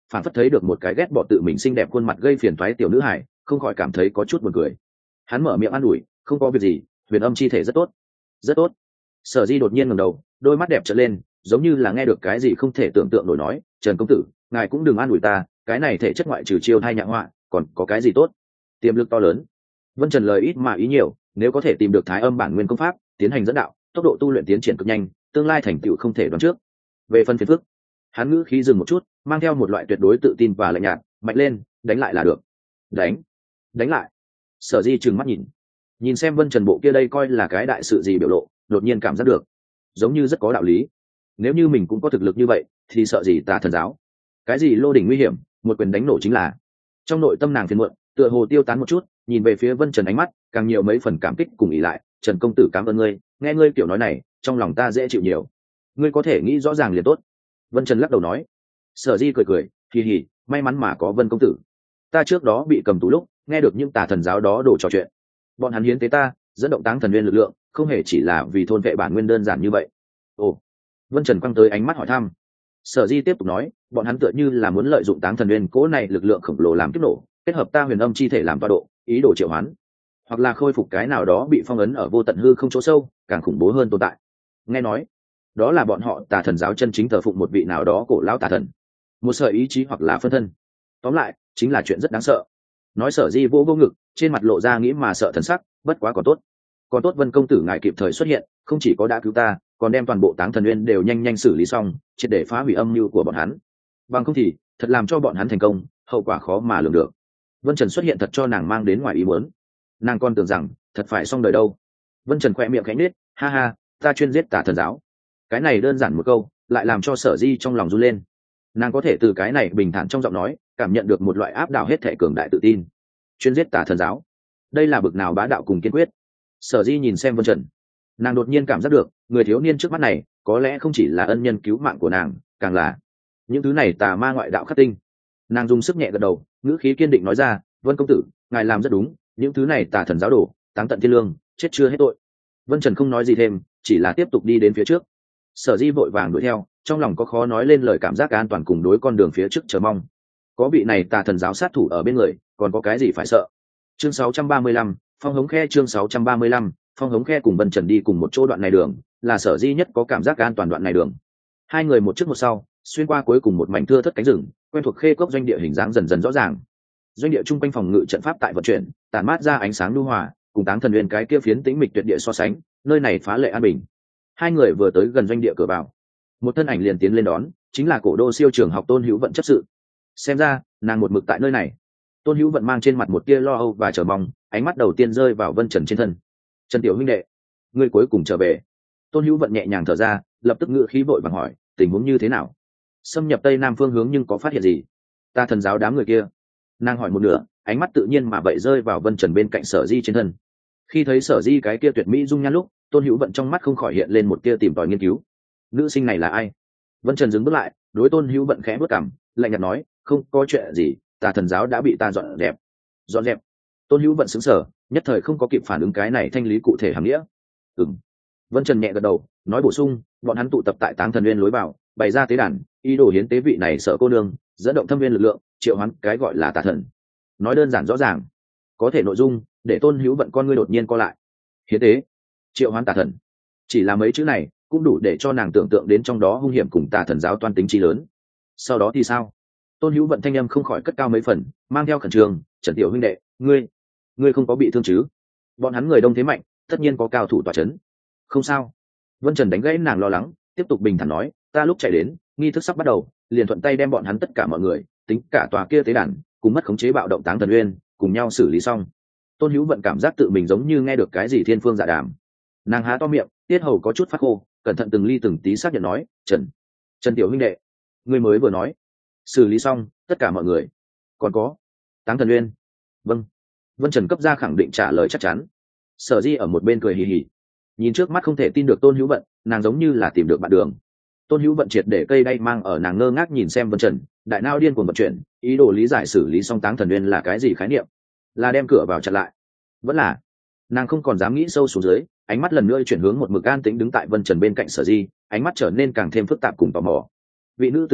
phản phất thấy được một cái ghét bỏ tự mình xinh đẹp khuôn mặt gây phiền toái tiểu nữ hải, không khỏi cảm thấy có chút buồn cười. Hắn mở miệng an ủi, không có việc gì, huyền âm chi thể rất tốt, rất tốt. Sở Di đột nhiên ngẩng đầu, đôi mắt đẹp trợn lên, giống như là nghe được cái gì không thể tưởng tượng nổi, nói, Trần công tử, ngài cũng đừng an ủi ta, cái này thể chất ngoại trừ chiêu thai nhạ họa, còn có cái gì tốt? Tiềm lực to lớn. Vân Trần lời ít mà ý nhiều, nếu có thể tìm được Thái Âm bản nguyên công pháp, tiến hành dẫn đạo, tốc độ tu luyện tiến triển cực nhanh, tương lai thành tựu không thể đoán trước. Về phân phiền phức, hắn ngữ khí dừng một chút, mang theo một loại tuyệt đối tự tin và lạnh nhạt, mạnh lên, đánh lại là được. Đánh, đánh lại. Sở Di trừng mắt nhìn, nhìn xem Vân Trần bộ kia đây coi là cái đại sự gì biểu lộ, đột nhiên cảm giác được, giống như rất có đạo lý. Nếu như mình cũng có thực lực như vậy, thì sợ gì Tà Thần giáo? Cái gì lô đỉnh nguy hiểm, một quyền đánh nổ chính là. Trong nội tâm nàng phiền muộn, tựa hồ tiêu tán một chút, nhìn về phía Vân Trần ánh mắt càng nhiều mấy phần cảm kích cùng ỷ lại. Trần công tử cảm ơn ngươi, nghe ngươi kiểu nói này, trong lòng ta dễ chịu nhiều. Ngươi có thể nghĩ rõ ràng liền tốt. Vân Trần lắc đầu nói. Sở Di cười cười, kỳ hỉ, may mắn mà có Vân công tử. Ta trước đó bị cầm tù lúc, nghe được những Tà Thần giáo đó đổ trò chuyện. Bọn hắn hiến tế ta, dẫn động Táng Thần Nguyên lực lượng, không hề chỉ là vì thôn vệ bản nguyên đơn giản như vậy. Ồ. Vân Trần quăng tới ánh mắt hỏi thăm. Sở Di tiếp tục nói, bọn hắn tựa như là muốn lợi dụng Táng Thần Nguyên cố này lực lượng khổng lồ làm kiếp nổ, kết hợp ta huyền âm chi thể làm tọa độ, ý đồ triệu hoán, hoặc là khôi phục cái nào đó bị phong ấn ở vô tận hư không chỗ sâu, càng khủng bố hơn tồn tại. Nghe nói, đó là bọn họ Tà Thần giáo chân chính thờ phụng một vị nào đó cổ lão tà thần, một sợi ý chí hoặc là phân thân. Tóm lại, chính là chuyện rất đáng sợ. Nói Sở Di vỗ vô ngực, trên mặt lộ ra nghĩ mà sợ thần sắc, bất quá còn tốt. Còn tốt Vân công tử ngài kịp thời xuất hiện, không chỉ có đã cứu ta, còn đem toàn bộ Táng Thần Nguyên đều nhanh nhanh xử lý xong, triệt để phá hủy âm mưu của bọn hắn. Bằng không thì, thật làm cho bọn hắn thành công, hậu quả khó mà lường được. Vân Trần xuất hiện thật cho nàng mang đến ngoài ý muốn. Nàng còn tưởng rằng, thật phải xong đời đâu. Vân Trần khẽ miệng khẽ nết, ha ha, ta chuyên giết Tà Thần giáo. Cái này đơn giản một câu, lại làm cho Sở Di trong lòng run lên. Nàng có thể từ cái này bình thản trong giọng nói, cảm nhận được một loại áp đảo hết thể cường đại tự tin. Chuyên giết Tà Thần giáo, đây là bực nào bá đạo cùng kiên quyết. Sở Di nhìn xem Vân Trần, nàng đột nhiên cảm giác được, người thiếu niên trước mắt này có lẽ không chỉ là ân nhân cứu mạng của nàng, càng là những thứ này tà ma ngoại đạo khắc tinh. Nàng dùng sức nhẹ gật đầu, ngữ khí kiên định nói ra, Vân công tử, ngài làm rất đúng, những thứ này Tà Thần giáo đổ, táng tận thiên lương, chết chưa hết tội. Vân Trần không nói gì thêm, chỉ là tiếp tục đi đến phía trước. Sở Di vội vàng đuổi theo, trong lòng có khó nói lên lời cảm giác an toàn cùng đối con đường phía trước chờ mong. Có vị này Tà Thần giáo sát thủ ở bên người, còn có cái gì phải sợ. Chương sáu trăm ba mươi lăm, Phong Hống Khe. Chương sáu trăm ba mươi lăm, Phong Hống Khe. Cùng Vân Trần đi cùng một chỗ đoạn này đường, là Sở Di nhất có cảm giác an toàn đoạn này đường. Hai người một trước một sau, xuyên qua cuối cùng một mảnh thưa thớt cánh rừng, quen thuộc khê cốc doanh địa hình dáng dần dần rõ ràng. Doanh địa trung quanh phòng ngự trận pháp tại vận chuyển, tản mát ra ánh sáng nhu hòa, cùng Táng Thần Nguyên cái kia phiến tĩnh mịch tuyệt địa so sánh, nơi này phá lệ an bình. Hai người vừa tới gần doanh địa cửa vào, một thân ảnh liền tiến lên đón, chính là cổ đô siêu trường học Tôn Hữu Vận chấp sự. Xem ra, nàng một mực tại nơi này. Tôn Hữu Vận mang trên mặt một tia lo âu và chờ mong, ánh mắt đầu tiên rơi vào Vân Trần trên thân. Trần tiểu huynh đệ, ngươi cuối cùng trở về. Tôn Hữu Vận nhẹ nhàng thở ra, lập tức ngự khí vội vàng hỏi, tình huống như thế nào? Xâm nhập tây nam phương hướng nhưng có phát hiện gì? Ta Thần giáo đám người kia. Nàng hỏi một nửa, ánh mắt tự nhiên mà vậy rơi vào Vân Trần bên cạnh Sở Di trên thân. Khi thấy Sở Di cái kia tuyệt mỹ dung nhan lúc, Tôn Hữu Vận trong mắt không khỏi hiện lên một tia tìm tòi nghiên cứu. Nữ sinh này là ai? Vân Trần dừng bước lại, đối Tôn Hữu Vận khẽ bước cằm, lạnh nhạt nói, không có chuyện gì, Tà Thần giáo đã bị ta dọn dẹp. Dọn dẹp? Tôn Hữu Vận sững sờ, nhất thời không có kịp phản ứng cái này thanh lý cụ thể hàm nghĩa. Ừm. Vân Trần nhẹ gật đầu, nói bổ sung, bọn hắn tụ tập tại Táng Thần Nguyên lối vào, bày ra tế đàn, ý đồ hiến tế vị này sợ cô nương, dẫn động thâm viên lực lượng, triệu hoán cái gọi là tà thần. Nói đơn giản rõ ràng, có thể nội dung để Tôn Hữu Vận con ngươi đột nhiên co lại. Hiến tế, triệu hoán tà thần, chỉ là mấy chữ này cũng đủ để cho nàng tưởng tượng đến trong đó hung hiểm cùng Tà Thần giáo toan tính chi lớn. Sau đó thì sao? Tôn Hữu Vận thanh âm không khỏi cất cao mấy phần, mang theo khẩn trương, Trần tiểu huynh đệ, ngươi ngươi không có bị thương chứ? Bọn hắn người đông thế mạnh, tất nhiên có cao thủ tọa chấn. Không sao. Vân Trần đánh gãy nàng lo lắng, tiếp tục bình thản nói, ta lúc chạy đến, nghi thức sắp bắt đầu, liền thuận tay đem bọn hắn tất cả mọi người, tính cả tòa kia tế đàn, cùng mất khống chế bạo động Táng Thần Uyên, cùng nhau xử lý xong. Tôn Hữu Vận cảm giác tự mình giống như nghe được cái gì thiên phương dạ đàm. Nàng há to miệng, tiết hầu có chút phát khô, cẩn thận từng ly từng tí xác nhận nói, Trần, Trần tiểu huynh đệ, ngươi mới vừa nói, xử lý xong tất cả mọi người, còn có Táng Thần Uyên. Vâng. Vân Trần cấp ra khẳng định trả lời chắc chắn. Sở Di ở một bên cười hì hì, nhìn trước mắt không thể tin được Tôn Hữu Vận, nàng giống như là tìm được bạn đường. Tôn Hữu Vận triệt để cây đay mang ở nàng ngơ ngác nhìn xem Vân Trần, đại nao điên cuồng vận chuyển, ý đồ lý giải xử lý xong Táng Thần Uyên là cái gì khái niệm, là đem cửa vào chặn lại, vẫn là nàng không còn dám nghĩ sâu xuống dưới, ánh mắt lần nữa chuyển hướng một mực an tĩnh đứng tại Vân Trần bên cạnh Sở Di, ánh mắt trở nên càng thêm phức tạp cùng tò mò. Vị nữ tử này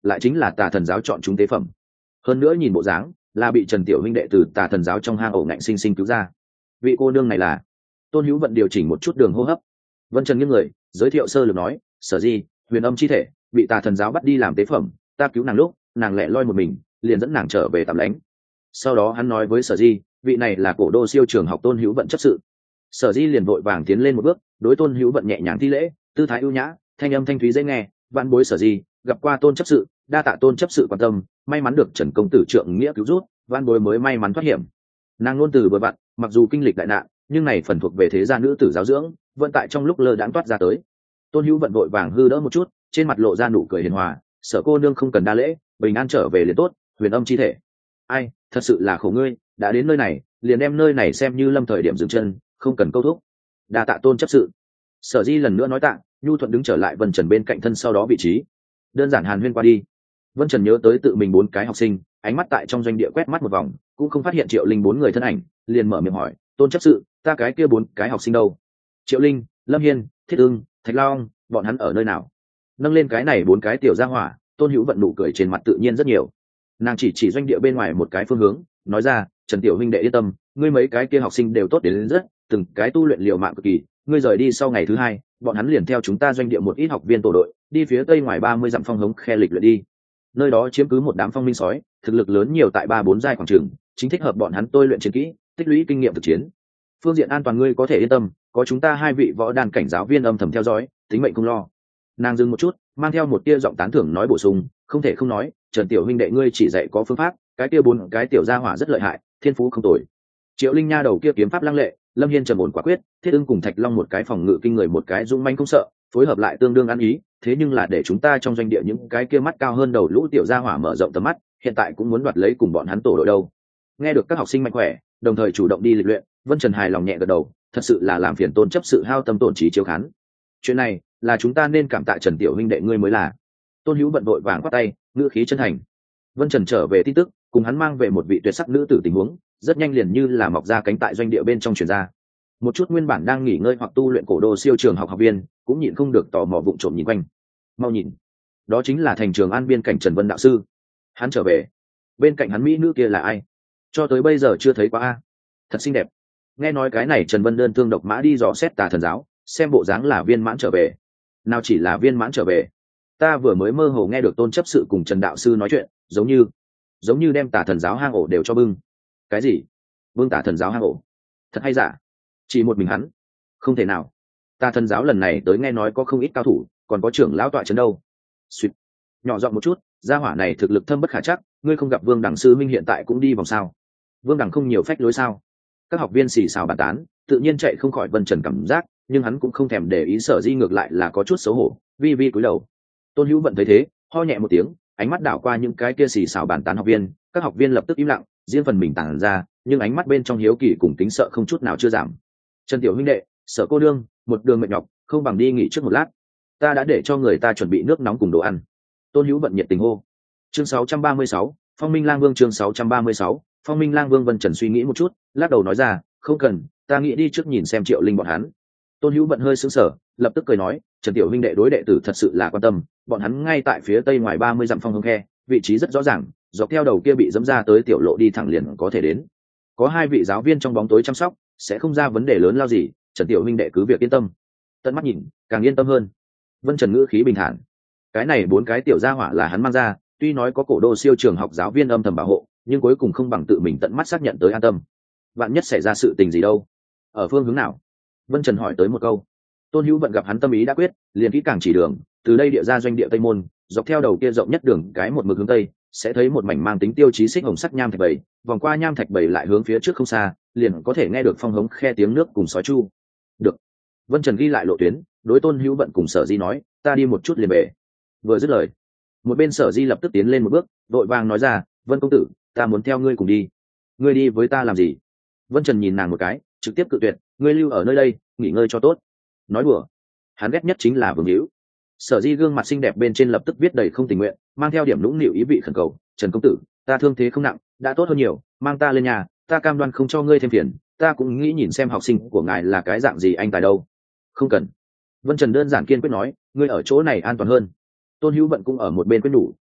lại chính là tà thần giáo chọn chúng tế phẩm. Hơn nữa nhìn bộ dáng là bị Trần tiểu huynh đệ từ tà thần giáo trong hang ổ ngạnh sinh sinh cứu ra. Vị cô nương này là? Tôn Hữu Vận điều chỉnh một chút đường hô hấp. Vân Trần nghiêng người giới thiệu sơ lược nói, Sở Di, huyền âm chi thể bị tà thần giáo bắt đi làm tế phẩm, ta cứu nàng lúc nàng lẻ loi một mình, liền dẫn nàng trở về tạm lánh. Sau đó hắn nói với Sở Di, vị này là cổ đô siêu trường học Tôn Hữu Vận chấp sự. Sở Di liền vội vàng tiến lên một bước, đối Tôn Hữu Vận nhẹ nhàng thi lễ, tư thái ưu nhã, thanh âm thanh thúy dễ nghe, vạn bối Sở Di gặp qua Tôn chấp sự, đa tạ Tôn chấp sự quan tâm, may mắn được Trần công tử trượng nghĩa cứu rút, vạn bối mới may mắn thoát hiểm. Nàng ngôn từ vừa vặn, mặc dù kinh lịch đại nạn, nhưng này phần thuộc về thế gia nữ tử giáo dưỡng, vận tại trong lúc lơ đãng toát ra tới. Tôn Hữu Vận vội vàng hư đỡ một chút, trên mặt lộ ra nụ cười hiền hòa, Sở cô nương không cần đa lễ, bình an trở về liền tốt, huyền âm chi thể. Ai, thật sự là khổ ngươi, đã đến nơi này, liền đem nơi này xem như lâm thời điểm dừng chân, không cần câu thúc. Đa tạ Tôn chấp sự. Sở Di lần nữa nói tạ, nhu thuận đứng trở lại Vân Trần bên cạnh thân sau đó vị trí. Đơn giản hàn huyên qua đi. Vân Trần nhớ tới tự mình bốn cái học sinh, ánh mắt tại trong doanh địa quét mắt một vòng, cũng không phát hiện Triệu Linh bốn người thân ảnh, liền mở miệng hỏi, Tôn chấp sự, ta cái kia bốn cái học sinh đâu? Triệu Linh, Lâm Hiên, Thiết Ưng, Thạch Long, bọn hắn ở nơi nào? Nâng lên cái này bốn cái tiểu gia hỏa, Tôn Hữu Vận nụ cười trên mặt tự nhiên rất nhiều. Nàng chỉ chỉ doanh địa bên ngoài một cái phương hướng, nói ra, Trần tiểu huynh đệ yên tâm, ngươi mấy cái kia học sinh đều tốt đến, đến rất, từng cái tu luyện liều mạng cực kỳ, ngươi rời đi sau ngày thứ hai, bọn hắn liền theo chúng ta doanh địa một ít học viên tổ đội, đi phía tây ngoài ba mươi dặm phong hống khe lịch luyện đi. Nơi đó chiếm cứ một đám phong minh sói, thực lực lớn nhiều tại ba bốn giai khoảng trường, chính thích hợp bọn hắn tôi luyện chiến kỹ, tích lũy kinh nghiệm thực chiến. Phương diện an toàn ngươi có thể yên tâm, có chúng ta hai vị võ đàn cảnh giáo viên âm thầm theo dõi, tính mệnh không lo. Nàng dừng một chút, mang theo một tia giọng tán thưởng nói bổ sung, không thể không nói, Trần tiểu huynh đệ ngươi chỉ dạy có phương pháp, cái kia bốn cái tiểu gia hỏa rất lợi hại, thiên phú không tồi. Triệu Linh nha đầu kia kiếm pháp lăng lệ, Lâm Hiên trầm ổn quả quyết, Thiết Ưng cùng Thạch Long một cái phòng ngự kinh người một cái dũng manh không sợ, phối hợp lại tương đương ăn ý, thế nhưng là để chúng ta trong doanh địa những cái kia mắt cao hơn đầu lũ tiểu gia hỏa mở rộng tầm mắt, hiện tại cũng muốn đoạt lấy cùng bọn hắn tổ đội đâu. Nghe được các học sinh mạnh khỏe, đồng thời chủ động đi lịch luyện, Vân Trần hài lòng nhẹ gật đầu, thật sự là làm phiền Tôn chấp sự hao tâm tổn trí chiếu khán. Chuyện này là chúng ta nên cảm tạ Trần tiểu huynh đệ ngươi mới là. Tôn Hữu Vận vội vàng quát tay, ngữ khí chân thành. Vân Trần trở về tin tức, cùng hắn mang về một vị tuyệt sắc nữ tử tình huống, rất nhanh liền như là mọc ra cánh tại doanh địa bên trong truyền ra. Một chút nguyên bản đang nghỉ ngơi hoặc tu luyện cổ đô siêu trường học học viên cũng nhịn không được tò mò vụng trộm nhìn quanh. Mau nhìn, đó chính là thành trường an biên cảnh Trần Vân đạo sư. Hắn trở về. Bên cạnh hắn mỹ nữ kia là ai? Cho tới bây giờ chưa thấy qua a. Thật xinh đẹp. Nghe nói cái này Trần Vân đơn thương độc mã đi dò xét tà thần giáo, xem bộ dáng là viên mãn trở về. Nào chỉ là viên mãn trở về, ta vừa mới mơ hồ nghe được Tôn chấp sự cùng Trần đạo sư nói chuyện, giống như giống như đem tà thần giáo hang ổ đều cho bưng. Cái gì? Bưng tà thần giáo hang ổ? Thật hay giả? Chỉ một mình hắn? Không thể nào. Tà thần giáo lần này tới nghe nói có không ít cao thủ, còn có trưởng lão tọa trấn đâu. Xuyệt. Nhỏ giọng một chút, gia hỏa này thực lực thâm bất khả chắc, ngươi không gặp Vương Đẳng sư minh hiện tại cũng đi vòng sao? Vương Đẳng không nhiều phách lối sao? Các học viên xì xào bàn tán, tự nhiên chạy không khỏi Vân Trần cảm giác, nhưng hắn cũng không thèm để ý, Sở Di ngược lại là có chút xấu hổ, vi vi cúi đầu. Tôn Hữu Vận thấy thế, ho nhẹ một tiếng, ánh mắt đảo qua những cái kia xì xào bàn tán học viên, các học viên lập tức im lặng, riêng phần mình tản ra, nhưng ánh mắt bên trong hiếu kỳ cùng kính sợ không chút nào chưa giảm. Trần tiểu huynh đệ, Sở cô nương, một đường mệt nhọc, không bằng đi nghỉ trước một lát, ta đã để cho người ta chuẩn bị nước nóng cùng đồ ăn. Tôn Hữu Vận nhiệt tình hô. Chương sáu trăm ba mươi sáu, Phong Minh Lang Vương. Chương sáu trăm ba mươi sáu, Phong Minh Lang Vương. Vân Trần suy nghĩ một chút, lắc đầu nói ra, không cần, ta nghĩ đi trước nhìn xem Triệu Linh bọn hắn. Tôn Hữu Vận hơi sững sờ, lập tức cười nói, Trần tiểu huynh đệ đối đệ tử thật sự là quan tâm, bọn hắn ngay tại phía tây ngoài ba mươi dặm phong hương khe, vị trí rất rõ ràng, dọc theo đầu kia bị dẫm ra tới tiểu lộ đi thẳng liền có thể đến. Có hai vị giáo viên trong bóng tối chăm sóc, sẽ không ra vấn đề lớn lao gì, Trần tiểu huynh đệ cứ việc yên tâm. Tận mắt nhìn, càng yên tâm hơn. Vân Trần ngữ khí bình thản. Cái này bốn cái tiểu gia hỏa là hắn mang ra, tuy nói có cổ đô siêu trường học giáo viên âm thầm bảo hộ, nhưng cuối cùng không bằng tự mình tận mắt xác nhận tới an tâm. Vạn nhất xảy ra sự tình gì đâu? Ở phương hướng nào? Vân Trần hỏi tới một câu. Tôn Hữu Vận gặp hắn tâm ý đã quyết, liền kỹ càng chỉ đường, từ đây địa ra doanh địa tây môn, dọc theo đầu kia rộng nhất đường cái một mực hướng tây, sẽ thấy một mảnh mang tính tiêu chí xích hồng sắc nham thạch bầy, vòng qua nham thạch bầy lại hướng phía trước không xa, liền có thể nghe được phong hống khe tiếng nước cùng sói chu. Được. Vân Trần ghi lại lộ tuyến, đối Tôn Hữu Vận cùng Sở Di nói, ta đi một chút liền về. Vừa dứt lời, một bên Sở Di lập tức tiến lên một bước, đội vàng nói ra, Vân công tử, ta muốn theo ngươi cùng đi. Ngươi đi với ta làm gì? Vân Trần nhìn nàng một cái, trực tiếp cự tuyệt, ngươi lưu ở nơi đây, nghỉ ngơi cho tốt. Nói đùa, hắn ghét nhất chính là Vương Hữu. Sở Di gương mặt xinh đẹp bên trên lập tức viết đầy không tình nguyện, mang theo điểm nũng nịu ý vị khẩn cầu, Trần công tử, ta thương thế không nặng, đã tốt hơn nhiều, mang ta lên nhà, ta cam đoan không cho ngươi thêm phiền, ta cũng nghĩ nhìn xem học sinh của ngài là cái dạng gì anh tài đâu. Không cần. Vân Trần đơn giản kiên quyết nói, ngươi ở chỗ này an toàn hơn. Tôn Hữu Vận cũng ở một bên quyết nhủ,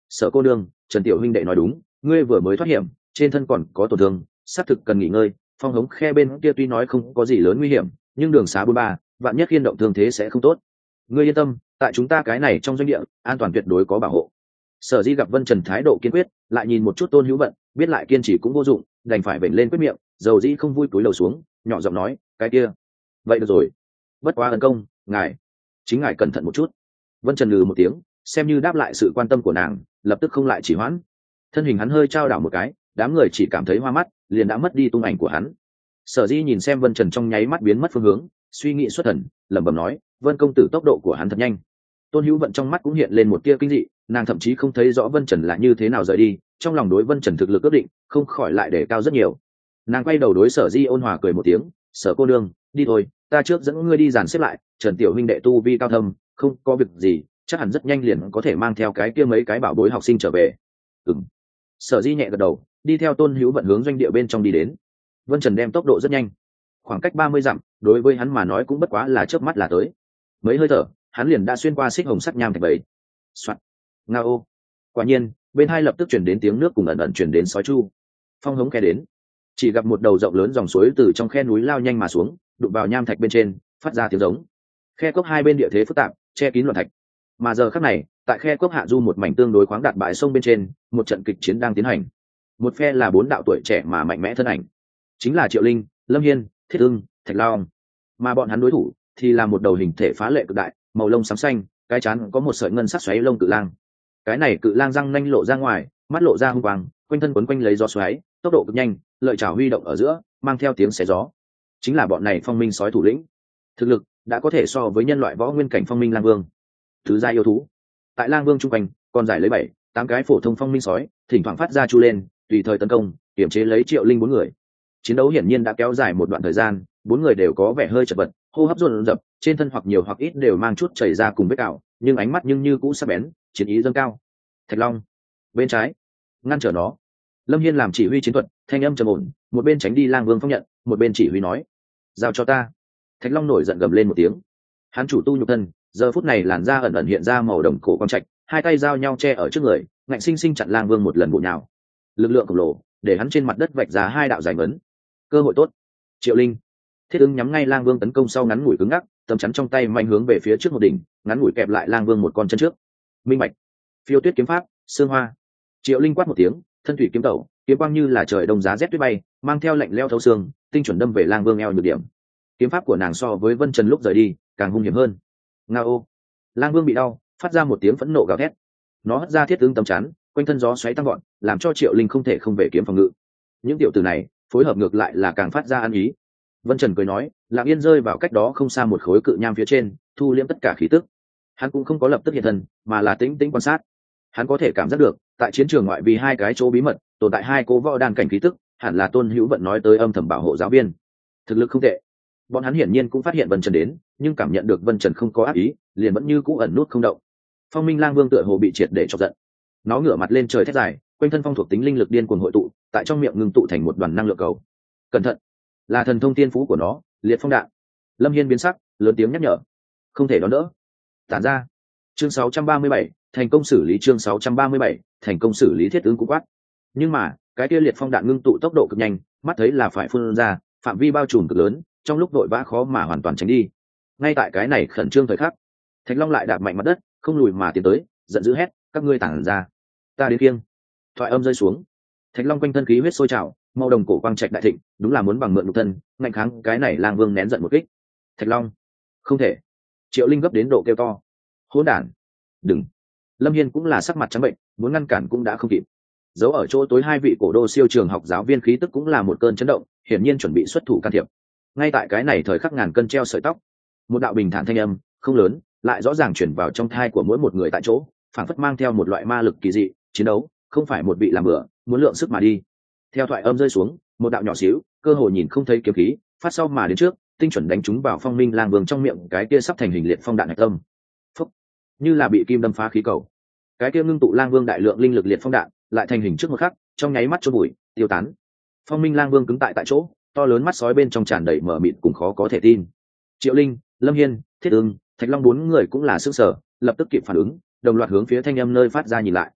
Sở cô đương, Trần tiểu huynh đệ nói đúng, ngươi vừa mới thoát hiểm, trên thân còn có tổn thương, xác thực cần nghỉ ngơi. Phong hống khe bên kia tuy nói không có gì lớn nguy hiểm, nhưng đường xá bốn ba, vạn nhất khiên động thương thế sẽ không tốt. Ngươi yên tâm, tại chúng ta cái này trong doanh địa, an toàn tuyệt đối có bảo hộ. Sở Di gặp Vân Trần thái độ kiên quyết, lại nhìn một chút Tôn Hữu Vận, biết lại kiên trì cũng vô dụng, đành phải vểnh lên quyết miệng, dầu dĩ không vui cúi đầu xuống, nhỏ giọng nói, cái kia, vậy được rồi. Bất quá ân công, ngài, chính ngài cẩn thận một chút. Vân Trần lừ một tiếng, xem như đáp lại sự quan tâm của nàng, lập tức không lại chỉ hoãn. Thân hình hắn hơi trao đảo một cái, đám người chỉ cảm thấy hoa mắt, liền đã mất đi tung ảnh của hắn. Sở Di nhìn xem Vân Trần trong nháy mắt biến mất phương hướng, suy nghĩ xuất thần, lẩm bẩm nói, Vân công tử tốc độ của hắn thật nhanh. Tôn Hữu Vận trong mắt cũng hiện lên một tia kinh dị, nàng thậm chí không thấy rõ Vân Trần là như thế nào rời đi, trong lòng đối Vân Trần thực lực ước định không khỏi lại để cao rất nhiều. Nàng quay đầu đối Sở Di ôn hòa cười một tiếng, Sở cô nương, đi thôi, ta trước dẫn ngươi đi dàn xếp lại. Trần tiểu huynh đệ tu vi cao thâm, không có việc gì, chắc hẳn rất nhanh liền có thể mang theo cái kia mấy cái bảo bối học sinh trở về. Ừm. Sở Di nhẹ gật đầu, đi theo Tôn Hữu Vận hướng doanh địa bên trong đi đến. Vân Trần đem tốc độ rất nhanh, khoảng cách ba mươi dặm, đối với hắn mà nói cũng bất quá là chớp mắt là tới. Mấy hơi thở, hắn liền đã xuyên qua xích hồng sắc nham thạch bầy. Soạt. Ngao. Quả nhiên, bên hai lập tức chuyển đến tiếng nước cùng ẩn ẩn chuyển đến sói chu. Phong hống khe đến, chỉ gặp một đầu rộng lớn dòng suối từ trong khe núi lao nhanh mà xuống, đụng vào nham thạch bên trên, phát ra tiếng giống. Khe cốc hai bên địa thế phức tạp, che kín loạn thạch. Mà giờ khắc này, tại khe cốc hạ du một mảnh tương đối khoáng đạt bãi sông bên trên, một trận kịch chiến đang tiến hành. Một phe là bốn đạo tuổi trẻ mà mạnh mẽ thân ảnh, chính là Triệu Linh, Lâm Hiên, Thiết Ưng, Thạch Long. Mà bọn hắn đối thủ thì là một đầu hình thể phá lệ cực đại, màu lông xám xanh, cái trán có một sợi ngân sắc xoáy lông cự lang. Cái này cự lang răng nanh lộ ra ngoài, mắt lộ ra hung quang, quanh thân quấn quanh lấy gió xoáy, tốc độ cực nhanh, lợi chảo huy động ở giữa, mang theo tiếng xé gió. Chính là bọn này phong minh sói thủ lĩnh. Thực lực đã có thể so với nhân loại võ nguyên cảnh phong minh lang vương. Thứ gia yêu thú. Tại lang vương trung quanh, còn giải lấy bảy, tám cái phổ thông phong minh sói, thỉnh thoảng phát ra chu lên, tùy thời tấn công, kiểm chế lấy Triệu Linh bốn người. Chiến đấu hiển nhiên đã kéo dài một đoạn thời gian, bốn người đều có vẻ hơi chật vật, hô hấp dồn dập, trên thân hoặc nhiều hoặc ít đều mang chút chảy ra cùng vết cào, nhưng ánh mắt nhưng như cũ sắc bén, chiến ý dâng cao. Thạch Long, bên trái, ngăn trở nó. Lâm Hiên làm chỉ huy chiến thuật, thanh âm trầm ổn, một bên tránh đi lang vương phong nhận, một bên chỉ huy nói, giao cho ta. Thạch Long nổi giận gầm lên một tiếng. Hắn chủ tu nhục thân, giờ phút này làn da ẩn ẩn hiện ra màu đồng cổ quang trạch, hai tay giao nhau che ở trước người, ngạnh sinh sinh chặn lang vương một lần bổ nhào. Lực lượng khổng lồ, để hắn trên mặt đất vạch ra hai đạo giải vấn. Cơ hội tốt. Triệu Linh, Thiết Ưng nhắm ngay lang vương tấn công sau ngắn ngủi cứng ngắc, tầm chắn trong tay mạnh hướng về phía trước một đỉnh, ngắn ngủi kẹp lại lang vương một con chân trước. Minh bạch. Phiêu tuyết kiếm pháp, xương hoa. Triệu Linh quát một tiếng, thân thủy kiếm tẩu, kiếm quang như là trời đông giá rét tuyết bay, mang theo lạnh leo thấu xương, tinh chuẩn đâm về lang vương eo nhược điểm. Kiếm pháp của nàng so với Vân Trần lúc rời đi càng hung hiểm hơn. Ngao. Lang vương bị đau, phát ra một tiếng phẫn nộ gào thét. Nó hất ra Thiết Ưng tầm chắn, quanh thân gió xoáy tăng gọn, làm cho Triệu Linh không thể không về kiếm phòng ngự. Những tiểu tử này phối hợp ngược lại là càng phát ra ăn ý. Vân Trần cười nói, Lặng Yên rơi vào cách đó không xa một khối cự nham phía trên, thu liễm tất cả khí tức. Hắn cũng không có lập tức hiện thân, mà là tĩnh tĩnh quan sát. Hắn có thể cảm giác được, tại chiến trường ngoại vì hai cái chỗ bí mật, tồn tại hai cố võ đan cảnh khí tức, hẳn là Tôn Hữu Vận nói tới âm thầm bảo hộ giáo viên. Thực lực không tệ. Bọn hắn hiển nhiên cũng phát hiện Vân Trần đến, nhưng cảm nhận được Vân Trần không có ác ý, liền vẫn như cũ ẩn nút không động. Phong Minh Lang Vương tựa hồ bị triệt để chọc giận. Nó ngửa mặt lên trời thét dài, quanh thân phong thuộc tính linh lực điên cuồng hội tụ, tại trong miệng ngưng tụ thành một đoàn năng lượng cầu. Cẩn thận, là thần thông tiên phú của nó, liệt phong đạn. Lâm Hiên biến sắc, lớn tiếng nhắc nhở, không thể đón đỡ. Tản ra. Chương sáu trăm ba mươi bảy, thành công xử lý. Chương sáu trăm ba mươi bảy, thành công xử lý. Thiết Ứng cũng quát. Nhưng mà cái kia liệt phong đạn ngưng tụ tốc độ cực nhanh, mắt thấy là phải phun ra, phạm vi bao trùm cực lớn, trong lúc vội vã khó mà hoàn toàn tránh đi. Ngay tại cái này khẩn trương thời khắc, Thạch Long lại đạp mạnh mặt đất, không lùi mà tiến tới, giận dữ hét, các ngươi tản ra, ta đến kiêng. Thoại âm rơi xuống, Thạch Long quanh thân khí huyết sôi trào, màu đồng cổ quang trạch đại thịnh, đúng là muốn bằng mượn nhục thân ngạnh kháng cái này lang vương nén giận một kích. Thạch Long, không thể. Triệu Linh gấp đến độ kêu to, hỗn đản, đừng. Lâm Hiên cũng là sắc mặt trắng bệnh, muốn ngăn cản cũng đã không kịp. Giấu ở chỗ tối hai vị cổ đô siêu trường học giáo viên khí tức cũng là một cơn chấn động, hiển nhiên chuẩn bị xuất thủ can thiệp. Ngay tại cái này thời khắc ngàn cân treo sợi tóc, một đạo bình thản thanh âm không lớn, lại rõ ràng chuyển vào trong thai của mỗi một người tại chỗ, phảng phất mang theo một loại ma lực kỳ dị. Chiến đấu không phải một vị làm bữa, muốn lượng sức mà đi. Theo thoại âm rơi xuống, một đạo nhỏ xíu, cơ hồ nhìn không thấy kiếm khí, phát sau mà đến trước, tinh chuẩn đánh trúng vào Phong Minh Lang Vương trong miệng cái kia sắp thành hình liệt phong đạn hạch tâm. Phúc, như là bị kim đâm phá khí cầu. Cái kia ngưng tụ Lang Vương đại lượng linh lực liệt phong đạn, lại thành hình trước một khắc, trong nháy mắt chôn bụi, tiêu tán. Phong Minh Lang Vương cứng tại tại chỗ, to lớn mắt sói bên trong tràn đầy mở mịt cùng khó có thể tin. Triệu Linh, Lâm Hiên, Thiết Ưng, Thạch Long bốn người cũng là sức sở, lập tức kịp phản ứng, đồng loạt hướng phía thanh âm nơi phát ra nhìn lại.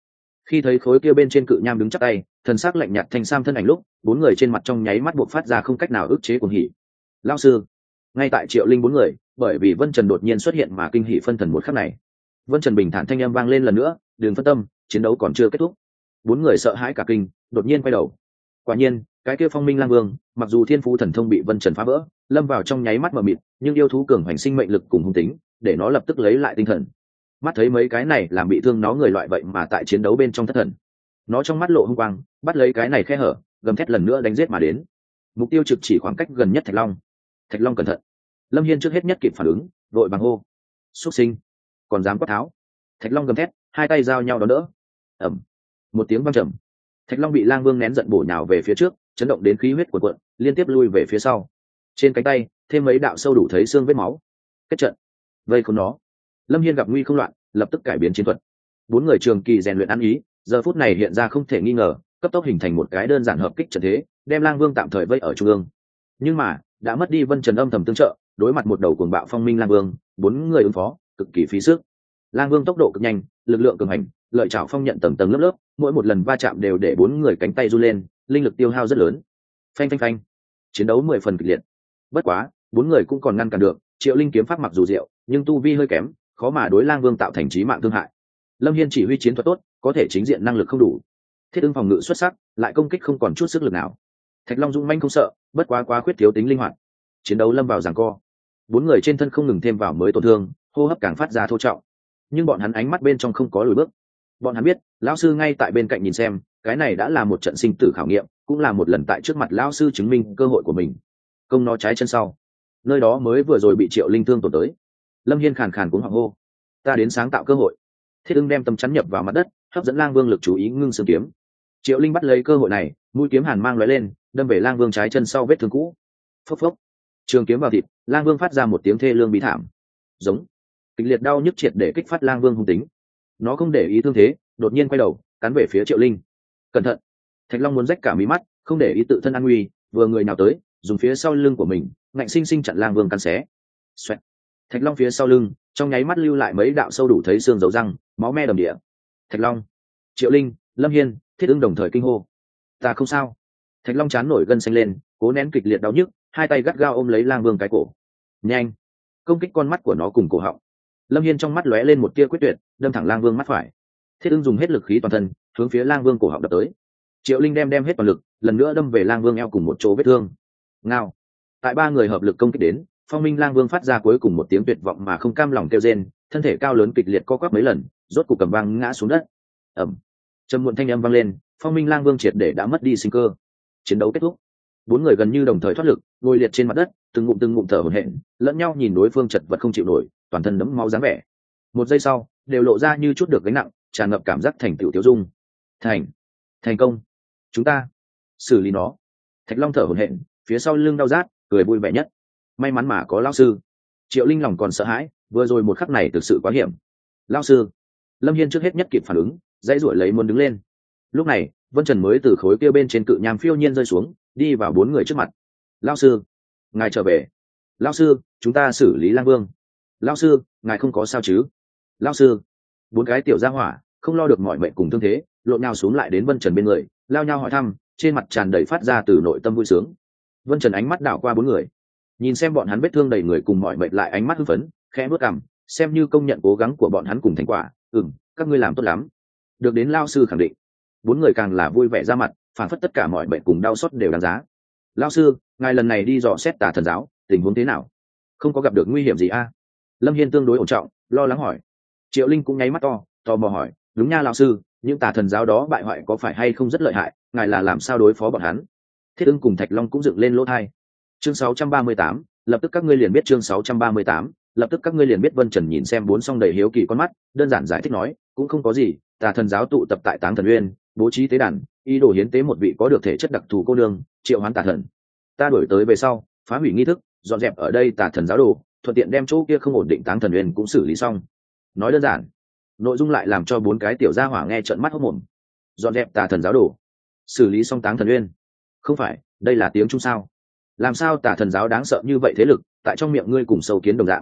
Khi thấy khối kia bên trên cự nham đứng chắc tay, thần sắc lạnh nhạt thanh sam thân ảnh lúc, bốn người trên mặt trong nháy mắt buộc phát ra không cách nào ức chế cuồng hỉ. Lão sư. Ngay tại Triệu Linh bốn người, bởi vì Vân Trần đột nhiên xuất hiện mà kinh hỉ phân thần một khắc này. Vân Trần bình thản thanh âm vang lên lần nữa, đừng phân tâm, chiến đấu còn chưa kết thúc. Bốn người sợ hãi cả kinh, đột nhiên quay đầu. Quả nhiên, cái kia Phong Minh Lang Vương, mặc dù thiên phú thần thông bị Vân Trần phá vỡ, lâm vào trong nháy mắt mờ mịt, nhưng yêu thú cường hoành sinh mệnh lực cùng hung tính, để nó lập tức lấy lại tinh thần. Mắt thấy mấy cái này làm bị thương nó người loại vậy mà tại chiến đấu bên trong thất thần, nó trong mắt lộ hung quang, bắt lấy cái này khe hở, gầm thét lần nữa đánh giết mà đến. Mục tiêu trực chỉ khoảng cách gần nhất Thạch Long. Thạch Long cẩn thận. Lâm Hiên trước hết nhất kịp phản ứng, vội bằng hô: "Xuất sinh, còn dám quát tháo!" Thạch Long gầm thét, hai tay giao nhau đón đỡ. Ầm, một tiếng vang trầm. Thạch Long bị Lang Vương nén giận bổ nhào về phía trước, chấn động đến khí huyết cuộn cuộn, liên tiếp lui về phía sau. Trên cánh tay thêm mấy đạo sâu đủ thấy xương vết máu. Kết trận, vây khốn nó. Lâm Hiên gặp nguy không loạn, lập tức cải biến chiến thuật. Bốn người trường kỳ rèn luyện ăn ý, giờ phút này hiện ra không thể nghi ngờ, cấp tốc hình thành một cái đơn giản hợp kích trận thế, đem Lang Vương tạm thời vây ở trung ương. Nhưng mà đã mất đi Vân Trần âm thầm tương trợ, đối mặt một đầu cuồng bạo Phong Minh Lang Vương, bốn người ứng phó cực kỳ phí sức. Lang Vương tốc độ cực nhanh, lực lượng cường hành, lợi chảo phong nhận tầng tầng lớp lớp, mỗi một lần va chạm đều để bốn người cánh tay run lên, linh lực tiêu hao rất lớn. Phanh phanh phanh, chiến đấu mười phần kịch liệt. Bất quá, bốn người cũng còn ngăn cản được, Triệu Linh kiếm pháp mặc dù diệu, nhưng tu vi hơi kém, khó mà đối Lang Vương tạo thành chí mạng thương hại. Lâm Hiên chỉ huy chiến thuật tốt, có thể chính diện năng lực không đủ. Thiết Ưng phòng ngự xuất sắc, lại công kích không còn chút sức lực nào. Thạch Long dũng manh không sợ, bất quá quá khuyết thiếu tính linh hoạt. Chiến đấu lâm vào giằng co. Bốn người trên thân không ngừng thêm vào mới tổn thương, hô hấp càng phát ra thô trọng. Nhưng bọn hắn ánh mắt bên trong không có lùi bước. Bọn hắn biết, lão sư ngay tại bên cạnh nhìn xem, cái này đã là một trận sinh tử khảo nghiệm, cũng là một lần tại trước mặt lão sư chứng minh cơ hội của mình. Công nó trái chân sau. Nơi đó mới vừa rồi bị Triệu Linh thương tổn tới. Lâm Hiên khàn khàn cũng hoảng hô: "Ta đến sáng tạo cơ hội." Thiết Ưng đem tấm chắn nhập vào mặt đất, hấp dẫn Lang Vương lực chú ý ngưng xương kiếm. Triệu Linh bắt lấy cơ hội này, mũi kiếm hàn mang lóe lên, đâm về Lang Vương trái chân sau vết thương cũ. Phốc phốc, trường kiếm vào thịt, Lang Vương phát ra một tiếng thê lương bí thảm. Giống, kịch liệt đau nhức triệt để kích phát Lang Vương hung tính. Nó không để ý thương thế, đột nhiên quay đầu, cắn về phía Triệu Linh. Cẩn thận! Thạch Long muốn rách cả mí mắt, không để ý tự thân an nguy, vừa người nào tới, dùng phía sau lưng của mình, ngạnh sinh sinh chặn Lang Vương cắn xé. Xoẹt. Thạch Long phía sau lưng, trong nháy mắt lưu lại mấy đạo sâu đủ thấy xương dấu răng, máu me đầm địa. Thạch Long, Triệu Linh, Lâm Hiên, Thiết Ưng đồng thời kinh hô: "Ta không sao!" Thạch Long chán nổi gân xanh lên, cố nén kịch liệt đau nhức, hai tay gắt gao ôm lấy Lang Vương cái cổ. Nhanh, công kích con mắt của nó cùng cổ họng. Lâm Hiên trong mắt lóe lên một tia quyết tuyệt, đâm thẳng Lang Vương mắt phải. Thiết Ưng dùng hết lực khí toàn thân, hướng phía Lang Vương cổ họng đập tới. Triệu Linh đem đem hết toàn lực, lần nữa đâm về Lang Vương eo cùng một chỗ vết thương. Ngao. Tại ba người hợp lực công kích đến, Phong Minh Lang Vương phát ra cuối cùng một tiếng tuyệt vọng mà không cam lòng kêu rên, thân thể cao lớn kịch liệt co quắp mấy lần, rốt cục cầm vang ngã xuống đất. Ầm. Trầm muộn thanh âm vang lên, Phong Minh Lang Vương triệt để đã mất đi sinh cơ. Chiến đấu kết thúc. Bốn người gần như đồng thời thoát lực, ngồi liệt trên mặt đất, từng ngụm từng ngụm thở hổn hển, lẫn nhau nhìn đối phương chật vật không chịu nổi, toàn thân đẫm máu dáng vẻ. Một giây sau, đều lộ ra như chút được gánh nặng, tràn ngập cảm giác thành tựu tiêu dung. Thành, thành công. Chúng ta xử lý nó. Thạch Long thở hổn hển, phía sau lưng đau rát, cười vui vẻ nhất. May mắn mà có lão sư. Triệu Linh lòng còn sợ hãi, vừa rồi một khắc này thực sự quá hiểm. Lão sư. Lâm Hiên trước hết nhất kịp phản ứng, dãy ruổi lấy muốn đứng lên. Lúc này, Vân Trần mới từ khối kia bên trên cự nham phiêu nhiên rơi xuống, đi vào bốn người trước mặt. Lão sư, ngài trở về. Lão sư, chúng ta xử lý Lang Vương. Lão sư, ngài không có sao chứ? Lão sư. Bốn cái tiểu gia hỏa không lo được mọi mệnh cùng thương thế, lộn nhào xuống lại đến Vân Trần bên người, lao nhau hỏi thăm, trên mặt tràn đầy phát ra từ nội tâm vui sướng. Vân Trần ánh mắt đảo qua bốn người, nhìn xem bọn hắn vết thương đầy người cùng mọi mệnh lại ánh mắt hưng phấn, khẽ bước cằm, xem như công nhận cố gắng của bọn hắn cùng thành quả. Ừm, các ngươi làm tốt lắm. Được đến lao sư khẳng định, bốn người càng là vui vẻ ra mặt, phản phất tất cả mọi bệnh cùng đau xót đều đáng giá. Lao sư, ngài lần này đi dò xét Tà Thần giáo, tình huống thế nào? Không có gặp được nguy hiểm gì a? À? Lâm Hiên tương đối ổn trọng, lo lắng hỏi. Triệu Linh cũng nháy mắt to, tò mò hỏi, đúng nha lão sư, những Tà Thần giáo đó bại hoại có phải hay không rất lợi hại, ngài là làm sao đối phó bọn hắn? Thiết Ưng cùng Thạch Long cũng dựng lên lỗ tai. Chương sáu trăm ba mươi tám, lập tức các ngươi liền biết chương sáu trăm ba mươi tám, lập tức các ngươi liền biết. Vân Trần nhìn xem bốn song đầy hiếu kỳ con mắt, đơn giản giải thích nói, cũng không có gì, Tà Thần giáo tụ tập tại Táng Thần Uyên, bố trí tế đàn, ý đồ hiến tế một vị có được thể chất đặc thù cô nương, triệu hoán tà thần. Ta đổi tới về sau, phá hủy nghi thức, dọn dẹp ở đây Tà Thần giáo đồ, thuận tiện đem chỗ kia không ổn định Táng Thần Uyên cũng xử lý xong. Nói đơn giản, nội dung lại làm cho bốn cái tiểu gia hỏa nghe trợn mắt hốt mồm. Dọn dẹp Tà Thần giáo đồ, xử lý xong Táng Thần Uyên. Không phải, đây là tiếng Trung sao? Làm sao Tà Thần giáo đáng sợ như vậy thế lực, tại trong miệng ngươi cùng sâu kiến đồng dạng?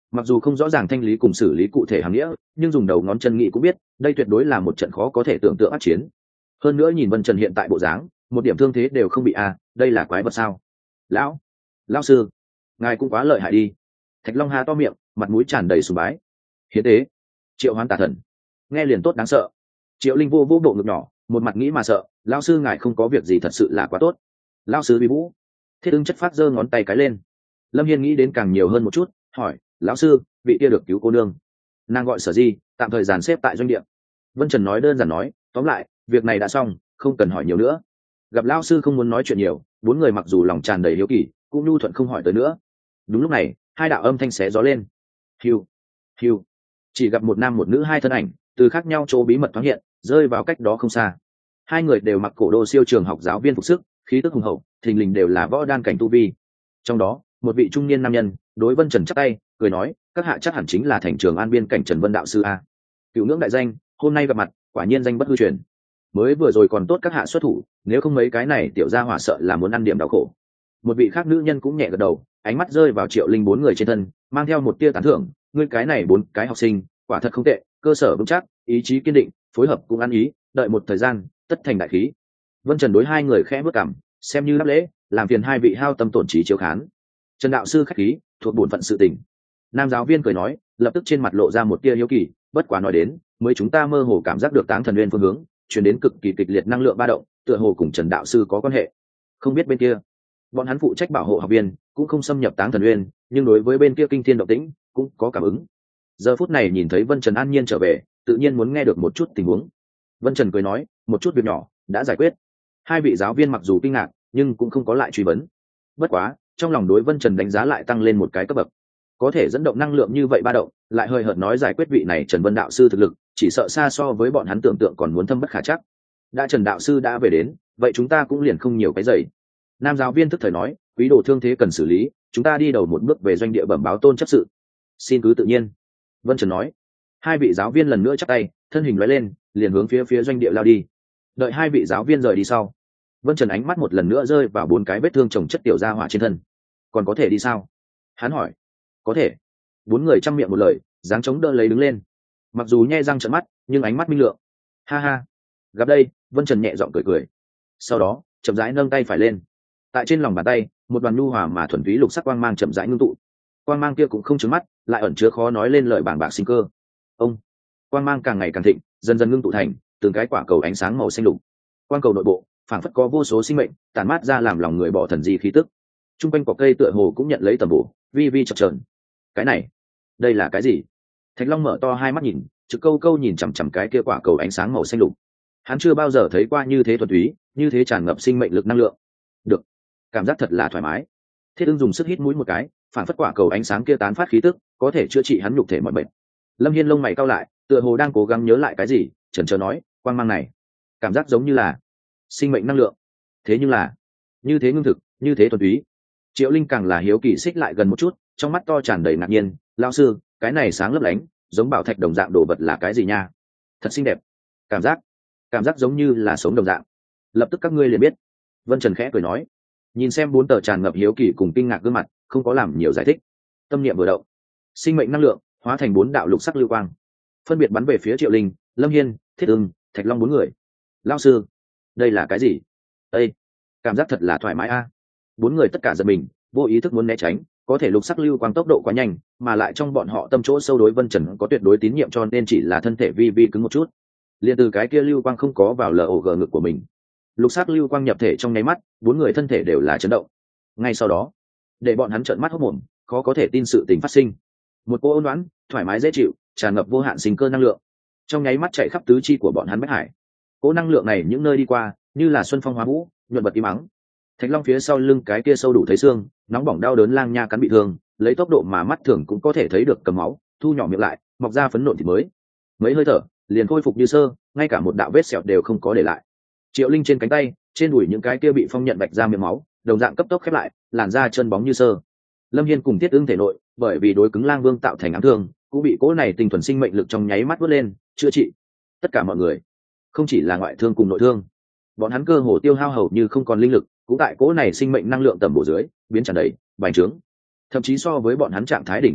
mặc dù không rõ ràng thanh lý cùng xử lý cụ thể hàng nghĩa, nhưng dùng đầu ngón chân nghĩ cũng biết đây tuyệt đối là một trận khó có thể tưởng tượng ác chiến. Hơn nữa nhìn Vân Trần hiện tại bộ dáng, một điểm thương thế đều không bị à, đây là quái vật sao? Lão, lão sư, ngài cũng quá lợi hại đi. Thạch Long Hà to miệng, mặt mũi tràn đầy sùng bái. Hiến tế, triệu hoán tà thần, nghe liền tốt đáng sợ. Triệu Linh vô vô bộ ngực nhỏ, một mặt nghĩ mà sợ, lão sư ngài không có việc gì thật sự là quá tốt. Lão sư vi vũ, Thiết Ưng chất phát giơ ngón tay cái lên. Lâm Hiên nghĩ đến càng nhiều hơn một chút, hỏi, lão sư, vị kia được cứu cô nương, nàng gọi Sở Di, tạm thời dàn xếp tại doanh địa. Vân Trần nói đơn giản nói, tóm lại, việc này đã xong, không cần hỏi nhiều nữa. Gặp lão sư không muốn nói chuyện nhiều, bốn người mặc dù lòng tràn đầy hiếu kỳ, cũng nhu thuận không hỏi tới nữa. Đúng lúc này, hai đạo âm thanh xé gió lên. Hiu, hiu, chỉ gặp một nam một nữ hai thân ảnh từ khác nhau chỗ bí mật thoáng hiện, rơi vào cách đó không xa. Hai người đều mặc cổ đô siêu trường học giáo viên phục sức, khí tức hùng hậu, thình lình đều là võ đan cảnh tu vi. Trong đó, một vị trung niên nam nhân đối Vân Trần chắp tay, cười nói, các hạ chắc hẳn chính là thành trường an biên cảnh Trần Vân đạo sư a. Cựu ngưỡng đại danh, hôm nay gặp mặt, quả nhiên danh bất hư truyền. Mới vừa rồi còn tốt các hạ xuất thủ, nếu không mấy cái này tiểu gia hỏa sợ là muốn ăn điểm đau khổ. Một vị khác nữ nhân cũng nhẹ gật đầu, ánh mắt rơi vào Triệu Linh bốn người trên thân, mang theo một tia tán thưởng, ngươi cái này bốn cái học sinh, quả thật không tệ, cơ sở vững chắc, ý chí kiên định, phối hợp cũng ăn ý, đợi một thời gian, tất thành đại khí. Vân Trần đối hai người khẽ bước cằm, xem như đáp lễ, làm phiền hai vị hao tâm tổn trí chiếu khán. Trần đạo sư khách khí, thuộc bổn phận sự tình. Nam giáo viên cười nói, lập tức trên mặt lộ ra một tia hiếu kỳ, bất quá nói đến, mới chúng ta mơ hồ cảm giác được Táng Thần Nguyên phương hướng chuyển đến cực kỳ kịch liệt năng lượng ba động, tựa hồ cùng Trần đạo sư có quan hệ. Không biết bên kia, bọn hắn phụ trách bảo hộ học viên, cũng không xâm nhập Táng Thần Nguyên, nhưng đối với bên kia kinh thiên động tĩnh cũng có cảm ứng. Giờ phút này nhìn thấy Vân Trần an nhiên trở về, tự nhiên muốn nghe được một chút tình huống. Vân Trần cười nói, một chút việc nhỏ đã giải quyết. Hai vị giáo viên mặc dù kinh ngạc, nhưng cũng không có lại truy vấn. Bất quá, trong lòng đối Vân Trần đánh giá lại tăng lên một cái cấp bậc. Có thể dẫn động năng lượng như vậy ba động, lại hơi hợt nói giải quyết vị này Trần Vân đạo sư thực lực, chỉ sợ xa so với bọn hắn tưởng tượng còn muốn thâm bất khả chắc. Đã Trần đạo sư đã về đến, vậy chúng ta cũng liền không nhiều cái dày. Nam giáo viên tức thời nói, quý đồ thương thế cần xử lý, chúng ta đi đầu một bước về doanh địa bẩm báo tôn chấp sự. Xin cứ tự nhiên. Vân Trần nói. Hai vị giáo viên lần nữa chắp tay, thân hình lóe lên, liền hướng phía phía doanh địa lao đi. Đợi hai vị giáo viên rời đi sau, Vân Trần ánh mắt một lần nữa rơi vào bốn cái vết thương chồng chất tiểu gia hỏa trên thân. Còn có thể đi sao? Hắn hỏi. Có thể. Bốn người chăm miệng một lời, dáng chống đỡ lấy đứng lên. Mặc dù nhe răng trợn mắt, nhưng ánh mắt minh lượng. Ha ha. Gặp đây, Vân Trần nhẹ giọng cười cười. Sau đó, chậm rãi nâng tay phải lên. Tại trên lòng bàn tay, một đoàn nhu hòa mà thuần túy lục sắc quang mang chậm rãi ngưng tụ. Quang mang kia cũng không trứng mắt, lại ẩn chứa khó nói lên lời bảng bạc sinh cơ. Ông. Quang mang càng ngày càng thịnh, dần dần ngưng tụ thành từng cái quả cầu ánh sáng màu xanh lục. Quang cầu nội bộ, phảng phất có vô số sinh mệnh tản mát ra làm lòng người bỏ thần di khí tức. Trung quanh cỏ cây tựa hồ cũng nhận lấy tầm bổ, vi vi chập chờn. Cái này, đây là cái gì? Thạch Long mở to hai mắt nhìn, trực câu câu nhìn chằm chằm cái kia quả cầu ánh sáng màu xanh lục. Hắn chưa bao giờ thấy qua như thế thuần túy, như thế tràn ngập sinh mệnh lực năng lượng. Được, cảm giác thật là thoải mái. Thiết Ưng dùng sức hít mũi một cái, phảng phất quả cầu ánh sáng kia tán phát khí tức, có thể chữa trị hắn nhục thể mọi bệnh. Lâm Hiên lông mày cau lại, tựa hồ đang cố gắng nhớ lại cái gì, chần chờ nói, quang mang này, cảm giác giống như là sinh mệnh năng lượng. Thế nhưng là, như thế ngưng thực, như thế thuần túy. Triệu Linh càng là hiếu kỳ xích lại gần một chút, trong mắt to tràn đầy ngạc nhiên, lão sư, cái này sáng lấp lánh, giống bảo thạch đồng dạng đồ vật là cái gì nha? Thật xinh đẹp. Cảm giác, cảm giác giống như là sống đồng dạng. Lập tức các ngươi liền biết. Vân Trần khẽ cười nói, nhìn xem bốn tờ tràn ngập hiếu kỳ cùng kinh ngạc gương mặt, không có làm nhiều giải thích. Tâm niệm vừa động, sinh mệnh năng lượng hóa thành bốn đạo lục sắc lưu quang, phân biệt bắn về phía Triệu Linh, Lâm Hiên, Thiết Ưng, Thạch Long bốn người. Lão sư, đây là cái gì? Ê, cảm giác thật là thoải mái a. Bốn người tất cả giật mình, vô ý thức muốn né tránh, có thể lục sắc lưu quang tốc độ quá nhanh, mà lại trong bọn họ tâm chỗ sâu đối Vân Trần có tuyệt đối tín nhiệm, cho nên chỉ là thân thể vi vi cứng một chút. Liên từ cái kia lưu quang không có vào lờ ổ gờ ngực của mình. Lục sắc lưu quang nhập thể trong nháy mắt, bốn người thân thể đều là chấn động. Ngay sau đó, để bọn hắn trợn mắt hốt mồm, khó có thể tin sự tình phát sinh. Một cô ôn đoán, thoải mái dễ chịu, tràn ngập vô hạn sinh cơ năng lượng, trong nháy mắt chạy khắp tứ chi của bọn hắn bách hải. Cỗ năng lượng này những nơi đi qua, như là xuân phong hóa vũ, nhuận bật im ắng. Thạch Long phía sau lưng cái kia sâu đủ thấy xương, nóng bỏng đau đớn lang nha cắn bị thương, lấy tốc độ mà mắt thường cũng có thể thấy được cầm máu, thu nhỏ miệng lại, mọc ra phấn nộn thịt mới. Mấy hơi thở, liền khôi phục như sơ, ngay cả một đạo vết sẹo đều không có để lại. Triệu Linh trên cánh tay, trên đùi những cái kia bị phong nhận bạch ra miệng máu, đồng dạng cấp tốc khép lại, làn da chân bóng như sơ. Lâm Hiên cùng Thiết Ưng thể nội, bởi vì đối cứng lang vương tạo thành ám thương, cũng bị cỗ này tinh thuần sinh mệnh lực trong nháy mắt vớt lên, chữa trị. Tất cả mọi người, không chỉ là ngoại thương cùng nội thương, bọn hắn cơ hồ tiêu hao hầu như không còn linh lực, cũng tại cỗ này sinh mệnh năng lượng tầm bổ dưới biến tràn đầy bành trướng, thậm chí so với bọn hắn trạng thái đỉnh phong lúc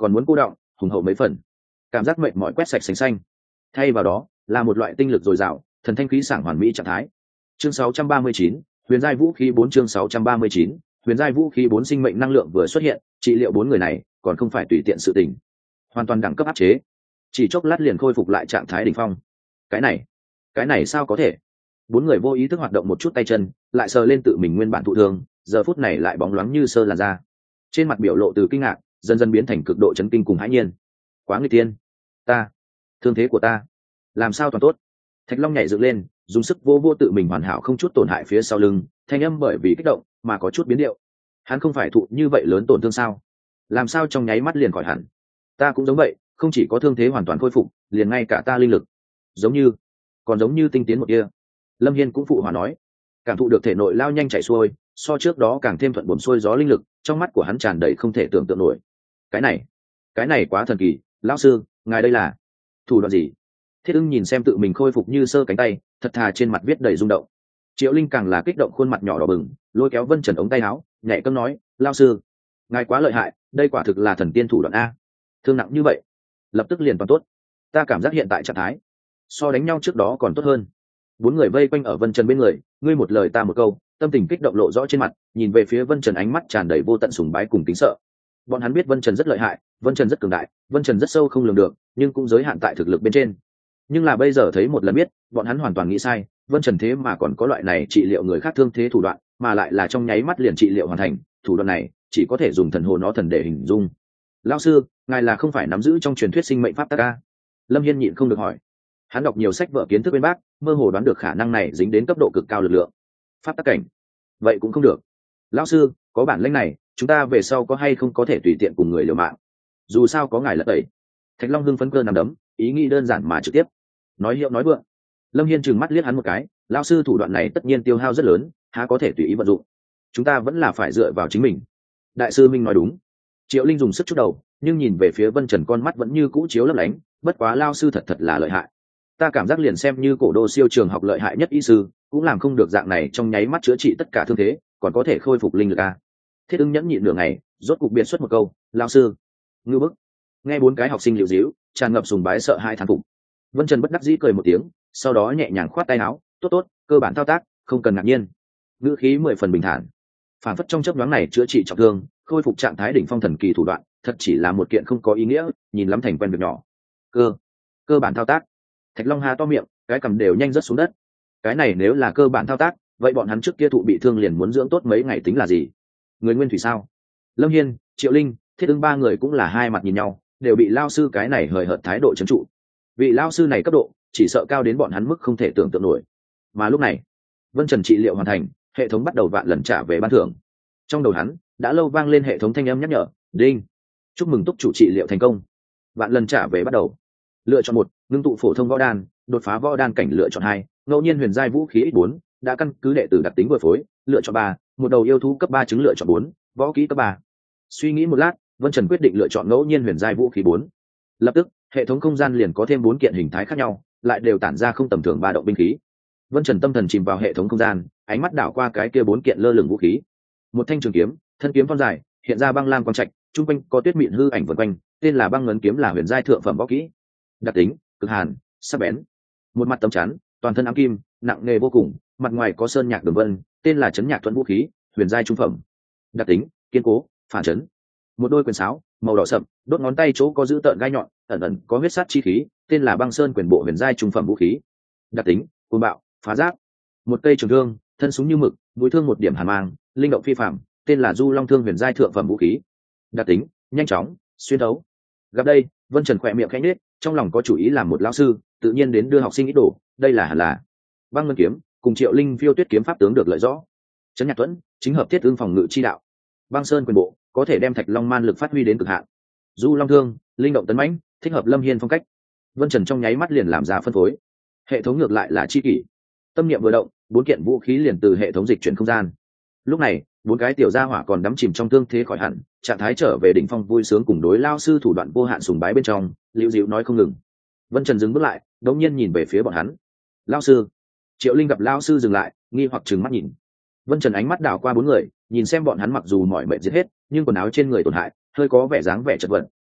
còn muốn cô động hùng hậu mấy phần, cảm giác mệt mỏi quét sạch sành xanh, thay vào đó là một loại tinh lực dồi dào, thần thanh khí sảng hoàn mỹ trạng thái. Chương sáu trăm ba mươi chín, huyền giai vũ khí bốn. Chương sáu trăm ba mươi chín, huyền giai vũ khí bốn. Sinh mệnh năng lượng vừa xuất hiện, trị liệu bốn người này còn không phải tùy tiện sự tình, hoàn toàn đẳng cấp áp chế, chỉ chốc lát liền khôi phục lại trạng thái đỉnh phong. Cái này, cái này sao có thể? Bốn người vô ý thức hoạt động một chút tay chân, lại sờ lên tự mình nguyên bản thụ thương, giờ phút này lại bóng loáng như sơ làn da, trên mặt biểu lộ từ kinh ngạc dần dần biến thành cực độ chấn kinh cùng hãi nhiên. Quá nguy tiên, ta, thương thế của ta làm sao toàn tốt? Thạch Long nhảy dựng lên, dùng sức vô vô tự mình hoàn hảo không chút tổn hại phía sau lưng, thanh âm bởi vì kích động mà có chút biến điệu. Hắn không phải thụ như vậy lớn tổn thương sao? Làm sao trong nháy mắt liền khỏi hẳn? Ta cũng giống vậy, không chỉ có thương thế hoàn toàn khôi phục, liền ngay cả ta linh lực giống như còn giống như tinh tiến một kia. Lâm Hiên cũng phụ hòa nói, cảm thụ được thể nội lao nhanh chảy xuôi, so trước đó càng thêm thuận buồm xuôi gió linh lực, trong mắt của hắn tràn đầy không thể tưởng tượng nổi. Cái này, cái này quá thần kỳ, lão sư, ngài đây là thủ đoạn gì? Thiết Ưng nhìn xem tự mình khôi phục như sơ cánh tay, thật thà trên mặt viết đầy rung động. Triệu Linh càng là kích động khuôn mặt nhỏ đỏ bừng, lôi kéo Vân Trần ống tay áo, nhẹ cẫng nói, lão sư, ngài quá lợi hại, đây quả thực là thần tiên thủ đoạn a. Thương nặng như vậy, lập tức liền toàn tốt. Ta cảm giác hiện tại trạng thái so đánh nhau trước đó còn tốt hơn. Bốn người vây quanh ở Vân Trần bên người, ngươi một lời ta một câu, tâm tình kích động lộ rõ trên mặt, nhìn về phía Vân Trần ánh mắt tràn đầy vô tận sùng bái cùng kính sợ. Bọn hắn biết Vân Trần rất lợi hại, Vân Trần rất cường đại, Vân Trần rất sâu không lường được, nhưng cũng giới hạn tại thực lực bên trên. Nhưng là bây giờ thấy một lần biết, bọn hắn hoàn toàn nghĩ sai, Vân Trần thế mà còn có loại này trị liệu người khác thương thế thủ đoạn, mà lại là trong nháy mắt liền trị liệu hoàn thành, thủ đoạn này chỉ có thể dùng thần hồ nó thần để hình dung. Lão sư, ngài là không phải nắm giữ trong truyền thuyết sinh mệnh pháp tắc a? Lâm Hiên nhịn không được hỏi. Hắn đọc nhiều sách vở kiến thức bên bác, mơ hồ đoán được khả năng này dính đến cấp độ cực cao lực lượng pháp tắc cảnh. Vậy cũng không được. Lão sư, có bản lĩnh này, chúng ta về sau có hay không có thể tùy tiện cùng người liều mạng? Dù sao có ngài lật tẩy. Thạch Long hưng phấn cơ nằm đấm, ý nghĩ đơn giản mà trực tiếp. Nói hiệu nói vượng. Lâm Hiên trừng mắt liếc hắn một cái, lão sư thủ đoạn này tất nhiên tiêu hao rất lớn, há có thể tùy ý vận dụng? Chúng ta vẫn là phải dựa vào chính mình. Đại sư Minh nói đúng. Triệu Linh dùng sức chút đầu, nhưng nhìn về phía Vân Trần con mắt vẫn như cũ chiếu lấp lánh, bất quá lão sư thật thật là lợi hại. Ta cảm giác liền xem như cổ đô siêu trường học lợi hại nhất y sư cũng làm không được dạng này trong nháy mắt chữa trị tất cả thương thế, còn có thể khôi phục linh lực a. Thiết Ưng nhẫn nhịn nửa ngày, rốt cục biệt xuất một câu, lão sư ngư bức. Nghe bốn cái học sinh liễu díu, tràn ngập sùng bái sợ hai thán phục. Vân Trần bất đắc dĩ cười một tiếng, sau đó nhẹ nhàng khoát tay áo, tốt tốt, cơ bản thao tác không cần ngạc nhiên. Ngữ khí mười phần bình thản, phản phất trong chớp nhoáng này chữa trị trọng thương, khôi phục trạng thái đỉnh phong thần kỳ thủ đoạn, thật chỉ là một kiện không có ý nghĩa, nhìn lắm thành quen việc nhỏ. Cơ, cơ bản thao tác. Thạch Long Hà to miệng, cái cầm đều nhanh rớt xuống đất. Cái này nếu là cơ bản thao tác, vậy bọn hắn trước kia thụ bị thương liền muốn dưỡng tốt mấy ngày tính là gì? Người nguyên thủy sao? Lâm Hiên, Triệu Linh, Thiết Ưng ba người cũng là hai mặt nhìn nhau, đều bị lao sư cái này hời hợt thái độ trấn trụ. Vị lao sư này cấp độ, chỉ sợ cao đến bọn hắn mức không thể tưởng tượng nổi. Mà lúc này, Vân Trần trị liệu hoàn thành, hệ thống bắt đầu vạn lần trả về ban thưởng. Trong đầu hắn đã lâu vang lên hệ thống thanh âm nhắc nhở, đinh, chúc mừng túc chủ trị liệu thành công. Vạn lần trả về bắt đầu. Lựa chọn một, ngưng tụ phổ thông võ đan, đột phá võ đan cảnh. Lựa chọn hai, ngẫu nhiên huyền giai vũ khí x bốn, đã căn cứ đệ tử đặc tính vừa phối. Lựa chọn ba, một đầu yêu thú cấp ba chứng. Lựa chọn bốn, võ kỹ cấp ba. Suy nghĩ một lát, Vân Trần quyết định lựa chọn ngẫu nhiên huyền giai vũ khí bốn. Lập tức, hệ thống không gian liền có thêm bốn kiện hình thái khác nhau, lại đều tản ra không tầm thường ba động binh khí. Vân Trần tâm thần chìm vào hệ thống không gian, ánh mắt đảo qua cái kia bốn kiện lơ lửng vũ khí. Một thanh trường kiếm, thân kiếm thon dài, hiện ra băng lam quang trạch, trung quanh có tuyết mịn hư ảnh vần quanh, tên là băng ngấn kiếm, là huyền giai thượng phẩm võ kỹ. Đặc tính, cực hàn, sắc bén. Một mặt tấm chắn, toàn thân ám kim, nặng nề vô cùng, mặt ngoài có sơn nhạc đường vân, tên là chấn nhạc thuẫn vũ khí, huyền giai trung phẩm. Đặc tính, kiên cố, phản chấn. Một đôi quyền sáo, màu đỏ sậm, đốt ngón tay chỗ có giữ tợn gai nhọn, ẩn ẩn có huyết sát chi khí, tên là băng sơn quyền bộ, huyền giai trung phẩm vũ khí. Đặc tính, cuồng bạo, phá giáp. Một cây trường thương, thân súng như mực, mũi thương một điểm hàn mang, linh động phi phàm, tên là du long thương, huyền giai thượng phẩm vũ khí. Đặc tính, nhanh chóng, xuyên thấu. Gặp đây, Vân Trần khỏe miệng khẽ nhếch, trong lòng có chủ ý làm một lão sư, tự nhiên đến đưa học sinh ít đồ, đây là hẳn là. Băng ngân kiếm cùng Triệu Linh phiêu tuyết kiếm pháp tướng được lợi rõ. Chấn nhạc thuẫn chính hợp thiết ương phòng ngự chi đạo. Băng sơn quyền bộ có thể đem Thạch Long man lực phát huy đến cực hạn. Du long thương, linh động tấn mãnh, thích hợp Lâm Hiên phong cách. Vân Trần trong nháy mắt liền làm ra phân phối. Hệ thống ngược lại là chi kỷ. Tâm niệm vừa động, bốn kiện vũ khí liền từ hệ thống dịch chuyển không gian. Lúc này, bốn cái tiểu gia hỏa còn đắm chìm trong thương thế khỏi hẳn, trạng thái trở về đỉnh phong vui sướng cùng đối lao sư thủ đoạn vô hạn sùng bái bên trong, liễu dịu nói không ngừng. Vân Trần dừng bước lại, đống nhiên nhìn về phía bọn hắn. Lao sư. Triệu Linh gặp lao sư dừng lại, nghi hoặc trừng mắt nhìn. Vân Trần ánh mắt đảo qua bốn người, nhìn xem bọn hắn mặc dù mỏi mệt giết hết, nhưng quần áo trên người tổn hại, hơi có vẻ dáng vẻ chật vật,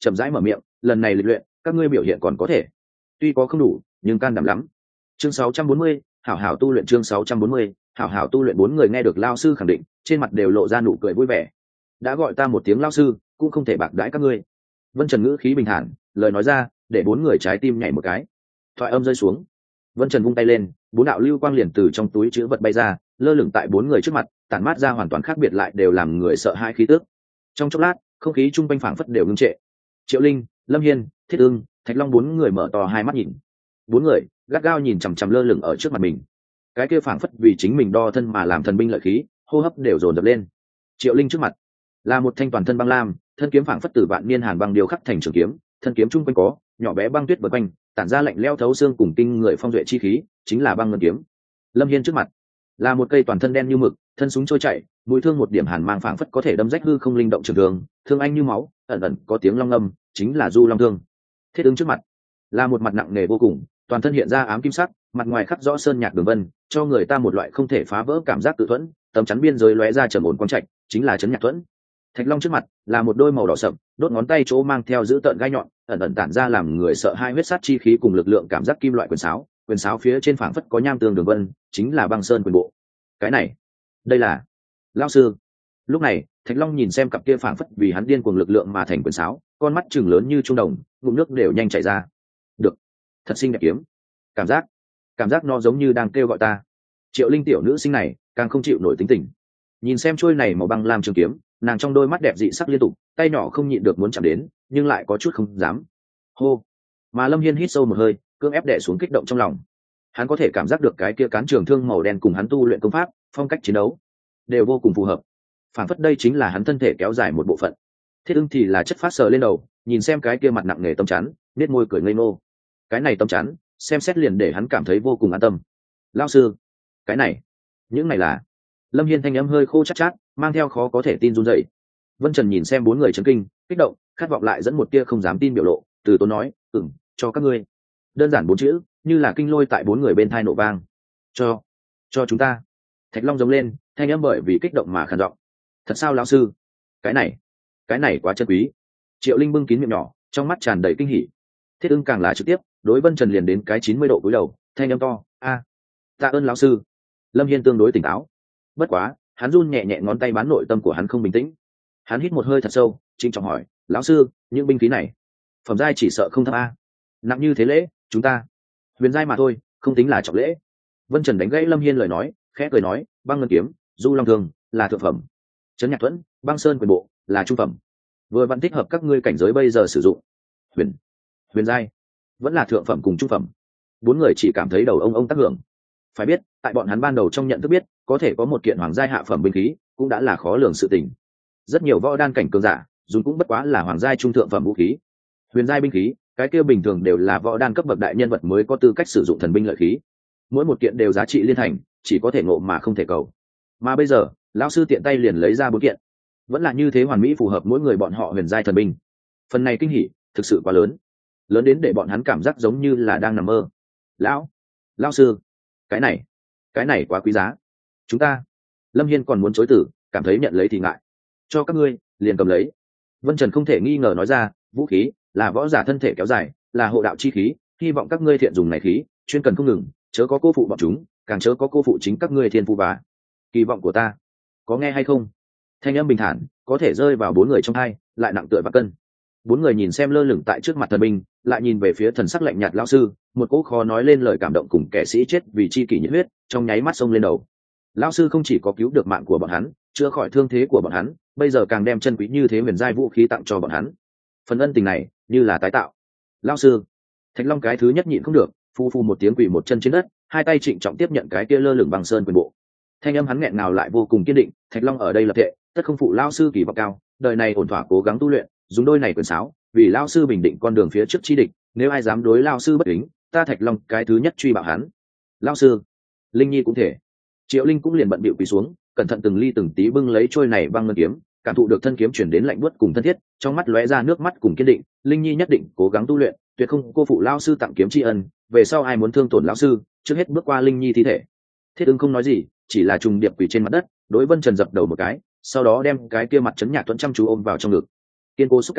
chậm rãi mở miệng, lần này lịch luyện các ngươi biểu hiện còn có thể, tuy có không đủ nhưng can đảm lắm. Chương sáu trăm bốn mươi, hảo hảo tu luyện. Chương sáu trăm bốn mươi, hảo hảo tu luyện. Bốn người nghe được lao sư khẳng định, trên mặt đều lộ ra nụ cười vui vẻ. Đã gọi ta một tiếng lao sư, cũng không thể bạc đãi các ngươi. Vân Trần ngữ khí bình thản, lời nói ra để bốn người trái tim nhảy một cái. Thoại âm rơi xuống, Vân Trần vung tay lên, bốn đạo lưu quang liền từ trong túi chứa vật bay ra, lơ lửng tại bốn người trước mặt, tản mát ra hoàn toàn khác biệt lại đều làm người sợ hãi khí tức. Trong chốc lát, không khí trung quanh phảng phất đều ngưng trệ. Triệu Linh, Lâm Hiên, Thiết Ưng, Thạch Long bốn người mở to hai mắt nhìn. Bốn người gắt gao nhìn chằm chằm lơ lửng ở trước mặt mình. Cái kia phảng phất vì chính mình đo thân mà làm thần binh lợi khí, hô hấp đều dồn dập lên. Triệu Linh trước mặt là một thanh toàn thân băng lam, thân kiếm phảng phất từ vạn niên hàn băng điêu khắc thành trường kiếm, thân kiếm trung quanh có nhỏ bé băng tuyết vần quanh, tản ra lạnh lẽo thấu xương cùng kinh người phong duệ chi khí, chính là băng ngân kiếm. Lâm Hiên trước mặt là một cây toàn thân đen như mực, thân súng trôi chảy, mũi thương một điểm hàn mang phảng phất có thể đâm rách hư không linh động trường thương, thương anh như máu, ẩn ẩn có tiếng long ngâm, chính là Du Long thương. Thiết Ứng trước mặt là một mặt nặng nề vô cùng, toàn thân hiện ra ám kim sắc, mặt ngoài khắc rõ sơn nhạc đường vân, cho người ta một loại không thể phá vỡ cảm giác tự thuẫn, tấm chắn biên giới lóe ra trầm ổn quang trạch, chính là chấn nhạc thuẫn. Thạch Long trước mặt là một đôi màu đỏ sậm, đốt ngón tay chỗ mang theo giữ tợn gai nhọn, ẩn ẩn tản ra làm người sợ hai huyết sát chi khí cùng lực lượng cảm giác kim loại quyền sáo, quyền sáo phía trên phảng phất có nham tương đường vân, chính là băng sơn quyền bộ. Cái này, đây là lão sư. Lúc này, Thạch Long nhìn xem cặp kia phảng phất vì hắn điên cuồng lực lượng mà thành quyền sáo, con mắt trừng lớn như trung đồng, ngụm nước đều nhanh chảy ra. Được, thật xinh đẹp kiếm. Cảm giác, cảm giác nó giống như đang kêu gọi ta. Triệu Linh tiểu nữ sinh này, càng không chịu nổi tính tình. Nhìn xem trôi này màu băng lam trường kiếm, nàng trong đôi mắt đẹp dị sắc liên tục, tay nhỏ không nhịn được muốn chạm đến, nhưng lại có chút không dám. Hô. Mà Lâm Hiên hít sâu một hơi, cưỡng ép đè xuống kích động trong lòng. Hắn có thể cảm giác được cái kia cán trường thương màu đen cùng hắn tu luyện công pháp, phong cách chiến đấu đều vô cùng phù hợp. Phản phất đây chính là hắn thân thể kéo dài một bộ phận. Thiết Ưng thì là chất phát sờ lên đầu, nhìn xem cái kia mặt nặng nề tâm chắn, nét môi cười ngây ngô. Cái này tâm chắn, xem xét liền để hắn cảm thấy vô cùng an tâm. Lão sư, cái này, những này là... Lâm Hiên thanh âm hơi khô chát chát, mang theo khó có thể tin run rẩy. Vân Trần nhìn xem bốn người chấn kinh, kích động, khát vọng lại dẫn một tia không dám tin biểu lộ, từ tốn nói, "Ừm, cho các ngươi." Đơn giản bốn chữ, như là kinh lôi tại bốn người bên tai nổ vang. "Cho, cho chúng ta." Thạch Long giống lên, thanh âm bởi vì kích động mà khàn giọng. "Thật sao lão sư? Cái này, cái này quá chân quý." Triệu Linh bưng kín miệng nhỏ, trong mắt tràn đầy kinh hỉ. Thiết Ưng càng là trực tiếp, đối Vân Trần liền đến cái chín mươi độ cúi đầu, thanh âm to, "A, tạ ơn lão sư." Lâm Hiên tương đối tỉnh táo. Bất quá, hắn run nhẹ nhẹ ngón tay bán nội tâm của hắn không bình tĩnh. Hắn hít một hơi thật sâu, trinh trọng hỏi, "Lão sư, những binh khí này, phẩm giai chỉ sợ không thấp a? Nặng như thế lễ, chúng ta huyền giai mà thôi, không tính là trọng lễ." Vân Trần đánh gãy Lâm Hiên lời nói, khẽ cười nói, "Băng ngân kiếm, Du Long thương là thượng phẩm, Trấn Nhạc Thuẫn, Băng Sơn quyền bộ là trung phẩm, vừa vẫn thích hợp các ngươi cảnh giới bây giờ sử dụng. Huyền, huyền giai vẫn là thượng phẩm cùng trung phẩm." Bốn người chỉ cảm thấy đầu ông ông tác hưởng. Phải biết, tại bọn hắn ban đầu trong nhận thức biết, có thể có một kiện hoàng giai hạ phẩm binh khí, cũng đã là khó lường sự tình. Rất nhiều võ đan cảnh cường giả, dùng cũng bất quá là hoàng giai trung thượng phẩm vũ khí. Huyền giai binh khí, cái kia bình thường đều là võ đan cấp bậc đại nhân vật mới có tư cách sử dụng thần binh lợi khí. Mỗi một kiện đều giá trị liên thành, chỉ có thể ngộ mà không thể cầu. Mà bây giờ, lão sư tiện tay liền lấy ra bốn kiện, vẫn là như thế hoàn mỹ phù hợp mỗi người bọn họ huyền giai thần binh. Phần này kinh hỉ, thực sự quá lớn, lớn đến để bọn hắn cảm giác giống như là đang nằm mơ. "Lão, lão sư, cái này, cái này quá quý giá. Chúng ta..." Lâm Hiên còn muốn chối từ, cảm thấy nhận lấy thì ngại. "Cho các ngươi, liền cầm lấy." Vân Trần không thể nghi ngờ nói ra, "Vũ khí là võ giả thân thể kéo dài, là hộ đạo chi khí, hy vọng các ngươi thiện dùng này khí, chuyên cần không ngừng, chớ có cô phụ bọn chúng, càng chớ có cô phụ chính các ngươi thiên phú và kỳ vọng của ta. Có nghe hay không?" Thanh âm bình thản, có thể rơi vào bốn người trong hai, lại nặng tựa và cân. Bốn người nhìn xem lơ lửng tại trước mặt thần binh, lại nhìn về phía thần sắc lạnh nhạt lão sư, một cỗ khó nói lên lời cảm động cùng kẻ sĩ chết vì chi kỷ nhiệt huyết trong nháy mắt xông lên đầu. Lão sư không chỉ có cứu được mạng của bọn hắn, chữa khỏi thương thế của bọn hắn, bây giờ càng đem chân quý như thế huyền giai vũ khí tặng cho bọn hắn. Phần ân tình này như là tái tạo. "Lão sư." Thạch Long cái thứ nhất nhịn không được, phu phu một tiếng quỳ một chân trên đất, hai tay trịnh trọng tiếp nhận cái kia lơ lửng bằng sơn quyền bộ. Thanh âm hắn nghẹn ngào lại vô cùng kiên định, Thạch Long ở đây lập thệ, tất không phụ lão sư kỳ vọng cao, đời này ổn thỏa cố gắng tu luyện, dùng đôi này quyền sáo, vì lão sư bình định con đường phía trước chi địch, nếu ai dám đối lão sư bất kính, ta Thạch Long cái thứ nhất truy bạo hắn. "Lão sư." Linh Nhi cũng thể. Triệu Linh cũng liền bận bịu quỳ xuống, cẩn thận từng ly từng tí bưng lấy trôi này băng ngân kiếm, cảm thụ được thân kiếm chuyển đến lạnh buốt cùng thân thiết, trong mắt lóe ra nước mắt cùng kiên định. Linh Nhi nhất định cố gắng tu luyện, tuyệt không cô phụ lão sư tặng kiếm tri ân, về sau ai muốn thương tổn lão sư, trước hết bước qua Linh Nhi thi thể. Thiết Ưng không nói gì, chỉ là trùng điệp quỳ trên mặt đất, đối Vân Trần dập đầu một cái, sau đó đem cái kia mặt chấn nhạc thuẫn chăm chú ôm vào trong ngực. Kiên cố xúc cảm,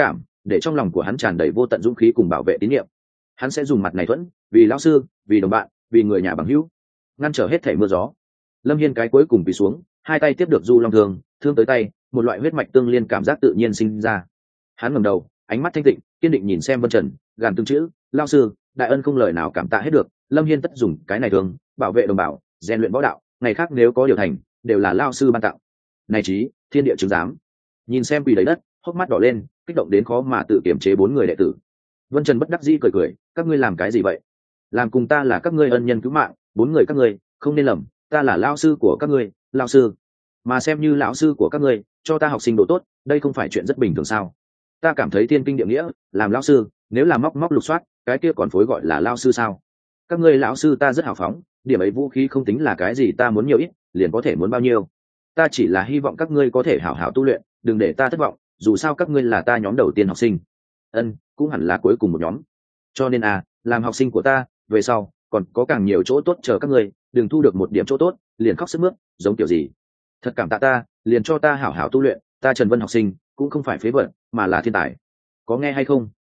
để trong lòng của hắn tràn đầy vô tận dũng khí cùng bảo vệ tín nhiệm. Hắn sẽ dùng mặt này thuẫn, vì lão sư, vì đồng bạn, vì người nhà bằng hữu, ngăn trở hết thảy mưa gió. Lâm Hiên cái cuối cùng quỳ xuống, hai tay tiếp được du long thương, thương tới tay, một loại huyết mạch tương liên cảm giác tự nhiên sinh ra. Hắn ngẩng đầu, ánh mắt thanh tịnh, kiên định nhìn xem Vân Trần, gàn từng chữ, lão sư, đại ân không lời nào cảm tạ hết được, Lâm Hiên tất dùng cái này thương, bảo vệ đồng bào, rèn luyện võ đạo, ngày khác nếu có điều thành, đều là lão sư ban tặng. Này chí, thiên địa chứng giám. Nhìn xem quỳ đầy đất, hốc mắt đỏ lên, kích động đến khó mà tự kiềm chế bốn người đệ tử. Vân Trần bất đắc dĩ cười cười, các ngươi làm cái gì vậy? Làm cùng ta là các ngươi ân nhân cứu mạng, bốn người các ngươi, không nên lầm, ta là lão sư của các ngươi, lão sư. Mà xem như lão sư của các ngươi, cho ta học sinh độ tốt, đây không phải chuyện rất bình thường sao? Ta cảm thấy thiên kinh địa nghĩa, làm lão sư, nếu là móc móc lục soát, cái kia còn phối gọi là lão sư sao? Các ngươi lão sư ta rất hào phóng, điểm ấy vũ khí không tính là cái gì ta muốn nhiều ít, liền có thể muốn bao nhiêu. Ta chỉ là hy vọng các ngươi có thể hảo hảo tu luyện, đừng để ta thất vọng, dù sao các ngươi là ta nhóm đầu tiên học sinh. Ân, cũng hẳn là cuối cùng một nhóm. Cho nên à, làm học sinh của ta, về sau còn có càng nhiều chỗ tốt chờ các ngươi, đừng thu được một điểm chỗ tốt, liền khóc sướt mướt, giống kiểu gì. Thật cảm tạ ta, liền cho ta hảo hảo tu luyện, ta Trần Vân học sinh, cũng không phải phế vật, mà là thiên tài. Có nghe hay không?